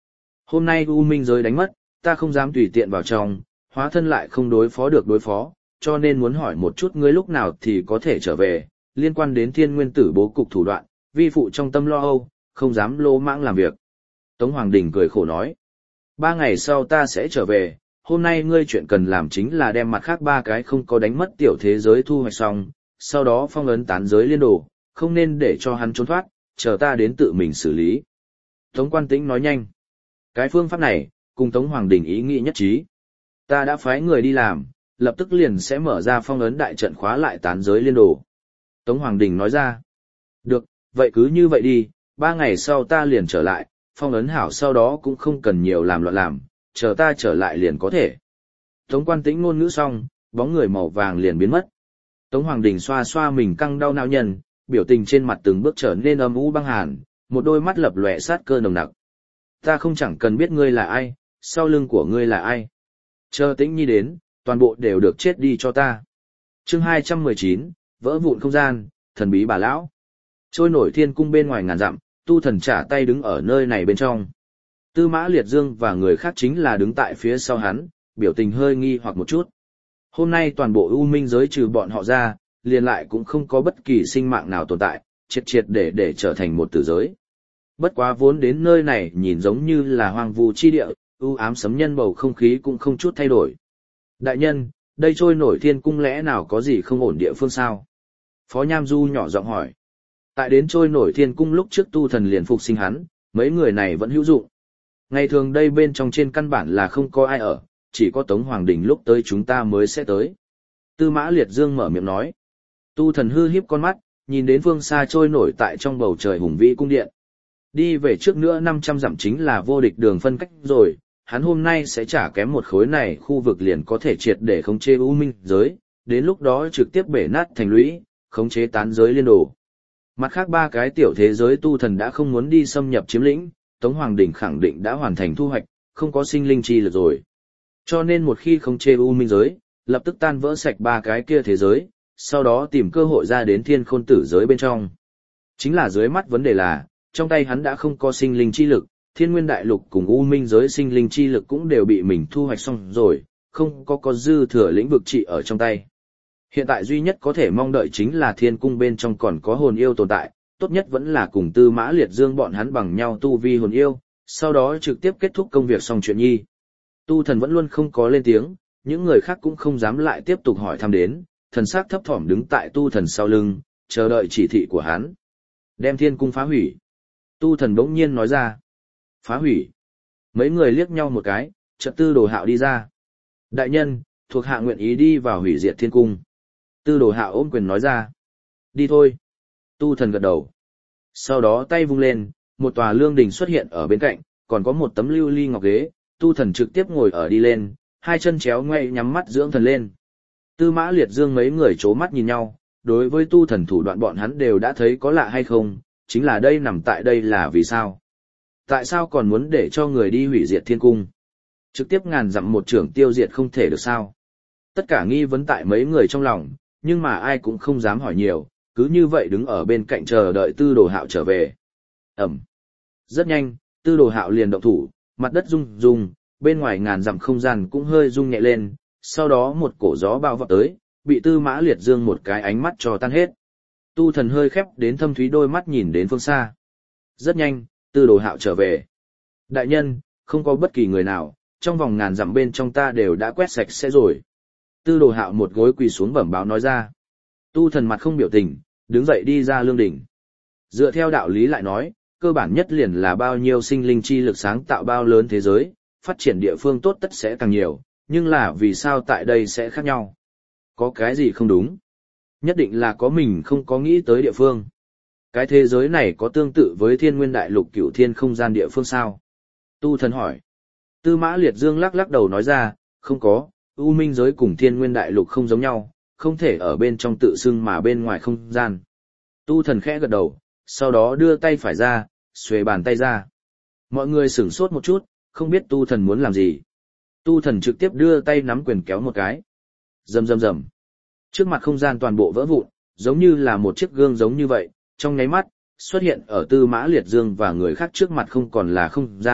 Hôm nay U Minh giới đánh mất, ta không dám tùy tiện vào trong, hóa thân lại không đối phó được đối phó, cho nên muốn hỏi một chút ngươi lúc nào thì có thể trở về, liên quan đến thiên nguyên tử bố cục thủ đoạn, vi phụ trong tâm lo âu, không dám lô mãng làm việc. Tống Hoàng Đình cười khổ nói, 3 ngày sau ta sẽ trở về, hôm nay ngươi chuyện cần làm chính là đem mặt khác 3 cái không có đánh mất tiểu thế giới thu hoạch xong, sau đó phong ấn tán giới liên đồ, không nên để cho hắn trốn thoát, chờ ta đến tự mình xử lý. Tống Quan Tĩnh nói nhanh, cái phương pháp này, cùng Tống Hoàng Đình ý nghĩ nhất trí. Ta đã phái người đi làm, lập tức liền sẽ mở ra phong ấn đại trận khóa lại tán giới liên đồ. Tống Hoàng Đình nói ra, được, vậy cứ như vậy đi, 3 ngày sau ta liền trở lại, phong ấn hảo sau đó cũng không cần nhiều làm loạn làm, chờ ta trở lại liền có thể. Tống Quan Tĩnh ngôn ngữ xong, bóng người màu vàng liền biến mất. Tống Hoàng Đình xoa xoa mình căng đau não nhân, biểu tình trên mặt từng bước trở nên âm u băng hàn, một đôi mắt lập lòe sát cơ nồng nặc. Ta không chẳng cần biết ngươi là ai, sau lưng của ngươi là ai. Chờ Tĩnh Nhi đến, toàn bộ đều được chết đi cho ta. Chương 219, vỡ vụn không gian, thần bí bà lão. Trôi nổi thiên cung bên ngoài ngàn dặm, tu thần trả tay đứng ở nơi này bên trong. Tư Mã Liệt Dương và người khác chính là đứng tại phía sau hắn, biểu tình hơi nghi hoặc một chút. Hôm nay toàn bộ U Minh giới trừ bọn họ ra, liền lại cũng không có bất kỳ sinh mạng nào tồn tại, triệt triệt để trở thành một tử giới. Bất quá vốn đến nơi này nhìn giống như là hoang vu chi địa, u ám sấm nhân bầu không khí cũng không chút thay đổi. Đại nhân, đây trôi nổi thiên cung lẽ nào có gì không ổn địa phương sao? Phó Nham Du nhỏ giọng hỏi. Tại đến trôi nổi thiên cung lúc trước tu thần liền phục sinh hắn, mấy người này vẫn hữu dụng. Ngày thường đây bên trong trên căn bản là không có ai ở, chỉ có Tống Hoàng Đình lúc tới chúng ta mới sẽ tới. Tư Mã Liệt Dương mở miệng nói. Tu thần hư hiếp con mắt, nhìn đến phương xa trôi nổi tại trong bầu trời hùng vĩ cung điện. Đi về trước nữa 500 dặm chính là vô địch đường phân cách rồi, hắn hôm nay sẽ trả kém một khối này khu vực liền có thể triệt để khống chế U Minh giới, đến lúc đó trực tiếp bể nát thành lũy, khống chế tán giới liên đồ. Mặt khác 3 cái tiểu thế giới tu thần đã không muốn đi xâm nhập chiếm lĩnh, Tống Hoàng Đình khẳng định đã hoàn thành thu hoạch, không có sinh linh chi lực rồi. Cho nên một khi khống chế U Minh giới, lập tức tan vỡ sạch 3 cái kia thế giới, sau đó tìm cơ hội ra đến thiên khôn tử giới bên trong. Chính là dưới mắt vấn đề là, trong tay hắn đã không có sinh linh chi lực, thiên nguyên đại lục cùng U Minh giới sinh linh chi lực cũng đều bị mình thu hoạch xong rồi, không có dư thừa lĩnh vực trị ở trong tay. Hiện tại duy nhất có thể mong đợi chính là thiên cung bên trong còn có hồn yêu tồn tại, tốt nhất vẫn là cùng Tư Mã Liệt Dương bọn hắn bằng nhau tu vi hồn yêu, sau đó trực tiếp kết thúc công việc xong chuyện nhi. Tu thần vẫn luôn không có lên tiếng, những người khác cũng không dám lại tiếp tục hỏi thăm đến, thần sắc thấp thỏm đứng tại tu thần sau lưng, chờ đợi chỉ thị của hắn. Đem thiên cung phá hủy. Tu thần bỗng nhiên nói ra. Phá hủy. Mấy người liếc nhau một cái, chợt Tư Đồ Hạo đi ra. Đại nhân, thuộc hạ nguyện ý đi vào hủy diệt thiên cung. Tư Đồ Hạo ôm quyền nói ra. Đi thôi. Tu thần gật đầu. Sau đó tay vung lên, một tòa lương đình xuất hiện ở bên cạnh, còn có một tấm lưu ly ngọc ghế, tu thần trực tiếp ngồi ở đi lên, hai chân chéo ngoay nhắm mắt dưỡng thần lên. Tư Mã Liệt Dương mấy người chố mắt nhìn nhau, đối với tu thần thủ đoạn bọn hắn đều đã thấy có lạ hay không, chính là đây nằm tại đây là vì sao? Tại sao còn muốn để cho người đi hủy diệt thiên cung? Trực tiếp ngàn dặm một trưởng tiêu diệt không thể được sao? Tất cả nghi vấn tại mấy người trong lòng, nhưng mà ai cũng không dám hỏi nhiều, cứ như vậy đứng ở bên cạnh chờ đợi Tư Đồ Hạo trở về. Ẩm. Rất nhanh, Tư Đồ Hạo liền động thủ, mặt đất rung rung, bên ngoài ngàn dặm không gian cũng hơi rung nhẹ lên, sau đó một cổ gió bao vọt tới, bị Tư Mã Liệt Dương một cái ánh mắt cho tan hết. Tu thần hơi khép đến thâm thúy đôi mắt nhìn đến phương xa. Rất nhanh, Tư Đồ Hạo trở về. Đại nhân, không có bất kỳ người nào, trong vòng ngàn dặm bên trong ta đều đã quét sạch sẽ rồi. Tư Đồ Hạo một gối quỳ xuống bẩm báo nói ra. Tu thần mặt không biểu tình, đứng dậy đi ra lương đỉnh. Dựa theo đạo lý lại nói, cơ bản nhất liền là bao nhiêu sinh linh chi lực sáng tạo bao lớn thế giới, phát triển địa phương tốt tất sẽ càng nhiều, nhưng là vì sao tại đây sẽ khác nhau? Có cái gì không đúng? Nhất định là có mình không có nghĩ tới địa phương. Cái thế giới này có tương tự với thiên nguyên đại lục cửu thiên không gian địa phương sao? Tu thần hỏi. Tư Mã Liệt Dương lắc lắc đầu nói ra, không có, U Minh giới cùng thiên nguyên đại lục không giống nhau, không thể ở bên trong tự xưng mà bên ngoài không gian. Tu thần khẽ gật đầu, sau đó đưa tay phải ra, xuề bàn tay ra. Mọi người sửng sốt một chút, không biết tu thần muốn làm gì. Tu thần trực tiếp đưa tay nắm quyền kéo một cái. Rầm rầm rầm. Trước mặt không gian toàn bộ vỡ vụn, giống như là một chiếc gương giống như vậy, trong nháy mắt, xuất hiện ở Tư Mã Liệt Dương và người khác trước mặt không còn là không gian,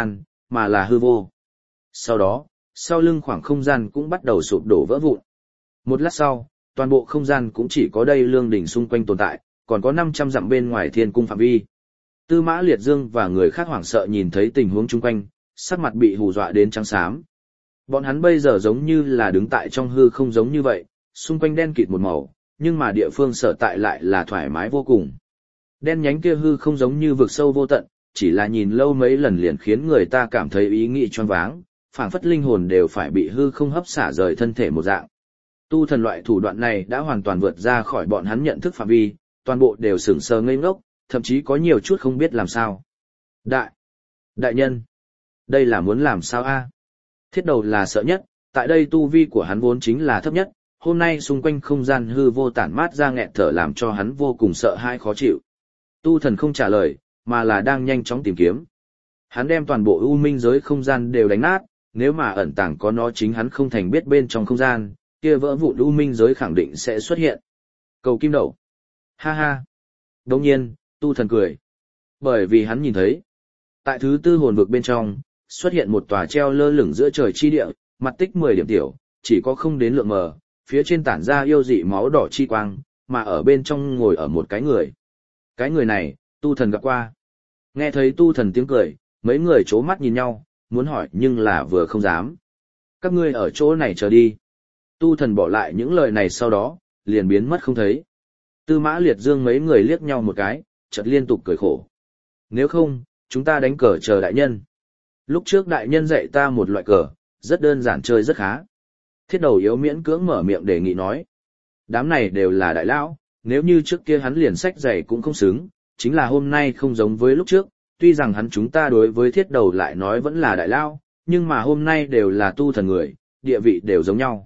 mà là hư vô. Sau đó, sau lưng khoảng không gian cũng bắt đầu sụp đổ vỡ vụn. Một lát sau, toàn bộ không gian cũng chỉ có đây lương đỉnh xung quanh tồn tại, còn có 500 dặm bên ngoài thiên cung phạm vi. Tư Mã Liệt Dương và người khác hoảng sợ nhìn thấy tình huống chung quanh, sắc mặt bị hù dọa đến trắng xám. Bọn hắn bây giờ giống như là đứng tại trong hư không giống như vậy, xung quanh đen kịt một màu, nhưng mà địa phương sở tại lại là thoải mái vô cùng. Đen nhánh kia hư không giống như vực sâu vô tận, chỉ là nhìn lâu mấy lần liền khiến người ta cảm thấy ý nghĩ choáng váng, phảng phất linh hồn đều phải bị hư không hấp xả rời thân thể một dạng. Tu thần loại thủ đoạn này đã hoàn toàn vượt ra khỏi bọn hắn nhận thức phạm vi, toàn bộ đều sững sờ ngây ngốc, thậm chí có nhiều chút không biết làm sao. Đại nhân, đây là muốn làm sao a? Thiết Đầu là sợ nhất, tại đây tu vi của hắn vốn chính là thấp nhất, hôm nay xung quanh không gian hư vô tản mát ra nghẹt thở làm cho hắn vô cùng sợ hãi khó chịu. Tu thần không trả lời, mà là đang nhanh chóng tìm kiếm. Hắn đem toàn bộ u minh giới không gian đều đánh nát, nếu mà ẩn tàng có nó chính hắn không thành biết bên trong không gian, kia vỡ vụn u minh giới khẳng định sẽ xuất hiện. Cầu kim đậu. Ha ha. Đồng nhiên, tu thần cười. Bởi vì hắn nhìn thấy, tại thứ tư hồn vực bên trong, xuất hiện một tòa treo lơ lửng giữa trời chi địa, mặt tích 10 điểm tiểu, chỉ có không đến lượng mờ, phía trên tản ra yêu dị máu đỏ chi quang, mà ở bên trong ngồi ở một cái người. Cái người này, tu thần gặp qua. Nghe thấy tu thần tiếng cười, mấy người chố mắt nhìn nhau, muốn hỏi nhưng là vừa không dám. Các ngươi ở chỗ này chờ đi. Tu thần bỏ lại những lời này sau đó, liền biến mất không thấy. Tư Mã Liệt Dương mấy người liếc nhau một cái, chợt liên tục cười khổ. Nếu không, chúng ta đánh cờ chờ đại nhân. Lúc trước đại nhân dạy ta một loại cờ, rất đơn giản chơi rất khá. Thiết Đầu yếu miễn cưỡng mở miệng đề nghị nói. Đám này đều là đại lão, nếu như trước kia hắn liền sách giày cũng không xứng, chính là hôm nay không giống với lúc trước, tuy rằng hắn chúng ta đối với Thiết Đầu lại nói vẫn là đại lão, nhưng mà hôm nay đều là tu thần người, địa vị đều giống nhau.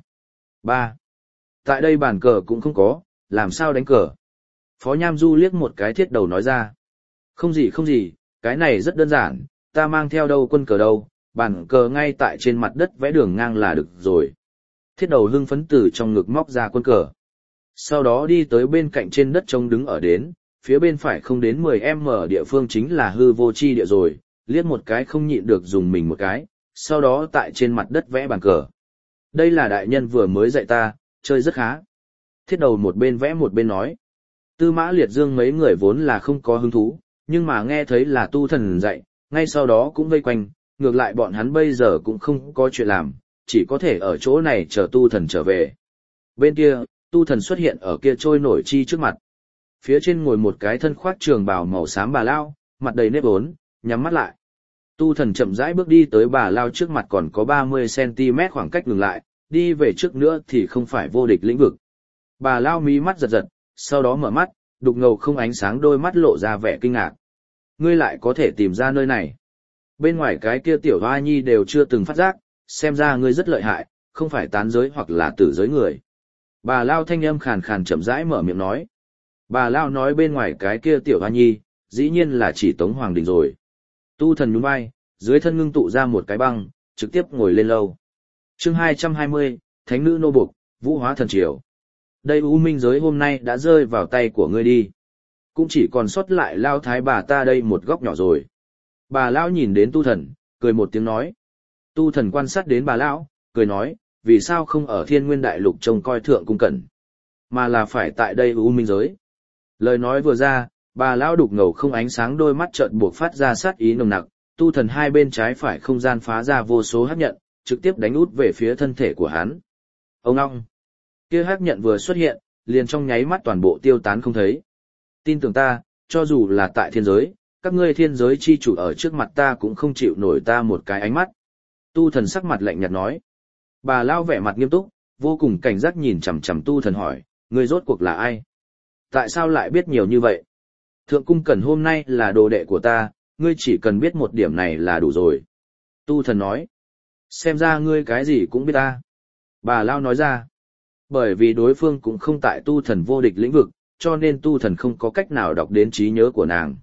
3. Tại đây bàn cờ cũng không có, làm sao đánh cờ? Phó Nham Du liếc một cái Thiết Đầu nói ra. Không gì, cái này rất đơn giản, ta mang theo đâu quân cờ đâu, bàn cờ ngay tại trên mặt đất vẽ đường ngang là được rồi. Thiết Đầu hưng phấn từ trong ngực móc ra quân cờ. Sau đó đi tới bên cạnh trên đất trống đứng ở đến, phía bên phải không đến 10m địa phương chính là hư vô chi địa rồi, liếc một cái không nhịn được dùng mình một cái, sau đó tại trên mặt đất vẽ bàn cờ. Đây là đại nhân vừa mới dạy ta, chơi rất khá. Thiết Đầu một bên vẽ một bên nói. Tư Mã Liệt Dương mấy người vốn là không có hứng thú, nhưng mà nghe thấy là tu thần dạy, ngay sau đó cũng vây quanh, ngược lại bọn hắn bây giờ cũng không có chuyện làm, chỉ có thể ở chỗ này chờ tu thần trở về. Bên kia, tu thần xuất hiện ở kia trôi nổi chi trước mặt. Phía trên ngồi một cái thân khoác trường bào màu xám bà lao, mặt đầy nếp ốn, nhắm mắt lại. Tu thần chậm rãi bước đi tới bà lao trước mặt còn có 30cm khoảng cách ngừng lại, đi về trước nữa thì không phải vô địch lĩnh vực. Bà lao mí mắt giật giật, sau đó mở mắt, đục ngầu không ánh sáng đôi mắt lộ ra vẻ kinh ngạc. Ngươi lại có thể tìm ra nơi này. Bên ngoài cái kia tiểu hoa nhi đều chưa từng phát giác, xem ra ngươi rất lợi hại, không phải tán giới hoặc là tử giới người. Bà lao thanh âm khàn khàn chậm rãi mở miệng nói. Bà lao nói bên ngoài cái kia tiểu hoa nhi, dĩ nhiên là chỉ Tống Hoàng Đình rồi. Tu thần nhún vai, dưới thân ngưng tụ ra một cái băng, trực tiếp ngồi lên lâu. Chương 220, Thánh nữ nô buộc, vũ hóa thần triều. Đây u minh giới hôm nay đã rơi vào tay của ngươi đi. Cũng chỉ còn sót lại lao thái bà ta đây một góc nhỏ rồi. Bà lão nhìn đến tu thần, cười một tiếng nói. Tu thần quan sát đến bà lão, cười nói, vì sao không ở Thiên Nguyên Đại Lục trông coi thượng cung cẩn, mà là phải tại đây u minh giới. Lời nói vừa ra, bà lão đục ngầu không ánh sáng đôi mắt trợn buộc phát ra sát ý nồng nặc, tu thần hai bên trái phải không gian phá ra vô số hắc nhận, trực tiếp đánh út về phía thân thể của hắn. Ông ong! Kia hắc nhận vừa xuất hiện, liền trong nháy mắt toàn bộ tiêu tán không thấy. Tin tưởng ta, cho dù là tại thiên giới, các ngươi thiên giới chi chủ ở trước mặt ta cũng không chịu nổi ta một cái ánh mắt. Tu thần sắc mặt lạnh nhạt nói. Bà lao vẻ mặt nghiêm túc, vô cùng cảnh giác nhìn chằm chằm tu thần hỏi, ngươi rốt cuộc là ai? Tại sao lại biết nhiều như vậy? Thượng cung cẩn hôm nay là đồ đệ của ta, ngươi chỉ cần biết một điểm này là đủ rồi. Tu thần nói. Xem ra ngươi cái gì cũng biết ta. Bà lao nói ra. Bởi vì đối phương cũng không tại tu thần vô địch lĩnh vực, cho nên tu thần không có cách nào đọc đến trí nhớ của nàng.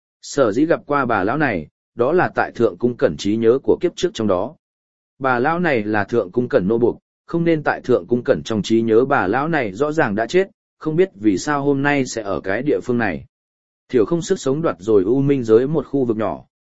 Sở dĩ gặp qua bà lão này, đó là tại thượng cung cẩn trí nhớ của kiếp trước trong đó. Bà lão này là thượng cung cẩn nô buộc, không nên tại thượng cung cẩn trong trí nhớ bà lão này rõ ràng đã chết, không biết vì sao hôm nay sẽ ở cái địa phương này. Thiểu không sức sống đoạt rồi u minh giới một khu vực nhỏ,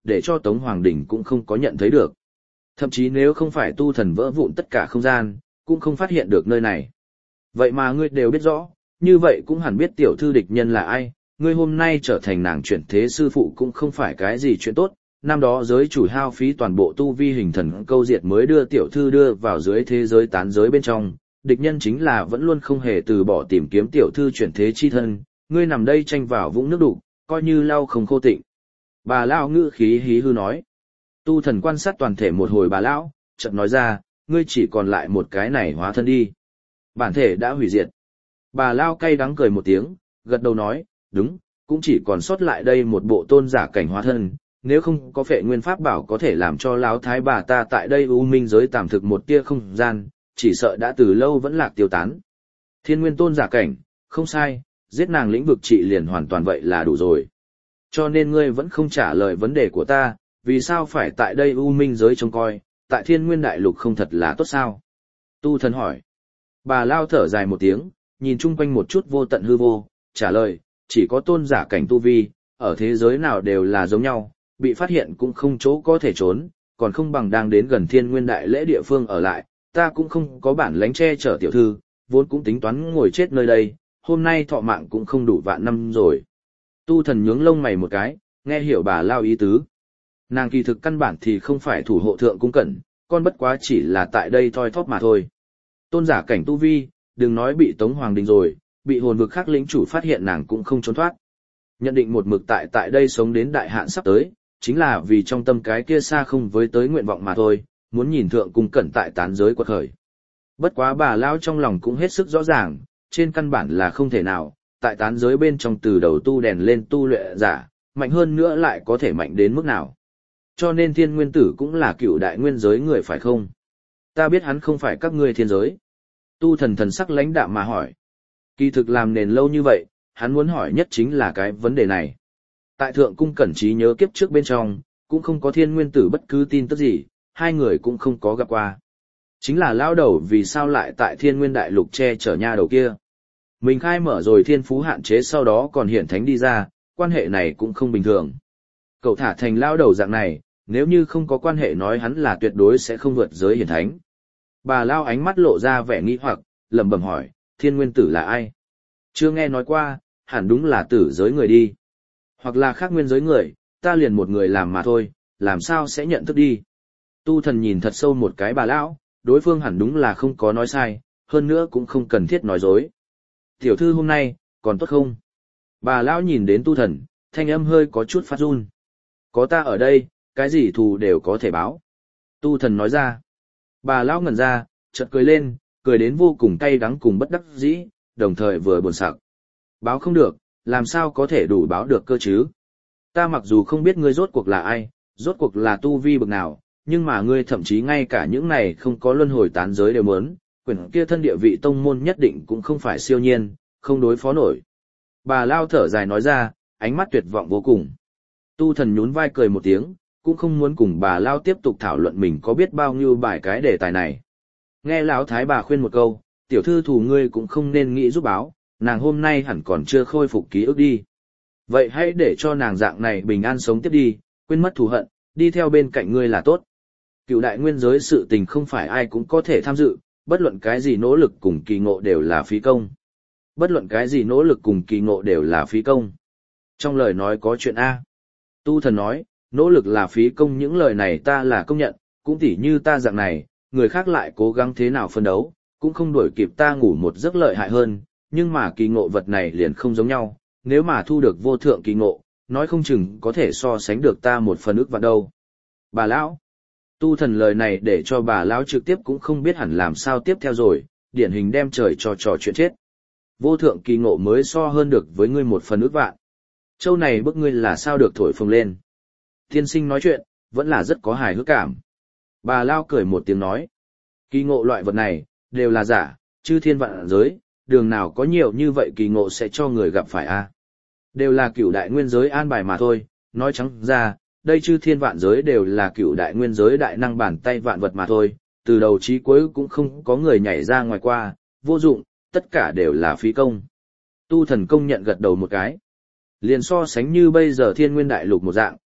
để cho Tống Hoàng Đình cũng không có nhận thấy được. Thậm chí nếu không phải tu thần vỡ vụn tất cả không gian, cũng không phát hiện được nơi này. Vậy mà ngươi đều biết rõ, như vậy cũng hẳn biết tiểu thư địch nhân là ai, ngươi hôm nay trở thành nàng chuyển thế sư phụ cũng không phải cái gì chuyện tốt. Năm đó giới chủ hao phí toàn bộ tu vi hình thần câu diệt mới đưa tiểu thư đưa vào dưới thế giới tán giới bên trong, địch nhân chính là vẫn luôn không hề từ bỏ tìm kiếm tiểu thư chuyển thế chi thân, ngươi nằm đây tranh vào vũng nước đục, coi như lau không khô tịnh. Bà lão ngữ khí hí hư nói. Tu thần quan sát toàn thể một hồi bà lão, chợt nói ra, ngươi chỉ còn lại một cái này hóa thân đi. Bản thể đã hủy diệt. Bà lão cay đắng cười một tiếng, gật đầu nói, đúng, cũng chỉ còn sót lại đây một bộ tôn giả cảnh hóa thân, nếu không có phệ nguyên pháp bảo có thể làm cho lão thái bà ta tại đây u minh giới tạm thực một tia không gian, chỉ sợ đã từ lâu vẫn lạc tiêu tán. Thiên nguyên tôn giả cảnh, không sai, giết nàng lĩnh vực trị liền hoàn toàn vậy là đủ rồi. Cho nên ngươi vẫn không trả lời vấn đề của ta, vì sao phải tại đây u minh giới trông coi, tại thiên nguyên đại lục không thật là tốt sao? Tu thần hỏi. Bà lao thở dài một tiếng, nhìn chung quanh một chút vô tận hư vô, trả lời, chỉ có tôn giả cảnh tu vi, ở thế giới nào đều là giống nhau, bị phát hiện cũng không chỗ có thể trốn, còn không bằng đang đến gần thiên nguyên đại lễ địa phương ở lại, ta cũng không có bản lánh che chở tiểu thư, vốn cũng tính toán ngồi chết nơi đây, hôm nay thọ mạng cũng không đủ vạn năm rồi. Tu thần nhướng lông mày một cái, nghe hiểu bà lao ý tứ. Nàng kỳ thực căn bản thì không phải thủ hộ thượng cung cẩn, con bất quá chỉ là tại đây thoi thóp mà thôi. Tôn giả cảnh tu vi, đừng nói bị Tống Hoàng Đình rồi, bị hồn vực khác lĩnh chủ phát hiện nàng cũng không trốn thoát. Nhận định một mực tại đây sống đến đại hạn sắp tới, chính là vì trong tâm cái kia xa không với tới nguyện vọng mà thôi, muốn nhìn thượng cung cẩn tại tán giới quật khởi. Bất quá bà lão trong lòng cũng hết sức rõ ràng, trên căn bản là không thể nào, tại tán giới bên trong từ đầu tu đèn lên tu luyện giả, mạnh hơn nữa lại có thể mạnh đến mức nào. Cho nên thiên nguyên tử cũng là cựu đại nguyên giới người phải không? Ta biết hắn không phải các ngươi thiên giới. Tu thần thần sắc lãnh đạm mà hỏi. Kỳ thực làm nền lâu như vậy, hắn muốn hỏi nhất chính là cái vấn đề này. Tại thượng cung cẩn trí nhớ kiếp trước bên trong, cũng không có thiên nguyên tử bất cứ tin tức gì, hai người cũng không có gặp qua. Chính là lao đầu vì sao lại tại thiên nguyên đại lục che chở nha đầu kia. Mình khai mở rồi thiên phú hạn chế sau đó còn hiển thánh đi ra, quan hệ này cũng không bình thường. Cậu thả thành lao đầu dạng này, nếu như không có quan hệ nói hắn là tuyệt đối sẽ không vượt giới hiển thánh. Bà lao ánh mắt lộ ra vẻ nghi hoặc, lẩm bẩm hỏi, thiên nguyên tử là ai? Chưa nghe nói qua, hẳn đúng là tử giới người đi. Hoặc là khác nguyên giới người, ta liền một người làm mà thôi, làm sao sẽ nhận thức đi. Tu thần nhìn thật sâu một cái bà lão, đối phương hẳn đúng là không có nói sai, hơn nữa cũng không cần thiết nói dối. Tiểu thư hôm nay, còn tốt không? Bà lão nhìn đến tu thần, thanh âm hơi có chút phát run. Có ta ở đây, cái gì thù đều có thể báo. Tu thần nói ra. Bà lão ngẩn ra, chợt cười lên, cười đến vô cùng cay đắng cùng bất đắc dĩ, đồng thời vừa buồn sặc. Báo không được, làm sao có thể đủ báo được cơ chứ? Ta mặc dù không biết ngươi rốt cuộc là ai, rốt cuộc là tu vi bậc nào, nhưng mà ngươi thậm chí ngay cả những này không có luân hồi tán giới đều muốn, quyển kia thân địa vị tông môn nhất định cũng không phải siêu nhiên, không đối phó nổi. Bà lao thở dài nói ra, ánh mắt tuyệt vọng vô cùng. Tu thần nhún vai cười một tiếng, cũng không muốn cùng bà lao tiếp tục thảo luận mình có biết bao nhiêu bài cái đề tài này. Nghe lão thái bà khuyên một câu, tiểu thư thù ngươi cũng không nên nghĩ giúp báo, nàng hôm nay hẳn còn chưa khôi phục ký ức đi. Vậy hãy để cho nàng dạng này bình an sống tiếp đi, quên mất thù hận, đi theo bên cạnh ngươi là tốt. Cựu đại nguyên giới sự tình không phải ai cũng có thể tham dự, bất luận cái gì nỗ lực cùng kỳ ngộ đều là phí công. Bất luận cái gì nỗ lực cùng kỳ ngộ đều là phí công. Trong lời nói có chuyện A. Tu thần nói, nỗ lực là phí công, những lời này ta là công nhận, cũng tỉ như ta dạng này, người khác lại cố gắng thế nào phân đấu, cũng không đuổi kịp ta ngủ một giấc lợi hại hơn, nhưng mà kỳ ngộ vật này liền không giống nhau, nếu mà thu được vô thượng kỳ ngộ, nói không chừng có thể so sánh được ta một phần ức vạn đâu. Bà lão, tu thần lời này để cho bà lão trực tiếp cũng không biết hẳn làm sao tiếp theo rồi, điển hình đem trời cho trò chuyện chết. Vô thượng kỳ ngộ mới so hơn được với ngươi một phần ức vạn. Châu này bức ngươi là sao được thổi phồng lên. Tiên sinh nói chuyện, vẫn là rất có hài hước cảm. Bà lao cười một tiếng nói, kỳ ngộ loại vật này, đều là giả, chư thiên vạn giới, đường nào có nhiều như vậy kỳ ngộ sẽ cho người gặp phải a? Đều là cửu đại nguyên giới an bài mà thôi, nói trắng ra, đây chư thiên vạn giới đều là cửu đại nguyên giới đại năng bàn tay vạn vật mà thôi, từ đầu chí cuối cũng không có người nhảy ra ngoài qua, vô dụng, tất cả đều là phí công. Tu thần công nhận gật đầu một cái. Liền so sánh như bây giờ thiên nguyên đại lục một dạng,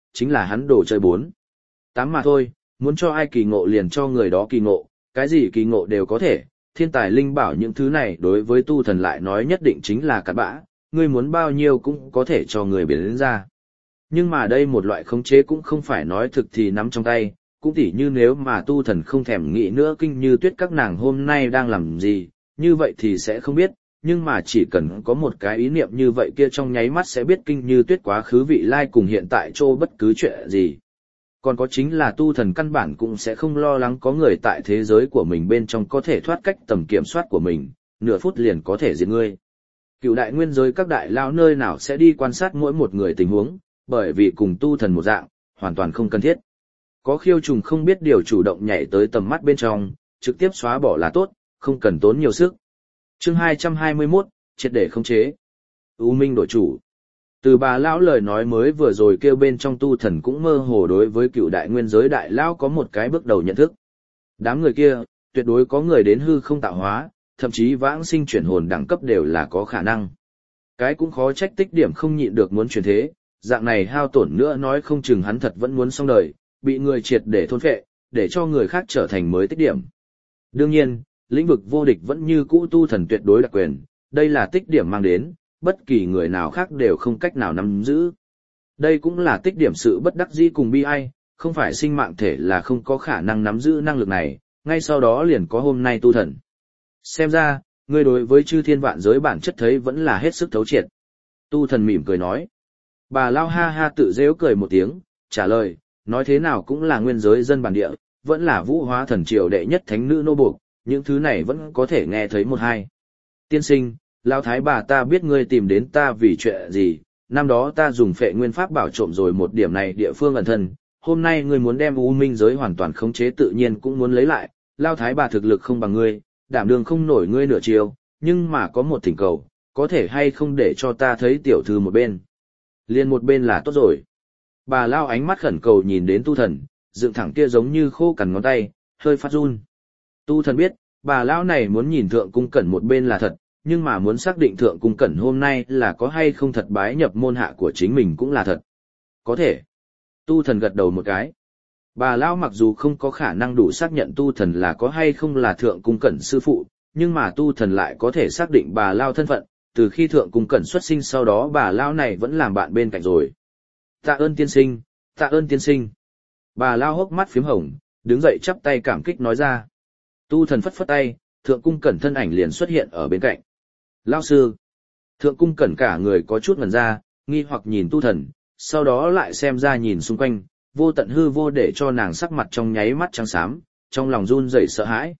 chính là hắn đồ chơi 4. 8 mà thôi, muốn cho ai kỳ ngộ liền cho người đó kỳ ngộ, cái gì kỳ ngộ đều có thể, thiên tài linh bảo những thứ này đối với tu thần lại nói nhất định chính là cặn bã, ngươi muốn bao nhiêu cũng có thể cho người biến ra. Nhưng mà đây một loại khống chế cũng không phải nói thực thì nắm trong tay, cũng tỉ như nếu mà tu thần không thèm nghĩ nữa Kinh Như Tuyết các nàng hôm nay đang làm gì, như vậy thì sẽ không biết, nhưng mà chỉ cần có một cái ý niệm như vậy kia trong nháy mắt sẽ biết Kinh Như Tuyết quá khứ vị lai cùng hiện tại chỗ bất cứ chuyện gì. Còn có chính là tu thần căn bản cũng sẽ không lo lắng có người tại thế giới của mình bên trong có thể thoát cách tầm kiểm soát của mình, nửa phút liền có thể diệt ngươi. Cựu đại nguyên giới các đại lao nơi nào sẽ đi quan sát mỗi một người tình huống, bởi vì cùng tu thần một dạng, hoàn toàn không cần thiết. Có khiêu trùng không biết điều chủ động nhảy tới tầm mắt bên trong, trực tiếp xóa bỏ là tốt, không cần tốn nhiều sức. Chương 221, triệt để khống chế. U Minh đổi chủ. Từ bà lão lời nói mới vừa rồi kêu bên trong tu thần cũng mơ hồ đối với cựu đại nguyên giới đại lão có một cái bước đầu nhận thức. Đám người kia, tuyệt đối có người đến hư không tạo hóa, thậm chí vãng sinh chuyển hồn đẳng cấp đều là có khả năng. Cái cũng khó trách tích điểm không nhịn được muốn chuyển thế, dạng này hao tổn nữa nói không chừng hắn thật vẫn muốn xong đời, bị người triệt để thôn phệ, để cho người khác trở thành mới tích điểm. Đương nhiên, lĩnh vực vô địch vẫn như cũ tu thần tuyệt đối đặc quyền, đây là tích điểm mang đến, bất kỳ người nào khác đều không cách nào nắm giữ. Đây cũng là tích điểm sự bất đắc dĩ cùng bi ai, không phải sinh mạng thể là không có khả năng nắm giữ năng lực này, ngay sau đó liền có hôm nay tu thần. Xem ra, ngươi đối với chư thiên vạn giới bản chất thấy vẫn là hết sức thấu triệt. Tu thần mỉm cười nói. Bà Lao ha ha tự dễu cười một tiếng, trả lời, nói thế nào cũng là nguyên giới dân bản địa, vẫn là vũ hóa thần triều đệ nhất thánh nữ nô buộc, những thứ này vẫn có thể nghe thấy một hai. Tiên sinh, Lao Thái bà ta biết ngươi tìm đến ta vì chuyện gì, năm đó ta dùng phệ nguyên pháp bảo trộm rồi một điểm này địa phương ẩn thân, hôm nay ngươi muốn đem U Minh giới hoàn toàn khống chế tự nhiên cũng muốn lấy lại, Lao Thái bà thực lực không bằng ngươi, đảm đường không nổi ngươi nửa chiều, nhưng mà có một thỉnh cầu, có thể hay không để cho ta thấy tiểu thư một bên. Liên một bên là tốt rồi. Bà Lao ánh mắt khẩn cầu nhìn đến tu thần, dựng thẳng kia giống như khô cằn ngón tay, hơi phát run. Tu thần biết, bà Lão này muốn nhìn thượng cung cẩn một bên là thật, nhưng mà muốn xác định thượng cung cẩn hôm nay là có hay không thật bái nhập môn hạ của chính mình cũng là thật. Có thể. Tu thần gật đầu một cái. Bà Lão mặc dù không có khả năng đủ xác nhận tu thần là có hay không là thượng cung cẩn sư phụ, nhưng mà tu thần lại có thể xác định bà Lão thân phận, từ khi thượng cung cẩn xuất sinh sau đó bà Lão này vẫn làm bạn bên cạnh rồi. Tạ ơn tiên sinh, tạ ơn tiên sinh. Bà Lão hốc mắt phím hồng, đứng dậy chắp tay cảm kích nói ra. Tu thần phất phất tay, thượng cung cẩn thân ảnh liền xuất hiện ở bên cạnh. Lão sư. Thượng cung cẩn cả người có chút ngẩn ra, nghi hoặc nhìn tu thần, sau đó lại xem ra nhìn xung quanh, vô tận hư vô để cho nàng sắc mặt trong nháy mắt trắng xám, trong lòng run rẩy sợ hãi.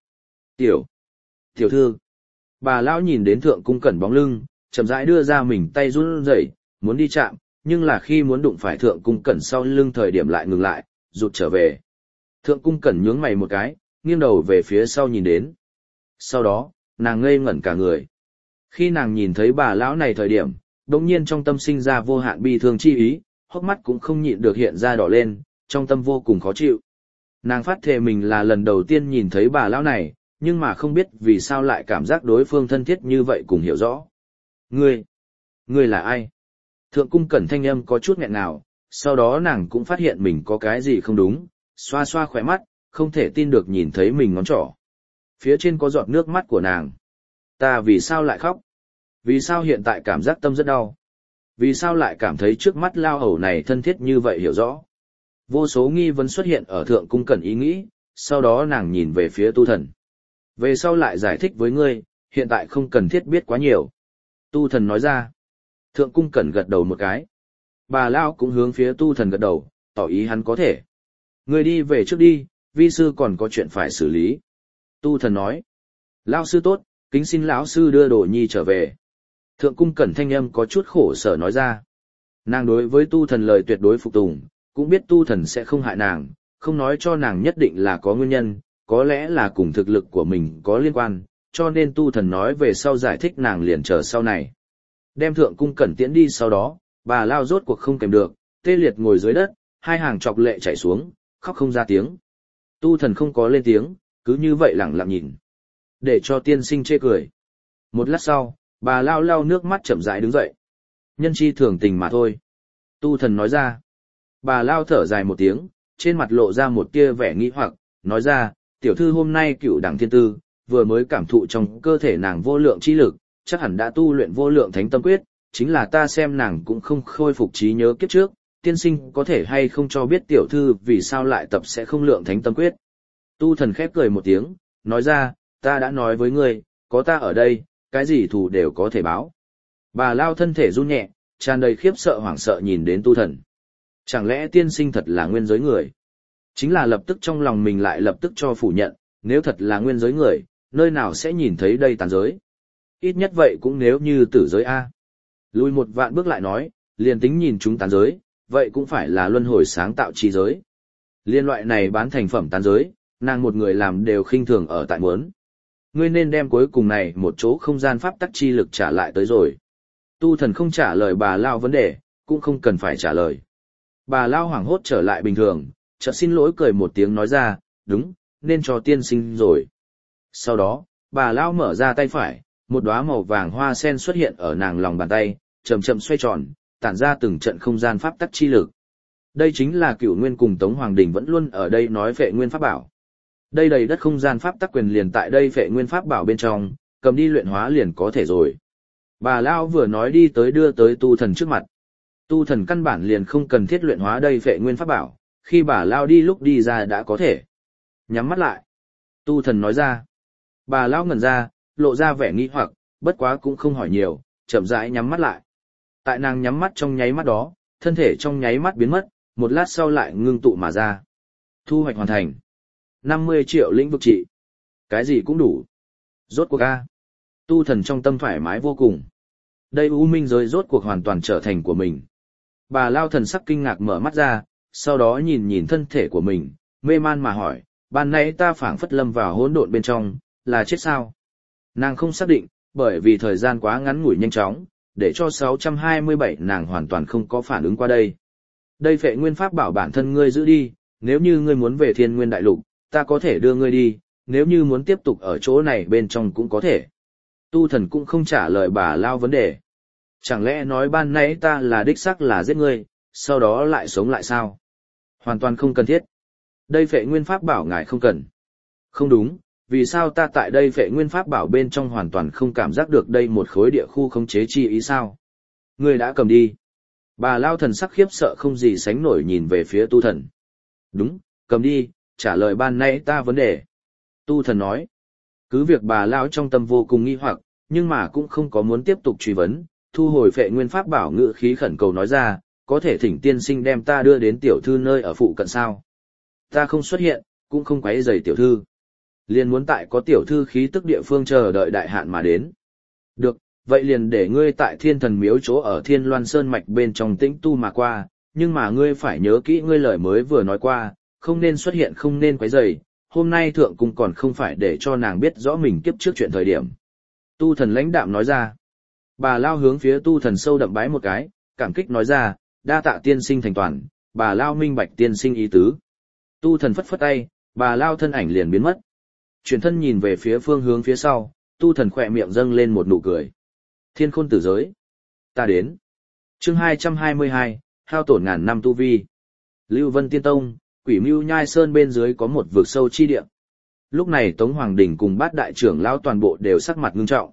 Tiểu thư. Bà lão nhìn đến thượng cung cẩn bóng lưng, chậm rãi đưa ra mình tay run rẩy, muốn đi chạm, nhưng là khi muốn đụng phải thượng cung cẩn sau lưng thời điểm lại ngừng lại, rụt trở về. Thượng cung cẩn nhướng mày một cái, nghiêng đầu về phía sau nhìn đến. Sau đó, nàng ngây ngẩn cả người. Khi nàng nhìn thấy bà lão này thời điểm, đột nhiên trong tâm sinh ra vô hạn bi thương chi ý, hốc mắt cũng không nhịn được hiện ra đỏ lên, trong tâm vô cùng khó chịu. Nàng phát thề mình là lần đầu tiên nhìn thấy bà lão này, nhưng mà không biết vì sao lại cảm giác đối phương thân thiết như vậy cùng hiểu rõ. Ngươi là ai? Thượng cung cẩn thanh âm có chút nghẹn ngào, sau đó nàng cũng phát hiện mình có cái gì không đúng, xoa xoa khóe mắt, không thể tin được nhìn thấy mình ngón trỏ. Phía trên có giọt nước mắt của nàng. Ta vì sao lại khóc? Vì sao hiện tại cảm giác tâm rất đau? Vì sao lại cảm thấy trước mắt lao hầu này thân thiết như vậy hiểu rõ? Vô số nghi vấn xuất hiện ở thượng cung cẩn ý nghĩ, sau đó nàng nhìn về phía tu thần. Về sau lại giải thích với ngươi, hiện tại không cần thiết biết quá nhiều. Tu thần nói ra. Thượng cung cẩn gật đầu một cái. Bà Lao cũng hướng phía tu thần gật đầu, tỏ ý hắn có thể. Ngươi đi về trước đi, vi sư còn có chuyện phải xử lý. Tu thần nói. Lao sư tốt, kính xin lão sư đưa đồ nhi trở về. Thượng cung cẩn thanh âm có chút khổ sở nói ra. Nàng đối với tu thần lời tuyệt đối phục tùng, cũng biết tu thần sẽ không hại nàng, không nói cho nàng nhất định là có nguyên nhân, có lẽ là cùng thực lực của mình có liên quan, cho nên tu thần nói về sau giải thích nàng liền chờ sau này. Đem thượng cung cẩn tiễn đi sau đó, bà Lao rốt cuộc không kèm được, tê liệt ngồi dưới đất, hai hàng chọc lệ chảy xuống, khóc không ra tiếng. Tu thần không có lên tiếng, cứ như vậy lẳng lặng nhìn. Để cho tiên sinh chê cười. Một lát sau, bà Lao lau nước mắt chậm rãi đứng dậy. Nhân chi thường tình mà thôi. Tu thần nói ra. Bà Lao thở dài một tiếng, trên mặt lộ ra một tia vẻ nghi hoặc, nói ra, tiểu thư hôm nay cựu đẳng thiên tư, vừa mới cảm thụ trong cơ thể nàng vô lượng chi lực, chắc hẳn đã tu luyện vô lượng thánh tâm quyết, chính là ta xem nàng cũng không khôi phục trí nhớ kiếp trước, tiên sinh có thể hay không cho biết tiểu thư vì sao lại tập sẽ không lượng thánh tâm quyết. Tu thần khép cười một tiếng, nói ra, ta đã nói với ngươi, có ta ở đây, cái gì thù đều có thể báo. Bà Lao thân thể run nhẹ, tràn đầy khiếp sợ hoảng sợ nhìn đến tu thần. Chẳng lẽ tiên sinh thật là nguyên giới người? Chính là lập tức trong lòng mình lại lập tức cho phủ nhận, nếu thật là nguyên giới người, nơi nào sẽ nhìn thấy đây tàn giới? Ít nhất vậy cũng nếu như tử giới A. Lùi một vạn bước lại nói, liền tính nhìn chúng tàn giới, vậy cũng phải là luân hồi sáng tạo chi giới. Liên loại này bán thành phẩm tàn giới, nàng một người làm đều khinh thường ở tại muốn. Ngươi nên đem cuối cùng này một chỗ không gian pháp tắc chi lực trả lại tới rồi. Tu thần không trả lời bà Lao vấn đề, cũng không cần phải trả lời. Bà Lao hoảng hốt trở lại bình thường, chợt xin lỗi cười một tiếng nói ra, đúng, nên cho tiên sinh rồi. Sau đó, bà Lao mở ra tay phải, một đóa màu vàng hoa sen xuất hiện ở nàng lòng bàn tay, chậm chậm xoay tròn, tản ra từng trận không gian pháp tắc chi lực. Đây chính là Cửu Nguyên cùng Tống Hoàng Đình vẫn luôn ở đây nói Phệ Nguyên pháp bảo. Đây đầy đất không gian pháp tắc quyền liền tại đây Phệ Nguyên pháp bảo bên trong, cầm đi luyện hóa liền có thể rồi. Bà Lao vừa nói đi tới đưa tới tu thần trước mặt. Tu thần căn bản liền không cần thiết luyện hóa đây Phệ Nguyên pháp bảo, khi bà Lao đi lúc đi ra đã có thể. Nhắm mắt lại. Tu thần nói ra. Bà Lao ngẩn ra, lộ ra vẻ nghi hoặc, bất quá cũng không hỏi nhiều, chậm rãi nhắm mắt lại. Tại nàng nhắm mắt trong nháy mắt đó, thân thể trong nháy mắt biến mất, một lát sau lại ngưng tụ mà ra. Thu hoạch hoàn thành. 50 triệu lĩnh vực trị. Cái gì cũng đủ. Rốt cuộc a. Tu thần trong tâm thoải mái vô cùng. Đây U Minh giới rốt cuộc hoàn toàn trở thành của mình. Bà Lao thần sắc kinh ngạc mở mắt ra, sau đó nhìn nhìn thân thể của mình, mê man mà hỏi, ban nãy ta phảng phất lâm vào hỗn độn bên trong, là chết sao? Nàng không xác định, bởi vì thời gian quá ngắn ngủi nhanh chóng, để cho 627 nàng hoàn toàn không có phản ứng qua đây. Đây Phệ Nguyên pháp bảo bản thân ngươi giữ đi, nếu như ngươi muốn về Thiên Nguyên Đại Lục, ta có thể đưa ngươi đi, nếu như muốn tiếp tục ở chỗ này bên trong cũng có thể. Tu thần cũng không trả lời bà Lao vấn đề. Chẳng lẽ nói ban nãy ta là đích xác là giết ngươi, sau đó lại sống lại sao? Hoàn toàn không cần thiết. Đây Phệ Nguyên pháp bảo ngài không cần. Không đúng, vì sao ta tại đây Phệ Nguyên pháp bảo bên trong hoàn toàn không cảm giác được đây một khối địa khu khống chế chi ý sao? Ngươi đã cầm đi. Bà Lao thần sắc khiếp sợ không gì sánh nổi nhìn về phía tu thần. Đúng, cầm đi, trả lời ban nãy ta vấn đề. Tu thần nói. Cứ việc bà Lao trong tâm vô cùng nghi hoặc, nhưng mà cũng không có muốn tiếp tục truy vấn, thu hồi Phệ Nguyên pháp bảo ngự khí khẩn cầu nói ra, có thể thỉnh tiên sinh đem ta đưa đến tiểu thư nơi ở phụ cận sao? Ta không xuất hiện, cũng không quấy rầy tiểu thư. Liền muốn tại có tiểu thư khí tức địa phương chờ đợi đại hạn mà đến. Được, vậy liền để ngươi tại Thiên Thần Miếu chỗ ở Thiên Loan Sơn mạch bên trong tĩnh tu mà qua, nhưng mà ngươi phải nhớ kỹ ngươi lời mới vừa nói qua, không nên xuất hiện không nên quấy rầy. Hôm nay thượng cung còn không phải để cho nàng biết rõ mình kiếp trước chuyện thời điểm. Tu thần lãnh đạm nói ra. Bà Lao hướng phía tu thần sâu đậm bái một cái, cảm kích nói ra, đa tạ tiên sinh thành toàn, bà Lao minh bạch tiên sinh ý tứ. Tu thần phất phất tay, bà Lao thân ảnh liền biến mất. Chuyển thân nhìn về phía phương hướng phía sau, tu thần khỏe miệng dâng lên một nụ cười. Thiên khôn tử giới. Ta đến. Chương 222, hao tổn ngàn năm tu vi. Lưu Vân Tiên Tông, Quỷ Mưu Nhai Sơn bên dưới có một vực sâu chi địa. Lúc này Tống Hoàng Đình cùng bát đại trưởng lão toàn bộ đều sắc mặt ngưng trọng.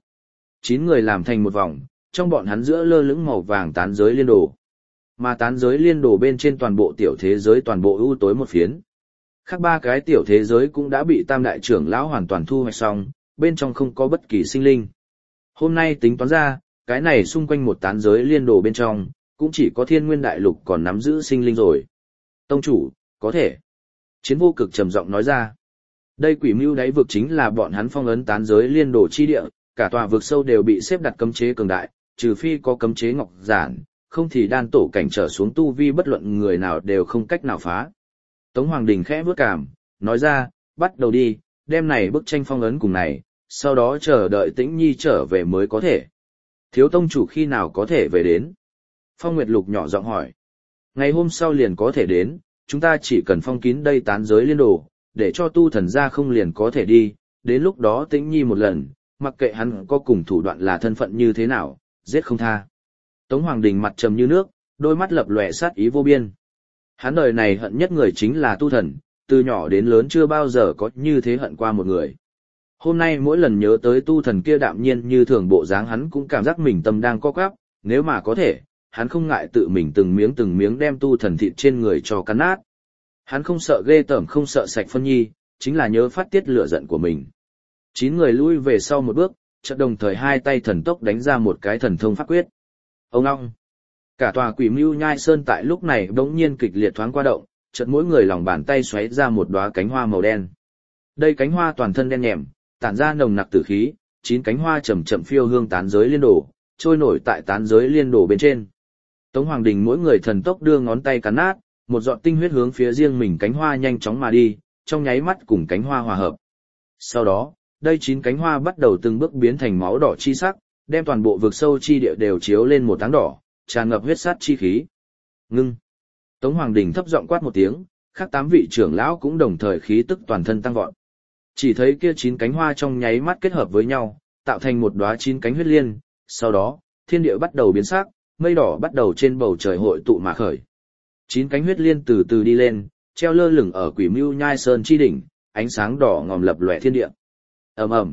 9 người làm thành một vòng, trong bọn hắn giữa lơ lửng màu vàng tán giới liên đồ. Mà tán giới liên đồ bên trên toàn bộ tiểu thế giới toàn bộ ưu tối một phiến. Khác 3 cái tiểu thế giới cũng đã bị tam đại trưởng lão hoàn toàn thu hoạch xong, bên trong không có bất kỳ sinh linh. Hôm nay tính toán ra, cái này xung quanh một tán giới liên đồ bên trong, cũng chỉ có Thiên Nguyên Đại Lục còn nắm giữ sinh linh rồi. Tông chủ, có thể. Chiến Vô Cực trầm giọng nói ra. Đây Quỷ Mưu đáy vực chính là bọn hắn phong ấn tán giới liên đồ chi địa, cả tòa vực sâu đều bị xếp đặt cấm chế cường đại, trừ phi có cấm chế ngọc giản, không thì đan tổ cảnh trở xuống tu vi bất luận người nào đều không cách nào phá. Tống Hoàng Đình khẽ bước cảm, nói ra, bắt đầu đi, đem này bức tranh phong ấn cùng này, sau đó chờ đợi Tĩnh Nhi trở về mới có thể. Thiếu tông chủ khi nào có thể về đến? Phong Nguyệt Lục nhỏ giọng hỏi. Ngày hôm sau liền có thể đến, chúng ta chỉ cần phong kín đây tán giới liên đồ, để cho tu thần ra không liền có thể đi, đến lúc đó Tĩnh Nhi một lần, mặc kệ hắn có cùng thủ đoạn là thân phận như thế nào, giết không tha. Tống Hoàng Đình mặt trầm như nước, đôi mắt lập lòe sát ý vô biên. Hắn đời này hận nhất người chính là tu thần, từ nhỏ đến lớn chưa bao giờ có như thế hận qua một người. Hôm nay mỗi lần nhớ tới tu thần kia đạm nhiên như thường bộ dáng hắn cũng cảm giác mình tâm đang co quắp, nếu mà có thể, hắn không ngại tự mình từng miếng đem tu thần thịt trên người cho cắn nát. Hắn không sợ ghê tởm không sợ sạch phân nhi, chính là nhớ phát tiết lửa giận của mình. 9 người lui về sau một bước, chợt đồng thời hai tay thần tốc đánh ra một cái thần thông pháp quyết. Ông long. Cả tòa Quỷ Mưu Nhai Sơn tại lúc này bỗng nhiên kịch liệt thoáng qua động, chợt mỗi người lòng bàn tay xoáy ra một đóa cánh hoa màu đen. Đây cánh hoa toàn thân đen nhèm, tản ra nồng nặc tử khí, 9 cánh hoa chậm chậm phiêu hương tán giới liên đổ, trôi nổi tại tán giới liên đổ bên trên. Tống Hoàng Đình mỗi người thần tốc đưa ngón tay cắn nát, một giọt tinh huyết hướng phía riêng mình cánh hoa nhanh chóng mà đi, trong nháy mắt cùng cánh hoa hòa hợp. Sau đó, đây 9 cánh hoa bắt đầu từng bước biến thành máu đỏ chi sắc, đem toàn bộ vực sâu chi địa đều chiếu lên một áng đỏ, tràn ngập huyết sát chi khí. Ngưng. Tống Hoàng Đình thấp giọng quát một tiếng, khác 8 vị trưởng lão cũng đồng thời khí tức toàn thân tăng vọt. Chỉ thấy kia 9 cánh hoa trong nháy mắt kết hợp với nhau, tạo thành một đóa 9 cánh huyết liên, sau đó, thiên địa bắt đầu biến sắc, mây đỏ bắt đầu trên bầu trời hội tụ mà khởi. 9 cánh huyết liên từ từ đi lên, treo lơ lửng ở Quỷ Mưu Nhai Sơn chi đỉnh, ánh sáng đỏ ngòm lập lòe thiên địa. Ầm ầm.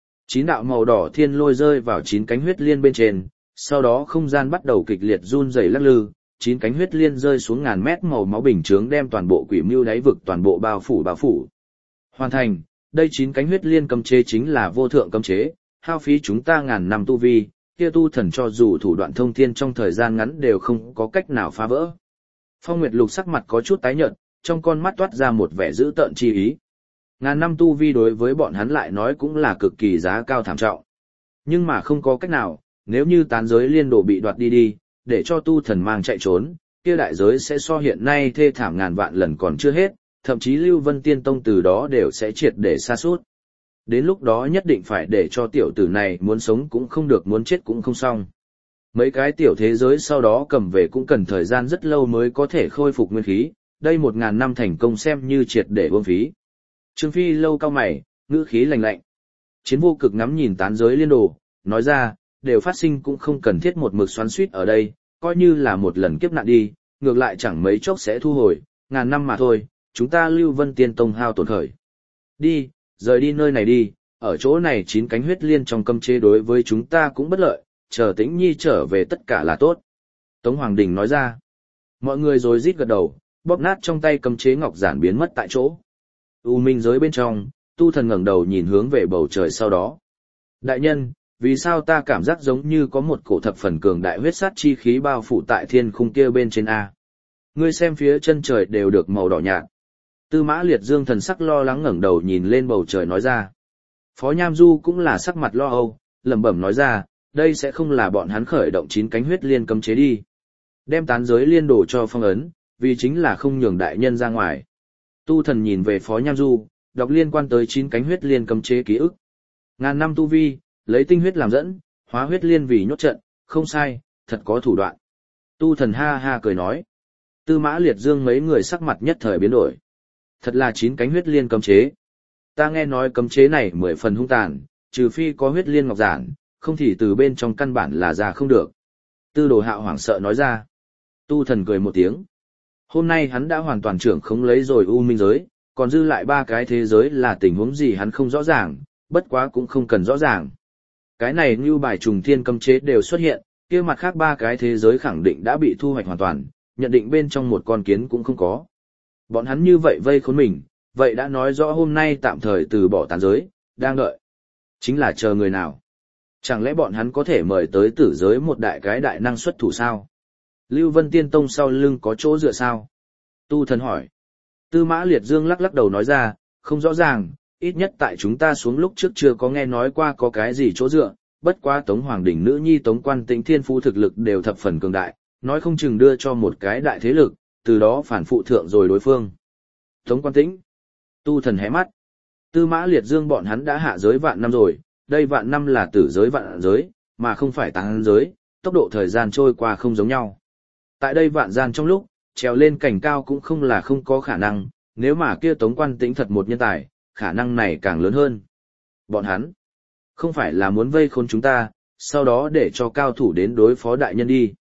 9 đạo màu đỏ thiên lôi rơi vào 9 cánh huyết liên bên trên, sau đó không gian bắt đầu kịch liệt run rẩy lắc lư, 9 cánh huyết liên rơi xuống ngàn mét màu máu bình chướng đem toàn bộ Quỷ Mưu đáy vực toàn bộ bao phủ. Hoàn thành, đây 9 cánh huyết liên cấm chế chính là vô thượng cấm chế, hao phí chúng ta ngàn năm tu vi, kia tu thần cho dù thủ đoạn thông thiên trong thời gian ngắn đều không có cách nào phá vỡ. Phong Nguyệt Lục sắc mặt có chút tái nhợt, trong con mắt toát ra một vẻ dữ tợn chi ý. Ngàn năm tu vi đối với bọn hắn lại nói cũng là cực kỳ giá cao thảm trọng. Nhưng mà không có cách nào, nếu như tán giới liên đồ bị đoạt đi, để cho tu thần mang chạy trốn, kia đại giới sẽ so hiện nay thê thảm ngàn vạn lần còn chưa hết, thậm chí Lưu Vân Tiên Tông từ đó đều sẽ triệt để sa sút. Đến lúc đó nhất định phải để cho tiểu tử này muốn sống cũng không được muốn chết cũng không xong. Mấy cái tiểu thế giới sau đó cầm về cũng cần thời gian rất lâu mới có thể khôi phục nguyên khí, đây 1000 năm thành công xem như triệt để uổng phí. Trương Phi lâu cao mày, ngữ khí lạnh lạnh. Chiến Vô Cực ngắm nhìn tán giới liên đồ, nói ra, đều phát sinh cũng không cần thiết một mực xoắn xuýt ở đây, coi như là một lần kiếp nạn đi, ngược lại chẳng mấy chốc sẽ thu hồi, ngàn năm mà thôi, chúng ta Lưu Vân Tiên Tông hao tổn khởi. Đi, rời đi nơi này đi, ở chỗ này 9 cánh huyết liên trong cấm chế đối với chúng ta cũng bất lợi, chờ Tĩnh Nhi trở về tất cả là tốt. Tống Hoàng Đình nói ra. Mọi người rồi rít gật đầu, bóp nát trong tay cấm chế ngọc giản biến mất tại chỗ. U minh giới bên trong, tu thần ngẩng đầu nhìn hướng về bầu trời sau đó. Đại nhân, vì sao ta cảm giác giống như có một cổ thập phần cường đại huyết sát chi khí bao phủ tại thiên khung kia bên trên A. Ngươi xem phía chân trời đều được màu đỏ nhạt. Tư Mã Liệt Dương thần sắc lo lắng ngẩng đầu nhìn lên bầu trời nói ra. Phó Nham Du cũng là sắc mặt lo âu, lẩm bẩm nói ra, đây sẽ không là bọn hắn khởi động 9 cánh huyết liên cấm chế đi. Đem tán giới liên đổ cho phong ấn, vì chính là không nhường đại nhân ra ngoài. Tu thần nhìn về Phó Nham Du, đọc liên quan tới 9 cánh huyết liên cấm chế ký ức. Ngàn năm tu vi, lấy tinh huyết làm dẫn, hóa huyết liên vì nhốt trận, không sai, thật có thủ đoạn. Tu thần ha ha cười nói. Tư Mã Liệt Dương mấy người sắc mặt nhất thời biến đổi. Thật là 9 cánh huyết liên cấm chế. Ta nghe nói cấm chế này 10 phần hung tàn, trừ phi có huyết liên ngọc giản, không thì từ bên trong căn bản là ra không được. Tư Đồ Hạo hoảng sợ nói ra. Tu thần cười một tiếng. Hôm nay hắn đã hoàn toàn trưởng khống lấy rồi U Minh giới, còn dư lại 3 cái thế giới là tình huống gì hắn không rõ ràng, bất quá cũng không cần rõ ràng. Cái này như bài trùng thiên cấm chế đều xuất hiện, kia mặt khác 3 cái thế giới khẳng định đã bị thu hoạch hoàn toàn, nhận định bên trong một con kiến cũng không có. Bọn hắn như vậy vây khốn mình, vậy đã nói rõ hôm nay tạm thời từ bỏ tán giới, đang đợi. Chính là chờ người nào? Chẳng lẽ bọn hắn có thể mời tới tử giới một đại cái đại năng xuất thủ sao? Lưu Vân Tiên Tông sau lưng có chỗ dựa sao? Tu thần hỏi. Tư Mã Liệt Dương lắc lắc đầu nói ra, không rõ ràng, ít nhất tại chúng ta xuống lúc trước chưa có nghe nói qua có cái gì chỗ dựa, bất quá Tống Hoàng Đình nữ nhi Tống Quan Tĩnh thiên phú thực lực đều thập phần cường đại, nói không chừng đưa cho một cái đại thế lực, từ đó phản phụ thượng rồi đối phương. Tống Quan Tĩnh. Tu thần hé mắt. Tư Mã Liệt Dương bọn hắn đã hạ giới vạn năm rồi, đây vạn năm là tử giới vạn giới, mà không phải tán giới, tốc độ thời gian trôi qua không giống nhau. Tại đây vạn gian trong lúc, trèo lên cảnh cao cũng không là không có khả năng, nếu mà kia Tống Quan Tĩnh thật một nhân tài, khả năng này càng lớn hơn. Bọn hắn, không phải là muốn vây khốn chúng ta, sau đó để cho cao thủ đến đối phó đại nhân đi.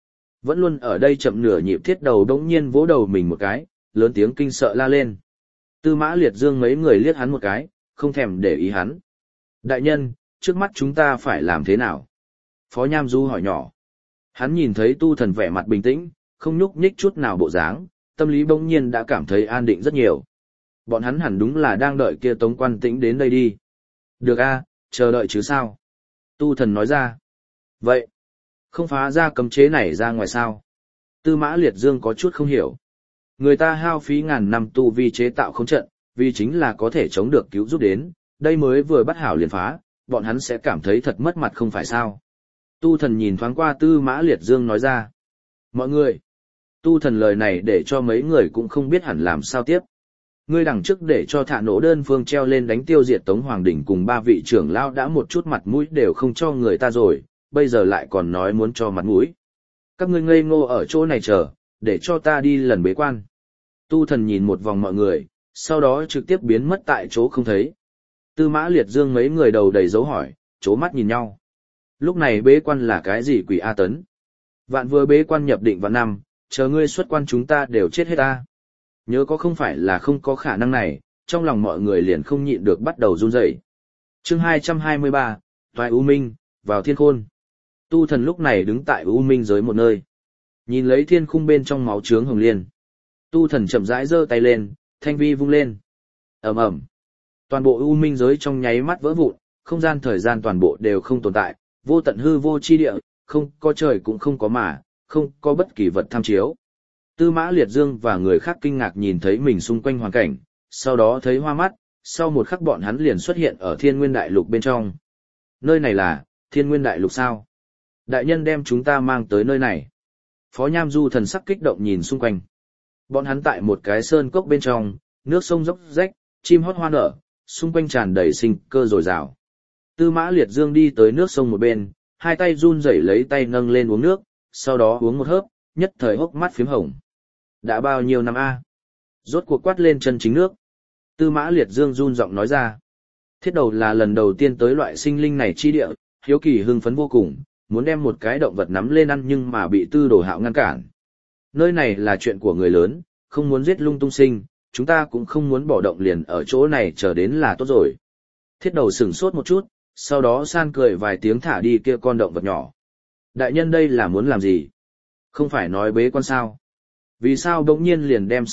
Vẫn luôn ở đây chậm nửa nhịp thiết đầu đống nhiên vỗ đầu mình một cái, lớn tiếng kinh sợ la lên. Tư Mã Liệt Dương mấy người liếc hắn một cái, không thèm để ý hắn. Đại nhân, trước mắt chúng ta phải làm thế nào? Phó Nham Du hỏi nhỏ. Hắn nhìn thấy tu thần vẻ mặt bình tĩnh, không nhúc nhích chút nào bộ dáng, tâm lý bỗng nhiên đã cảm thấy an định rất nhiều. Bọn hắn hẳn đúng là đang đợi kia Tống Quan Tĩnh đến đây đi. Được a, chờ đợi chứ sao? Tu thần nói ra. Vậy, không phá ra cấm chế này ra ngoài sao? Tư Mã Liệt Dương có chút không hiểu. Người ta hao phí ngàn năm tu vi chế tạo không trận, vì chính là có thể chống được cứu giúp đến, đây mới vừa bắt hảo liền phá, bọn hắn sẽ cảm thấy thật mất mặt không phải sao? Tu thần nhìn thoáng qua Tư Mã Liệt Dương nói ra. Mọi người, tu thần lời này để cho mấy người cũng không biết hẳn làm sao tiếp. Ngươi đằng trước để cho Thạ Nỗ đơn phương treo lên đánh tiêu diệt Tống Hoàng Đình cùng ba vị trưởng lao đã một chút mặt mũi đều không cho người ta rồi, bây giờ lại còn nói muốn cho mặt mũi. Các ngươi ngây ngô ở chỗ này chờ, để cho ta đi lần bế quan. Tu thần nhìn một vòng mọi người, sau đó trực tiếp biến mất tại chỗ không thấy. Tư Mã Liệt Dương mấy người đầu đầy dấu hỏi, chố mắt nhìn nhau. Lúc này bế quan là cái gì quỷ A Tấn? Vạn vừa bế quan nhập định vạn năm, chờ ngươi xuất quan chúng ta đều chết hết ta. Nhớ có không phải là không có khả năng này, trong lòng mọi người liền không nhịn được bắt đầu run rẩy. Chương 223, Toại U Minh, vào thiên khôn. Tu thần lúc này đứng tại U Minh giới một nơi. Nhìn lấy thiên khung bên trong máu chướng hồng liên. Tu thần chậm rãi giơ tay lên, thanh vi vung lên. Ầm ầm. Toàn bộ U Minh giới trong nháy mắt vỡ vụn, không gian thời gian toàn bộ đều không tồn tại, vô tận hư vô chi địa, không có trời cũng không có mà, không có bất kỳ vật tham chiếu. Tư Mã Liệt Dương và người khác kinh ngạc nhìn thấy mình xung quanh hoàn cảnh, sau đó thấy hoa mắt, sau một khắc bọn hắn liền xuất hiện ở Thiên Nguyên Đại Lục bên trong. Nơi này là Thiên Nguyên Đại Lục sao? Đại nhân đem chúng ta mang tới nơi này. Phó Nham Du thần sắc kích động nhìn xung quanh. Bọn hắn tại một cái sơn cốc bên trong, nước sông dốc rách, chim hót hoa nở, xung quanh tràn đầy sinh cơ dồi dào. Tư Mã Liệt Dương đi tới nước sông một bên, hai tay run rẩy lấy tay nâng lên uống nước, sau đó uống một hớp, nhất thời hốc mắt phím hồng. Đã bao nhiêu năm a? Rốt cuộc quát lên chân chính nước. Tư Mã Liệt Dương run giọng nói ra. Thiết đầu là lần đầu tiên tới loại sinh linh này chi địa, hiếu kỳ hưng phấn vô cùng, muốn đem một cái động vật nắm lên ăn nhưng mà bị Tư Đồ Hạo ngăn cản. Nơi này là chuyện của người lớn, không muốn giết lung tung sinh, chúng ta cũng không muốn bỏ động liền ở chỗ này chờ đến là tốt rồi. Thiết đầu sửng sốt một chút, sau đó san cười vài tiếng thả đi kia con động vật nhỏ. Đại nhân đây là muốn làm gì? Không phải nói bế quan sao? Vì sao bỗng nhiên liền đem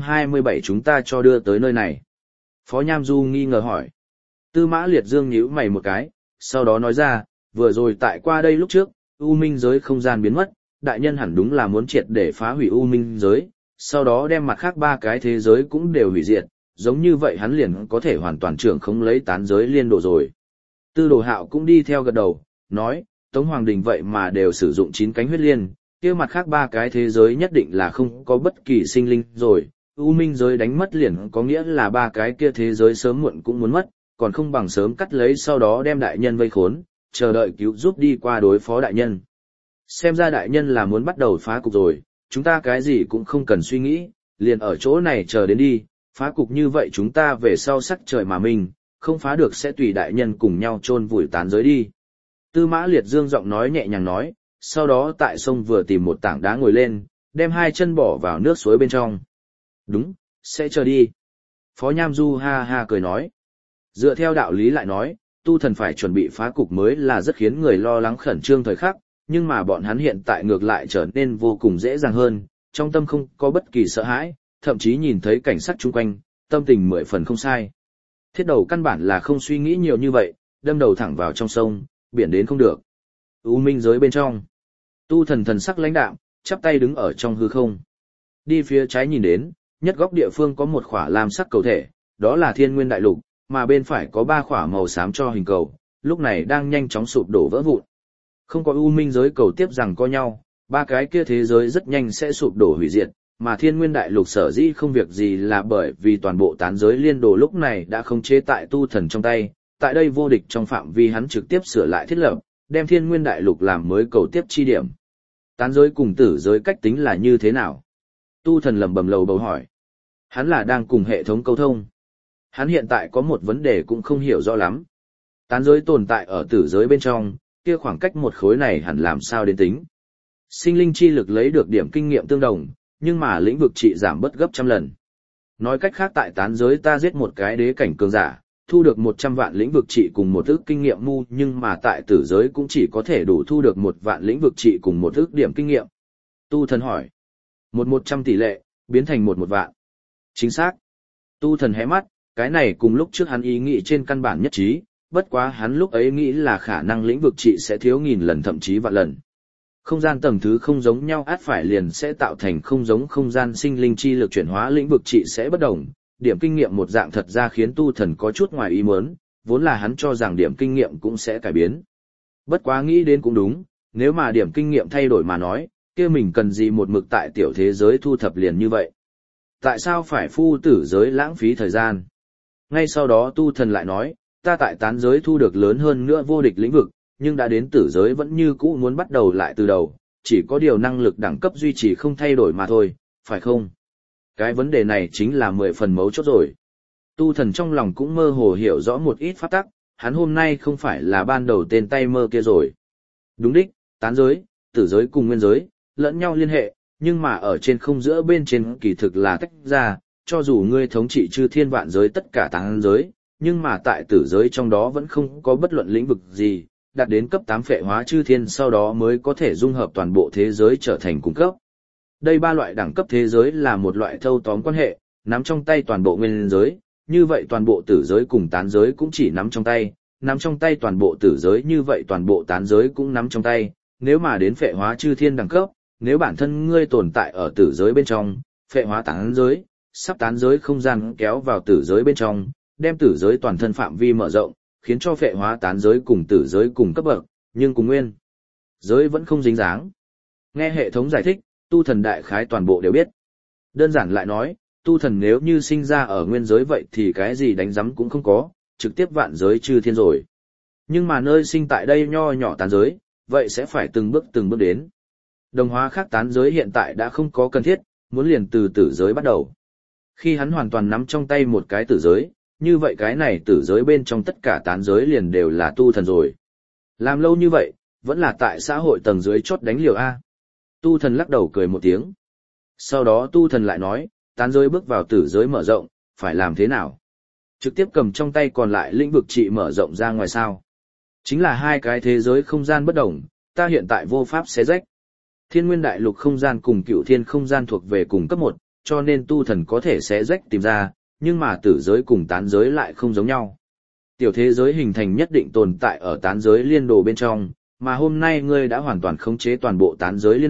627 chúng ta cho đưa tới nơi này? Phó Nham Du nghi ngờ hỏi. Tư Mã Liệt Dương nhíu mày một cái, sau đó nói ra, vừa rồi tại qua đây lúc trước, U Minh giới không gian biến mất, đại nhân hẳn đúng là muốn triệt để phá hủy U Minh giới, sau đó đem mặt khác ba cái thế giới cũng đều hủy diệt, giống như vậy hắn liền có thể hoàn toàn trưởng không lấy tán giới liên độ rồi. Tư Đồ Hạo cũng đi theo gật đầu, nói, Tống Hoàng Đình vậy mà đều sử dụng 9 cánh huyết liên, kia mặt khác ba cái thế giới nhất định là không có bất kỳ sinh linh rồi, U Minh giới đánh mất liền có nghĩa là ba cái kia thế giới sớm muộn cũng muốn mất, còn không bằng sớm cắt lấy sau đó đem đại nhân vây khốn, chờ đợi cứu giúp đi qua đối phó đại nhân. Xem ra đại nhân là muốn bắt đầu phá cục rồi, chúng ta cái gì cũng không cần suy nghĩ, liền ở chỗ này chờ đến đi, phá cục như vậy chúng ta về sau sắc trời mà mình, không phá được sẽ tùy đại nhân cùng nhau chôn vùi tán giới đi. Tư Mã Liệt Dương giọng nói nhẹ nhàng nói, sau đó tại sông vừa tìm một tảng đá ngồi lên, đem hai chân bỏ vào nước suối bên trong. Đúng, sẽ chờ đi. Phó Nham Du ha ha cười nói. Dựa theo đạo lý lại nói, tu thần phải chuẩn bị phá cục mới là rất khiến người lo lắng khẩn trương thời khắc, nhưng mà bọn hắn hiện tại ngược lại trở nên vô cùng dễ dàng hơn, trong tâm không có bất kỳ sợ hãi, thậm chí nhìn thấy cảnh sắc chung quanh, tâm tình 10 phần không sai. Thiết đầu căn bản là không suy nghĩ nhiều như vậy, đâm đầu thẳng vào trong sông, biển đến không được. U Minh giới bên trong, tu thần thần sắc lãnh đạm, chắp tay đứng ở trong hư không. Đi phía trái nhìn đến, nhất góc địa phương có một khỏa lam sắc cầu thể, đó là Thiên Nguyên Đại Lục, mà bên phải có 3 khỏa màu xám cho hình cầu, lúc này đang nhanh chóng sụp đổ vỡ vụn. Không có U Minh giới cầu tiếp rằng co nhau, ba cái kia thế giới rất nhanh sẽ sụp đổ hủy diệt, mà Thiên Nguyên Đại Lục sở dĩ không việc gì là bởi vì toàn bộ tán giới liên đồ lúc này đã không chế tại tu thần trong tay, tại đây vô địch trong phạm vi hắn trực tiếp sửa lại thiết lập, đem Thiên Nguyên Đại Lục làm mới cầu tiếp chi điểm. Tán giới cùng tử giới cách tính là như thế nào? Tu thần lẩm bẩm lầu bầu hỏi. Hắn là đang cùng hệ thống câu thông. Hắn hiện tại có một vấn đề cũng không hiểu rõ lắm. Tán giới tồn tại ở tử giới bên trong, kia khoảng cách một khối này hẳn làm sao đến tính. Sinh linh chi lực lấy được điểm kinh nghiệm tương đồng, nhưng mà lĩnh vực trị giảm bớt gấp trăm lần. Nói cách khác tại tán giới ta giết một cái đế cảnh cường giả, thu được 100 vạn lĩnh vực trị cùng một ức kinh nghiệm mu, nhưng mà tại tử giới cũng chỉ có thể đủ thu được 1 vạn lĩnh vực trị cùng một ức điểm kinh nghiệm. Tu thần hỏi. 1/100 tỷ lệ, biến thành 1/1 vạn. Chính xác. Tu thần hé mắt, cái này cùng lúc trước hắn ý nghĩ trên căn bản nhất trí, bất quá hắn lúc ấy nghĩ là khả năng lĩnh vực trị sẽ thiếu nghìn lần thậm chí vạn lần. Không gian tầng thứ không giống nhau át phải liền sẽ tạo thành không giống không gian sinh linh chi lực chuyển hóa lĩnh vực trị sẽ bất đồng, điểm kinh nghiệm một dạng thật ra khiến tu thần có chút ngoài ý muốn, vốn là hắn cho rằng điểm kinh nghiệm cũng sẽ cải biến. Bất quá nghĩ đến cũng đúng, nếu mà điểm kinh nghiệm thay đổi mà nói, kia mình cần gì một mực tại tiểu thế giới thu thập liền như vậy. Tại sao phải phu tử giới lãng phí thời gian? Ngay sau đó tu thần lại nói, ta tại tán giới thu được lớn hơn nữa vô địch lĩnh vực, nhưng đã đến tử giới vẫn như cũ muốn bắt đầu lại từ đầu, chỉ có điều năng lực đẳng cấp duy trì không thay đổi mà thôi, phải không? Cái vấn đề này chính là 10 phần mấu chốt rồi. Tu thần trong lòng cũng mơ hồ hiểu rõ một ít pháp tắc, hắn hôm nay không phải là ban đầu tên tay mơ kia rồi. Đúng đích, tán giới, tử giới cùng nguyên giới, lẫn nhau liên hệ, nhưng mà ở trên không giữa bên trên kỳ thực là tách ra, cho dù ngươi thống trị chư thiên vạn giới tất cả tán giới, nhưng mà tại tử giới trong đó vẫn không có bất luận lĩnh vực gì, đạt đến cấp 8 phệ hóa chư thiên sau đó mới có thể dung hợp toàn bộ thế giới trở thành cung cấp. Đây ba loại đẳng cấp thế giới là một loại thâu tóm quan hệ, nắm trong tay toàn bộ nguyên giới, như vậy toàn bộ tử giới cùng tán giới cũng chỉ nắm trong tay toàn bộ tử giới như vậy toàn bộ tán giới cũng nắm trong tay, nếu mà đến phệ hóa chư thiên đẳng cấp, nếu bản thân ngươi tồn tại ở tử giới bên trong, phệ hóa tán giới, sắp tán giới không gian kéo vào tử giới bên trong, đem tử giới toàn thân phạm vi mở rộng, khiến cho phệ hóa tán giới cùng tử giới cùng cấp bậc, nhưng cùng nguyên giới vẫn không dính dáng. Nghe hệ thống giải thích, tu thần đại khái toàn bộ đều biết. Đơn giản lại nói, tu thần nếu như sinh ra ở nguyên giới vậy thì cái gì đánh giấm cũng không có, trực tiếp vạn giới chư thiên rồi. Nhưng mà nơi sinh tại đây nho nhỏ tán giới, vậy sẽ phải từng bước đến. Đồng hóa khác tán giới hiện tại đã không có cần thiết, muốn liền từ tử giới bắt đầu. Khi hắn hoàn toàn nắm trong tay một cái tử giới, như vậy cái này tử giới bên trong tất cả tán giới liền đều là tu thần rồi. Làm lâu như vậy, vẫn là tại xã hội tầng dưới chốt đánh liều A. Tu thần lắc đầu cười một tiếng. Sau đó tu thần lại nói, tán giới bước vào tử giới mở rộng, phải làm thế nào? Trực tiếp cầm trong tay còn lại lĩnh vực trị mở rộng ra ngoài sao? Chính là hai cái thế giới không gian bất đồng, ta hiện tại vô pháp xé rách. Thiên nguyên đại lục không gian cùng cựu thiên không gian thuộc về cùng cấp 1, cho nên tu thần có thể xé rách tìm ra, nhưng mà tử giới cùng tán giới lại không giống nhau. Tiểu thế giới hình thành nhất định tồn tại ở tán giới liên đồ bên trong, mà hôm nay ngươi đã hoàn toàn khống chế toàn bộ tán giới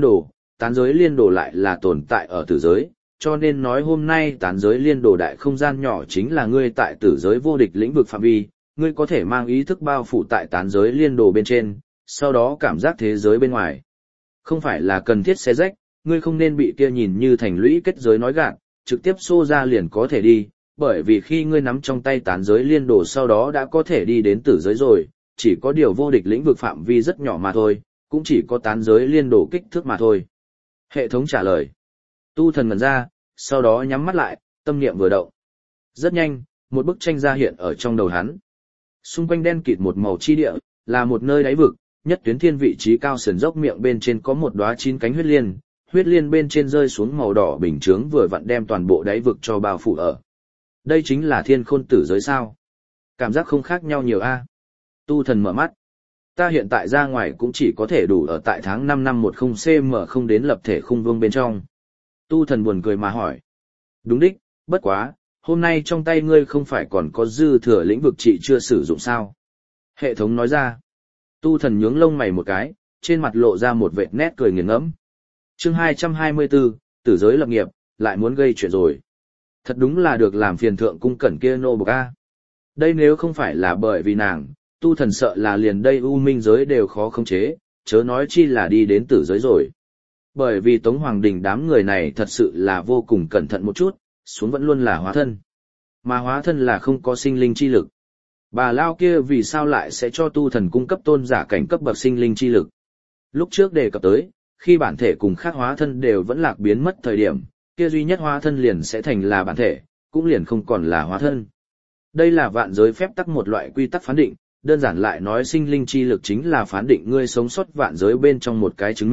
liên đồ lại là tồn tại ở tử giới, cho nên nói hôm nay tán giới liên đồ đại không gian nhỏ chính là ngươi tại tử giới vô địch lĩnh vực phạm vi, ngươi có thể mang ý thức bao phủ tại tán giới liên đồ bên trên, sau đó cảm giác thế giới bên ngoài. Không phải là cần thiết xé rách, ngươi không nên bị kia nhìn như thành lũy kết giới nói gạt, trực tiếp xô ra liền có thể đi, bởi vì khi ngươi nắm trong tay tán giới liên đồ sau đó đã có thể đi đến tử giới rồi, chỉ có điều vô địch lĩnh vực phạm vi rất nhỏ mà thôi, cũng chỉ có tán giới liên đồ kích thước mà thôi. Hệ thống trả lời. Tu thần ngẩn ra, sau đó nhắm mắt lại, tâm niệm vừa động. Rất nhanh, một bức tranh ra hiện ở trong đầu hắn. Xung quanh đen kịt một màu chi địa, là một nơi đáy vực, nhất tuyến thiên vị trí cao sườn dốc miệng bên trên có một đóa 9 cánh huyết liên bên trên rơi xuống màu đỏ bình chướng vừa vặn đem toàn bộ đáy vực cho bao phủ ở. Đây chính là thiên khôn tử giới sao? Cảm giác không khác nhau nhiều a. Tu thần mở mắt. Ta hiện tại ra ngoài cũng chỉ có thể đủ ở tại tháng 5 năm 10 cm không đến lập thể khung vương bên trong. Tu thần buồn cười mà hỏi. Đúng đích, bất quá, hôm nay trong tay ngươi không phải còn có dư thừa lĩnh vực trị chưa sử dụng sao? Hệ thống nói ra. Tu thần nhướng lông mày một cái, trên mặt lộ ra một vệt nét cười nghiền ngẫm. Chương 224, tử giới lập nghiệp, lại muốn gây chuyện rồi. Thật đúng là được làm phiền thượng cung cẩn kia nô bộc a. Đây nếu không phải là bởi vì nàng, tu thần sợ là liền đây u minh giới đều khó khống chế, chớ nói chi là đi đến tử giới rồi. Bởi vì Tống Hoàng Đình đám người này thật sự là vô cùng cẩn thận một chút, xuống vẫn luôn là hóa thân. Mà hóa thân là không có sinh linh chi lực. Bà Lao kia vì sao lại sẽ cho tu thần cung cấp tôn giả cảnh cấp bậc sinh linh chi lực? Lúc trước đề cập tới, khi bản thể cùng khác hóa thân đều vẫn lạc biến mất thời điểm, kia duy nhất hóa thân liền sẽ thành là bản thể, cũng liền không còn là hóa thân. Đây là vạn giới phép tắc một loại quy tắc phán định, đơn giản lại nói sinh linh chi lực chính là phán định ngươi sống sót vạn giới bên trong một cái chứng minh,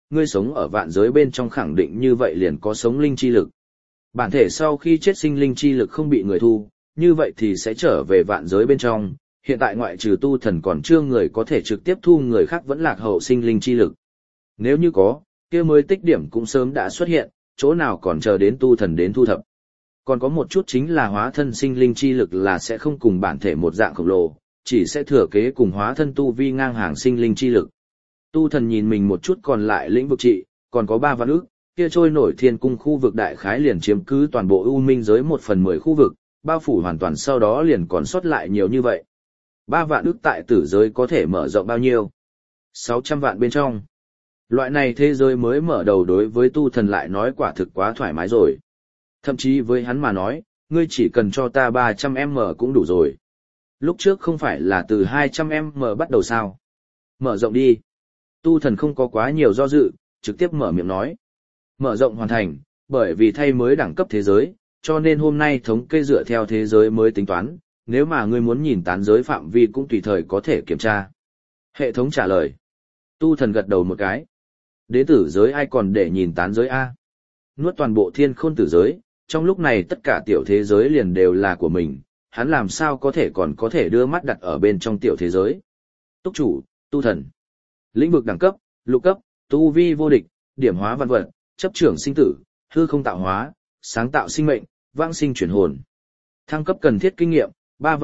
ngươi sống ở vạn giới bên trong khẳng định như vậy liền có sống linh chi lực. Bản thể sau khi chết sinh linh chi lực không bị người thu, như vậy thì sẽ trở về vạn giới bên trong, hiện tại ngoại trừ tu thần còn chưa người có thể trực tiếp thu người khác vẫn lạc hậu sinh linh chi lực. Nếu như có, kia mới tích điểm cũng sớm đã xuất hiện, chỗ nào còn chờ đến tu thần đến thu thập. Còn có một chút chính là hóa thân sinh linh chi lực là sẽ không cùng bản thể một dạng khổng lồ, chỉ sẽ thừa kế cùng hóa thân tu vi ngang hàng sinh linh chi lực. Tu thần nhìn mình một chút còn lại lĩnh vực trị, còn có 3 vạn ức, kia trôi nổi thiên cung khu vực đại khái liền chiếm cứ toàn bộ U Minh giới 1/10 khu vực, bao phủ hoàn toàn sau đó liền còn sót lại nhiều như vậy. 3 vạn ức tại tử giới có thể mở rộng bao nhiêu? 600 vạn bên trong. Loại này thế giới mới mở đầu đối với tu thần lại nói quả thực quá thoải mái rồi. Thậm chí với hắn mà nói, ngươi chỉ cần cho ta 300m cũng đủ rồi. Lúc trước không phải là từ 200m bắt đầu sao? Mở rộng đi. Tu thần không có quá nhiều do dự, trực tiếp mở miệng nói. Mở rộng hoàn thành, bởi vì thay mới đẳng cấp thế giới, cho nên hôm nay thống kê dựa theo thế giới mới tính toán, nếu mà ngươi muốn nhìn tán giới phạm vi cũng tùy thời có thể kiểm tra. Hệ thống trả lời. Tu thần gật đầu một cái. Đến tử giới ai còn để nhìn tán giới A? Nuốt toàn bộ thiên khôn tử giới, trong lúc này tất cả tiểu thế giới liền đều là của mình, hắn làm sao có thể còn có thể đưa mắt đặt ở bên trong tiểu thế giới. Túc chủ, tu thần. Lĩnh vực đẳng cấp, lục cấp, tu vi vô địch, điểm hóa văn vật, chấp trưởng sinh tử, hư không tạo hóa, sáng tạo sinh mệnh, vãng sinh chuyển hồn. Thăng cấp cần thiết kinh nghiệm,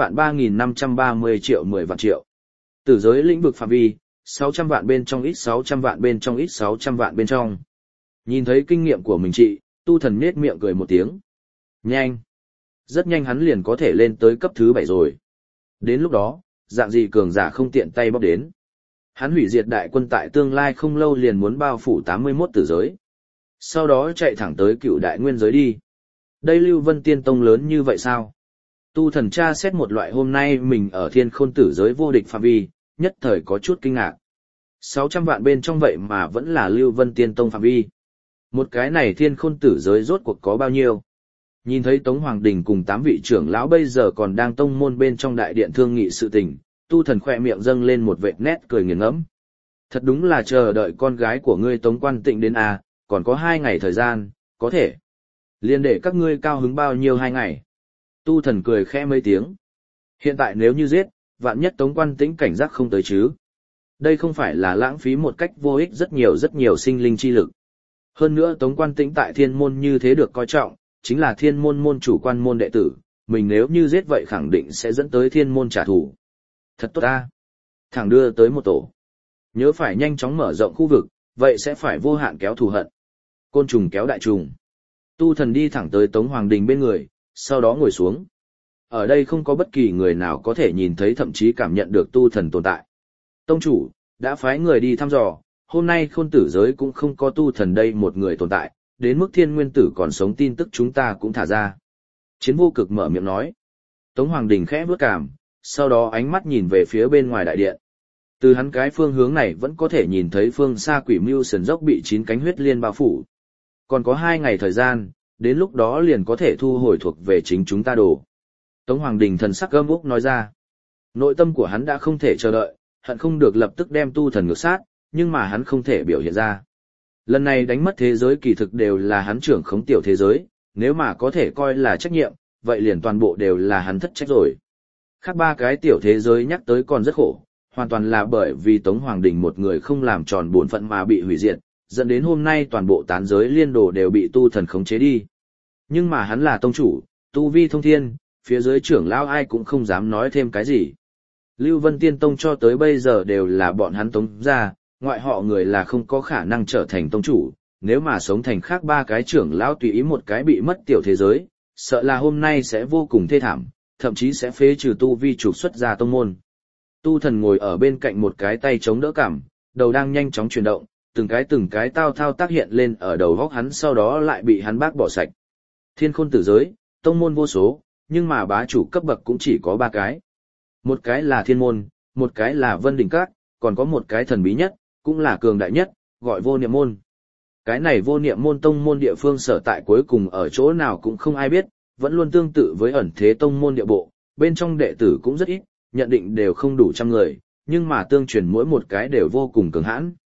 3.3530 triệu 10 vạn triệu. Tử giới lĩnh vực phạm vi, 600 vạn bên trong ít 600 vạn bên trong ít 600 vạn bên trong. Nhìn thấy kinh nghiệm của mình chị, tu thần nết miệng cười một tiếng. Nhanh. Rất nhanh hắn liền có thể lên tới cấp thứ 7 rồi. Đến lúc đó, dạng gì cường giả không tiện tay bóp đến. Hắn hủy diệt đại quân tại tương lai không lâu liền muốn bao phủ 81 tử giới. Sau đó chạy thẳng tới cựu đại nguyên giới đi. Đây Lưu Vân Tiên Tông lớn như vậy sao? Tu thần tra xét một loại hôm nay mình ở thiên khôn tử giới vô địch phạm vi, nhất thời có chút kinh ngạc. 600 vạn bên trong vậy mà vẫn là Lưu Vân Tiên Tông phạm vi. Một cái này thiên khôn tử giới rốt cuộc có bao nhiêu? Nhìn thấy Tống Hoàng Đình cùng 8 vị trưởng lão bây giờ còn đang tông môn bên trong đại điện thương nghị sự tình, tu thần khỏe miệng dâng lên một vệt nét cười nghiền ngẫm. Thật đúng là chờ đợi con gái của ngươi Tống Quan Tịnh đến à, còn có 2 ngày thời gian, có thể. Liên để các ngươi cao hứng bao nhiêu 2 ngày. Tu thần cười khẽ mấy tiếng. Hiện tại nếu như giết, vạn nhất Tống Quan Tĩnh cảnh giác không tới chứ. Đây không phải là lãng phí một cách vô ích rất nhiều sinh linh chi lực. Hơn nữa Tống Quan Tĩnh tại thiên môn như thế được coi trọng, chính là thiên môn môn chủ quan môn đệ tử, mình nếu như giết vậy khẳng định sẽ dẫn tới thiên môn trả thù. Thật tốt ta. Thẳng đưa tới một tổ. Nhớ phải nhanh chóng mở rộng khu vực, vậy sẽ phải vô hạn kéo thù hận. Côn trùng kéo đại trùng. Tu thần đi thẳng tới Tống Hoàng Đình bên người, sau đó ngồi xuống. Ở đây không có bất kỳ người nào có thể nhìn thấy thậm chí cảm nhận được tu thần tồn tại. Tông chủ, đã phái người đi thăm dò, hôm nay khôn tử giới cũng không có tu thần đây một người tồn tại, đến mức thiên nguyên tử còn sống tin tức chúng ta cũng thả ra. Chiến vô cực mở miệng nói. Tống Hoàng Đình khẽ bước cảm, sau đó ánh mắt nhìn về phía bên ngoài đại điện. Từ hắn cái phương hướng này vẫn có thể nhìn thấy phương xa Quỷ Mưu sườn dốc bị 9 cánh huyết liên bao phủ. Còn có 2 ngày thời gian, đến lúc đó liền có thể thu hồi thuộc về chính chúng ta đồ. Tống Hoàng Đình thần sắc gâm úc nói ra. Nội tâm của hắn đã không thể chờ đợi, hận không được lập tức đem tu thần ngược sát, nhưng mà hắn không thể biểu hiện ra. Lần này đánh mất thế giới kỳ thực đều là hắn trưởng khống tiểu thế giới, nếu mà có thể coi là trách nhiệm, vậy liền toàn bộ đều là hắn thất trách rồi. Khác 3 cái tiểu thế giới nhắc tới còn rất khổ, hoàn toàn là bởi vì Tống Hoàng Đình một người không làm tròn bổn phận mà bị hủy diệt, dẫn đến hôm nay toàn bộ tán giới liên đồ đều bị tu thần khống chế đi. Nhưng mà hắn là tông chủ, tu vi thông thiên, phía dưới trưởng lão ai cũng không dám nói thêm cái gì. Lưu Vân Tiên Tông cho tới bây giờ đều là bọn hắn tống ra, ngoại họ người là không có khả năng trở thành tông chủ, nếu mà sống thành khác 3 cái trưởng lão tùy ý một cái bị mất tiểu thế giới, sợ là hôm nay sẽ vô cùng thê thảm, thậm chí sẽ phế trừ tu vi trục xuất ra tông môn. Tu thần ngồi ở bên cạnh một cái tay chống đỡ cảm, đầu đang nhanh chóng chuyển động, từng cái thao tác hiện lên ở đầu góc hắn sau đó lại bị hắn bác bỏ sạch. Thiên khôn tử giới, tông môn vô số, nhưng mà bá chủ cấp bậc cũng chỉ có 3 cái. Một cái là thiên môn, một cái là vân đỉnh các, còn có một cái thần bí nhất, cũng là cường đại nhất, gọi vô niệm môn. Cái này vô niệm môn tông môn địa phương sở tại cuối cùng ở chỗ nào cũng không ai biết, vẫn luôn tương tự với ẩn thế tông môn địa bộ, bên trong đệ tử cũng rất ít, nhận định đều không đủ 100 người, nhưng mà tương truyền mỗi một cái đều vô cùng cường hãn.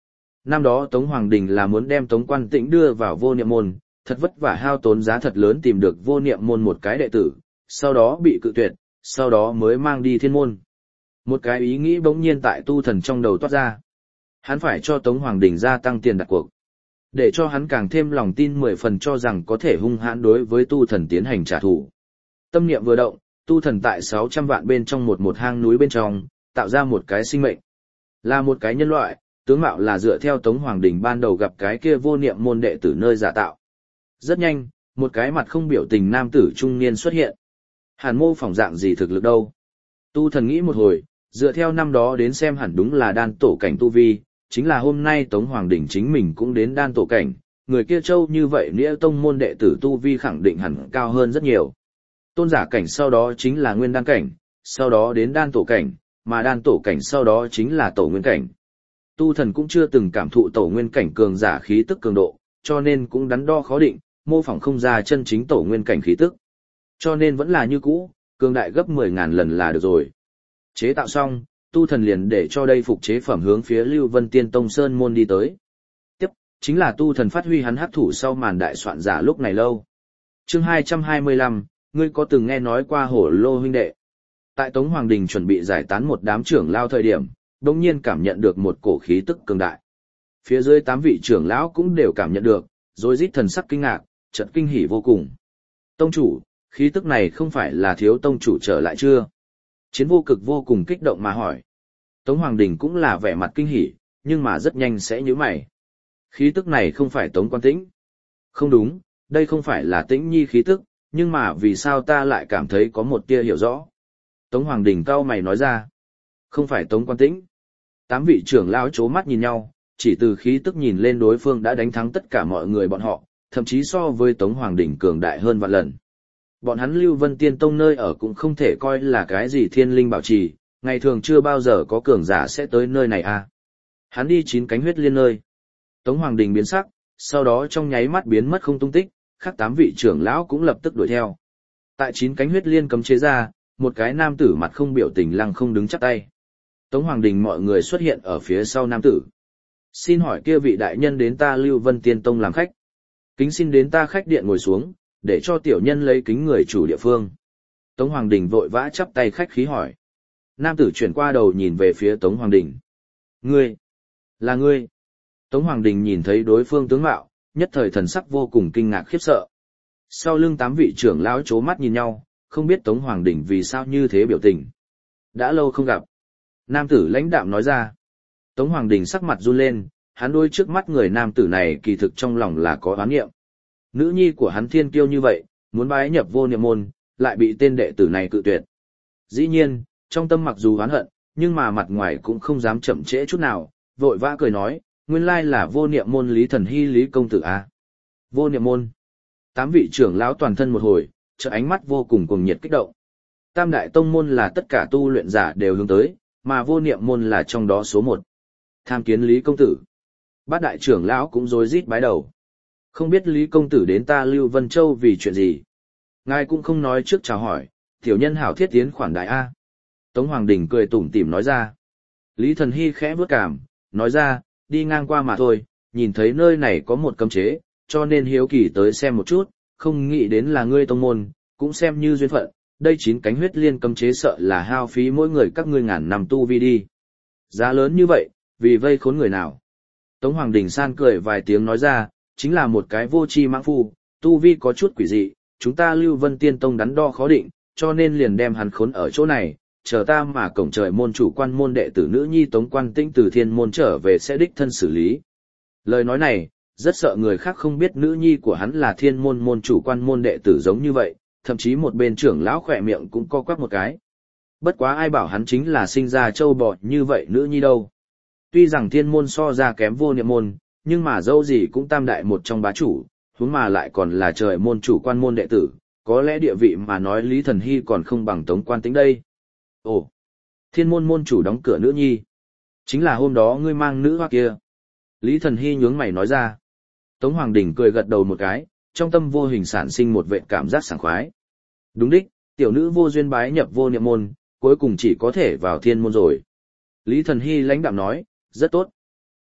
Năm đó Tống Hoàng Đình là muốn đem Tống Quan Tĩnh đưa vào vô niệm môn, thật vất vả hao tốn giá thật lớn tìm được vô niệm môn một cái đệ tử, sau đó bị cự tuyệt, sau đó mới mang đi thiên môn. Một cái ý nghĩ bỗng nhiên tại tu thần trong đầu toát ra. Hắn phải cho Tống Hoàng Đình gia tăng tiền đặt cuộc, để cho hắn càng thêm lòng tin 10 phần cho rằng có thể hung hãn đối với tu thần tiến hành trả thù. Tâm niệm vừa động, tu thần tại 600 vạn bên trong một hang núi bên trong, tạo ra một cái sinh mệnh. Là một cái nhân loại, tướng mạo là dựa theo Tống Hoàng Đình ban đầu gặp cái kia vô niệm môn đệ tử nơi giả tạo. Rất nhanh, một cái mặt không biểu tình nam tử trung niên xuất hiện. Hàn mô phỏng dạng gì thực lực đâu? Tu thần nghĩ một hồi, dựa theo năm đó đến xem hẳn đúng là đan tổ cảnh tu vi, chính là hôm nay Tống Hoàng Đình chính mình cũng đến đan tổ cảnh, người kia châu như vậy nghĩa tông môn đệ tử tu vi khẳng định hẳn cao hơn rất nhiều. Tôn giả cảnh sau đó chính là nguyên đan cảnh, sau đó đến đan tổ cảnh, mà đan tổ cảnh sau đó chính là tổ nguyên cảnh. Tu thần cũng chưa từng cảm thụ tổ nguyên cảnh cường giả khí tức cường độ, cho nên cũng đắn đo khó định, mô phỏng không ra chân chính tổ nguyên cảnh khí tức. Cho nên vẫn là như cũ, cường đại gấp 10.000 lần là được rồi. Chế tạo xong, tu thần liền để cho đây phục chế phẩm hướng phía Lưu Vân Tiên Tông Sơn môn đi tới. Tiếp, chính là tu thần phát huy hắn hắc thủ sau màn đại soạn giả lúc này lâu. Chương 225, ngươi có từng nghe nói qua Hổ Lô huynh đệ? Tại Tống Hoàng Đình chuẩn bị giải tán một đám trưởng lao thời điểm, đột nhiên cảm nhận được một cổ khí tức cường đại. Phía dưới 8 vị trưởng lão cũng đều cảm nhận được, rồi rít thần sắc kinh ngạc, chợt kinh hỉ vô cùng. Tông chủ, khí tức này không phải là thiếu tông chủ trở lại chưa? Chiến Vô Cực vô cùng kích động mà hỏi. Tống Hoàng Đình cũng là vẻ mặt kinh hỉ, nhưng mà rất nhanh sẽ nhíu mày. Khí tức này không phải Tống Quan Tĩnh. Không đúng, đây không phải là Tĩnh Nhi khí tức, nhưng mà vì sao ta lại cảm thấy có một tia hiểu rõ. Tống Hoàng Đình cau mày nói ra. Không phải Tống Quan Tĩnh. 8 vị trưởng lão chố mắt nhìn nhau, chỉ từ khí tức nhìn lên đối phương đã đánh thắng tất cả mọi người bọn họ, thậm chí so với Tống Hoàng Đình cường đại hơn vạn lần. Bọn hắn Lưu Vân Tiên Tông nơi ở cũng không thể coi là cái gì thiên linh bảo trì, ngày thường chưa bao giờ có cường giả sẽ tới nơi này à. Hắn đi 9 cánh huyết liên nơi. Tống Hoàng Đình biến sắc, sau đó trong nháy mắt biến mất không tung tích, khác 8 vị trưởng lão cũng lập tức đuổi theo. Tại 9 cánh huyết liên cấm chế ra, một cái nam tử mặt không biểu tình lăng không đứng chắp tay. Tống Hoàng Đình mọi người xuất hiện ở phía sau nam tử. Xin hỏi kia vị đại nhân đến ta Lưu Vân Tiên Tông làm khách. Kính xin đến ta khách điện ngồi xuống, để cho tiểu nhân lấy kính người chủ địa phương. Tống Hoàng Đình vội vã chắp tay khách khí hỏi. Nam tử chuyển qua đầu nhìn về phía Tống Hoàng Đình. Ngươi, là ngươi. Tống Hoàng Đình nhìn thấy đối phương tướng mạo, nhất thời thần sắc vô cùng kinh ngạc khiếp sợ. Sau lưng 8 vị trưởng lão chố mắt nhìn nhau, không biết Tống Hoàng Đình vì sao như thế biểu tình. Đã lâu không gặp. Nam tử lãnh đạm nói ra. Tống Hoàng Đình sắc mặt run lên, hắn đôi trước mắt người nam tử này kỳ thực trong lòng là có oán nghiệm. Nữ nhi của hắn thiên kiêu như vậy, muốn bái nhập vô niệm môn, lại bị tên đệ tử này cự tuyệt. Dĩ nhiên, trong tâm mặc dù oán hận, nhưng mà mặt ngoài cũng không dám chậm trễ chút nào, vội vã cười nói, nguyên lai là vô niệm môn Lý Thần Hy Lý công tử a. Vô niệm môn. 8 vị trưởng lão toàn thân một hồi, trợ ánh mắt vô cùng cuồng nhiệt kích động. Tam đại tông môn là tất cả tu luyện giả đều hướng tới, mà vô niệm môn là trong đó số 1. Tham kiến Lý công tử. Bát đại trưởng lão cũng rối rít bái đầu. Không biết Lý công tử đến ta Lưu Vân Châu vì chuyện gì? Ngài cũng không nói trước chào hỏi, tiểu nhân hảo thiết tiến khoản đại A. Tống Hoàng Đình cười tủm tỉm nói ra. Lý Thần Hy khẽ bước cảm, nói ra, đi ngang qua mà thôi, nhìn thấy nơi này có một cấm chế, cho nên hiếu kỳ tới xem một chút, không nghĩ đến là ngươi tông môn, cũng xem như duyên phận, đây 9 cánh huyết liên cấm chế sợ là hao phí mỗi người các ngươi ngàn năm tu vi đi. Giá lớn như vậy, vì vây khốn người nào? Tống Hoàng Đình san cười vài tiếng nói ra, chính là một cái vô tri mãng phu, tu vi có chút quỷ dị, chúng ta Lưu Vân Tiên Tông đắn đo khó định, cho nên liền đem hắn khốn ở chỗ này, chờ ta mà cổng trời môn chủ quan môn đệ tử nữ nhi Tống Quan Tĩnh từ thiên môn trở về sẽ đích thân xử lý. Lời nói này, rất sợ người khác không biết nữ nhi của hắn là thiên môn môn chủ quan môn đệ tử giống như vậy, thậm chí một bên trưởng lão khỏe miệng cũng co quắp một cái. Bất quá ai bảo hắn chính là sinh ra châu bò như vậy nữ nhi đâu. Tuy rằng thiên môn so ra kém vô niệm môn, nhưng mà dẫu gì cũng tam đại một trong bá chủ, huống mà lại còn là trời môn chủ quan môn đệ tử, có lẽ địa vị mà nói Lý Thần Hy còn không bằng Tống Quan Tĩnh đây. Ồ, thiên môn môn chủ đóng cửa nữ nhi. Chính là hôm đó ngươi mang nữ hoa kia. Lý Thần Hy nhướng mày nói ra. Tống Hoàng Đình cười gật đầu một cái, trong tâm vô hình sản sinh một vệ cảm giác sảng khoái. Đúng đích, tiểu nữ vô duyên bái nhập vô niệm môn, cuối cùng chỉ có thể vào thiên môn rồi. Lý Thần Hy lãnh đạm nói, rất tốt.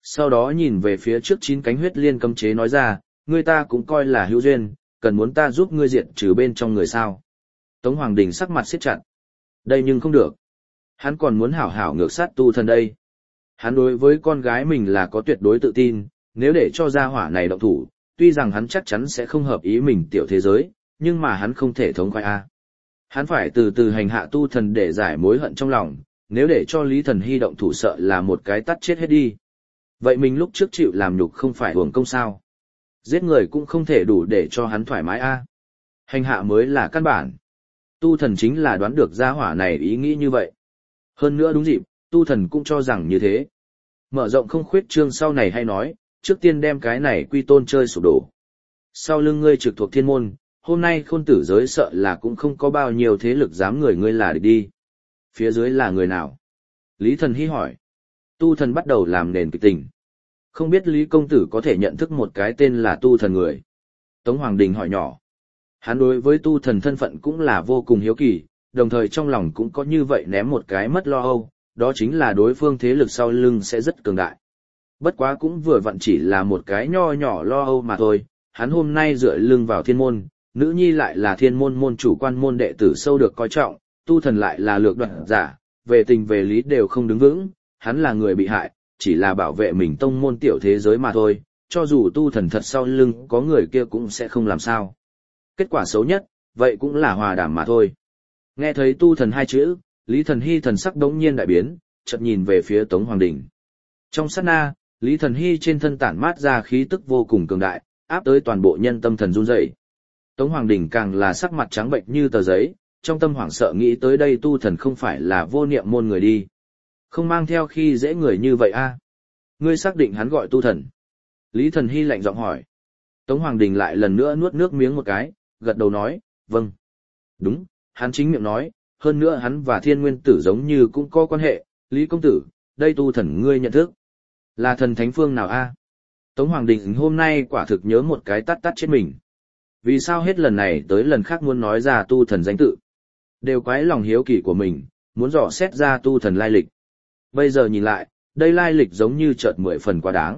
Sau đó nhìn về phía trước 9 cánh huyết liên cấm chế nói ra, ngươi ta cũng coi là hữu duyên, cần muốn ta giúp ngươi diệt trừ bên trong người sao. Tống Hoàng Đình sắc mặt siết chặt. Đây nhưng không được. Hắn còn muốn hảo hảo ngược sát tu thần đây. Hắn đối với con gái mình là có tuyệt đối tự tin, nếu để cho gia hỏa này động thủ, tuy rằng hắn chắc chắn sẽ không hợp ý mình tiểu thế giới, nhưng mà hắn không thể thống khoái a. Hắn phải từ từ hành hạ tu thần để giải mối hận trong lòng, nếu để cho Lý Thần Hy động thủ sợ là một cái tắt chết hết đi. Vậy mình lúc trước chịu làm nhục không phải uổng công sao? Giết người cũng không thể đủ để cho hắn thoải mái a. Hành hạ mới là căn bản. Tu thần chính là đoán được gia hỏa này ý nghĩ như vậy. Hơn nữa đúng dịp, tu thần cũng cho rằng như thế. Mở rộng không khuyết trương sau này hay nói, trước tiên đem cái này quy tôn chơi sụp đổ. Sau lưng ngươi trực thuộc thiên môn, hôm nay khôn tử giới sợ là cũng không có bao nhiêu thế lực dám người ngươi là địch đi. Phía dưới là người nào? Lý Thần Hy hỏi. Tu thần bắt đầu làm nền kịch tình. Không biết Lý công tử có thể nhận thức một cái tên là tu thần người. Tống Hoàng Đình hỏi nhỏ. Hắn đối với tu thần thân phận cũng là vô cùng hiếu kỳ, đồng thời trong lòng cũng có như vậy ném một cái mất lo âu, đó chính là đối phương thế lực sau lưng sẽ rất cường đại. Bất quá cũng vừa vặn chỉ là một cái nho nhỏ lo âu mà thôi, hắn hôm nay dựa lưng vào thiên môn, nữ nhi lại là thiên môn môn chủ quan môn đệ tử sâu được coi trọng, tu thần lại là lược đoạt giả, về tình về lý đều không đứng vững, hắn là người bị hại, chỉ là bảo vệ mình tông môn tiểu thế giới mà thôi, cho dù tu thần thật sau lưng có người kia cũng sẽ không làm sao. Kết quả xấu nhất, vậy cũng là hòa đàm mà thôi. Nghe thấy tu thần hai chữ, Lý Thần Hy thần sắc đống nhiên đại biến, chợt nhìn về phía Tống Hoàng Đình. Trong sát na, Lý Thần Hy trên thân tản mát ra khí tức vô cùng cường đại, áp tới toàn bộ nhân tâm thần run rẩy. Tống Hoàng Đình càng là sắc mặt trắng bệnh như tờ giấy, trong tâm hoảng sợ nghĩ tới đây tu thần không phải là vô niệm môn người đi. Không mang theo khi dễ người như vậy a? Ngươi xác định hắn gọi tu thần? Lý Thần Hy lạnh giọng hỏi. Tống Hoàng Đình lại lần nữa nuốt nước miếng một cái, gật đầu nói, vâng. Đúng, hắn chính miệng nói, hơn nữa hắn và thiên nguyên tử giống như cũng có quan hệ, Lý công tử, đây tu thần ngươi nhận thức. Là thần thánh phương nào a? Tống Hoàng Đình hôm nay quả thực nhớ một cái tắt chết mình. Vì sao hết lần này tới lần khác muốn nói ra tu thần danh tự? Đều quái lòng hiếu kỳ của mình, muốn dò xét ra tu thần lai lịch. Bây giờ nhìn lại, đây lai lịch giống như chợt 10 phần quá đáng.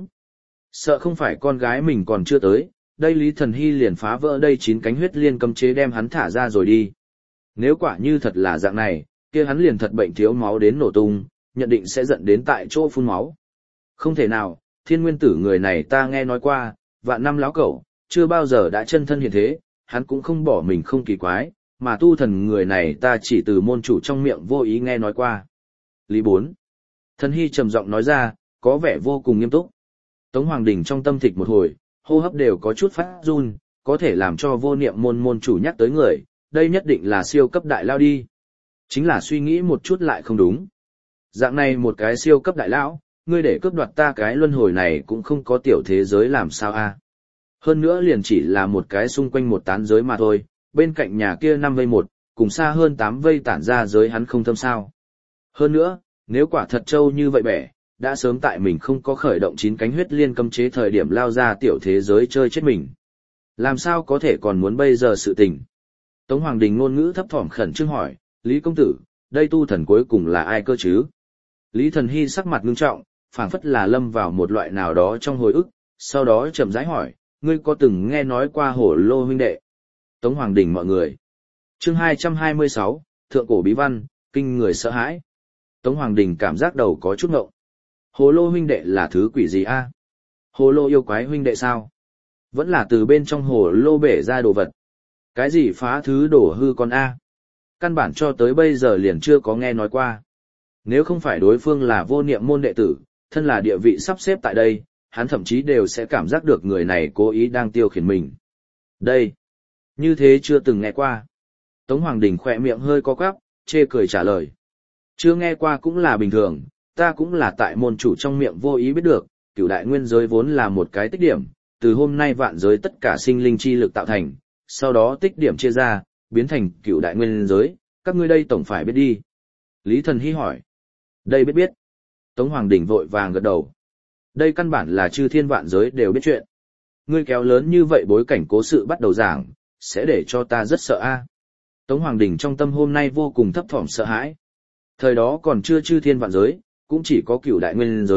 Sợ không phải con gái mình còn chưa tới, đây Lý Thần Hy liền phá vỡ đây 9 cánh huyết liên cấm chế đem hắn thả ra rồi đi. Nếu quả như thật là dạng này, kia hắn liền thật bệnh thiếu máu đến nổ tung, nhận định sẽ dẫn đến tại chỗ phun máu. Không thể nào, thiên nguyên tử người này ta nghe nói qua, vạn năm láo cẩu, chưa bao giờ đã chân thân hiện thế, hắn cũng không bỏ mình không kỳ quái, mà tu thần người này ta chỉ từ môn chủ trong miệng vô ý nghe nói qua. Lý 4. Thần Hy trầm giọng nói ra, có vẻ vô cùng nghiêm túc. Tống Hoàng Đình trong tâm thịch một hồi, hô hấp đều có chút phát run, có thể làm cho vô niệm môn môn chủ nhắc tới người, đây nhất định là siêu cấp đại lao đi. Chính là suy nghĩ một chút lại không đúng. Dạng này một cái siêu cấp đại lão, ngươi để cướp đoạt ta cái luân hồi này cũng không có tiểu thế giới làm sao a? Hơn nữa liền chỉ là một cái xung quanh một tán giới mà thôi, bên cạnh nhà kia 5 vây 1, cùng xa hơn 8 vây tản ra giới hắn không thâm sao. Hơn nữa, nếu quả thật trâu như vậy bẻ, đã sớm tại mình không có khởi động 9 cánh huyết liên cấm chế thời điểm lao ra tiểu thế giới chơi chết mình. Làm sao có thể còn muốn bây giờ sự tình? Tống Hoàng Đình ngôn ngữ thấp thỏm khẩn trương hỏi, Lý công tử, đây tu thần cuối cùng là ai cơ chứ? Lý Thần Hy sắc mặt ngưng trọng, phảng phất là lâm vào một loại nào đó trong hồi ức, sau đó chậm rãi hỏi, ngươi có từng nghe nói qua Hổ Lô huynh đệ? Tống Hoàng Đình mọi người. Chương 226, Thượng cổ bí văn, kinh người sợ hãi. Tống Hoàng Đình cảm giác đầu có chút ngộng. Hồ Lô huynh đệ là thứ quỷ gì a? Hồ Lô yêu quái huynh đệ sao? Vẫn là từ bên trong hồ lô bể ra đồ vật. Cái gì phá thứ đổ hư con a? Căn bản cho tới bây giờ liền chưa có nghe nói qua. Nếu không phải đối phương là vô niệm môn đệ tử, thân là địa vị sắp xếp tại đây, hắn thậm chí đều sẽ cảm giác được người này cố ý đang tiêu khiển mình. Đây, như thế chưa từng nghe qua. Tống Hoàng Đình khỏe miệng hơi co quắp, chê cười trả lời. Chưa nghe qua cũng là bình thường, ta cũng là tại môn chủ trong miệng vô ý biết được, cửu đại nguyên giới vốn là một cái tích điểm, từ hôm nay vạn giới tất cả sinh linh chi lực tạo thành, sau đó tích điểm chia ra, biến thành cửu đại nguyên giới, các ngươi đây tổng phải biết đi. Lý Thần Hy hỏi. Đây biết biết. Tống Hoàng Đình vội vàng gật đầu. Đây căn bản là chư thiên vạn giới đều biết chuyện. Ngươi kéo lớn như vậy bối cảnh cố sự bắt đầu giảng, sẽ để cho ta rất sợ a. Tống Hoàng Đình trong tâm hôm nay vô cùng thấp thỏm sợ hãi. Thời đó còn chưa chư thiên vạn giới, cũng chỉ có cửu đại nguyên giới,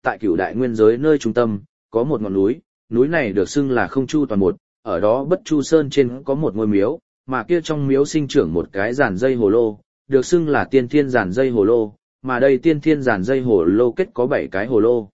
tại Cửu Đại Nguyên giới nơi trung tâm, có một ngọn núi, núi này được xưng là Không Chu Toàn Một, ở đó Bất Chu Sơn trên có một ngôi miếu, mà kia trong miếu sinh trưởng một cái giàn dây hồ lô, được xưng là Tiên Thiên giàn dây hồ lô, mà đây Tiên Thiên giàn dây hồ lô kết có 7 cái hồ lô.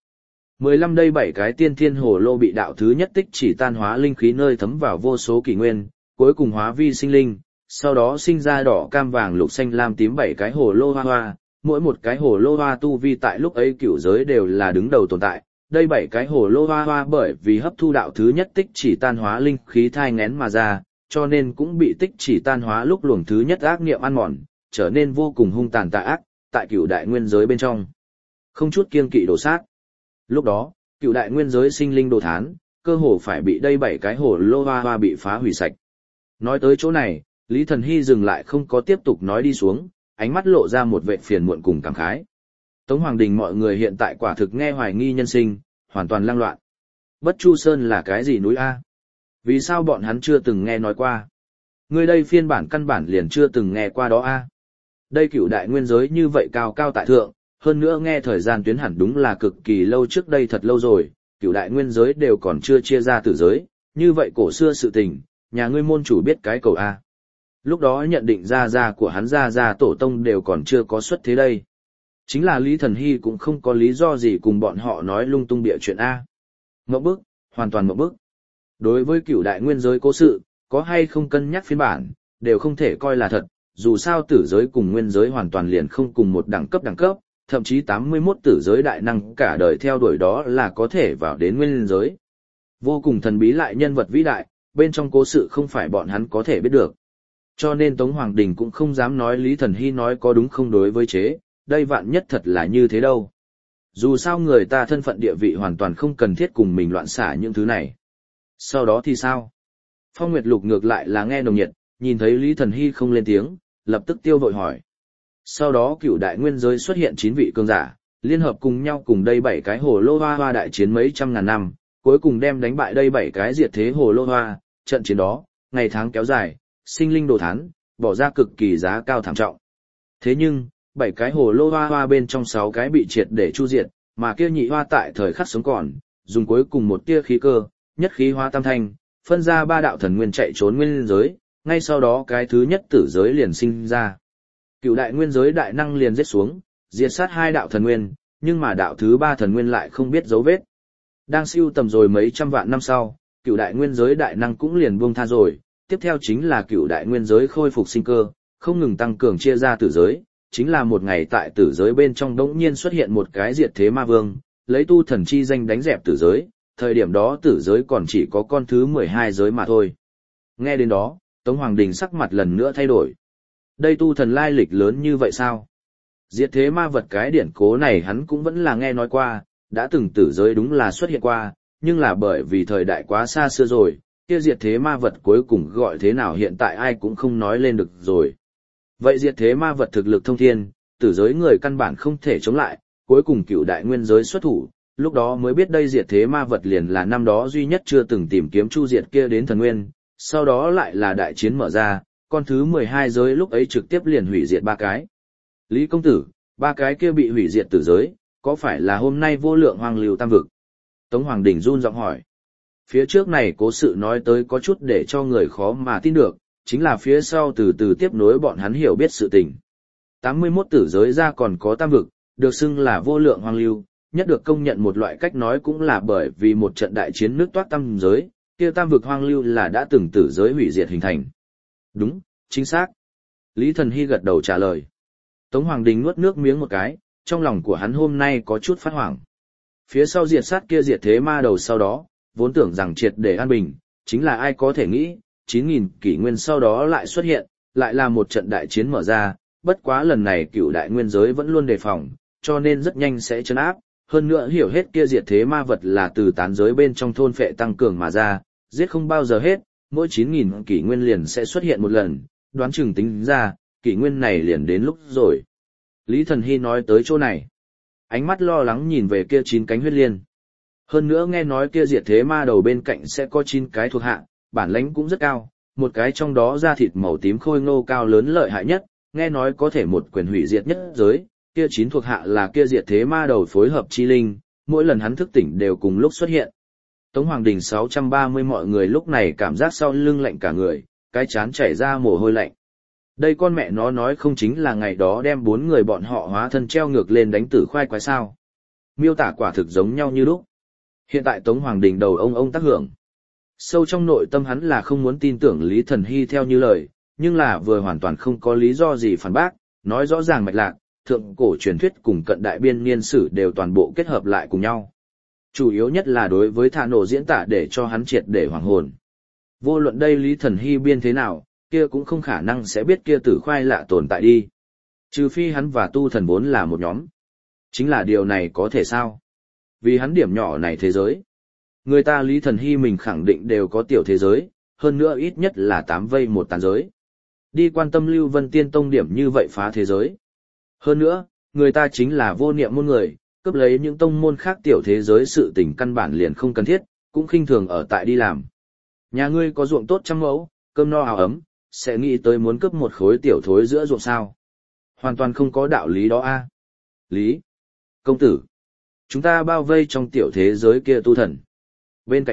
15 đây 7 cái Tiên Thiên hồ lô bị đạo thứ nhất tích chỉ tan hóa linh khí nơi thấm vào vô số kỷ nguyên, cuối cùng hóa vi sinh linh, sau đó sinh ra đỏ cam vàng lục xanh lam tím 7 cái hồ lô hoa hoa, mỗi một cái hồ lô hoa tu vi tại lúc ấy cửu giới đều là đứng đầu tồn tại. Đây 7 cái hồ lô hoa hoa bởi vì hấp thu đạo thứ nhất tích chỉ tan hóa linh khí thai nghén mà ra, cho nên cũng bị tích chỉ tan hóa lúc luồng thứ nhất ác niệm ăn mòn, trở nên vô cùng hung tàn tà ác, tại Cửu Đại Nguyên giới bên trong. Không chút kiêng kỵ đổ sát. Lúc đó, Cửu Đại Nguyên giới sinh linh đồ thán, cơ hồ phải bị đây 7 cái hồ lô hoa hoa bị phá hủy sạch. Nói tới chỗ này, Lý Thần Hy dừng lại không có tiếp tục nói đi xuống, ánh mắt lộ ra một vẻ phiền muộn cùng cảm khái. Tống Hoàng Đình mọi người hiện tại quả thực nghe hoài nghi nhân sinh, hoàn toàn lang loạn. Bất Chu Sơn là cái gì núi A? Vì sao bọn hắn chưa từng nghe nói qua? Người đây phiên bản căn bản liền chưa từng nghe qua đó A. Đây Cửu Đại Nguyên giới như vậy cao cao tại thượng, hơn nữa nghe thời gian tuyến hẳn đúng là cực kỳ lâu trước đây thật lâu rồi, Cửu Đại Nguyên giới đều còn chưa chia ra tử giới, như vậy cổ xưa sự tình, nhà ngươi môn chủ biết cái cầu A. Lúc đó nhận định gia của hắn gia tổ tông đều còn chưa có xuất thế đây. Chính là Lý Thần Hy cũng không có lý do gì cùng bọn họ nói lung tung bịa chuyện A. Ngộp bức, hoàn toàn ngộp bức. Đối với Cửu Đại Nguyên giới cố sự, có hay không cân nhắc phiên bản, đều không thể coi là thật, dù sao tử giới cùng nguyên giới hoàn toàn liền không cùng một đẳng cấp, thậm chí 81 tử giới đại năng cả đời theo đuổi đó là có thể vào đến nguyên giới. Vô cùng thần bí lại nhân vật vĩ đại, bên trong cố sự không phải bọn hắn có thể biết được. Cho nên Tống Hoàng Đình cũng không dám nói Lý Thần Hy nói có đúng không đối với chế, đây vạn nhất thật là như thế đâu. Dù sao người ta thân phận địa vị hoàn toàn không cần thiết cùng mình loạn xả những thứ này. Sau đó thì sao? Phong Nguyệt Lục ngược lại là nghe nồng nhiệt, nhìn thấy Lý Thần Hy không lên tiếng, lập tức tiêu vội hỏi. Sau đó Cửu Đại Nguyên giới xuất hiện 9 vị cường giả, liên hợp cùng nhau cùng đây 7 cái hồ lô hoa hoa đại chiến mấy trăm ngàn năm, cuối cùng đem đánh bại đây 7 cái diệt thế hồ lô hoa, trận chiến đó, ngày tháng kéo dài, sinh linh đồ thán, bỏ ra cực kỳ giá cao thảm trọng. Thế nhưng, 7 cái hồ lô hoa hoa bên trong 6 cái bị triệt để chu diệt, mà kia nhị hoa tại thời khắc sống còn, dùng cuối cùng một tia khí cơ, nhất khí hóa tam thanh, phân ra 3 đạo thần nguyên chạy trốn nguyên giới, ngay sau đó cái thứ nhất tử giới liền sinh ra. Cửu Đại Nguyên giới đại năng liền giết xuống, diệt sát 2 đạo thần nguyên, nhưng mà đạo thứ 3 thần nguyên lại không biết dấu vết. Đang siêu tầm rồi mấy trăm vạn năm sau, Cửu Đại Nguyên giới đại năng cũng liền buông tha rồi, tiếp theo chính là Cửu Đại Nguyên giới khôi phục sinh cơ, không ngừng tăng cường chia ra tử giới, chính là một ngày tại tử giới bên trong đống nhiên xuất hiện một cái diệt thế ma vương, lấy tu thần chi danh đánh dẹp tử giới, thời điểm đó tử giới còn chỉ có con thứ 12 giới mà thôi. Nghe đến đó, Tống Hoàng Đình sắc mặt lần nữa thay đổi. Đây tu thần lai lịch lớn như vậy sao? Diệt thế ma vật cái điển cố này hắn cũng vẫn là nghe nói qua, đã từng tử giới đúng là xuất hiện qua, nhưng là bởi vì thời đại quá xa xưa rồi, kia diệt thế ma vật cuối cùng gọi thế nào hiện tại ai cũng không nói lên được rồi. Vậy diệt thế ma vật thực lực thông thiên, tử giới người căn bản không thể chống lại, cuối cùng Cửu Đại Nguyên giới xuất thủ, lúc đó mới biết đây diệt thế ma vật liền là năm đó duy nhất chưa từng tìm kiếm chu diệt kia đến thần nguyên, sau đó lại là đại chiến mở ra, con thứ 12 giới lúc ấy trực tiếp liền hủy diệt 3 cái. Lý công tử, 3 cái kia bị hủy diệt tử giới, có phải là hôm nay vô lượng hoang lưu tam vực? Tống Hoàng Đình run giọng hỏi. Phía trước này cố sự nói tới có chút để cho người khó mà tin được, chính là phía sau từ từ tiếp nối bọn hắn hiểu biết sự tình. 81 tử giới ra còn có tam vực, được xưng là vô lượng hoang lưu, nhất được công nhận một loại cách nói cũng là bởi vì một trận đại chiến nước toát tam giới, kia tam vực hoang lưu là đã từng tử giới hủy diệt hình thành. Đúng, chính xác. Lý Thần Hy gật đầu trả lời. Tống Hoàng Đình nuốt nước miếng một cái, trong lòng của hắn hôm nay có chút phát hoảng. Phía sau diệt sát kia diệt thế ma đầu sau đó, vốn tưởng rằng triệt để an bình, chính là ai có thể nghĩ, 9.000 kỷ nguyên sau đó lại xuất hiện, lại là một trận đại chiến mở ra, bất quá lần này Cửu Đại Nguyên giới vẫn luôn đề phòng, cho nên rất nhanh sẽ trấn áp, hơn nữa hiểu hết kia diệt thế ma vật là từ tán giới bên trong thôn phệ tăng cường mà ra, giết không bao giờ hết, mỗi 9.000 kỷ nguyên liền sẽ xuất hiện một lần, đoán chừng tính ra, kỷ nguyên này liền đến lúc rồi. Lý Thần Hy nói tới chỗ này, ánh mắt lo lắng nhìn về kia 9 cánh huyết liên. Hơn nữa nghe nói kia diệt thế ma đầu bên cạnh sẽ có 9 cái thuộc hạ, bản lãnh cũng rất cao, một cái trong đó da thịt màu tím khôi ngô cao lớn lợi hại nhất, nghe nói có thể một quyền hủy diệt nhất giới, kia 9 thuộc hạ là kia diệt thế ma đầu phối hợp chi linh, mỗi lần hắn thức tỉnh đều cùng lúc xuất hiện. Tống Hoàng Đình 630 mọi người lúc này cảm giác sau lưng lạnh cả người, cái chán chảy ra mồ hôi lạnh. Đây con mẹ nó nói không chính là ngày đó đem 4 người bọn họ hóa thân treo ngược lên đánh tử khoai quái sao. Miêu tả quả thực giống nhau như lúc. Hiện tại Tống Hoàng Đình đầu ông tác hưởng. Sâu trong nội tâm hắn là không muốn tin tưởng Lý Thần Hy theo như lời, nhưng là vừa hoàn toàn không có lý do gì phản bác, nói rõ ràng mạch lạc, thượng cổ truyền thuyết cùng cận đại biên niên sử đều toàn bộ kết hợp lại cùng nhau. Chủ yếu nhất là đối với thả nổ diễn tả để cho hắn triệt để hoàng hồn. Vô luận đây Lý Thần Hy biên thế nào, kia cũng không khả năng sẽ biết kia tử khoai lạ tồn tại đi. Trừ phi hắn và tu thần vốn là một nhóm. Chính là điều này có thể sao? Vì hắn điểm nhỏ này thế giới. Người ta Lý Thần Hy mình khẳng định đều có tiểu thế giới, hơn nữa ít nhất là 8 vây một tàn giới. Đi quan tâm Lưu Vân Tiên Tông điểm như vậy phá thế giới. Hơn nữa, người ta chính là vô niệm môn người, cướp lấy những tông môn khác tiểu thế giới sự tình căn bản liền không cần thiết, cũng khinh thường ở tại đi làm. Nhà ngươi có ruộng tốt trăm mẫu, cơm no áo ấm, sẽ nghĩ tới muốn cướp một khối tiểu thối giữa ruộng sao. Hoàn toàn không có đạo lý đó a. Lý. Công tử. Chúng ta bao vây trong tiểu thế giới kia tu thần. Bên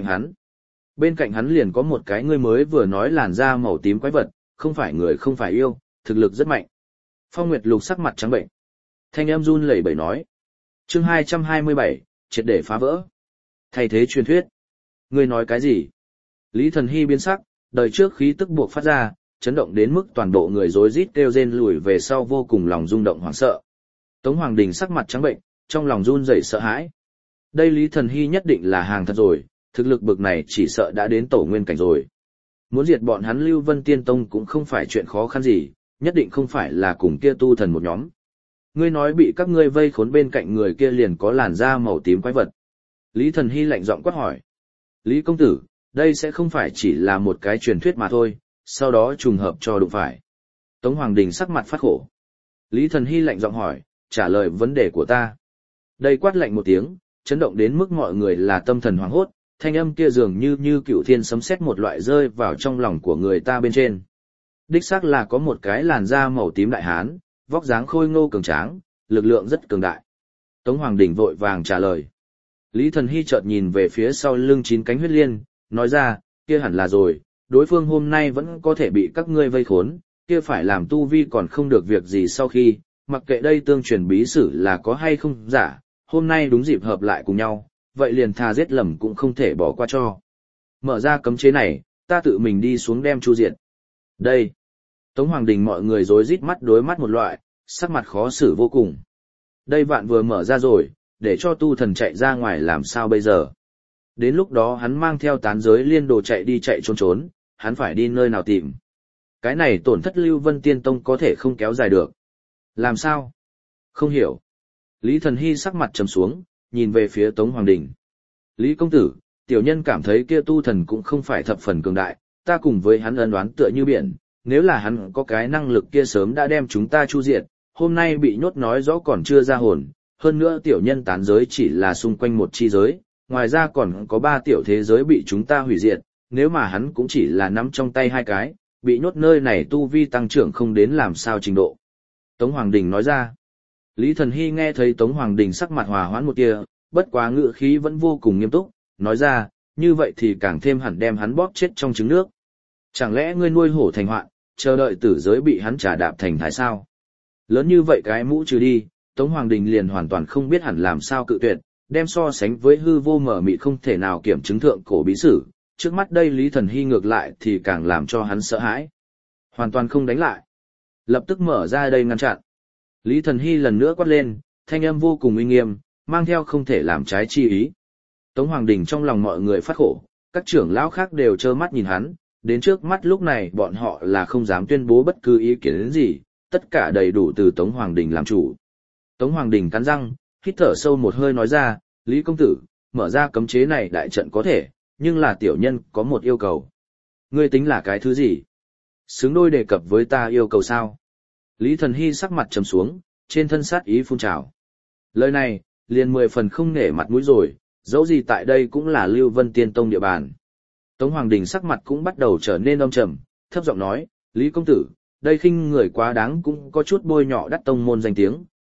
cạnh hắn liền có một cái ngươi mới vừa nói làn da màu tím quái vật, không phải người không phải yêu, thực lực rất mạnh. Phong Nguyệt Lục sắc mặt trắng bệnh. Thanh em run lẩy bẩy nói. Chương 227, triệt để phá vỡ. Thay thế truyền thuyết. Ngươi nói cái gì? Lý Thần Hy biến sắc, đời trước khí tức buộc phát ra, chấn động đến mức toàn bộ người rối rít kêu rên lùi về sau vô cùng lòng rung động hoảng sợ. Tống Hoàng Đình sắc mặt trắng bệnh, trong lòng run rẩy sợ hãi. Đây Lý Thần Hy nhất định là hàng thật rồi, thực lực bực này chỉ sợ đã đến tổ nguyên cảnh rồi. Muốn diệt bọn hắn Lưu Vân Tiên Tông cũng không phải chuyện khó khăn gì, nhất định không phải là cùng kia tu thần một nhóm. Ngươi nói bị các ngươi vây khốn bên cạnh người kia liền có làn da màu tím quái vật. Lý Thần Hy lạnh giọng quát hỏi. Lý công tử, đây sẽ không phải chỉ là một cái truyền thuyết mà thôi, sau đó trùng hợp cho đụng phải. Tống Hoàng Đình sắc mặt phát khổ. Lý Thần Hy lạnh giọng hỏi, trả lời vấn đề của ta. Đây quát lạnh một tiếng, chấn động đến mức mọi người là tâm thần hoảng hốt, thanh âm kia dường như cựu thiên sấm sét một loại rơi vào trong lòng của người ta bên trên. Đích xác là có một cái làn da màu tím đại hán, vóc dáng khôi ngô cường tráng, lực lượng rất cường đại. Tống Hoàng Đình vội vàng trả lời. Lý Thần Hy chợt nhìn về phía sau lưng 9 cánh huyết liên, nói ra, kia hẳn là rồi, đối phương hôm nay vẫn có thể bị các ngươi vây khốn, kia phải làm tu vi còn không được việc gì sau khi, mặc kệ đây tương truyền bí sử là có hay không giả, hôm nay đúng dịp hợp lại cùng nhau, vậy liền thà giết lầm cũng không thể bỏ qua cho. Mở ra cấm chế này, ta tự mình đi xuống đem chu diệt. Đây. Tống Hoàng Đình mọi người rối rít mắt đối mắt một loại, sắc mặt khó xử vô cùng. Đây vạn vừa mở ra rồi, để cho tu thần chạy ra ngoài làm sao bây giờ. Đến lúc đó hắn mang theo tán giới liên đồ chạy đi chạy trốn, hắn phải đi nơi nào tìm. Cái này tổn thất Lưu Vân Tiên Tông có thể không kéo dài được. Làm sao? Không hiểu. Lý Thần Hy sắc mặt trầm xuống, nhìn về phía Tống Hoàng Đình. Lý công tử, tiểu nhân cảm thấy kia tu thần cũng không phải thập phần cường đại, ta cùng với hắn ân oán tựa như biển, nếu là hắn có cái năng lực kia sớm đã đem chúng ta chu diệt, hôm nay bị nhốt nói rõ còn chưa ra hồn, hơn nữa tiểu nhân tán giới chỉ là xung quanh một chi giới, ngoài ra còn có 3 tiểu thế giới bị chúng ta hủy diệt, nếu mà hắn cũng chỉ là nắm trong tay 2 cái, bị nhốt nơi này tu vi tăng trưởng không đến làm sao trình độ. Tống Hoàng Đình nói ra. Lý Thần Hy nghe thấy Tống Hoàng Đình sắc mặt hòa hoãn một tia, bất quá ngữ khí vẫn vô cùng nghiêm túc, nói ra, như vậy thì càng thêm hẳn đem hắn bóp chết trong trứng nước. Chẳng lẽ ngươi nuôi hổ thành hoạn, chờ đợi tử giới bị hắn trả đạp thành thái sao? Lớn như vậy cái mũ trừ đi, Tống Hoàng Đình liền hoàn toàn không biết hẳn làm sao cự tuyệt, đem so sánh với hư vô mở mịt không thể nào kiểm chứng thượng cổ bí sử, trước mắt đây Lý Thần Hy ngược lại thì càng làm cho hắn sợ hãi. Hoàn toàn không đánh lại. Lập tức mở ra đây ngăn chặn. Lý Thần Hy lần nữa quát lên, thanh âm vô cùng uy nghiêm, mang theo không thể làm trái chi ý. Tống Hoàng Đình trong lòng mọi người phát khổ, các trưởng lão khác đều trơ mắt nhìn hắn, đến trước mắt lúc này bọn họ là không dám tuyên bố bất cứ ý kiến đến gì, tất cả đầy đủ từ Tống Hoàng Đình làm chủ. Tống Hoàng Đình cắn răng, hít thở sâu một hơi nói ra, Lý công tử, mở ra cấm chế này đại trận có thể, nhưng là tiểu nhân có một yêu cầu. Ngươi tính là cái thứ gì? Xứng đôi đề cập với ta yêu cầu sao? Lý Thần Hy sắc mặt trầm xuống, trên thân sát ý phun trào. Lời này, liền 10 phần không nể mặt mũi rồi, dẫu gì tại đây cũng là Lưu Vân Tiên Tông địa bàn. Tống Hoàng Đình sắc mặt cũng bắt đầu trở nên âm trầm, thấp giọng nói, Lý công tử, đây khinh người quá đáng cũng có chút bôi nhọ đắt tông môn danh tiếng,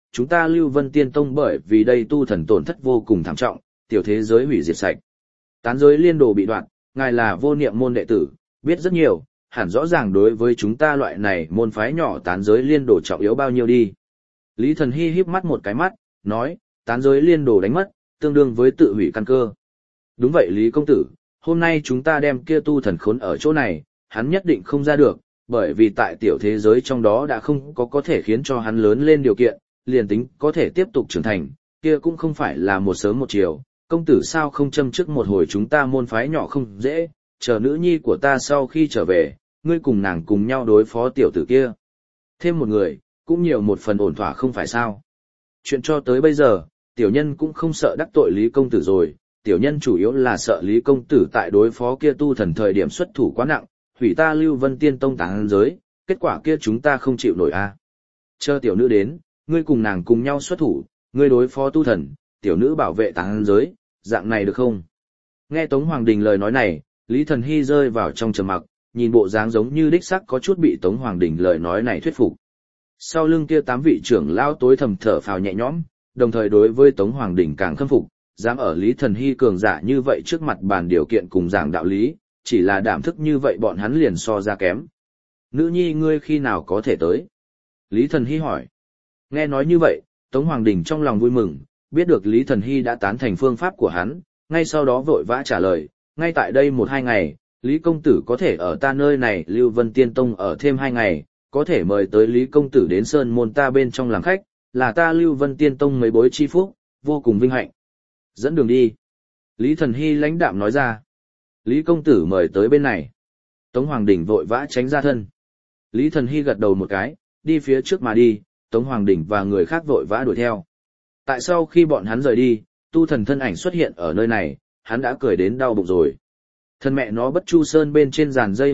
chúng ta Lưu Vân Tiên Tông bởi vì đây tu thần tổn thất vô cùng thảm trọng, tiểu thế giới hủy diệt sạch. Tán giới liên đồ bị đoạn, ngài là vô niệm môn đệ tử, biết rất nhiều, hẳn rõ ràng đối với chúng ta loại này môn phái nhỏ tán giới liên đồ trọng yếu bao nhiêu đi. Lý Thần Hy híp mắt một cái mắt, nói, tán giới liên đồ đánh mất, tương đương với tự hủy căn cơ. Đúng vậy Lý công tử, hôm nay chúng ta đem kia tu thần khốn ở chỗ này, hắn nhất định không ra được, bởi vì tại tiểu thế giới trong đó đã không có thể khiến cho hắn lớn lên điều kiện, liền tính có thể tiếp tục trưởng thành, kia cũng không phải là một sớm một chiều, công tử sao không châm trước một hồi chúng ta môn phái nhỏ không dễ, chờ nữ nhi của ta sau khi trở về, ngươi cùng nàng cùng nhau đối phó tiểu tử kia. Thêm một người, cũng nhiều một phần ổn thỏa không phải sao. Chuyện cho tới bây giờ, tiểu nhân cũng không sợ đắc tội Lý công tử rồi, tiểu nhân chủ yếu là sợ Lý công tử tại đối phó kia tu thần thời điểm xuất thủ quá nặng, hủy ta Lưu Vân Tiên Tông tán giới, kết quả kia chúng ta không chịu nổi a. Chờ tiểu nữ đến, ngươi cùng nàng cùng nhau xuất thủ, ngươi đối phó tu thần, tiểu nữ bảo vệ tán giới, dạng này được không? Nghe Tống Hoàng Đình lời nói này, Lý Thần Hy rơi vào trong trầm mặc, nhìn bộ dáng giống như đích sắc có chút bị Tống Hoàng Đình lời nói này thuyết phục. Sau lưng kia 8 vị trưởng lão tối thầm thở phào nhẹ nhõm, đồng thời đối với Tống Hoàng Đình càng khâm phục, dám ở Lý Thần Hy cường giả như vậy trước mặt bàn điều kiện cùng giảng đạo lý, chỉ là đảm thức như vậy bọn hắn liền so ra kém. Nữ nhi ngươi khi nào có thể tới? Lý Thần Hy hỏi. Nghe nói như vậy, Tống Hoàng Đình trong lòng vui mừng, biết được Lý Thần Hy đã tán thành phương pháp của hắn, ngay sau đó vội vã trả lời, ngay tại đây 1-2 ngày, Lý Công Tử có thể ở ta nơi này Lưu Vân Tiên Tông ở thêm 2 ngày, có thể mời tới Lý Công Tử đến Sơn Môn ta bên trong làm khách, là ta Lưu Vân Tiên Tông mấy bối chi phúc, vô cùng vinh hạnh. Dẫn đường đi. Lý Thần Hy lãnh đạm nói ra. Lý Công Tử mời tới bên này. Tống Hoàng Đình vội vã tránh ra thân. Lý Thần Hy gật đầu một cái, đi phía trước mà đi, Tống Hoàng Đình và người khác vội vã đuổi theo. Tại sau khi bọn hắn rời đi, tu thần thân ảnh xuất hiện ở nơi này, hắn đã cười đến đau bụng rồi. Thân mẹ nó bất chu sơn bên trên dàn dây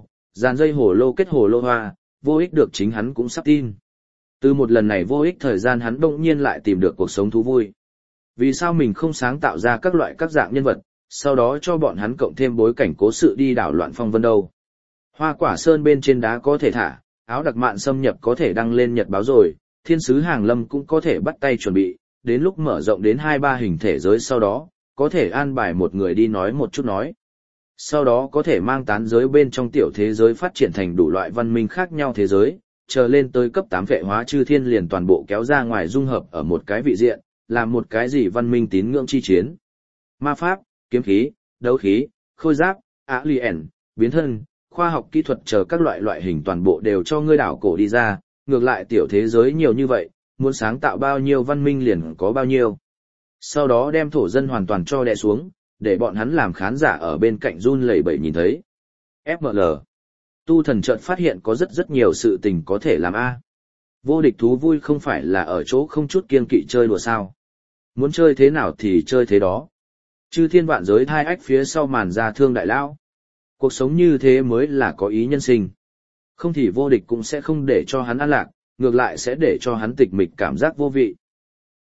hồ lô kết hồ lô hoa, vô ích được chính hắn cũng sắp tin. Từ một lần này vô ích thời gian hắn bỗng nhiên lại tìm được cuộc sống thú vui. Vì sao mình không sáng tạo ra các loại các dạng nhân vật, sau đó cho bọn hắn cộng thêm bối cảnh cố sự đi đảo loạn phong vân đâu. Hoa quả sơn bên trên đá có thể thả, áo đặc mạn xâm nhập có thể đăng lên nhật báo rồi, thiên sứ hàng lâm cũng có thể bắt tay chuẩn bị, đến lúc mở rộng đến 2-3 hình thể giới sau đó, có thể an bài một người đi nói một chút nói. Sau đó có thể mang tán giới bên trong tiểu thế giới phát triển thành đủ loại văn minh khác nhau thế giới, chờ lên tới cấp 8 vệ hóa chư thiên liền toàn bộ kéo ra ngoài dung hợp ở một cái vị diện, làm một cái gì văn minh tín ngưỡng chi chiến. Ma pháp, kiếm khí, đấu khí, khôi giáp, alien, biến thân, khoa học kỹ thuật chờ các loại hình toàn bộ đều cho ngươi đảo cổ đi ra, ngược lại tiểu thế giới nhiều như vậy, muốn sáng tạo bao nhiêu văn minh liền có bao nhiêu. Sau đó đem thổ dân hoàn toàn cho đè xuống, để bọn hắn làm khán giả ở bên cạnh run lẩy bẩy nhìn thấy. FML. Tu thần chợt phát hiện có rất nhiều sự tình có thể làm a. Vô địch thú vui không phải là ở chỗ không chút kiêng kỵ chơi đùa sao. Muốn chơi thế nào thì chơi thế đó. Chư thiên vạn giới thai ách phía sau màn ra thương đại lao. Cuộc sống như thế mới là có ý nhân sinh. Không thì vô địch cũng sẽ không để cho hắn an lạc, ngược lại sẽ để cho hắn tịch mịch cảm giác vô vị.